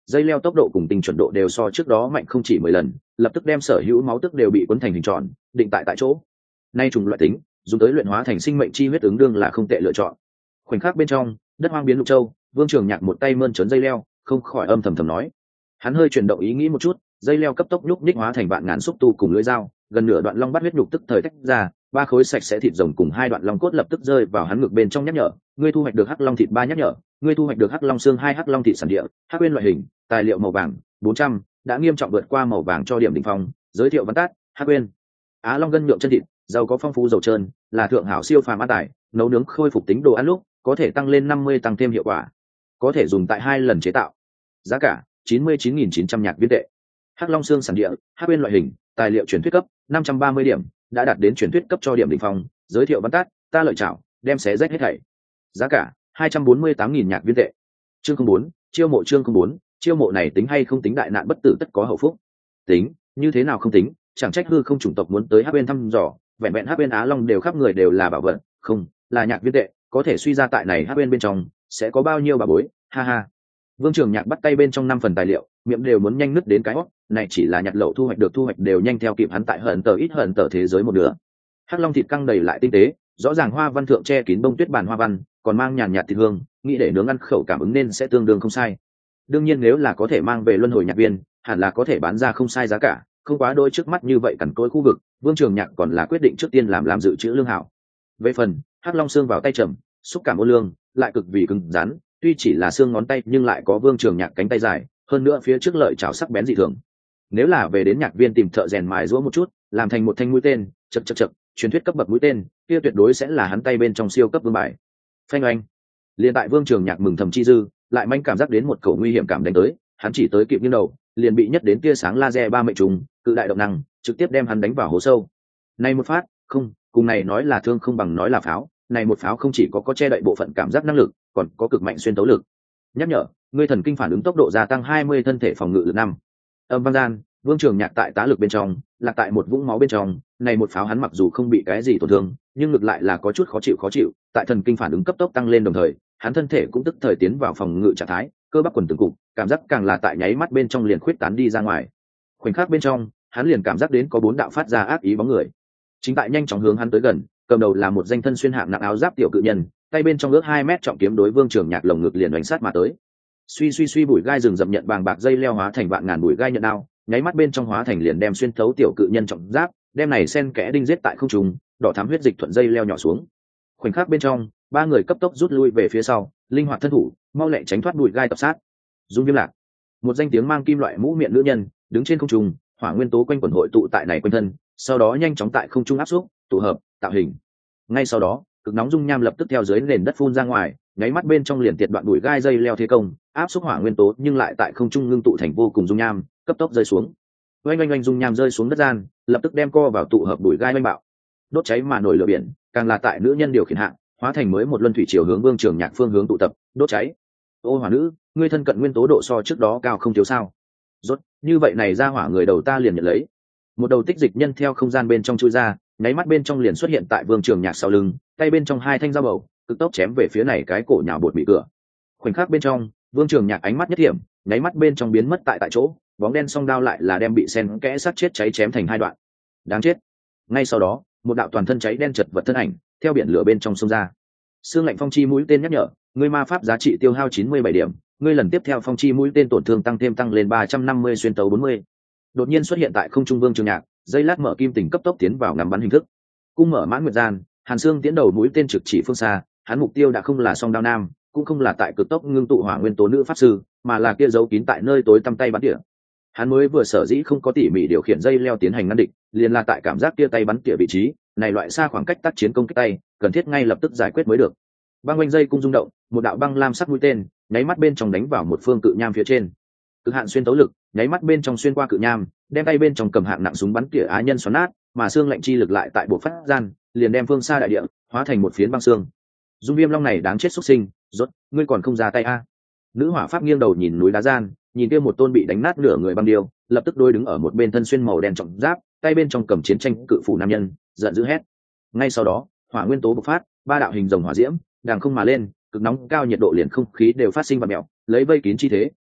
dây leo tốc độ cùng tình chuẩn độ đều so trước đó mạnh không chỉ mười lần, lập tức đem sở hữu máu tức đều bị cuốn thành hình tròn định tại tại chỗ. Nay trùng loại tính dùng tới luyện hóa thành sinh mệnh chi huyết ứng đương là không tệ lựa chọn. Khoảnh khắc bên trong đất hoang biến lục châu, Vương Trường Nhạc một tay mơn trớn dây leo, không khỏi âm thầm thầm nói. Hắn hơi chuyển động ý nghĩ một chút, dây leo cấp tốc nhúc nhích hóa thành vạn ngàn xúc tu cùng lưỡi dao, gần nửa đoạn long bát huyết nhục tức thời tách ra, ba khối sạch sẽ thịt rồng cùng hai đoạn long cốt lập tức rơi vào hắn ngực bên trong, nhắc nhở ngươi thu hoạch được hắc long thịt ba, nhắc nhở ngươi thu hoạch được hắc long xương hai, hắc long thịt sản địa hắc quên loại hình tài liệu màu vàng bốn trăm, đã nghiêm trọng vượt qua màu vàng cho điểm đỉnh phong. Giới thiệu văn tát: hắc quên á long gân nhượng chân thịt, giàu có phong phú dầu trơn, là thượng hảo siêu phàm ăn tài, nấu nướng khôi phục tính đồ ăn lúc có thể tăng lên năm mươi, tăng thêm hiệu quả, có thể dùng tại hai lần chế tạo. Giá cả chín mươi chín nghìn chín trăm nhạc viên tệ. hắc long xương sản địa hắc quên loại hình tài liệu truyền thuyết cấp năm trăm ba mươi điểm, đã đạt đến truyền thuyết cấp cho điểm đỉnh phong. Giới thiệu văn tát: ta lợi chảo đem xé rách hết thảy. Giá cả hai trăm bốn mươi tám nghìn nhạc viên tệ. Chương không bốn, chiêu mộ. Chương không bốn, chiêu mộ này tính hay không tính? Đại nạn bất tử tất có hậu phúc. Tính, như thế nào không tính? Chẳng trách hư không chủng tộc muốn tới hắc bên thăm dò, vẹn vẹn hắc bên á long đều khắp người đều là bảo vật, không là nhạc viên tệ, có thể suy ra tại này hắc bên bên trong sẽ có bao nhiêu bà bối. Ha ha. Vương Trường Nhạc bắt tay bên trong năm phần tài liệu, miệng đều muốn nhanh nứt đến cái hót, này chỉ là nhặt lậu thu hoạch được, thu hoạch đều nhanh theo kịp hắn tại hận tờ ít hận tờ thế giới một nửa. Hắc long thịt căng đầy lại tinh tế, rõ ràng hoa văn thượng che kín bông tuyết bản hoa văn, còn mang nhàn nhạt thịt hương, nghĩ để nướng ăn khẩu cảm ứng nên sẽ tương đương không sai. Đương nhiên nếu là có thể mang về luân hồi nhạc viên, hẳn là có thể bán ra không sai giá cả, không quá đôi trước mắt như vậy cằn cỗi khu vực, Vương Trường Nhạc còn là quyết định trước tiên làm làm dự trữ lương hảo. Về phần hắc long xương vào tay trầm, xúc cảm ôn lương, lại cực vì cứng rắn, tuy chỉ là xương ngón tay nhưng lại có Vương Trường Nhạc cánh tay dài, hơn nữa phía trước lợi chảo sắc bén dị thường. Nếu là về đến nhạc viên tìm thợ rèn mài giũa một chút, làm thành một thanh mũi tên, chậc chậc chậc, truyền thuyết cấp bậc mũi tên, kia tuyệt đối sẽ là hắn tay bên trong siêu cấp vương bài. Phanh oanh. Liên tại Vương Trường Nhạc mừng thầm chi dư, lại manh cảm giác đến một khẩu nguy hiểm cảm đánh tới, hắn chỉ tới kịp nghiêng đầu, liền bị nhất đến tia sáng laser ba mệnh trùng, cự đại động năng, trực tiếp đem hắn đánh vào hố sâu. Này một phát, không, cùng này nói là thương không bằng nói là pháo, này một pháo không chỉ có có che đậy bộ phận cảm giác năng lực, còn có cực mạnh xuyên tấu lực. Nhắc nhở, ngươi thần kinh phản ứng tốc độ gia tăng hai mươi, thân thể phòng ngự lực năm. Âm vang gian, Vương Trường Nhạc tại tá lực bên trong, lạc tại một vũng máu bên trong, này một pháo hắn mặc dù không bị cái gì tổn thương, nhưng ngược lại là có chút khó chịu khó chịu, tại thần kinh phản ứng cấp tốc tăng lên đồng thời, hắn thân thể cũng tức thời tiến vào phòng ngự trạng thái, cơ bắp quần từng cục, cảm giác càng là tại nháy mắt bên trong liền khuyết tán đi ra ngoài. Khoảnh khắc bên trong, hắn liền cảm giác đến có bốn đạo phát ra ác ý bóng người, chính tại nhanh chóng hướng hắn tới gần, cầm đầu là một danh thân xuyên hạng nặng áo giáp tiểu cự nhân, tay bên trong ước hai mét trọng kiếm đối Vương Trường Nhạc lồng ngực liền đánh sát mà tới. Suy suy suy, bụi gai rừng rậm nhận bàng bạc dây leo hóa thành vạn ngàn bụi gai nhận đao, nháy mắt bên trong hóa thành liền đem xuyên thấu tiểu cự nhân trọng giáp, đem này sen kẽ đinh giết tại không trung, đỏ thắm huyết dịch thuận dây leo nhỏ xuống. Khoảnh khắc bên trong, ba người cấp tốc rút lui về phía sau, linh hoạt thân thủ, mau lẹ tránh thoát bụi gai tập sát. Dung Viêm Lạc, một danh tiếng mang kim loại mũ miệng nữ nhân, đứng trên không trung, hỏa nguyên tố quanh quẩn hội tụ tại này quanh thân, sau đó nhanh chóng tại không trung áp xúc, tụ hợp, tạo hình. Ngay sau đó, cực nóng dung nham lập tức theo dưới nền đất phun ra ngoài, nháy mắt bên trong liền tiệt đoạn bụi gai dây leo thế công, áp xúc hỏa nguyên tố nhưng lại tại không trung ngưng tụ thành vô cùng dung nham, cấp tốc rơi xuống. Oanh oanh oanh, dung nham rơi xuống đất gian, lập tức đem co vào tụ hợp bụi gai oanh bạo, đốt cháy mà nổi lửa biển, càng là tại nữ nhân điều khiển hạng, hóa thành mới một luân thủy chiều hướng Vương Trường Nhạc phương hướng tụ tập, đốt cháy. Ô hỏa nữ, ngươi thân cận nguyên tố độ so trước đó cao không thiếu sao? Rốt, như vậy này ra hỏa người đầu ta liền nhận lấy. Một đầu tích dịch nhân theo không gian bên trong chui ra, nháy mắt bên trong liền xuất hiện tại Vương Trường Nhạc sau lưng, tay bên trong hai thanh dao bầu, cực tốc chém về phía này cái cổ nhào bột bị cửa. Khoảnh khắc bên trong, Vương Trường Nhạc ánh mắt nhất điểm, nháy mắt bên trong biến mất tại tại chỗ, bóng đen song đao lại là đem bị sen kẽ sát chết cháy chém thành hai đoạn. Đáng chết. Ngay sau đó, một đạo toàn thân cháy đen chật vật thân ảnh theo biển lửa bên trong xông ra. Xương lạnh phong chi mũi tên nhắc nhở, ngươi ma pháp giá trị tiêu hao chín mươi bảy điểm, ngươi lần tiếp theo phong chi mũi tên tổn thương tăng thêm tăng lên ba trăm năm mươi, xuyên tấu bốn mươi. Đột nhiên xuất hiện tại không trung Vương Trường Nhạc, dây lát mở kim tình cấp tốc tiến vào ngắm bắn hình thức. Cung mở mãn nguyệt gian, Hàn Xương tiến đầu mũi tên trực chỉ phương xa, hắn mục tiêu đã không là song đao nam, cũng không là tại cực tốc ngưng tụ hỏa nguyên tố nữ pháp sư, mà là kia giấu kín tại nơi tối tăm tay bắn tỉa. Hắn mới vừa sở dĩ không có tỉ mỉ điều khiển dây leo tiến hành ngăn địch, liền là tại cảm giác kia tay bắn tỉa vị trí, này loại xa khoảng cách tác chiến công kích tay, cần thiết ngay lập tức giải quyết mới được. Băng quanh dây cung rung động, một đạo băng lam sắc mũi tên, nháy mắt bên trong đánh vào một phương cự nham phía trên. Cực hạn xuyên tấu lực, nháy mắt bên trong xuyên qua cự nham, đem tay bên trong cầm hạng nặng súng bắn tỉa á nhân xoắn nát, mà xương lạnh chi lực lại tại bộ phát gian, liền đem phương xa đại địa hóa thành một phiến băng xương. Dung Viêm Long này đáng chết xuất sinh, rốt, ngươi còn không ra tay a? Nữ hỏa pháp nghiêng đầu nhìn núi đá gian, nhìn kia một tôn bị đánh nát nửa người băng điêu, lập tức đôi đứng ở một bên thân xuyên màu đen trọng giáp, tay bên trong cầm chiến tranh cự phủ nam nhân, giận dữ hét. Ngay sau đó, hỏa nguyên tố bộc phát, ba đạo hình rồng hỏa diễm, đàng không mà lên, cực nóng cao nhiệt độ liền không khí đều phát sinh và mèo, lấy vây kín chi thế,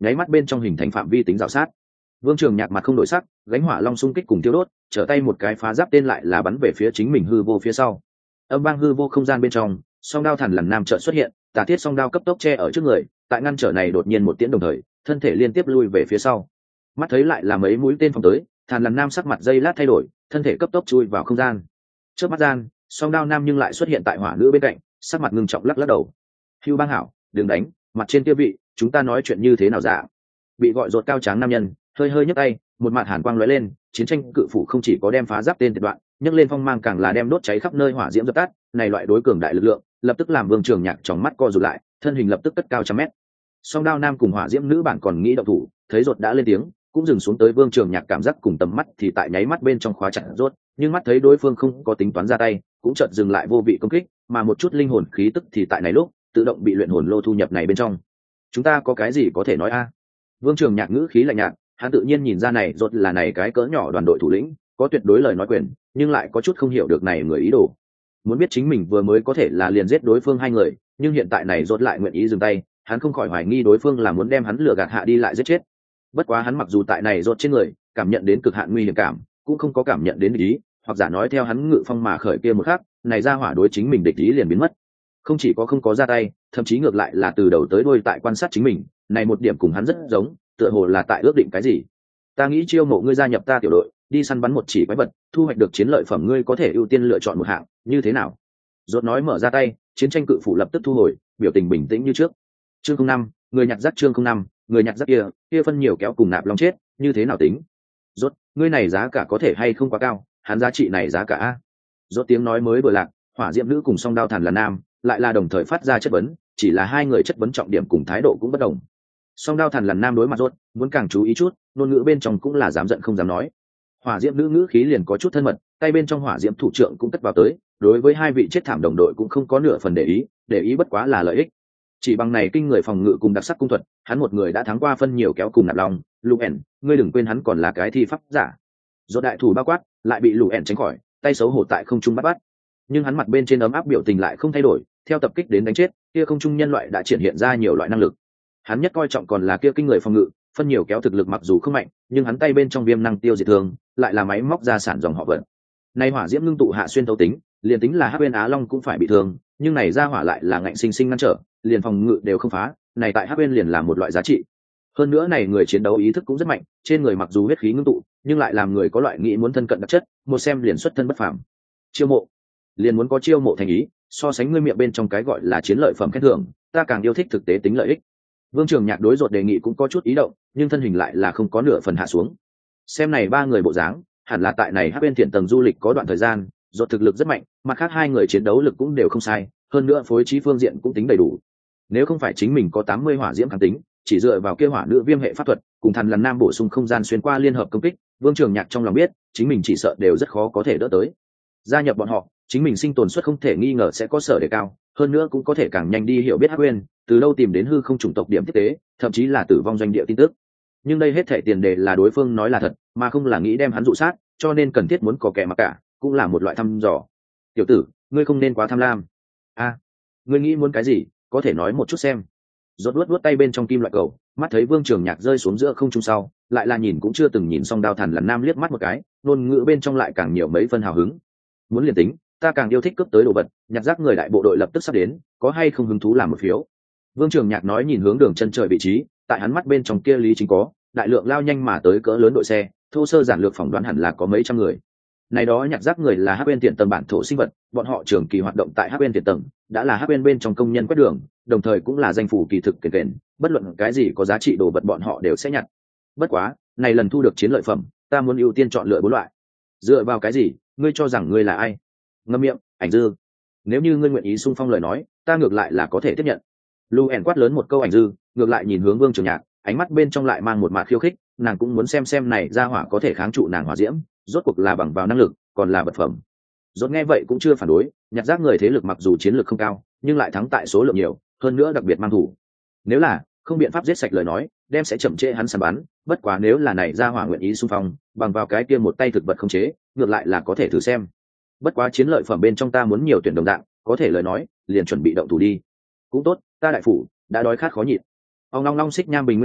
nháy mắt bên trong hình thành phạm vi tính rào sát. Vương Trường Nhạc mặt không đổi sắc, gánh hỏa long xung kích cùng tiêu đốt, trở tay một cái phá giáp tên lại là bắn về phía chính mình hư vô phía sau. Âm vang hư vô không gian bên trong, song đao Thằn Lằn Nam chợt xuất hiện, tà thiết song đao cấp tốc che ở trước người, tại ngăn trở này đột nhiên một tiễn đồng thời, thân thể liên tiếp lui về phía sau. Mắt thấy lại là mấy mũi tên phóng tới, Thằn Lằn Nam sắc mặt dây lát thay đổi, thân thể cấp tốc chui vào không gian. Trước mắt gian, song đao nam nhưng lại xuất hiện tại hỏa nữ bên cạnh, sắc mặt ngưng trọng lắc lắc đầu. Hưu Bang Hảo, đừng đánh, mặt trên kia vị, chúng ta nói chuyện như thế nào dạ? Bị gọi rột cao tráng nam nhân, hơi hơi nhấc tay, một mạt hàn quang lóe lên, chiến tranh cự phủ không chỉ có đem phá giáp tên tuyệt đoạn, nhấc lên phong mang càng là đem đốt cháy khắp nơi hỏa diễm dập tắt, này loại đối cường đại lực lượng, lập tức làm Vương Trường Nhạc trong mắt co rụt lại, thân hình lập tức cất cao trăm mét. Song đao nam cùng hỏa diễm nữ bản còn nghĩ động thủ, thấy rột đã lên tiếng, cũng dừng xuống tới. Vương Trường Nhạc cảm giác cùng tầm mắt thì tại nháy mắt bên trong khóa chặt rốt, nhưng mắt thấy đối phương không có tính toán ra tay, cũng chợt dừng lại vô vị công kích, mà một chút linh hồn khí tức thì tại này lúc tự động bị luyện hồn lô thu nhập này bên trong. Chúng ta có cái gì có thể nói a? Vương Trường Nhạc ngữ khí lạnh nhạt, hắn tự nhiên nhìn ra này rốt là này cái cỡ nhỏ đoàn đội thủ lĩnh, có tuyệt đối lời nói quyền, nhưng lại có chút không hiểu được này người ý đồ. Muốn biết chính mình vừa mới có thể là liền giết đối phương hai người, nhưng hiện tại này rốt lại nguyện ý dừng tay, hắn không khỏi hoài nghi đối phương là muốn đem hắn lừa gạt hạ đi lại giết chết. Bất quá hắn mặc dù tại này rốt trên người cảm nhận đến cực hạn nguy hiểm cảm, cũng không có cảm nhận đến địch ý, hoặc giả nói theo hắn ngự phong mà khởi kia một khắc, này ra hỏa đối chính mình địch ý liền biến mất. Không chỉ có không có ra tay, thậm chí ngược lại là từ đầu tới đuôi tại quan sát chính mình, này một điểm cùng hắn rất giống, tựa hồ là tại ước định cái gì. Ta nghĩ chiêu mộ ngươi gia nhập ta tiểu đội, đi săn bắn một chỉ quái vật, thu hoạch được chiến lợi phẩm, ngươi có thể ưu tiên lựa chọn một hạng, như thế nào? Rốt nói mở ra tay, chiến tranh cự phủ lập tức thu hồi, biểu tình bình tĩnh như trước. Chương không năm, người nhặt rác. Chương không năm, người nhặt rác kia, kia phân nhiều kéo cùng nạp long chết, như thế nào tính? Rốt, ngươi này giá cả có thể hay không quá cao, hắn giá trị này giá cả a. Rốt tiếng nói mới vừa lạc, hỏa diệm nữ cùng song đao Thằn Lằn Nam lại là đồng thời phát ra chất vấn, chỉ là hai người chất vấn trọng điểm cùng thái độ cũng bất đồng. Song đao Thằn Lằn Nam đối mặt rốt, muốn càng chú ý chút, ngôn ngữ bên trong cũng là dám giận không dám nói. Hỏa diệm nữ ngữ khí liền có chút thân mật, tay bên trong hỏa diệm thủ trưởng cũng cất vào tới, đối với hai vị chết thảm đồng đội cũng không có nửa phần để ý, để ý bất quá là lợi ích. Chỉ bằng này kinh người phòng ngự cùng đặc sắc cung thuật, hắn một người đã thắng qua phân nhiều kéo cùng nạp lòng. Luen, ngươi đừng quên hắn còn là cái thi pháp giả. Do đại thủ bao quát, lại bị Luen tránh khỏi, tay xấu hổ tại không trung bắt bắt. Nhưng hắn mặt bên trên ấm áp biểu tình lại không thay đổi, theo tập kích đến đánh chết, kia không trung nhân loại đã triển hiện ra nhiều loại năng lực. Hắn nhất coi trọng còn là kia kinh người phòng ngự, phân nhiều kéo thực lực mặc dù không mạnh, nhưng hắn tay bên trong viêm năng tiêu diệt thường, lại là máy móc ra sản dòng họ vận. Này hỏa diễm ngưng tụ hạ xuyên thấu tính, liền tính là Hắc Uyên Á Long cũng phải bị thương, nhưng này ra hỏa lại là ngạnh sinh sinh ngăn trở, liền phòng ngự đều không phá, này tại Hắc Uyên liền là một loại giá trị. Hơn nữa này người chiến đấu ý thức cũng rất mạnh, trên người mặc dù huyết khí ngưng tụ, nhưng lại làm người có loại nghĩ muốn thân cận đặc chất, một xem liền xuất thân bất phàm. Chiêu mộ, liền muốn có chiêu mộ thành ý, so sánh ngươi miệng bên trong cái gọi là chiến lợi phẩm khen thưởng, ta càng yêu thích thực tế tính lợi ích. Vương Trường Nhạc đối rột đề nghị cũng có chút ý động, nhưng thân hình lại là không có nửa phần hạ xuống. Xem này ba người bộ dáng, hẳn là tại này Hắc Uyên Thiện tầng du lịch có đoạn thời gian, rột thực lực rất mạnh, mặt khác hai người chiến đấu lực cũng đều không sai, hơn nữa phối trí phương diện cũng tính đầy đủ. Nếu không phải chính mình có tám mươi hỏa diễm kháng tính, chỉ dựa vào kia hỏa nữ viêm hệ pháp thuật, cùng Thằn Lằn Nam bổ sung không gian xuyên qua liên hợp công kích, Vương Trường Nhạc trong lòng biết, chính mình chỉ sợ đều rất khó có thể đỡ tới. Gia nhập bọn họ, chính mình sinh tồn suất không thể nghi ngờ sẽ có sở đề cao, hơn nữa cũng có thể càng nhanh đi hiểu biết Hắc Uyên, từ lâu tìm đến hư không chủng tộc điểm tiếp tế, thậm chí là tử vong doanh địa tin tức. Nhưng đây hết thảy tiền đề là đối phương nói là thật, mà không là nghĩ đem hắn dụ sát, cho nên cần thiết muốn có kẻ mặc cả, cũng là một loại thăm dò. Tiểu tử, ngươi không nên quá tham lam. A, à, ngươi nghĩ muốn cái gì, có thể nói một chút xem. Rốt vuốt vuốt tay bên trong kim loại cầu, mắt thấy Vương Trường Nhạc rơi xuống giữa không trung sau, lại là nhìn cũng chưa từng nhìn xong đao Thằn Lằn Nam liếc mắt một cái, ngôn ngữ bên trong lại càng nhiều mấy phân hào hứng. Muốn liền tính, ta càng yêu thích cướp tới đồ vật, nhặt rác người đại bộ đội lập tức sắp đến, có hay không hứng thú làm một phiếu. Vương Trường Nhạc nói nhìn hướng đường chân trời vị trí, tại hắn mắt bên trong kia lý chính có đại lượng lao nhanh mà tới cỡ lớn đội xe, thô sơ giản lược phỏng đoán hẳn là có mấy trăm người. Này đó nhặt rác người là Hắc Uyên Thiện tầng bản thổ sinh vật, bọn họ trường kỳ hoạt động tại Hắc Uyên Thiện tầng, đã là Hắc Uyên bên trong công nhân quét đường, đồng thời cũng là danh phủ kỳ thực kền kền, bất luận cái gì có giá trị đồ vật bọn họ đều sẽ nhặt. Bất quá, này lần thu được chiến lợi phẩm, ta muốn ưu tiên chọn lựa bốn loại. Dựa vào cái gì, ngươi cho rằng ngươi là ai? Ngậm miệng, Ảnh Dư. Nếu như ngươi nguyện ý xung phong lời nói, ta ngược lại là có thể tiếp nhận. Luen quát lớn một câu Ảnh Dư, ngược lại nhìn hướng Vương Trường Nhạc, ánh mắt bên trong lại mang một mạt khiêu khích, nàng cũng muốn xem xem này ra hỏa có thể kháng trụ nàng hỏa diễm, rốt cuộc là bằng vào năng lực, còn là vật phẩm. Rốt nghe vậy cũng chưa phản đối, nhặt rác người thế lực mặc dù chiến lược không cao, nhưng lại thắng tại số lượng nhiều, hơn nữa đặc biệt mang thủ. Nếu là không biện pháp giết sạch lời nói, đem sẽ chậm trễ hắn săn bắn, bất quá nếu là này ra hỏa nguyện ý xung phong, bằng vào cái kia một tay thực vật không chế, ngược lại là có thể thử xem. Bất quá chiến lợi phẩm bên trong ta muốn nhiều tuyển đồng dạng, có thể lời nói, liền chuẩn bị động thủ đi. Cũng tốt, ta đại phủ đã đói khát khó nhịn. Ông long long xích nham bình nguyên thượng,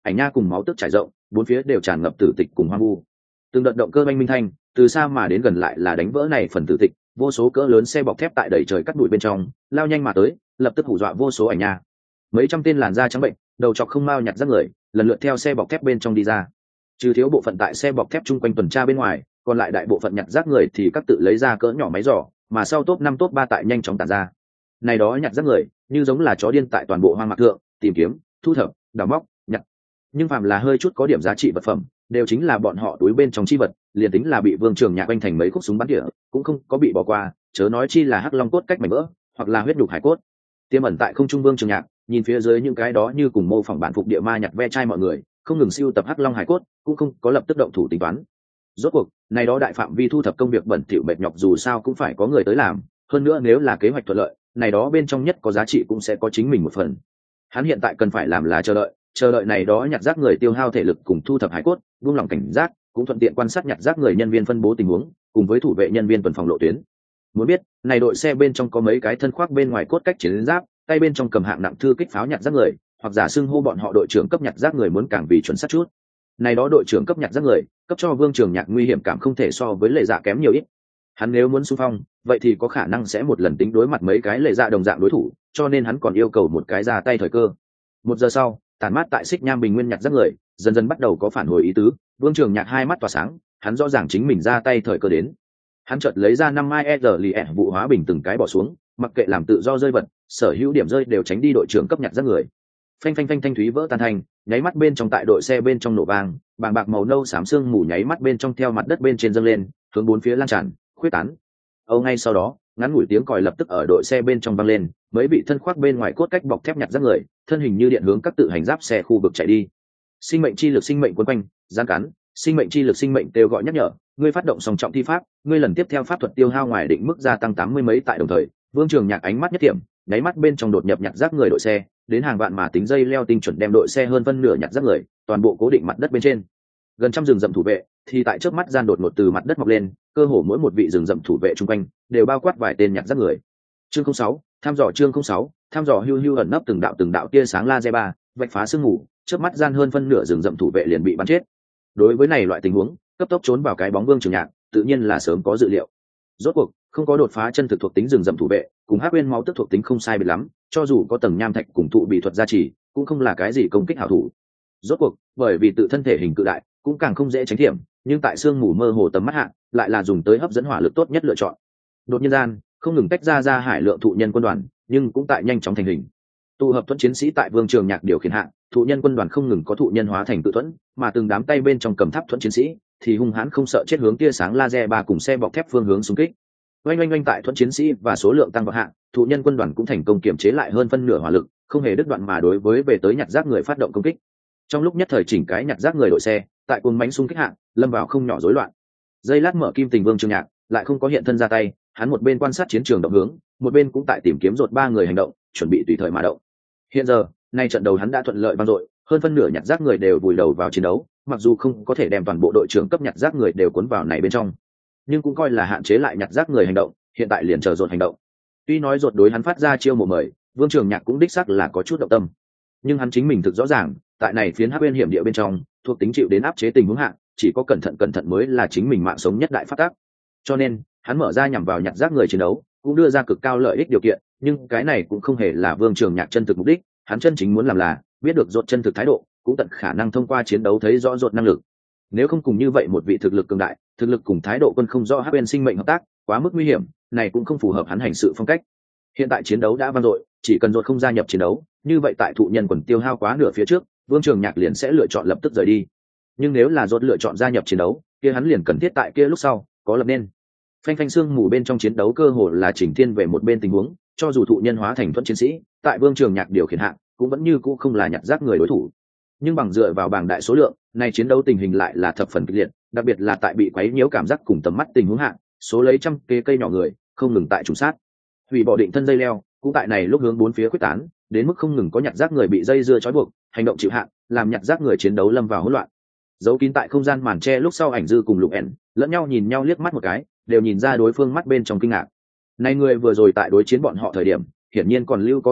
ảnh nha cùng máu tức trải rộng, bốn phía đều tràn ngập tử tịch cùng hoang vu. Từng đợt động cơ oanh minh thanh từ xa mà đến gần lại là đánh vỡ này phần tử tịch, vô số cỡ lớn xe bọc thép tại đầy trời cắt bụi bên trong lao nhanh mà tới, lập tức hù dọa vô số ảnh nha. Mấy trăm tên làn da trắng bệnh, đầu chọc không mao nhặt rác người lần lượt theo xe bọc thép bên trong đi ra. Trừ thiếu bộ phận tại xe bọc thép chung quanh tuần tra bên ngoài, còn lại đại bộ phận nhặt rác người thì các tự lấy ra cỡ nhỏ máy giỏ, mà sau top năm top ba tại nhanh chóng tản ra. Này đó nhặt rác người như giống là chó điên tại toàn bộ hoang mạc thượng tìm kiếm, thu thập, đào móc, nhặt. Nhưng phàm là hơi chút có điểm giá trị vật phẩm đều chính là bọn họ túi bên trong chi vật, liền tính là bị Vương Trường Nhạc quanh thành mấy khúc súng bắn tỉa cũng không có bị bỏ qua, chớ nói chi là hắc long cốt cách mảnh vỡ hoặc là huyết nhục hải cốt. Tiềm ẩn tại không trung Vương Trường Nhạc nhìn phía dưới những cái đó như cùng mô phỏng bản phục địa ma nhặt ve chai mọi người không ngừng siêu tập hắc long hải cốt, cũng không có lập tức động thủ tính toán. Rốt cuộc này đó đại phạm vi thu thập công việc bẩn thỉu mệt nhọc dù sao cũng phải có người tới làm, hơn nữa nếu là kế hoạch thuận lợi, này đó bên trong nhất có giá trị cũng sẽ có chính mình một phần. Hắn hiện tại cần phải làm là chờ đợi, chờ đợi này đó nhặt rác người tiêu hao thể lực cùng thu thập hải cốt, buông lỏng cảnh giác, cũng thuận tiện quan sát nhặt rác người nhân viên phân bố tình huống, cùng với thủ vệ nhân viên tuần phòng lộ tuyến. Muốn biết, này đội xe bên trong có mấy cái thân khoác bên ngoài cốt cách chiến giáp, tay bên trong cầm hạng nặng thư kích pháo nhặt rác người, hoặc giả xưng hô bọn họ đội trưởng cấp nhặt rác người muốn càng vì chuẩn xác chút. Này đó đội trưởng cấp nhặt rác người, cấp cho Vương Trường Nhạc nguy hiểm cảm không thể so với lệ dạ kém nhiều ít. Hắn nếu muốn xung phong, vậy thì có khả năng sẽ một lần tính đối mặt mấy cái lệ dạ đồng dạng đối thủ, cho nên hắn còn yêu cầu một cái ra tay thời cơ. Một giờ sau, tản mát tại Xích Nham Bình Nguyên nhặt rác người dần dần bắt đầu có phản hồi ý tứ. Vương Trường Nhạc hai mắt tỏa sáng, hắn rõ ràng chính mình ra tay thời cơ đến. Hắn chợt lấy ra năm mai e rờ lì ẻ vụ hóa bình từng cái bỏ xuống, mặc kệ làm tự do rơi vật, sở hữu điểm rơi đều tránh đi đội trưởng cấp nhặt rác người. Phanh phanh phanh thanh thúy vỡ tan thành, nháy mắt bên trong tại đội xe bên trong nổ vang, bàng bạc màu nâu xám xương mù nháy mắt bên trong theo mặt đất bên trên dâng lên, hướng bốn phía lan tràn, khuyết tán. Âu ngay sau đó, ngắn ngủi tiếng còi lập tức ở đội xe bên trong vang lên, mấy vị thân khoác bên ngoài cốt cách bọc thép nhặt rác người, thân hình như điện hướng các tự hành giáp xe khu vực chạy đi. Sinh mệnh chi lực sinh mệnh quấn quanh, gian cắn, sinh mệnh chi lực sinh mệnh kêu gọi nhắc nhở, ngươi phát động song trọng thi pháp, ngươi lần tiếp theo pháp thuật tiêu hao ngoài định mức gia tăng tám mươi mấy tại đồng thời. Vương Trường Nhạc ánh mắt nhất điểm, nháy mắt bên trong đột nhập nhặt rác người đội xe, đến hàng vạn mà tính dây leo tinh chuẩn đem đội xe hơn phân nửa nhặt rác người toàn bộ cố định mặt đất bên trên. Gần trăm rừng rậm thủ vệ thì tại trước mắt gian đột ngột từ mặt đất mọc lên, cơ hồ mỗi một vị rừng rậm thủ vệ chung quanh đều bao quát vài tên nhặt rác người. Chương không sáu, tham dò chương không sáu, tham dò hưu hưu ẩn nấp từng đạo từng đạo tia sáng laser ba, vạch phá sương mù, trước mắt gian hơn phân nửa rừng rậm thủ vệ liền bị bắn chết. Đối với này loại tình huống, cấp tốc trốn vào cái bóng Vương Trường Nhạc, tự nhiên là sớm có dự liệu. Rốt cuộc, không có đột phá chân thực thuộc tính rừng rậm thủ vệ, cùng hắc bên máu tức thuộc tính không sai biệt lắm, cho dù có tầng nham thạch cùng thụ bị thuật gia trì, cũng không là cái gì công kích hảo thủ. Rốt cuộc, bởi vì tự thân thể hình cự đại, cũng càng không dễ tránh thiểm, nhưng tại sương mù mơ hồ tầm mắt hạ, lại là dùng tới hấp dẫn hỏa lực tốt nhất lựa chọn. Đột nhiên gian, không ngừng tách ra ra hải lượng thụ nhân quân đoàn, nhưng cũng tại nhanh chóng thành hình. Tụ hợp thuẫn chiến sĩ tại Vương Trường Nhạc điều khiển hạ, thụ nhân quân đoàn không ngừng có thụ nhân hóa thành tự thuẫn, mà từng đám tay bên trong cầm tháp thuẫn chiến sĩ thì hung hãn không sợ chết hướng tia sáng laser ba cùng xe bọc thép phương hướng xung kích. Oanh oanh oanh tại thuẫn chiến sĩ và số lượng tăng vọt hạ, thụ nhân quân đoàn cũng thành công kiểm chế lại hơn phân nửa hỏa lực, không hề đứt đoạn mà đối với về tới nhặt rác người phát động công kích. Trong lúc nhất thời chỉnh cái nhặt rác người đội xe, tại cuồng mãnh xung kích hạ, lâm vào không nhỏ rối loạn. Giây lát mở kim tình Vương Trường Nhạc lại không có hiện thân ra tay, hắn một bên quan sát chiến trường động hướng, một bên cũng tại tìm kiếm rột ba người hành động, chuẩn bị tùy thời mà động. Hiện giờ, nay trận đầu hắn đã thuận lợi vang dội, hơn phân nửa nhặt rác người đều vùi đầu vào chiến đấu, mặc dù không có thể đem toàn bộ đội trưởng cấp nhặt rác người đều cuốn vào này bên trong, nhưng cũng coi là hạn chế lại nhặt rác người hành động, hiện tại liền chờ rột hành động. Tuy nói rột đối hắn phát ra chiêu mộ mời, Vương Trường Nhạc cũng đích xác là có chút động tâm, nhưng hắn chính mình thực rõ ràng, tại này phiến hắc bên hiểm địa bên trong, thuộc tính chịu đến áp chế tình huống hạ, chỉ có cẩn thận cẩn thận mới là chính mình mạng sống nhất đại phát tác. Cho nên, hắn mở ra nhằm vào nhặt rác người chiến đấu, cũng đưa ra cực cao lợi ích điều kiện, nhưng cái này cũng không hề là Vương Trường Nhạc chân thực mục đích, hắn chân chính muốn làm là biết được rột chân thực thái độ, cũng tận khả năng thông qua chiến đấu thấy rõ rột năng lực. Nếu không cùng như vậy một vị thực lực cường đại, thực lực cùng thái độ quân không rõ hắc bên sinh mệnh hợp tác, quá mức nguy hiểm, này cũng không phù hợp hắn hành sự phong cách. Hiện tại chiến đấu đã vang dội, chỉ cần rột không gia nhập chiến đấu, như vậy tại thụ nhân quần tiêu hao quá nửa phía trước, Vương Trường Nhạc liền sẽ lựa chọn lập tức rời đi. Nhưng nếu là rột lựa chọn gia nhập chiến đấu, kia hắn liền cần thiết tại kia lúc sau có lập nên. Phanh phanh xương mù bên trong chiến đấu cơ hồ là chỉnh thiên về một bên tình huống, cho dù thụ nhân hóa thành thuẫn chiến sĩ, tại Vương Trường Nhạc điều khiển hạ, cũng vẫn như cũ không là nhặt rác người đối thủ. Nhưng bằng dựa vào bảng đại số lượng, này chiến đấu tình hình lại là thập phần kịch liệt, đặc biệt là tại bị quấy nhiễu cảm giác cùng tầm mắt tình huống hạ, số lấy trăm cây cây nhỏ người không ngừng tại trùng sát. Hủy bỏ định thân dây leo, cũng tại này lúc hướng bốn phía quyết tán, đến mức không ngừng có nhặt rác người bị dây dưa trói buộc, hành động chịu hạn, làm nhặt rác người chiến đấu lâm vào hỗn loạn. Giấu kín tại không gian màn che lúc sau ảnh dư cùng Lục ẻn lẫn nhau nhìn nhau liếc mắt một cái, đều nhìn ra đối phương mắt bên trong kinh ngạc. Này người vừa rồi tại đối chiến bọn họ thời điểm, hiển nhiên còn lưu có thừa lực,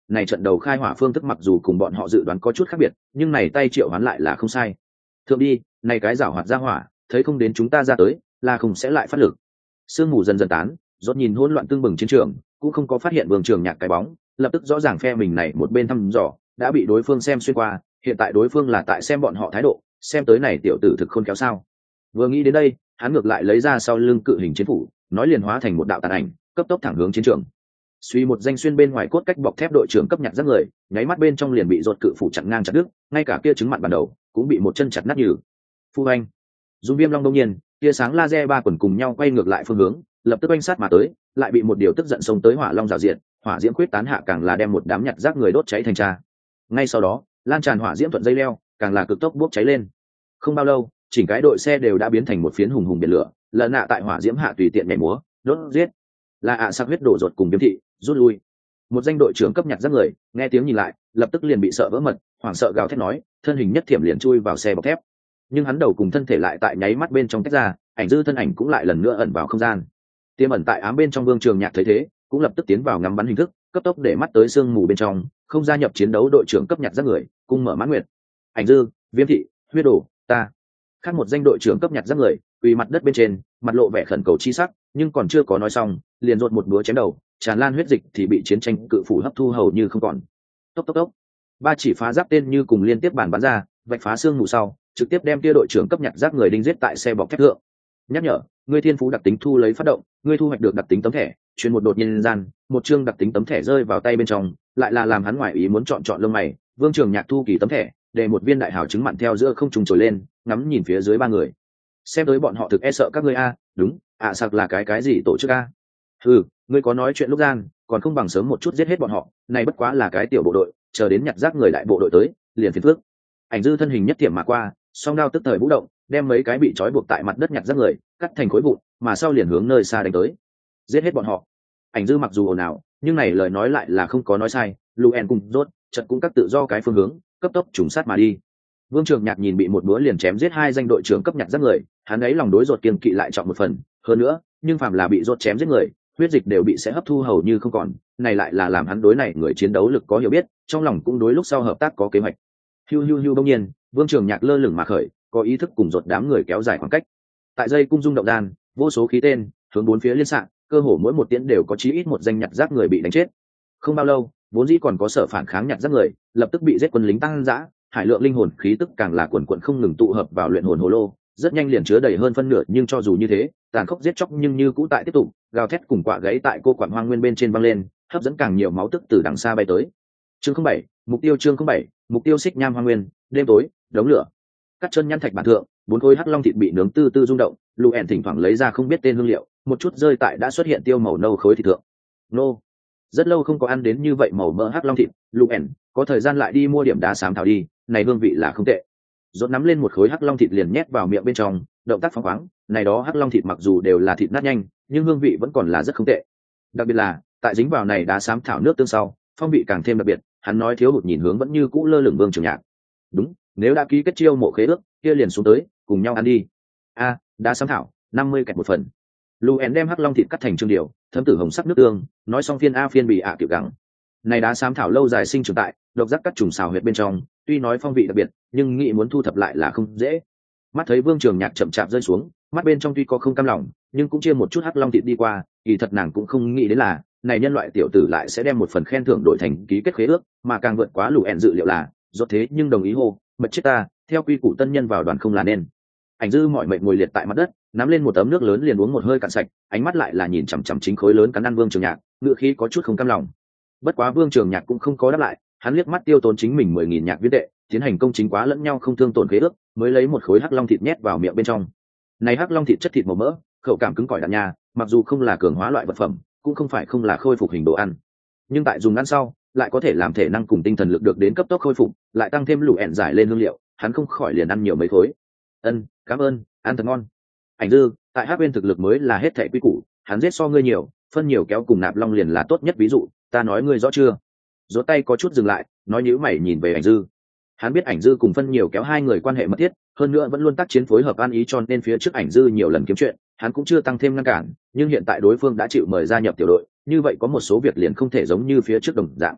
này trận đầu khai hỏa phương thức mặc dù cùng bọn họ dự đoán có chút khác biệt, nhưng này tay triệu hoán lại là không sai. Thượng đi, này cái giảo hoạt ra hỏa, thấy không đến chúng ta ra tới, là không sẽ lại phát lực. Sương mù dần dần tán, rốt nhìn hỗn loạn tương bừng chiến trường, cũng không có phát hiện Vương Trường Nhạc cái bóng, lập tức rõ ràng phe mình này một bên thăm dò, đã bị đối phương xem xuyên qua, hiện tại đối phương là tại xem bọn họ thái độ, xem tới này tiểu tử thực khôn kéo sao. Vừa nghĩ đến đây, hắn ngược lại lấy ra sau lưng cự hình chiến phủ, nói liền hóa thành một đạo tàn ảnh, cấp tốc thẳng hướng chiến trường. Suy một danh xuyên bên ngoài cốt cách bọc thép đội trưởng cấp nhặt rác người, nháy mắt bên trong liền bị rốt cự phủ chặn ngang chặt đứt, ngay cả kia trứng mặn ban đầu cũng bị một chân chặt nát nhừ. Phu anh, Dung Viêm Long đông nhiên, tia sáng laser ba quần cùng nhau quay ngược lại phương hướng, lập tức oanh sát mà tới, lại bị một điều tức giận xông tới hỏa long rào diện, hỏa diễm khuyết tán hạ càng là đem một đám nhặt rác người đốt cháy thành tro. Ngay sau đó, lan tràn hỏa diễm thuận dây leo, càng là cực tốc bốc cháy lên. Không bao lâu, chỉnh cái đội xe đều đã biến thành một phiến hùng hùng biển lửa, lợn nạ tại hỏa diễm hạ tùy tiện nhảy múa, đốt giết. Là ạ à sắc huyết đổ rột cùng Viêm thị, rút lui. Một danh đội trưởng cấp nhặt rác người, nghe tiếng nhìn lại, lập tức liền bị sợ vỡ mật, hoảng sợ gào thét nói, thân hình nhất thiểm liền chui vào xe bọc thép. Nhưng hắn đầu cùng thân thể lại tại nháy mắt bên trong tách ra, ảnh dư thân ảnh cũng lại lần nữa ẩn vào không gian. Tiềm ẩn tại ám bên trong Vương Trường Nhạc thấy thế, cũng lập tức tiến vào ngắm bắn hình thức, cấp tốc để mắt tới sương mù bên trong, không gia nhập chiến đấu đội trưởng cấp nhặt rác người, cung mở mãn nguyệt. Ảnh dư, Viêm thị, huyết đổ, ta. Khác một danh đội trưởng cấp nhặt rác người, quỳ mặt đất bên trên, mặt lộ vẻ khẩn cầu chi sắc, nhưng còn chưa có nói xong, liền rột một búa chém đầu, tràn lan huyết dịch thì bị chiến tranh cự phủ hấp thu hầu như không còn. Tốc tốc tốc. Ba chỉ phá giáp tên như cùng liên tiếp bàn bắn ra, vạch phá xương mù sau, trực tiếp đem kia đội trưởng cấp nhặt rác người đinh giết tại xe bọc thép thượng. Nhắc nhở, ngươi thiên phú đặc tính thu lấy phát động, ngươi thu hoạch được đặc tính tấm thẻ, truyền một đột nhiên gian, một chương đặc tính tấm thẻ rơi vào tay bên trong, lại là làm hắn ngoài ý muốn chọn chọn lông mày. Vương Trường Nhạc thu kỳ tấm thẻ, để một viên đại hào trứng mặn theo giữa không trung trồi lên, ngắm nhìn phía dưới ba người. Xem tới bọn họ thực e sợ các ngươi a, đúng, ạ à, sặc là cái cái gì tổ chức a? Ừ, ngươi có nói chuyện lúc gian, còn không bằng sớm một chút giết hết bọn họ, này bất quá là cái tiểu bộ đội, chờ đến nhặt rác người đại bộ đội tới, liền phiền phức. Ảnh dư thân hình nhất tiệm mà qua, song đao tức thời vũ động, đem mấy cái bị trói buộc tại mặt đất nhặt rác người, cắt thành khối vụn, mà sau liền hướng nơi xa đánh tới. Giết hết bọn họ. Ảnh dư mặc dù ồn ào, nhưng này lời nói lại là không có nói sai, Luen cùng rốt, chợt cũng các tự do cái phương hướng, cấp tốc trùng sát mà đi. Vương Trường Nhạc nhìn bị một búa liền chém giết hai danh đội trưởng cấp nhặt rác người, hắn ấy lòng đối rột kiên kỵ lại trọng một phần, hơn nữa, nhưng phàm là bị rột chém giết người, huyết dịch đều bị sẽ hấp thu hầu như không còn, này lại là làm hắn đối này người chiến đấu lực có hiểu biết, trong lòng cũng đối lúc sau hợp tác có kế hoạch. Hiu hiu hiu, bỗng nhiên, Vương Trường Nhạc lơ lửng mà khởi, có ý thức cùng rột đám người kéo dài khoảng cách. Tại dây cung dung động đan, vô số khí tên hướng bốn phía liên xạ, cơ hồ mỗi một tiễn đều có chí ít một danh nhặt rác người bị đánh chết. Không bao lâu, vốn dĩ còn có sở phản kháng nhặt rác người, lập tức bị giết quân lính tăng dã, hải lượng linh hồn khí tức càng là quần quần không ngừng tụ hợp vào luyện hồn hồ lô, rất nhanh liền chứa đầy hơn phân nửa, nhưng cho dù như thế, tàn khốc giết chóc nhưng như cũ tại tiếp tục, gào thét cùng quạ gãy tại cô quản hoang nguyên bên trên văng lên, hấp dẫn càng nhiều máu tức từ đằng xa bay tới. Chương không bảy, mục tiêu chương không bảy, mục tiêu xích nham hoang nguyên, đêm tối, đống lửa. Cắt chân nhăn thạch bản thượng, bốn khối hắc long thịt bị nướng tư tư rung động, Luen thỉnh thoảng lấy ra không biết tên hương liệu, một chút rơi tại đã xuất hiện tiêu màu nâu khối thịt thượng. Nô, rất lâu không có ăn đến như vậy màu mỡ hắc long thịt, Luen, có thời gian lại đi mua điểm đá xám thảo đi, này hương vị là không tệ. Rốt nắm lên một khối hắc long thịt liền nhét vào miệng bên trong, động tác phóng khoáng, này đó hắc long thịt mặc dù đều là thịt nát nhanh, nhưng hương vị vẫn còn là rất không tệ. Đặc biệt là, tại dính vào này đá xám thảo nước tương sau, phong vị càng thêm đặc biệt, hắn nói thiếu hụt nhìn hướng vẫn như cũ lơ lửng Vương Trường Nhạc. Đúng, nếu đã ký kết chiêu mộ khế ước, kia liền xuống tới, cùng nhau ăn đi. A, đá xám thảo, năm mươi kẹt một phần. Luen đem hắc long thịt cắt thành trương điều, thấm tử hồng sắc nước tương, nói xong phiên a phiên bị ạ à kiểu gắng. Này đá xám thảo lâu dài sinh trưởng tại, độc giác cắt trùng xào huyệt bên trong, tuy nói phong vị đặc biệt, nhưng nghĩ muốn thu thập lại là không dễ. Mắt thấy Vương Trường Nhạc chậm chạp rơi xuống, mắt bên trong tuy có không cam lòng, nhưng cũng chia một chút hắc long thịt đi qua, kỳ thật nàng cũng không nghĩ đến là, này nhân loại tiểu tử lại sẽ đem một phần khen thưởng đổi thành ký kết khế ước, mà càng vượt quá Luen dự liệu là, rốt thế nhưng đồng ý hô, mật chết ta, theo quy củ tân nhân vào đoàn không là nên. Ảnh dư mọi mệnh ngồi liệt tại mặt đất, nắm lên một tấm nước lớn liền uống một hơi cạn sạch, ánh mắt lại là nhìn chằm chằm chính khối lớn cắn ăn Vương Trường Nhạc, ngựa khí có chút không cam lòng. Bất quá Vương Trường Nhạc cũng không có đáp lại, hắn liếc mắt tiêu tốn chính mình mười nghìn nhạc viên tệ, tiến hành công chính quá lẫn nhau không thương tổn khế ước, mới lấy một khối hắc long thịt nhét vào miệng bên trong. Này hắc long thịt chất thịt màu mỡ, khẩu cảm cứng cỏi đạn nha, mặc dù không là cường hóa loại vật phẩm, cũng không phải không là khôi phục hình đồ ăn, nhưng tại dùng ăn sau, lại có thể làm thể năng cùng tinh thần lực được đến cấp tốc khôi phục, lại tăng thêm Luen giải lên hương liệu, hắn không khỏi liền ăn nhiều mấy khối. Ân, cảm ơn, ăn thật ngon. Ảnh dư, tại hắc bên thực lực mới là hết thảy quy củ, hắn giết so ngươi nhiều, phân nhiều kéo cùng nạp long liền là tốt nhất ví dụ, ta nói ngươi rõ chưa? Rốt tay có chút dừng lại, nói nhíu mày nhìn về Ảnh dư. Hắn biết Ảnh dư cùng phân nhiều kéo hai người quan hệ mật thiết, hơn nữa vẫn luôn tác chiến phối hợp ăn ý, cho nên phía trước Ảnh dư nhiều lần kiếm chuyện, hắn cũng chưa tăng thêm ngăn cản, nhưng hiện tại đối phương đã chịu mời gia nhập tiểu đội, như vậy có một số việc liền không thể giống như phía trước đồng dạng.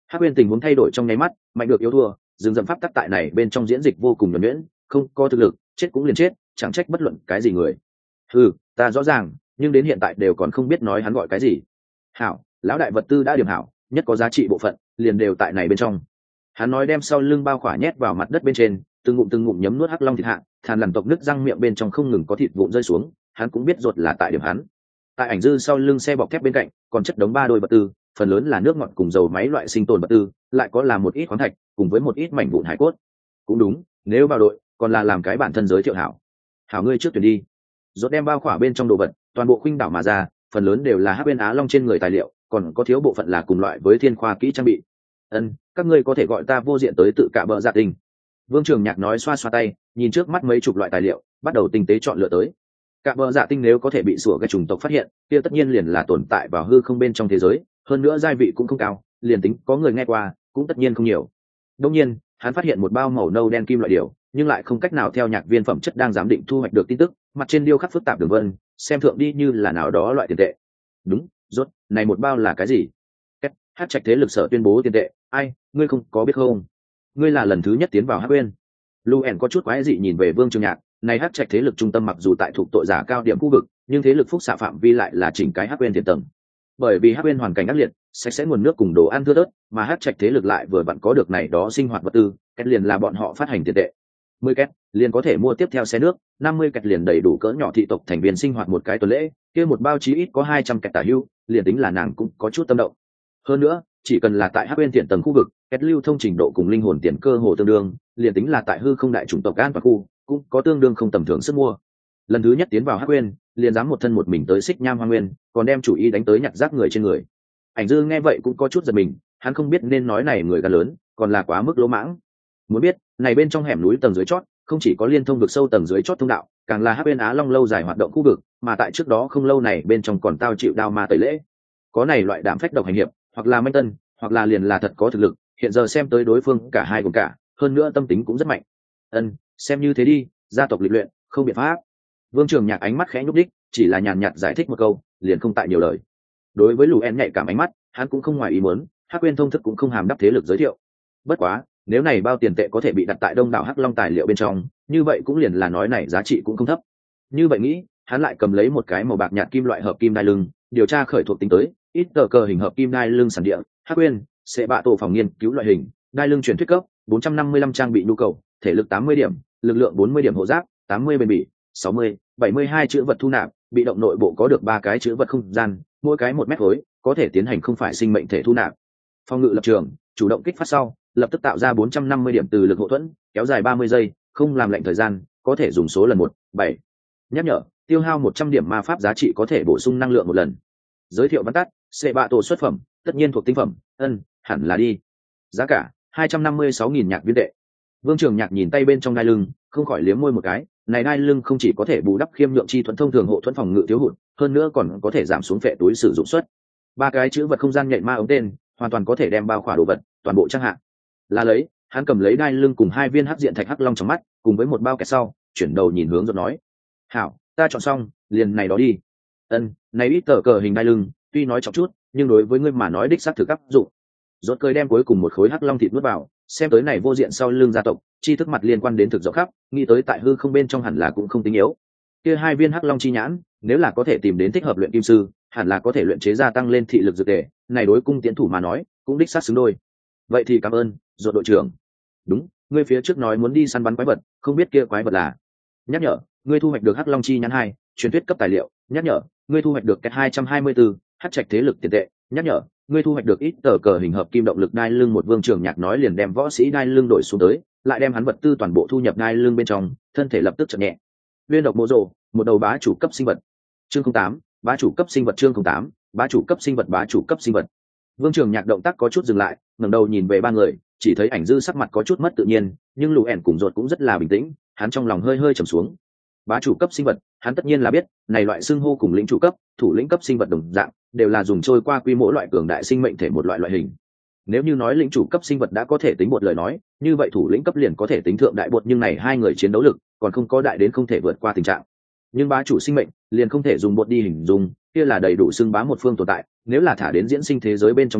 Hắc Uyên tình huống thay đổi trong nháy mắt, mạnh được yếu thua, rừng rậm pháp tắc tại này bên trong diễn dịch vô cùng nhuần nhuyễn, không có thực lực, chết cũng liền chết, chẳng trách bất luận cái gì người. Ừ, ta rõ ràng, nhưng đến hiện tại đều còn không biết nói hắn gọi cái gì. Hảo, lão đại vật tư đã điểm hảo, nhất có giá trị bộ phận, liền đều tại này bên trong. Hắn nói đem sau lưng bao khỏa nhét vào mặt đất bên trên, từng ngụm từng ngụm nhấm nuốt hắc long thịt hạ, than lằn tộc nứt răng miệng bên trong không ngừng có thịt vụn rơi xuống, hắn cũng biết ruột là tại điểm hắn. Tại ảnh dư sau lưng xe bọc thép bên cạnh, còn chất đống ba đôi vật tư, phần lớn là nước ngọt cùng dầu máy loại sinh tồn vật tư, lại có là một ít khoáng thạch, cùng với một ít mảnh vụn hải cốt. Cũng đúng, nếu vào đội, còn là làm cái bản thân giới thiệu hảo. Hảo ngươi trước tuyển đi. Rốt đem bao khỏa bên trong đồ vật, toàn bộ khuynh đảo mà ra, phần lớn đều là hắc bên á long trên người tài liệu, còn có thiếu bộ phận là cùng loại với thiên khoa kỹ trang bị. Ân, các ngươi có thể gọi ta vô diện tới tự cả bờ dạ tình. Vương Trường Nhạc nói xoa xoa tay, nhìn trước mắt mấy chục loại tài liệu, bắt đầu tinh tế chọn lựa tới. Cả bờ dạ tinh nếu có thể bị sủa cái chủng tộc phát hiện, kia tất nhiên liền là tồn tại vào hư không bên trong thế giới, hơn nữa giai vị cũng không cao, liền tính có người nghe qua, cũng tất nhiên không nhiều. Đương nhiên, hắn phát hiện một bao màu nâu đen kim loại điều, nhưng lại không cách nào theo nhạc viên phẩm chất đang giám định thu hoạch được tin tức, mặt trên điêu khắc phức tạp đường vân, xem thượng đi như là nào đó loại tiền tệ. Đúng, rốt, này một bao là cái gì? Hát Trạch thế lực sở tuyên bố tiền tệ, ai, ngươi không có biết không? Ngươi là lần thứ nhất tiến vào Hắc Uyên. Luen có chút quái dị nhìn về Vương Trường Nhạc, này Hát Trạch thế lực trung tâm mặc dù tại thuộc tội giả cao điểm khu vực, nhưng thế lực phúc xạ phạm vi lại là chỉnh cái Hắc Uyên tiền tầng. Bởi vì Hắc Uyên hoàn cảnh ác liệt, sạch sẽ nguồn nước cùng đồ ăn thưa thớt, mà Hát Trạch thế lực lại vừa vặn có được này đó sinh hoạt vật tư, kết liền là bọn họ phát hành tiền tệ. mười két liền có thể mua tiếp theo xe nước, năm mươi két liền đầy đủ cỡ nhỏ thị tộc thành viên sinh hoạt một cái tuần lễ, kia một bao chí ít có hai trăm két tả hưu, liền tính là nàng cũng có chút tâm động. Hơn nữa, chỉ cần là tại Hắc Uyên tiền tầng khu vực, két lưu thông trình độ cùng linh hồn tiền cơ hồ tương đương, liền tính là tại hư không đại chủng tộc an và khu, cũng có tương đương không tầm thường sức mua. Lần thứ nhất tiến vào Hắc Uyên, liền dám một thân một mình tới Xích Nham Hoang Nguyên, còn đem chủ ý đánh tới nhặt rác người trên người. Ảnh Dư nghe vậy cũng có chút giật mình, hắn không biết nên nói này người gan lớn, còn là quá mức lỗ mãng. Muốn biết, này bên trong hẻm núi tầng dưới chót, không chỉ có liên thông vực sâu tầng dưới chót thông đạo, càng là Hắc Uyên Á Long lâu dài hoạt động khu vực, mà tại trước đó không lâu này bên trong còn tao chịu đao ma tẩy lễ. Có này loại đạm phách độc hành hiệp, hoặc là manh tân, hoặc là liền là thật có thực lực, hiện giờ xem tới đối phương cả hai cùng cả, hơn nữa tâm tính cũng rất mạnh. Ân, xem như thế đi, gia tộc lịch luyện, không biện pháp. Vương Trường Nhạc ánh mắt khẽ nhúc đích, chỉ là nhàn nhạt giải thích một câu, liền không tại nhiều lời. Đối với Luen nhạy cảm ánh mắt, hắn cũng không ngoài ý muốn, Hắc Uyên thông thức cũng không hàm đắp thế lực giới thiệu. Bất quá, nếu này bao tiền tệ có thể bị đặt tại đông đảo Hắc Long tài liệu bên trong, như vậy cũng liền là nói này giá trị cũng không thấp. Như vậy nghĩ, hắn lại cầm lấy một cái màu bạc nhạt kim loại hợp kim đai lưng, điều tra khởi thuộc tính tới, ít tờ cờ hình hợp kim đai lưng sản địa, Hắc Uyên, sẽ bạ tổ phòng nghiên cứu loại hình, đai lưng truyền thuyết cấp, bốn trăm năm mươi lăm trang bị nhu cầu, thể lực tám mươi điểm, lực lượng bốn mươi điểm hộ giáp, tám mươi bền bỉ, sáu mươi, bảy mươi hai chữ vật thu nạp, bị động nội bộ có được ba cái chữ vật không gian, mỗi cái một mét khối, có thể tiến hành không phải sinh mệnh thể thu nạp. Phòng ngự lập trường, chủ động kích phát sau, lập tức tạo ra bốn trăm năm mươi điểm từ lực hộ thuẫn, kéo dài ba mươi giây, không làm lệnh thời gian, có thể dùng số lần một, bảy. Nhắc nhở, tiêu hao một trăm điểm ma pháp giá trị có thể bổ sung năng lượng một lần. Giới thiệu văn tắt, sẽ bạ tổ xuất phẩm, tất nhiên thuộc tinh phẩm, ân, hẳn là đi. Giá cả, hai trăm năm mươi sáu nghìn nhạc viên tệ. Vương Trường Nhạc nhìn tay bên trong đai lưng, không khỏi liếm môi một cái, này đai lưng không chỉ có thể bù đắp khiêm nhượng chi thuẫn thông thường hộ thuẫn phòng ngự thiếu hụt, hơn nữa còn có thể giảm xuống phệ túi sử dụng suất. Ba cái chữ vật không gian nhạy ma ống tên, hoàn toàn có thể đem bao khỏa đồ vật, toàn bộ trang hạ. Là lấy, hắn cầm lấy đai lưng cùng hai viên hắc diện thạch hắc long trong mắt, cùng với một bao kẹt sau, chuyển đầu nhìn hướng rồi nói: "Hảo, ta chọn xong, liền này đó đi." Ân, này ít tờ cờ hình đai lưng, tuy nói trọng chút, nhưng đối với ngươi mà nói đích xác thực áp dụng. Rốt cười đem cuối cùng một khối hắc long thịt nuốt vào, xem tới này vô diện sau lưng gia tộc, chi thức mặt liên quan đến thực rộng khắp, nghĩ tới tại hư không bên trong hẳn là cũng không tính yếu. Kia hai viên hắc long chi nhãn, nếu là có thể tìm đến thích hợp luyện kim sư, hẳn là có thể luyện chế gia tăng lên thị lực dược tề, này đối cung tiến thủ mà nói, cũng đích xác xứng đôi. Vậy thì cảm ơn, Rốt đội trưởng. Đúng, ngươi phía trước nói muốn đi săn bắn quái vật, không biết kia quái vật là. Nhắc nhở, ngươi thu hoạch được hắc long chi nhãn hai, truyền thuyết cấp tài liệu. Nhắc nhở, ngươi thu hoạch được cái hai trăm hai mươi tư, hắc trạch thế lực tiền tệ. Nhắc nhở, ngươi thu hoạch được ít tờ cờ hình hợp kim động lực đai lưng. Một Vương Trường Nhạc nói liền đem võ sĩ đai lưng đổi xuống tới, lại đem hắn vật tư toàn bộ thu nhập đai lưng bên trong, thân thể lập tức chậm nhẹ. Viên độc mộ rồ, một đầu bá chủ cấp sinh vật. Chương không tám, bá chủ cấp sinh vật. Chương không tám, bá chủ cấp sinh vật. Bá chủ cấp sinh vật. Vương Trường Nhạc động tác có chút dừng lại, ngẩng đầu nhìn về ba người, chỉ thấy Ảnh Dư sắc mặt có chút mất tự nhiên, nhưng Lù ẻn cùng Rốt cũng rất là bình tĩnh, hắn trong lòng hơi hơi trầm xuống. Bá chủ cấp sinh vật, hắn tất nhiên là biết, này loại xưng hô cùng lĩnh chủ cấp, thủ lĩnh cấp sinh vật đồng dạng, đều là dùng trôi qua quy mô loại cường đại sinh mệnh thể một loại loại hình. Nếu như nói lĩnh chủ cấp sinh vật đã có thể tính một lời nói, như vậy thủ lĩnh cấp liền có thể tính thượng đại bột, nhưng này hai người chiến đấu lực còn không có đại đến không thể vượt qua tình trạng. Nhưng bá chủ sinh mệnh liền không thể dùng bột đi hình dung, kia là đầy đủ xưng bá một phương tồn tại, nếu là thả đến diễn sinh thế giới bên trong đi,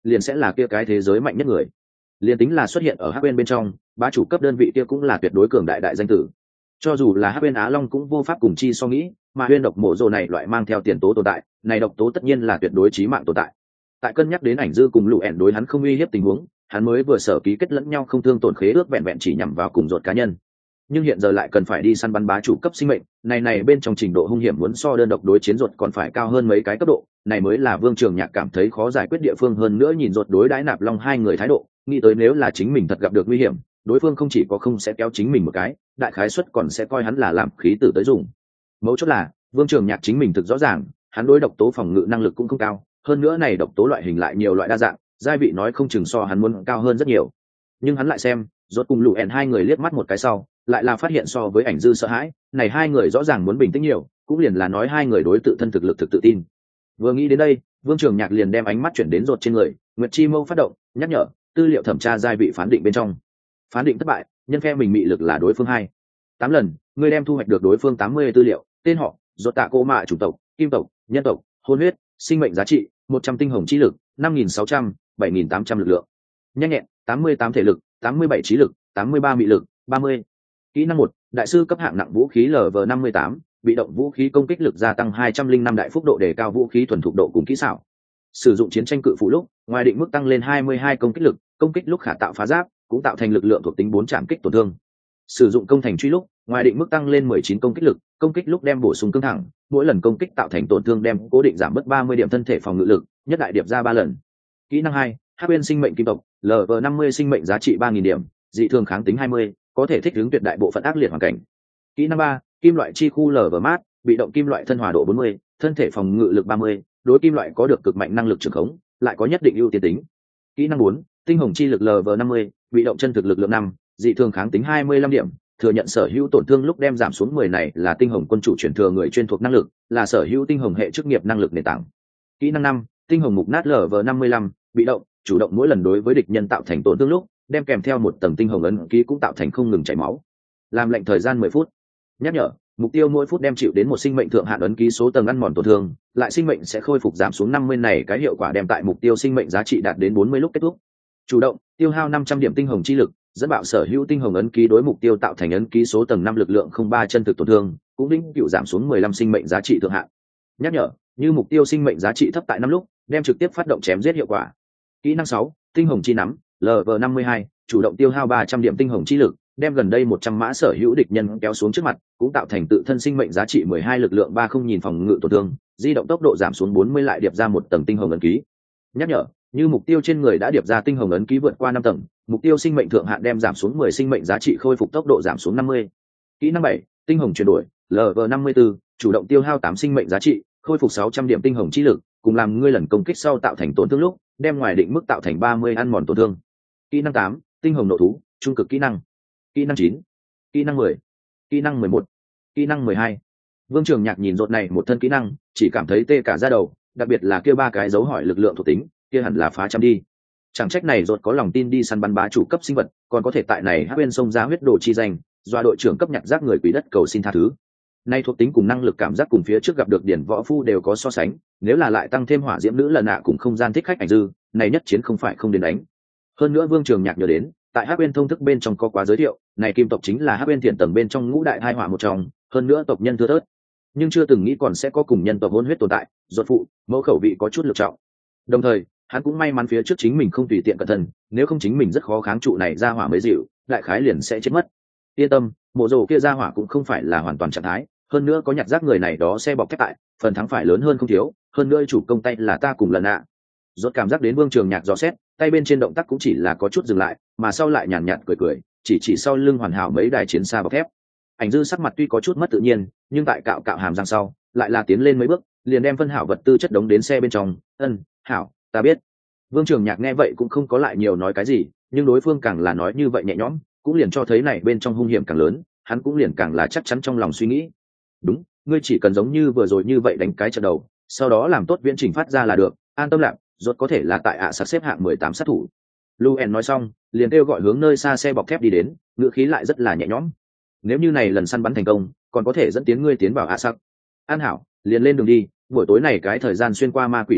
liền sẽ là kia cái thế giới mạnh nhất người. Liền tính là xuất hiện ở hắc bên bên trong, bá chủ cấp đơn vị kia cũng là tuyệt đối cường đại đại danh tử. Cho dù là hắc bên Á Long cũng vô pháp cùng chi so nghĩ, mà huyên độc mộ rồ này loại mang theo tiền tố tồn tại, này độc tố tất nhiên là tuyệt đối chí mạng tồn tại. Tại cân nhắc đến ảnh dư cùng lũ ẻn đối hắn không uy hiếp tình huống, hắn mới vừa sở ký kết lẫn nhau không thương tổn khế ước vẹn vẹn chỉ nhằm vào cùng ruột cá nhân. Nhưng hiện giờ lại cần phải đi săn bắn bá chủ cấp sinh mệnh, này này bên trong trình độ hung hiểm muốn so đơn độc đối chiến ruột còn phải cao hơn mấy cái cấp độ, này mới là Vương Trường Nhạc cảm thấy khó giải quyết địa phương. Hơn nữa nhìn ruột đối đãi Nạp Long hai người thái độ, nghĩ tới nếu là chính mình thật gặp được nguy hiểm, đối phương không chỉ có không sẽ kéo chính mình một cái, đại khái suất còn sẽ coi hắn là làm khí tử tới dùng. Mấu chốt là Vương Trường Nhạc chính mình thực rõ ràng, hắn đối độc tố phòng ngự năng lực cũng không cao, hơn nữa này độc tố loại hình lại nhiều loại đa dạng, giai vị nói không chừng so hắn muốn cao hơn rất nhiều. Nhưng hắn lại xem, rốt cùng lũ ẻn hai người liếc mắt một cái sau, lại là phát hiện so với ảnh dư sợ hãi, này hai người rõ ràng muốn bình tĩnh nhiều, cũng liền là nói hai người đối tự thân thực lực thực tự tin. Vừa nghĩ đến đây, Vương Trường Nhạc liền đem ánh mắt chuyển đến rốt trên người, Nguyệt Chi Mâu phát động, nhắc nhở, tư liệu thẩm tra giai vị phán định bên trong. Phán định thất bại, nhân phe mình mị lực là đối phương hai. tám lần, người đem thu hoạch được đối phương tám mươi tư liệu, tên họ, rốt tạ cô mạ chủng tộc, kim tộc, nhân tộc, hôn huyết, sinh mệnh giá trị, một trăm tinh hồng chi lực, năm nghìn sáu trăm, bảy nghìn tám trăm lực lượng. Nhanh nhẹn, tám mươi tám thể lực, tám mươi bảy trí lực, tám mươi ba mị lực, ba mươi. Kỹ năng một, đại sư cấp hạng nặng vũ khí L V năm mươi tám, bị động vũ khí công kích lực gia tăng hai trăm linh năm đại phúc độ đề cao vũ khí thuần thục độ cùng kỹ xảo. Sử dụng chiến tranh cự phủ lúc, ngoài định mức tăng lên hai mươi hai công kích lực, công kích lúc khả tạo phá giáp, cũng tạo thành lực lượng thuộc tính bốn trảm kích tổn thương. Sử dụng công thành truy lúc, ngoài định mức tăng lên mười chín công kích lực, công kích lúc đem bổ sung cương thẳng, mỗi lần công kích tạo thành tổn thương đem cố định giảm mất ba mươi điểm thân thể phòng ngự lực, nhất đại điệp ra ba lần. Kỹ năng hai, hắc bên sinh mệnh kim tộc, L V năm mươi sinh mệnh giá trị ba nghìn điểm, dị thường kháng tính hai mươi, có thể thích ứng tuyệt đại bộ phận ác liệt hoàn cảnh. Kỹ năng ba, kim loại chi khu L V mát, bị động kim loại thân hòa độ bốn mươi, thân thể phòng ngự lực ba mươi, đối kim loại có được cực mạnh năng lực trường khống, lại có nhất định ưu tiên tính. Kỹ năng bốn, tinh hồng chi lực L V năm mươi, bị động chân thực lực lượng năm, dị thường kháng tính hai mươi lăm điểm, thừa nhận sở hữu tổn thương lúc đem giảm xuống mười này là tinh hồng quân chủ chuyển thừa người chuyên thuộc năng lực, là sở hữu tinh hồng hệ chức nghiệp năng lực nền tảng. Kỹ năng năm, tinh hồng mục nát L V năm mươi lăm, bị động, chủ động mỗi lần đối với địch nhân tạo thành tổn thương lúc, đem kèm theo một tầng tinh hồng ấn ký cũng tạo thành không ngừng chảy máu. Làm lệnh thời gian mười phút. Nhắc nhở, mục tiêu mỗi phút đem chịu đến một sinh mệnh thượng hạn ấn ký số tầng ăn mòn tổn thương, lại sinh mệnh sẽ khôi phục giảm xuống năm mươi này cái hiệu quả đem tại mục tiêu sinh mệnh giá trị đạt đến bốn mươi lúc kết thúc. Chủ động, tiêu hao năm trăm điểm tinh hồng chi lực, dẫn bạo sở hữu tinh hồng ấn ký đối mục tiêu tạo thành ấn ký số tầng năm lực lượng không ba chân thực tổn thương, cũng vĩnh cửu giảm xuống mười lăm sinh mệnh giá trị thượng hạn. Nhắc nhở, như mục tiêu sinh mệnh giá trị thấp tại năm lúc, đem trực tiếp phát động chém giết hiệu quả. Kỹ năng sáu, tinh hồng chi nắm, L V năm mươi hai, chủ động tiêu hao ba trăm điểm tinh hồng chi lực, đem gần đây một trăm mã sở hữu địch nhân kéo xuống trước mặt, cũng tạo thành tự thân sinh mệnh giá trị mười hai lực lượng ba không nhìn phòng ngự tổn thương, di động tốc độ giảm xuống bốn mươi lại điệp ra một tầng tinh hồng ấn ký. Nhắc nhở, như mục tiêu trên người đã điệp ra tinh hồng ấn ký vượt qua năm tầng, mục tiêu sinh mệnh thượng hạn đem giảm xuống mười sinh mệnh giá trị khôi phục tốc độ giảm xuống năm mươi. Kỹ năng bảy, tinh hồng chuyển đổi, L V năm mươi tư, chủ động tiêu hao tám sinh mệnh giá trị, khôi phục sáu trăm điểm tinh hồng chi lực, cùng làm ngươi lần công kích sau tạo thành tổn thương lúc, đem ngoài định mức tạo thành ba mươi ăn mòn tổn thương. Kỹ năng tám, tinh hồng nộ thú, trung cực kỹ năng. Kỹ năng chín, kỹ năng mười, kỹ năng mười một, kỹ năng mười hai. Vương Trường Nhạc nhìn rốt này một thân kỹ năng, chỉ cảm thấy tê cả da đầu, đặc biệt là kia ba cái dấu hỏi lực lượng thuộc tính, kia hẳn là phá trăm đi. Chẳng trách này rốt có lòng tin đi săn bắn bá chủ cấp sinh vật, còn có thể tại này hắc bên sông ra huyết đồ chi danh, do đội trưởng cấp nhặt rác người quỷ đất cầu xin tha thứ. Nay thuộc tính cùng năng lực cảm giác cùng phía trước gặp được điển võ phu đều có so sánh, nếu là lại tăng thêm hỏa diễm nữ lần nạ cùng không gian thích khách ảnh dư, này nhất chiến không phải không đến đánh. Hơn nữa Vương Trường Nhạc nhớ đến, tại hắc bên thông thức bên trong có quá giới thiệu, này kim tộc chính là hắc bên thiện tầng bên trong ngũ đại hai hỏa một trong, hơn nữa tộc nhân thưa thớt, nhưng chưa từng nghĩ còn sẽ có cùng nhân tộc hôn huyết tồn tại, rốt phụ, mẫu khẩu vị có chút lựa trọng. Đồng thời, hắn cũng may mắn phía trước chính mình không tùy tiện cẩn thận, nếu không chính mình rất khó kháng trụ này ra hỏa mới dịu, đại khái liền sẽ chết mất. Yên tâm, mộ rồ kia ra hỏa cũng không phải là hoàn toàn trạng thái, hơn nữa có nhặt rác người này đó xe bọc thép tại, phần thắng phải lớn hơn không thiếu, hơn nữa chủ công tay là ta cùng lần ạ. Rốt cảm giác đến Vương Trường Nhạc dò xét, tay bên trên động tác cũng chỉ là có chút dừng lại, mà sau lại nhàn nhạt cười cười, chỉ chỉ sau lưng hoàn hảo mấy đài chiến xa bọc thép. Ảnh dư sắc mặt tuy có chút mất tự nhiên, nhưng tại cạo cạo hàm răng sau, lại là tiến lên mấy bước, liền đem phân hảo vật tư chất đống đến xe bên trong. Ân, hảo, ta biết. Vương Trường Nhạc nghe vậy cũng không có lại nhiều nói cái gì, nhưng đối phương càng là nói như vậy nhẹ nhõm, cũng liền cho thấy này bên trong hung hiểm càng lớn, hắn cũng liền càng là chắc chắn trong lòng suy nghĩ. Đúng, ngươi chỉ cần giống như vừa rồi như vậy đánh cái trận đầu, sau đó làm tốt viễn trình phát ra là được, an tâm lạc, rốt có thể là tại ạ à sạc xếp hạng mười tám sát thủ. Luen nói xong, liền kêu gọi hướng nơi xa xe bọc thép đi đến, ngựa khí lại rất là nhẹ nhõm. Nếu như này lần săn bắn thành công, còn có thể dẫn tiến ngươi tiến vào ạ à sạc. An hảo, liền lên đường đi, buổi tối này cái thời gian xuyên qua ma quỷ đất cát,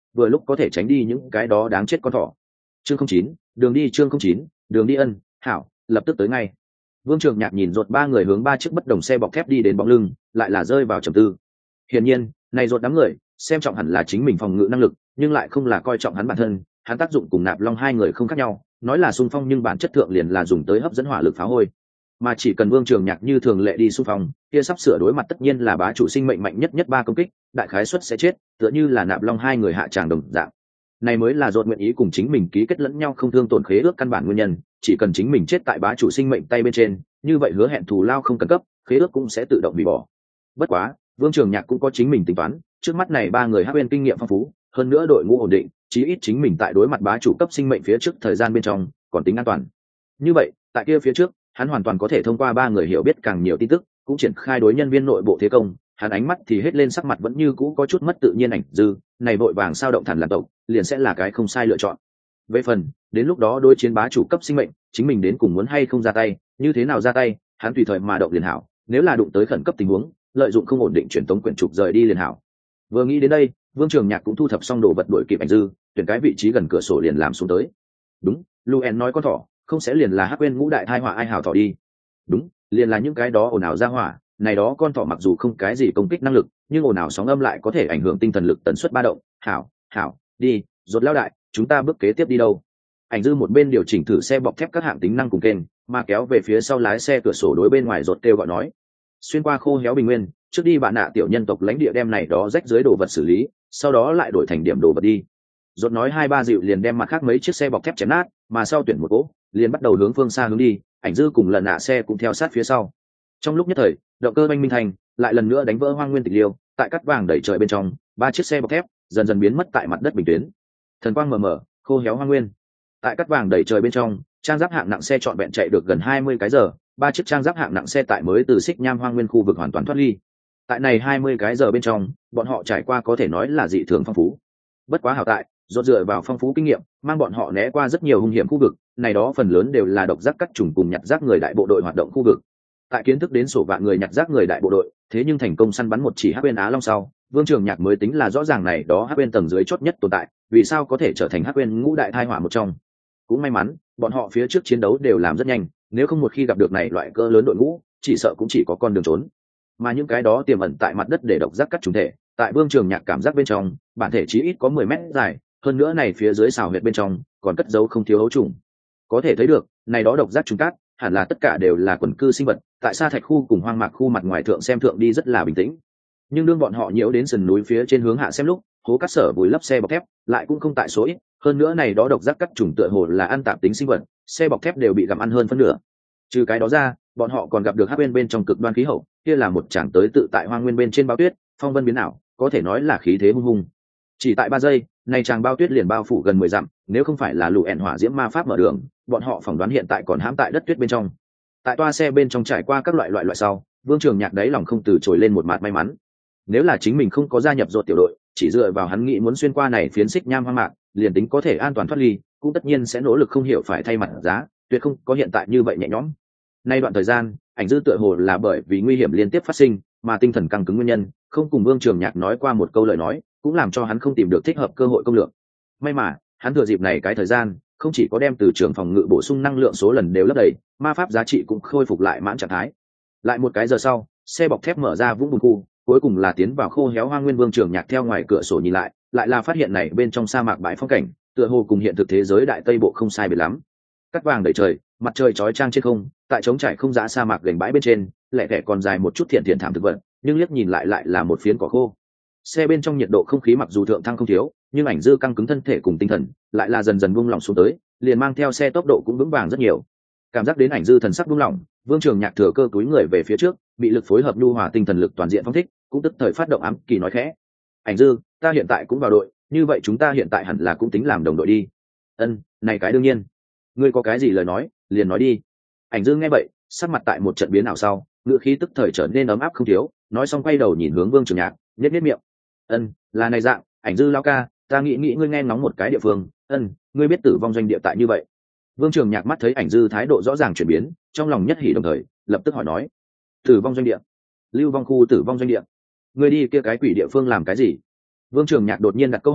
vừa lúc có thể tránh đi những cái đó đáng chết con thỏ. Chương không chín, đường đi. Chương không chín, đường đi. Ân, hảo, lập tức tới ngay. Vương Trường Nhạc nhìn rột ba người hướng ba chiếc bất đồng xe bọc thép đi đến bóng lưng, lại là rơi vào trầm tư. Hiển nhiên, này rột đám người, xem trọng hẳn là chính mình phòng ngự năng lực, nhưng lại không là coi trọng hắn bản thân, hắn tác dụng cùng Nạp Long hai người không khác nhau, nói là xung phong nhưng bản chất thượng liền là dùng tới hấp dẫn hỏa lực phá hôi. Mà chỉ cần Vương Trường Nhạc như thường lệ đi xung phong, kia sắp sửa đối mặt tất nhiên là bá chủ sinh mệnh mạnh nhất nhất ba công kích, đại khái suất sẽ chết, tựa như là Nạp Long hai người hạ tràng đồng dạng. Này mới là rột nguyện ý cùng chính mình ký kết lẫn nhau không thương tổn khế ước căn bản nguyên nhân, chỉ cần chính mình chết tại bá chủ sinh mệnh tay bên trên, như vậy hứa hẹn thù lao không cần cấp, khế ước cũng sẽ tự động bị bỏ. Bất quá, Vương Trường Nhạc cũng có chính mình tính toán, trước mắt này ba người hắc bên kinh nghiệm phong phú, hơn nữa đội ngũ ổn định, chí ít chính mình tại đối mặt bá chủ cấp sinh mệnh phía trước thời gian bên trong, còn tính an toàn. Như vậy, tại kia phía trước, hắn hoàn toàn có thể thông qua ba người hiểu biết càng nhiều tin tức, cũng triển khai đối nhân viên nội bộ thế công, hắn ánh mắt thì hết lên sắc mặt vẫn như cũ có chút mất tự nhiên ảnh dư, này vội vàng sao động thần làm tộc, liền sẽ là cái không sai lựa chọn. Về phần, đến lúc đó đối chiến bá chủ cấp sinh mệnh, chính mình đến cùng muốn hay không ra tay, như thế nào ra tay, hắn tùy thời mà động liền hảo, nếu là đụng tới khẩn cấp tình huống, lợi dụng không ổn định truyền tống quyển trục rời đi liền hảo. Vừa nghĩ đến đây, Vương Trường Nhạc cũng thu thập xong đồ vật đuổi kịp ảnh dư, tuyển cái vị trí gần cửa sổ liền làm xuống tới. Đúng, Luen nói con thỏ, không sẽ liền là hắc quên ngũ đại thai họa ai hảo thỏ đi. Đúng, liền là những cái đó ồn ào ra hỏa, này đó con thỏ mặc dù không cái gì công kích năng lực, nhưng ồn ào sóng âm lại có thể ảnh hưởng tinh thần lực tần suất ba động. Hảo, hảo, đi, rốt lao đại, chúng ta bước kế tiếp đi đâu? Ảnh dư một bên điều chỉnh thử xe bọc thép các hạng tính năng cùng kênh, mà kéo về phía sau lái xe cửa sổ đối bên ngoài rột kêu gọi nói. Xuyên qua khô héo bình nguyên, trước đi bạn nạ tiểu nhân tộc lãnh địa đem này đó rách dưới đồ vật xử lý, sau đó lại đổi thành điểm đồ vật đi. Rốt nói hai ba dịu liền đem mặt khác mấy chiếc xe bọc thép chém nát, mà sau tuyển một cỗ, liền bắt đầu hướng phương xa hướng đi, ảnh dư cùng lần nạ xe cũng theo sát phía sau. Trong lúc nhất thời, động cơ oanh minh thành, lại lần nữa đánh vỡ hoang nguyên tịch liêu, tại cắt vàng đẩy trời bên trong, ba chiếc xe bọc thép dần dần biến mất tại mặt đất bình tuyến. Thần quang mờ mờ, khô héo hoang nguyên. Tại cắt vàng đẩy trời bên trong, trang giáp hạng nặng xe trọn vẹn chạy được gần hai mươi cái giờ, ba chiếc trang giáp hạng nặng xe tại mới từ xích nham hoang nguyên khu vực hoàn toàn thoát ly. Tại này hai mươi cái giờ bên trong, bọn họ trải qua có thể nói là dị thường phong phú. Bất quá hảo tại, rốt dựa vào phong phú kinh nghiệm, mang bọn họ né qua rất nhiều hung hiểm khu vực, này đó phần lớn đều là độc giác cắt trùng cùng nhặt rác người đại bộ đội hoạt động khu vực. Tại kiến thức đến sổ vạn người nhặt rác người đại bộ đội, thế nhưng thành công săn bắn một chỉ hắc bên Á Long sau, Vương Trường Nhạc mới tính là rõ ràng này đó hắc bên tầng dưới chót nhất tồn tại, vì sao có thể trở thành hắc bên ngũ đại thai hỏa một trong. Cũng may mắn, bọn họ phía trước chiến đấu đều làm rất nhanh, nếu không một khi gặp được này loại cỡ lớn đội ngũ, chỉ sợ cũng chỉ có con đường trốn. Mà những cái đó tiềm ẩn tại mặt đất để độc giác cắt trùng thể, tại Vương Trường Nhạc cảm giác bên trong, bản thể chí ít có mười mét dài, hơn nữa này phía dưới xào huyệt bên trong còn cất giấu không thiếu ấu trùng. Có thể thấy được, này đó độc giác trùng cát, hẳn là tất cả đều là quần cư sinh vật, tại sa thạch khu cùng hoang mạc khu mặt ngoài thượng xem thượng đi rất là bình tĩnh. Nhưng đương bọn họ nhiễu đến sườn núi phía trên hướng hạ xem lúc, hố cát sở vùi lấp xe bọc thép, lại cũng không tại số ít, hơn nữa này đó độc giác cắt trùng tựa hồ là ăn tạp tính sinh vật, xe bọc thép đều bị gặm ăn hơn phân nửa. Trừ cái đó ra, bọn họ còn gặp được hắc bên bên trong cực đoan khí hậu, kia là một tràng tới tự tại hoang nguyên bên trên bao tuyết, phong vân biến ảo, có thể nói là khí thế hung hùng. Chỉ tại ba giây, này tràng bao tuyết liền bao phủ gần mười dặm, nếu không phải là lũ ẻn hỏa diễm ma pháp mở đường, bọn họ phỏng đoán hiện tại còn hãm tại đất tuyết bên trong. Tại toa xe bên trong trải qua các loại loại loại sau, Vương Trường Nhạc đáy lòng không từ trồi lên một mạt may mắn. Nếu là chính mình không có gia nhập rột tiểu đội, chỉ dựa vào hắn nghĩ muốn xuyên qua này phiến xích nham hoang mạc, liền tính có thể an toàn thoát ly, cũng tất nhiên sẽ nỗ lực không hiểu phải thay mặt giá, tuyệt không có hiện tại như vậy nhẹ nhõm. Nay đoạn thời gian, ảnh dư tựa hồ là bởi vì nguy hiểm liên tiếp phát sinh, mà tinh thần căng cứng nguyên nhân, không cùng Vương Trường Nhạc nói qua một câu lời nói, cũng làm cho hắn không tìm được thích hợp cơ hội công lược. May mà, hắn thừa dịp này cái thời gian, không chỉ có đem từ trường phòng ngự bổ sung năng lượng số lần đều lấp đầy, ma pháp giá trị cũng khôi phục lại mãn trạng thái. Lại một cái giờ sau, xe bọc thép mở ra vũng bùn khu, cuối cùng là tiến vào khô héo hoang nguyên. Vương Trường Nhạc theo ngoài cửa sổ nhìn lại, lại là phát hiện này bên trong sa mạc bãi phong cảnh, tựa hồ cùng hiện thực thế giới đại tây bộ không sai biệt lắm. Cắt vàng đầy trời, mặt trời chói chang trên không, tại trống trải không giá sa mạc gành bãi bên trên, lẻ tẻ còn dài một chút thiện thiện thảm thực vật, nhưng liếc nhìn lại lại là một phiến cỏ khô. Xe bên trong nhiệt độ không khí mặc dù thượng thăng không thiếu, nhưng ảnh dư căng cứng thân thể cùng tinh thần lại là dần dần buông lỏng xuống tới, liền mang theo xe tốc độ cũng vững vàng rất nhiều. Cảm giác đến ảnh dư thần sắc buông lỏng, Vương Trường Nhạc thừa cơ túi người về phía trước, bị lực phối hợp nhu hòa tinh thần lực toàn diện phong thích, cũng tức thời phát động ám kỳ nói khẽ: "Ảnh dư, ta hiện tại cũng vào đội, như vậy chúng ta hiện tại hẳn là cũng tính làm đồng đội đi." "Ân, này cái đương nhiên. Ngươi có cái gì lời nói, liền nói đi." Ảnh dư nghe vậy, sắc mặt tại một trận biến ảo sau, ngữ khí tức thời trở nên ấm áp không thiếu, nói xong quay đầu nhìn hướng Vương Trường Nhạc, nhếch nhếch miệng: "Ân, là này dạng, ảnh dư lão ca, ta nghĩ nghĩ ngươi nghe ngóng một cái địa phương, ân, ngươi biết tử vong doanh địa tại như vậy." Vương Trường Nhạc mắt thấy ảnh dư thái độ rõ ràng chuyển biến, trong lòng nhất hỉ đồng thời, lập tức hỏi nói: "Tử vong doanh địa? Lưu vong khu tử vong doanh địa? Ngươi đi kia cái quỷ địa phương làm cái gì?" Vương Trường Nhạc đột nhiên đặt câu hỏi,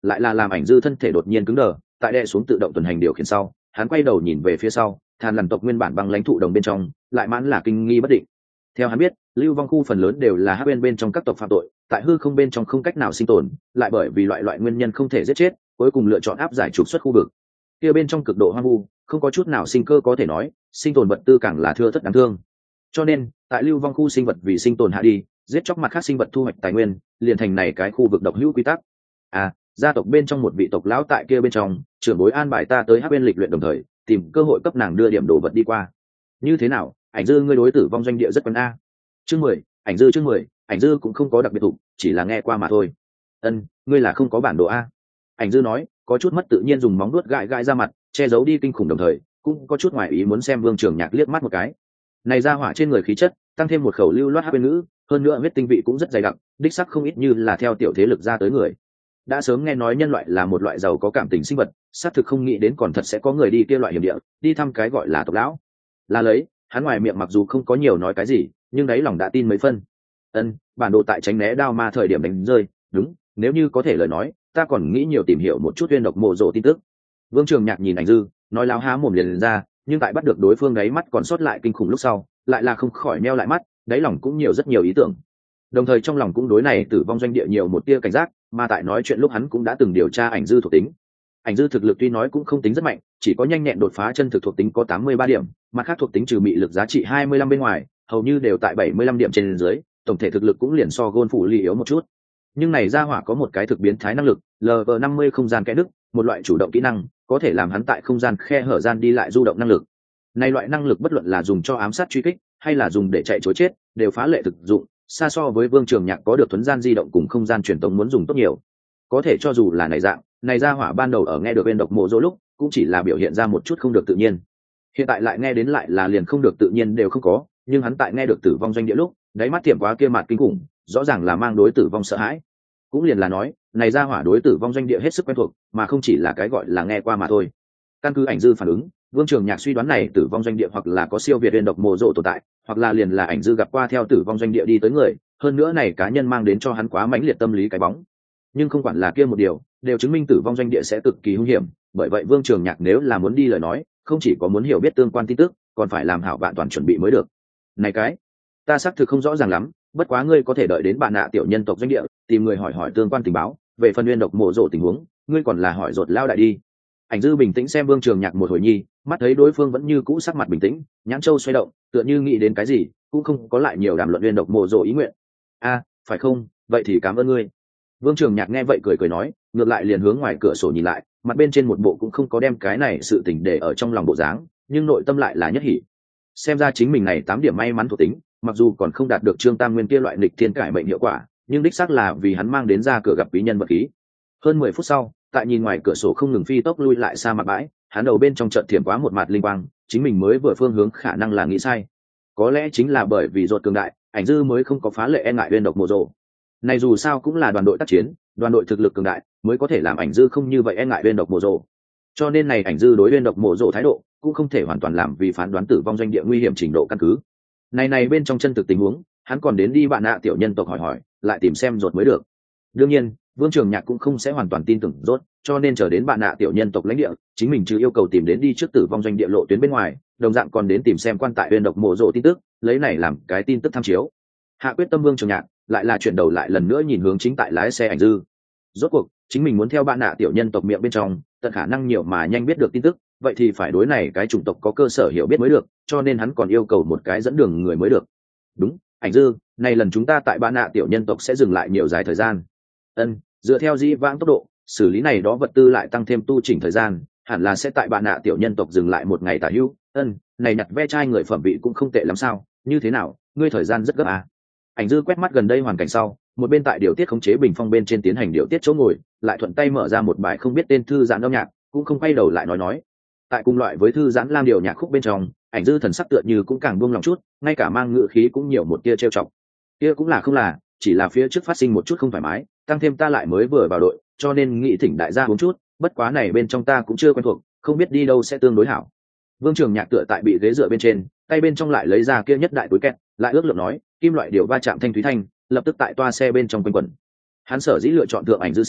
lại là làm ảnh dư thân thể đột nhiên cứng đờ, tại đè xuống tự động tuần hành điều khiển sau, hắn quay đầu nhìn về phía sau, than lằn tộc nguyên bản băng lãnh thụ đồng bên trong lại mãn là kinh nghi bất định. Theo hắn biết, lưu vong khu phần lớn đều là hắc bên bên trong các tộc phạm tội, tại hư không bên trong không cách nào sinh tồn, lại bởi vì loại loại nguyên nhân không thể giết chết, cuối cùng lựa chọn áp giải trục xuất khu vực. Kia bên trong cực độ hoang vu, không có chút nào sinh cơ có thể nói, sinh tồn vật tư càng là thưa thất đáng thương. Cho nên, tại lưu vong khu sinh vật vì sinh tồn hạ đi, giết chóc mặt khác sinh vật thu hoạch tài nguyên, liền thành này cái khu vực độc hữu quy tắc. À, gia tộc bên trong một vị tộc lão tại kia bên trong, trưởng bối an bài ta tới hắc bên lịch luyện đồng thời, tìm cơ hội cấp nàng đưa điểm đồ vật đi qua. Như thế nào, ảnh dư ngươi đối tử vong doanh địa rất quen a. Chương mười, ảnh dư chương mười, ảnh dư cũng không có đặc biệt tục, chỉ là nghe qua mà thôi. Ân, ngươi là không có bản đồ a. Ảnh dư nói, có chút mất tự nhiên dùng móng vuốt gãi gãi ra mặt, che giấu đi kinh khủng đồng thời, cũng có chút ngoài ý muốn xem Vương Trường Nhạc liếc mắt một cái. Này ra hỏa trên người khí chất, tăng thêm một khẩu lưu loát bên ngữ, hơn nữa huyết tinh vị cũng rất dày đặc, đích sắc không ít như là theo tiểu thế lực ra tới người. Đã sớm nghe nói nhân loại là một loại giàu có cảm tình sinh vật, xác thực không nghĩ đến còn thật sẽ có người đi kia loại hiểm địa, đi thăm cái gọi là tộc lão. Là lấy, hắn ngoài miệng mặc dù không có nhiều nói cái gì, nhưng đáy lòng đã tin mấy phân. Ân, bản đồ tại tránh né đao ma thời điểm đánh rơi, đúng, nếu như có thể lời nói, ta còn nghĩ nhiều tìm hiểu một chút uyên độc mộ rộ tin tức. Vương Trường Nhạc nhìn ảnh dư, nói láo há mồm liền, liền ra, nhưng tại bắt được đối phương đáy mắt còn sót lại kinh khủng lúc sau, lại là không khỏi meo lại mắt, đáy lòng cũng nhiều rất nhiều ý tưởng. Đồng thời trong lòng cũng đối này tử vong doanh địa nhiều một tia cảnh giác, mà tại nói chuyện lúc hắn cũng đã từng điều tra ảnh dư thuộc tính. Ảnh dư thực lực tuy nói cũng không tính rất mạnh, chỉ có nhanh nhẹn đột phá chân thực thuộc tính có tám mươi ba điểm, mặt khác thuộc tính trừ mị lực giá trị hai mươi lăm bên ngoài, hầu như đều tại bảy mươi lăm điểm trên dưới, tổng thể thực lực cũng liền so gôn phủ ly yếu một chút. Nhưng này ra hỏa có một cái thực biến thái năng lực, lv năm mươi không gian kẽ nứt, một loại chủ động kỹ năng, có thể làm hắn tại không gian khe hở gian đi lại du động năng lực. Này loại năng lực bất luận là dùng cho ám sát truy kích, hay là dùng để chạy trối chết, đều phá lệ thực dụng, xa so với Vương Trường Nhạc có được thuấn gian di động cùng không gian truyền tống muốn dùng tốt nhiều. Có thể cho dù là này dạng, này ra hỏa ban đầu ở nghe được bên độc mộ dỗ lúc, cũng chỉ là biểu hiện ra một chút không được tự nhiên. Hiện tại lại nghe đến lại là liền không được tự nhiên đều không có, nhưng hắn tại nghe được tử vong doanh địa lúc, đáy mắt tiệm quá kia mặt kinh khủng, rõ ràng là mang đối tử vong sợ hãi. Cũng liền là nói, này ra hỏa đối tử vong doanh địa hết sức quen thuộc, mà không chỉ là cái gọi là nghe qua mà thôi. Căn cứ ảnh dư phản ứng, Vương Trường Nhạc suy đoán này tử vong doanh địa hoặc là có siêu việt viên độc mộ rộ tồn tại, hoặc là liền là ảnh dư gặp qua theo tử vong doanh địa đi tới người, hơn nữa này cá nhân mang đến cho hắn quá mãnh liệt tâm lý cái bóng. Nhưng không quản là kia một điều, đều chứng minh tử vong doanh địa sẽ cực kỳ hung hiểm, bởi vậy Vương Trường Nhạc nếu là muốn đi lời nói, không chỉ có muốn hiểu biết tương quan tin tức, còn phải làm hảo vạn toàn chuẩn bị mới được. Này cái, ta xác thực không rõ ràng lắm, bất quá ngươi có thể đợi đến bạn nạ tiểu nhân tộc doanh địa, tìm người hỏi hỏi tương quan tình báo, về phần nguyên độc mộ rộ tình huống, ngươi còn là hỏi rột lao đại đi. Ảnh dư bình tĩnh xem Vương Trường Nhạc một hồi nhi, mắt thấy đối phương vẫn như cũ sắc mặt bình tĩnh, nhãn châu xoay động, tựa như nghĩ đến cái gì, cũng không có lại nhiều đàm luận nguyên độc mộ rộ ý nguyện. A, phải không, vậy thì cảm ơn ngươi. Vương Trường Nhạc nghe vậy cười cười nói, ngược lại liền hướng ngoài cửa sổ nhìn lại, mặt bên trên một bộ cũng không có đem cái này sự tình để ở trong lòng bộ dáng, nhưng nội tâm lại là nhất hỉ. Xem ra chính mình này tám điểm may mắn thuộc tính, mặc dù còn không đạt được Trương Tam Nguyên kia loại nghịch thiên cải mệnh hiệu quả, nhưng đích xác là vì hắn mang đến ra cửa gặp quý nhân vật khí. Hơn mười phút sau, tại nhìn ngoài cửa sổ không ngừng phi tốc lui lại xa mặt bãi, hắn đầu bên trong chợt thiểm quá một mặt linh quang, chính mình mới vừa phương hướng khả năng là nghĩ sai. Có lẽ chính là bởi vì ruột cường đại, ảnh dư mới không có phá lệ e ngại uyên độc mộ rộ. Này dù sao cũng là đoàn đội tác chiến, đoàn đội thực lực cường đại mới có thể làm ảnh dư không như vậy e ngại uyên độc mộ rộ. Cho nên này ảnh dư đối uyên độc mộ rộ thái độ cũng không thể hoàn toàn làm vì phán đoán tử vong doanh địa nguy hiểm trình độ căn cứ. Này này bên trong chân thực tình huống, hắn còn đến đi bạn nạ tiểu nhân tộc hỏi hỏi, lại tìm xem rốt mới được. Đương nhiên, Vương Trường Nhạc cũng không sẽ hoàn toàn tin tưởng rốt, cho nên chờ đến bạn nạ tiểu nhân tộc lãnh địa, chính mình chưa yêu cầu tìm đến đi trước tử vong doanh địa lộ tuyến bên ngoài, đồng dạng còn đến tìm xem quan tại uyên độc mộ rộ tin tức, lấy này làm cái tin tức tham chiếu. Hạ quyết tâm Vương Trường Nhạc lại là chuyển đầu lại lần nữa nhìn hướng chính tại lái xe ảnh dư. Rốt cuộc, chính mình muốn theo bạn nạ tiểu nhân tộc miệng bên trong, tận khả năng nhiều mà nhanh biết được tin tức, vậy thì phải đối này cái chủng tộc có cơ sở hiểu biết mới được, cho nên hắn còn yêu cầu một cái dẫn đường người mới được. Đúng, ảnh dư, này lần chúng ta tại bạn nạ tiểu nhân tộc sẽ dừng lại nhiều dài thời gian. Ân, dựa theo dĩ vãng tốc độ, xử lý này đó vật tư lại tăng thêm tu chỉnh thời gian, hẳn là sẽ tại bạn nạ tiểu nhân tộc dừng lại một ngày tả hữu. Ân, này nhặt ve chai người phẩm vị cũng không tệ lắm sao? Như thế nào, ngươi thời gian rất gấp à? Ảnh dư quét mắt gần đây hoàn cảnh sau, một bên tại điều tiết khống chế bình phong bên trên tiến hành điều tiết chỗ ngồi, lại thuận tay mở ra một bài không biết tên thư giãn âm nhạc, cũng không quay đầu lại nói nói. Tại cùng loại với thư giãn lam điều nhạc khúc bên trong, ảnh dư thần sắc tựa như cũng càng buông lòng chút, ngay cả mang ngữ khí cũng nhiều một tia trêu chọc. Kia cũng là không là, chỉ là phía trước phát sinh một chút không thoải mái, tăng thêm ta lại mới vừa vào đội, cho nên nghĩ thỉnh đại gia uống chút, bất quá này bên trong ta cũng chưa quen thuộc, không biết đi đâu sẽ tương đối hảo. Vương Trường Nhạc tựa tại bị ghế dựa bên trên, tay bên trong lại lấy ra kia nhất đại túi kẹt, lại ước lượng nói, kim loại điều va chạm thanh thúy thanh, lập tức tại toa xe bên trong quanh quẩn. Hắn sở dĩ lựa chọn thượng ảnh dư xe,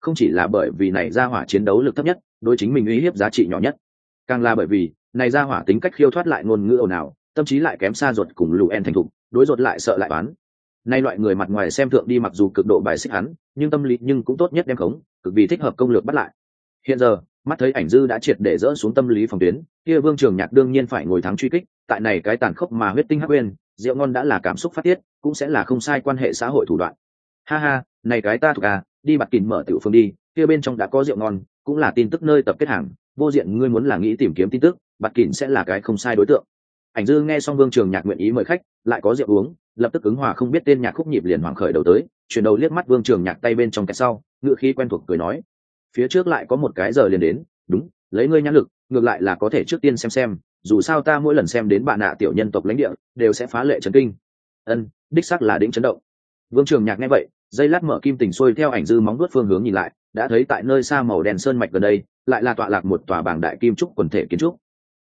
không chỉ là bởi vì này ra hỏa chiến đấu lực thấp nhất, đối chính mình uy hiếp giá trị nhỏ nhất, càng là bởi vì này ra hỏa tính cách khiêu thoát lại ngôn ngữ ồn ào, tâm trí lại kém xa ruột cùng lù en thành thục, đối ruột lại sợ lại toán. Nay loại người mặt ngoài xem thượng đi mặc dù cực độ bài xích hắn, nhưng tâm lý nhưng cũng tốt nhất đem khống, cực vì thích hợp công lược bắt lại. Hiện giờ, mắt thấy ảnh dư đã triệt để dỡ xuống tâm lý phòng tuyến, kia Vương Trường Nhạc đương nhiên phải ngồi thắng truy kích, tại này cái tàn khốc mà huyết tinh hắc quên, rượu ngon đã là cảm xúc phát tiết, cũng sẽ là không sai quan hệ xã hội thủ đoạn. Ha ha, này cái ta thuộc à, đi Bạt Kình mở tiểu phương đi, kia bên trong đã có rượu ngon, cũng là tin tức nơi tập kết hàng, vô diện ngươi muốn là nghĩ tìm kiếm tin tức, Bạt Kình sẽ là cái không sai đối tượng. Ảnh dư nghe xong Vương Trường Nhạc nguyện ý mời khách, lại có rượu uống, lập tức ứng hòa không biết tên nhạc khúc nhịp liền hoảng khởi đầu tới, chuyển đầu liếc mắt Vương Trường Nhạc tay bên trong cái sau, ngựa khí quen thuộc cười nói: phía trước lại có một cái giờ liền đến, đúng, lấy ngươi nhãn lực, ngược lại là có thể trước tiên xem xem, dù sao ta mỗi lần xem đến bạn nạ tiểu nhân tộc lãnh địa, đều sẽ phá lệ chấn kinh. Ân, đích xác là đỉnh chấn động. Vương Trường Nhạc nghe vậy, dây lát mở kim tình xuôi theo ảnh dư móng vuốt phương hướng nhìn lại, đã thấy tại nơi xa màu đen sơn mạch gần đây, lại là tọa lạc một tòa bảng đại kim trúc quần thể kiến trúc.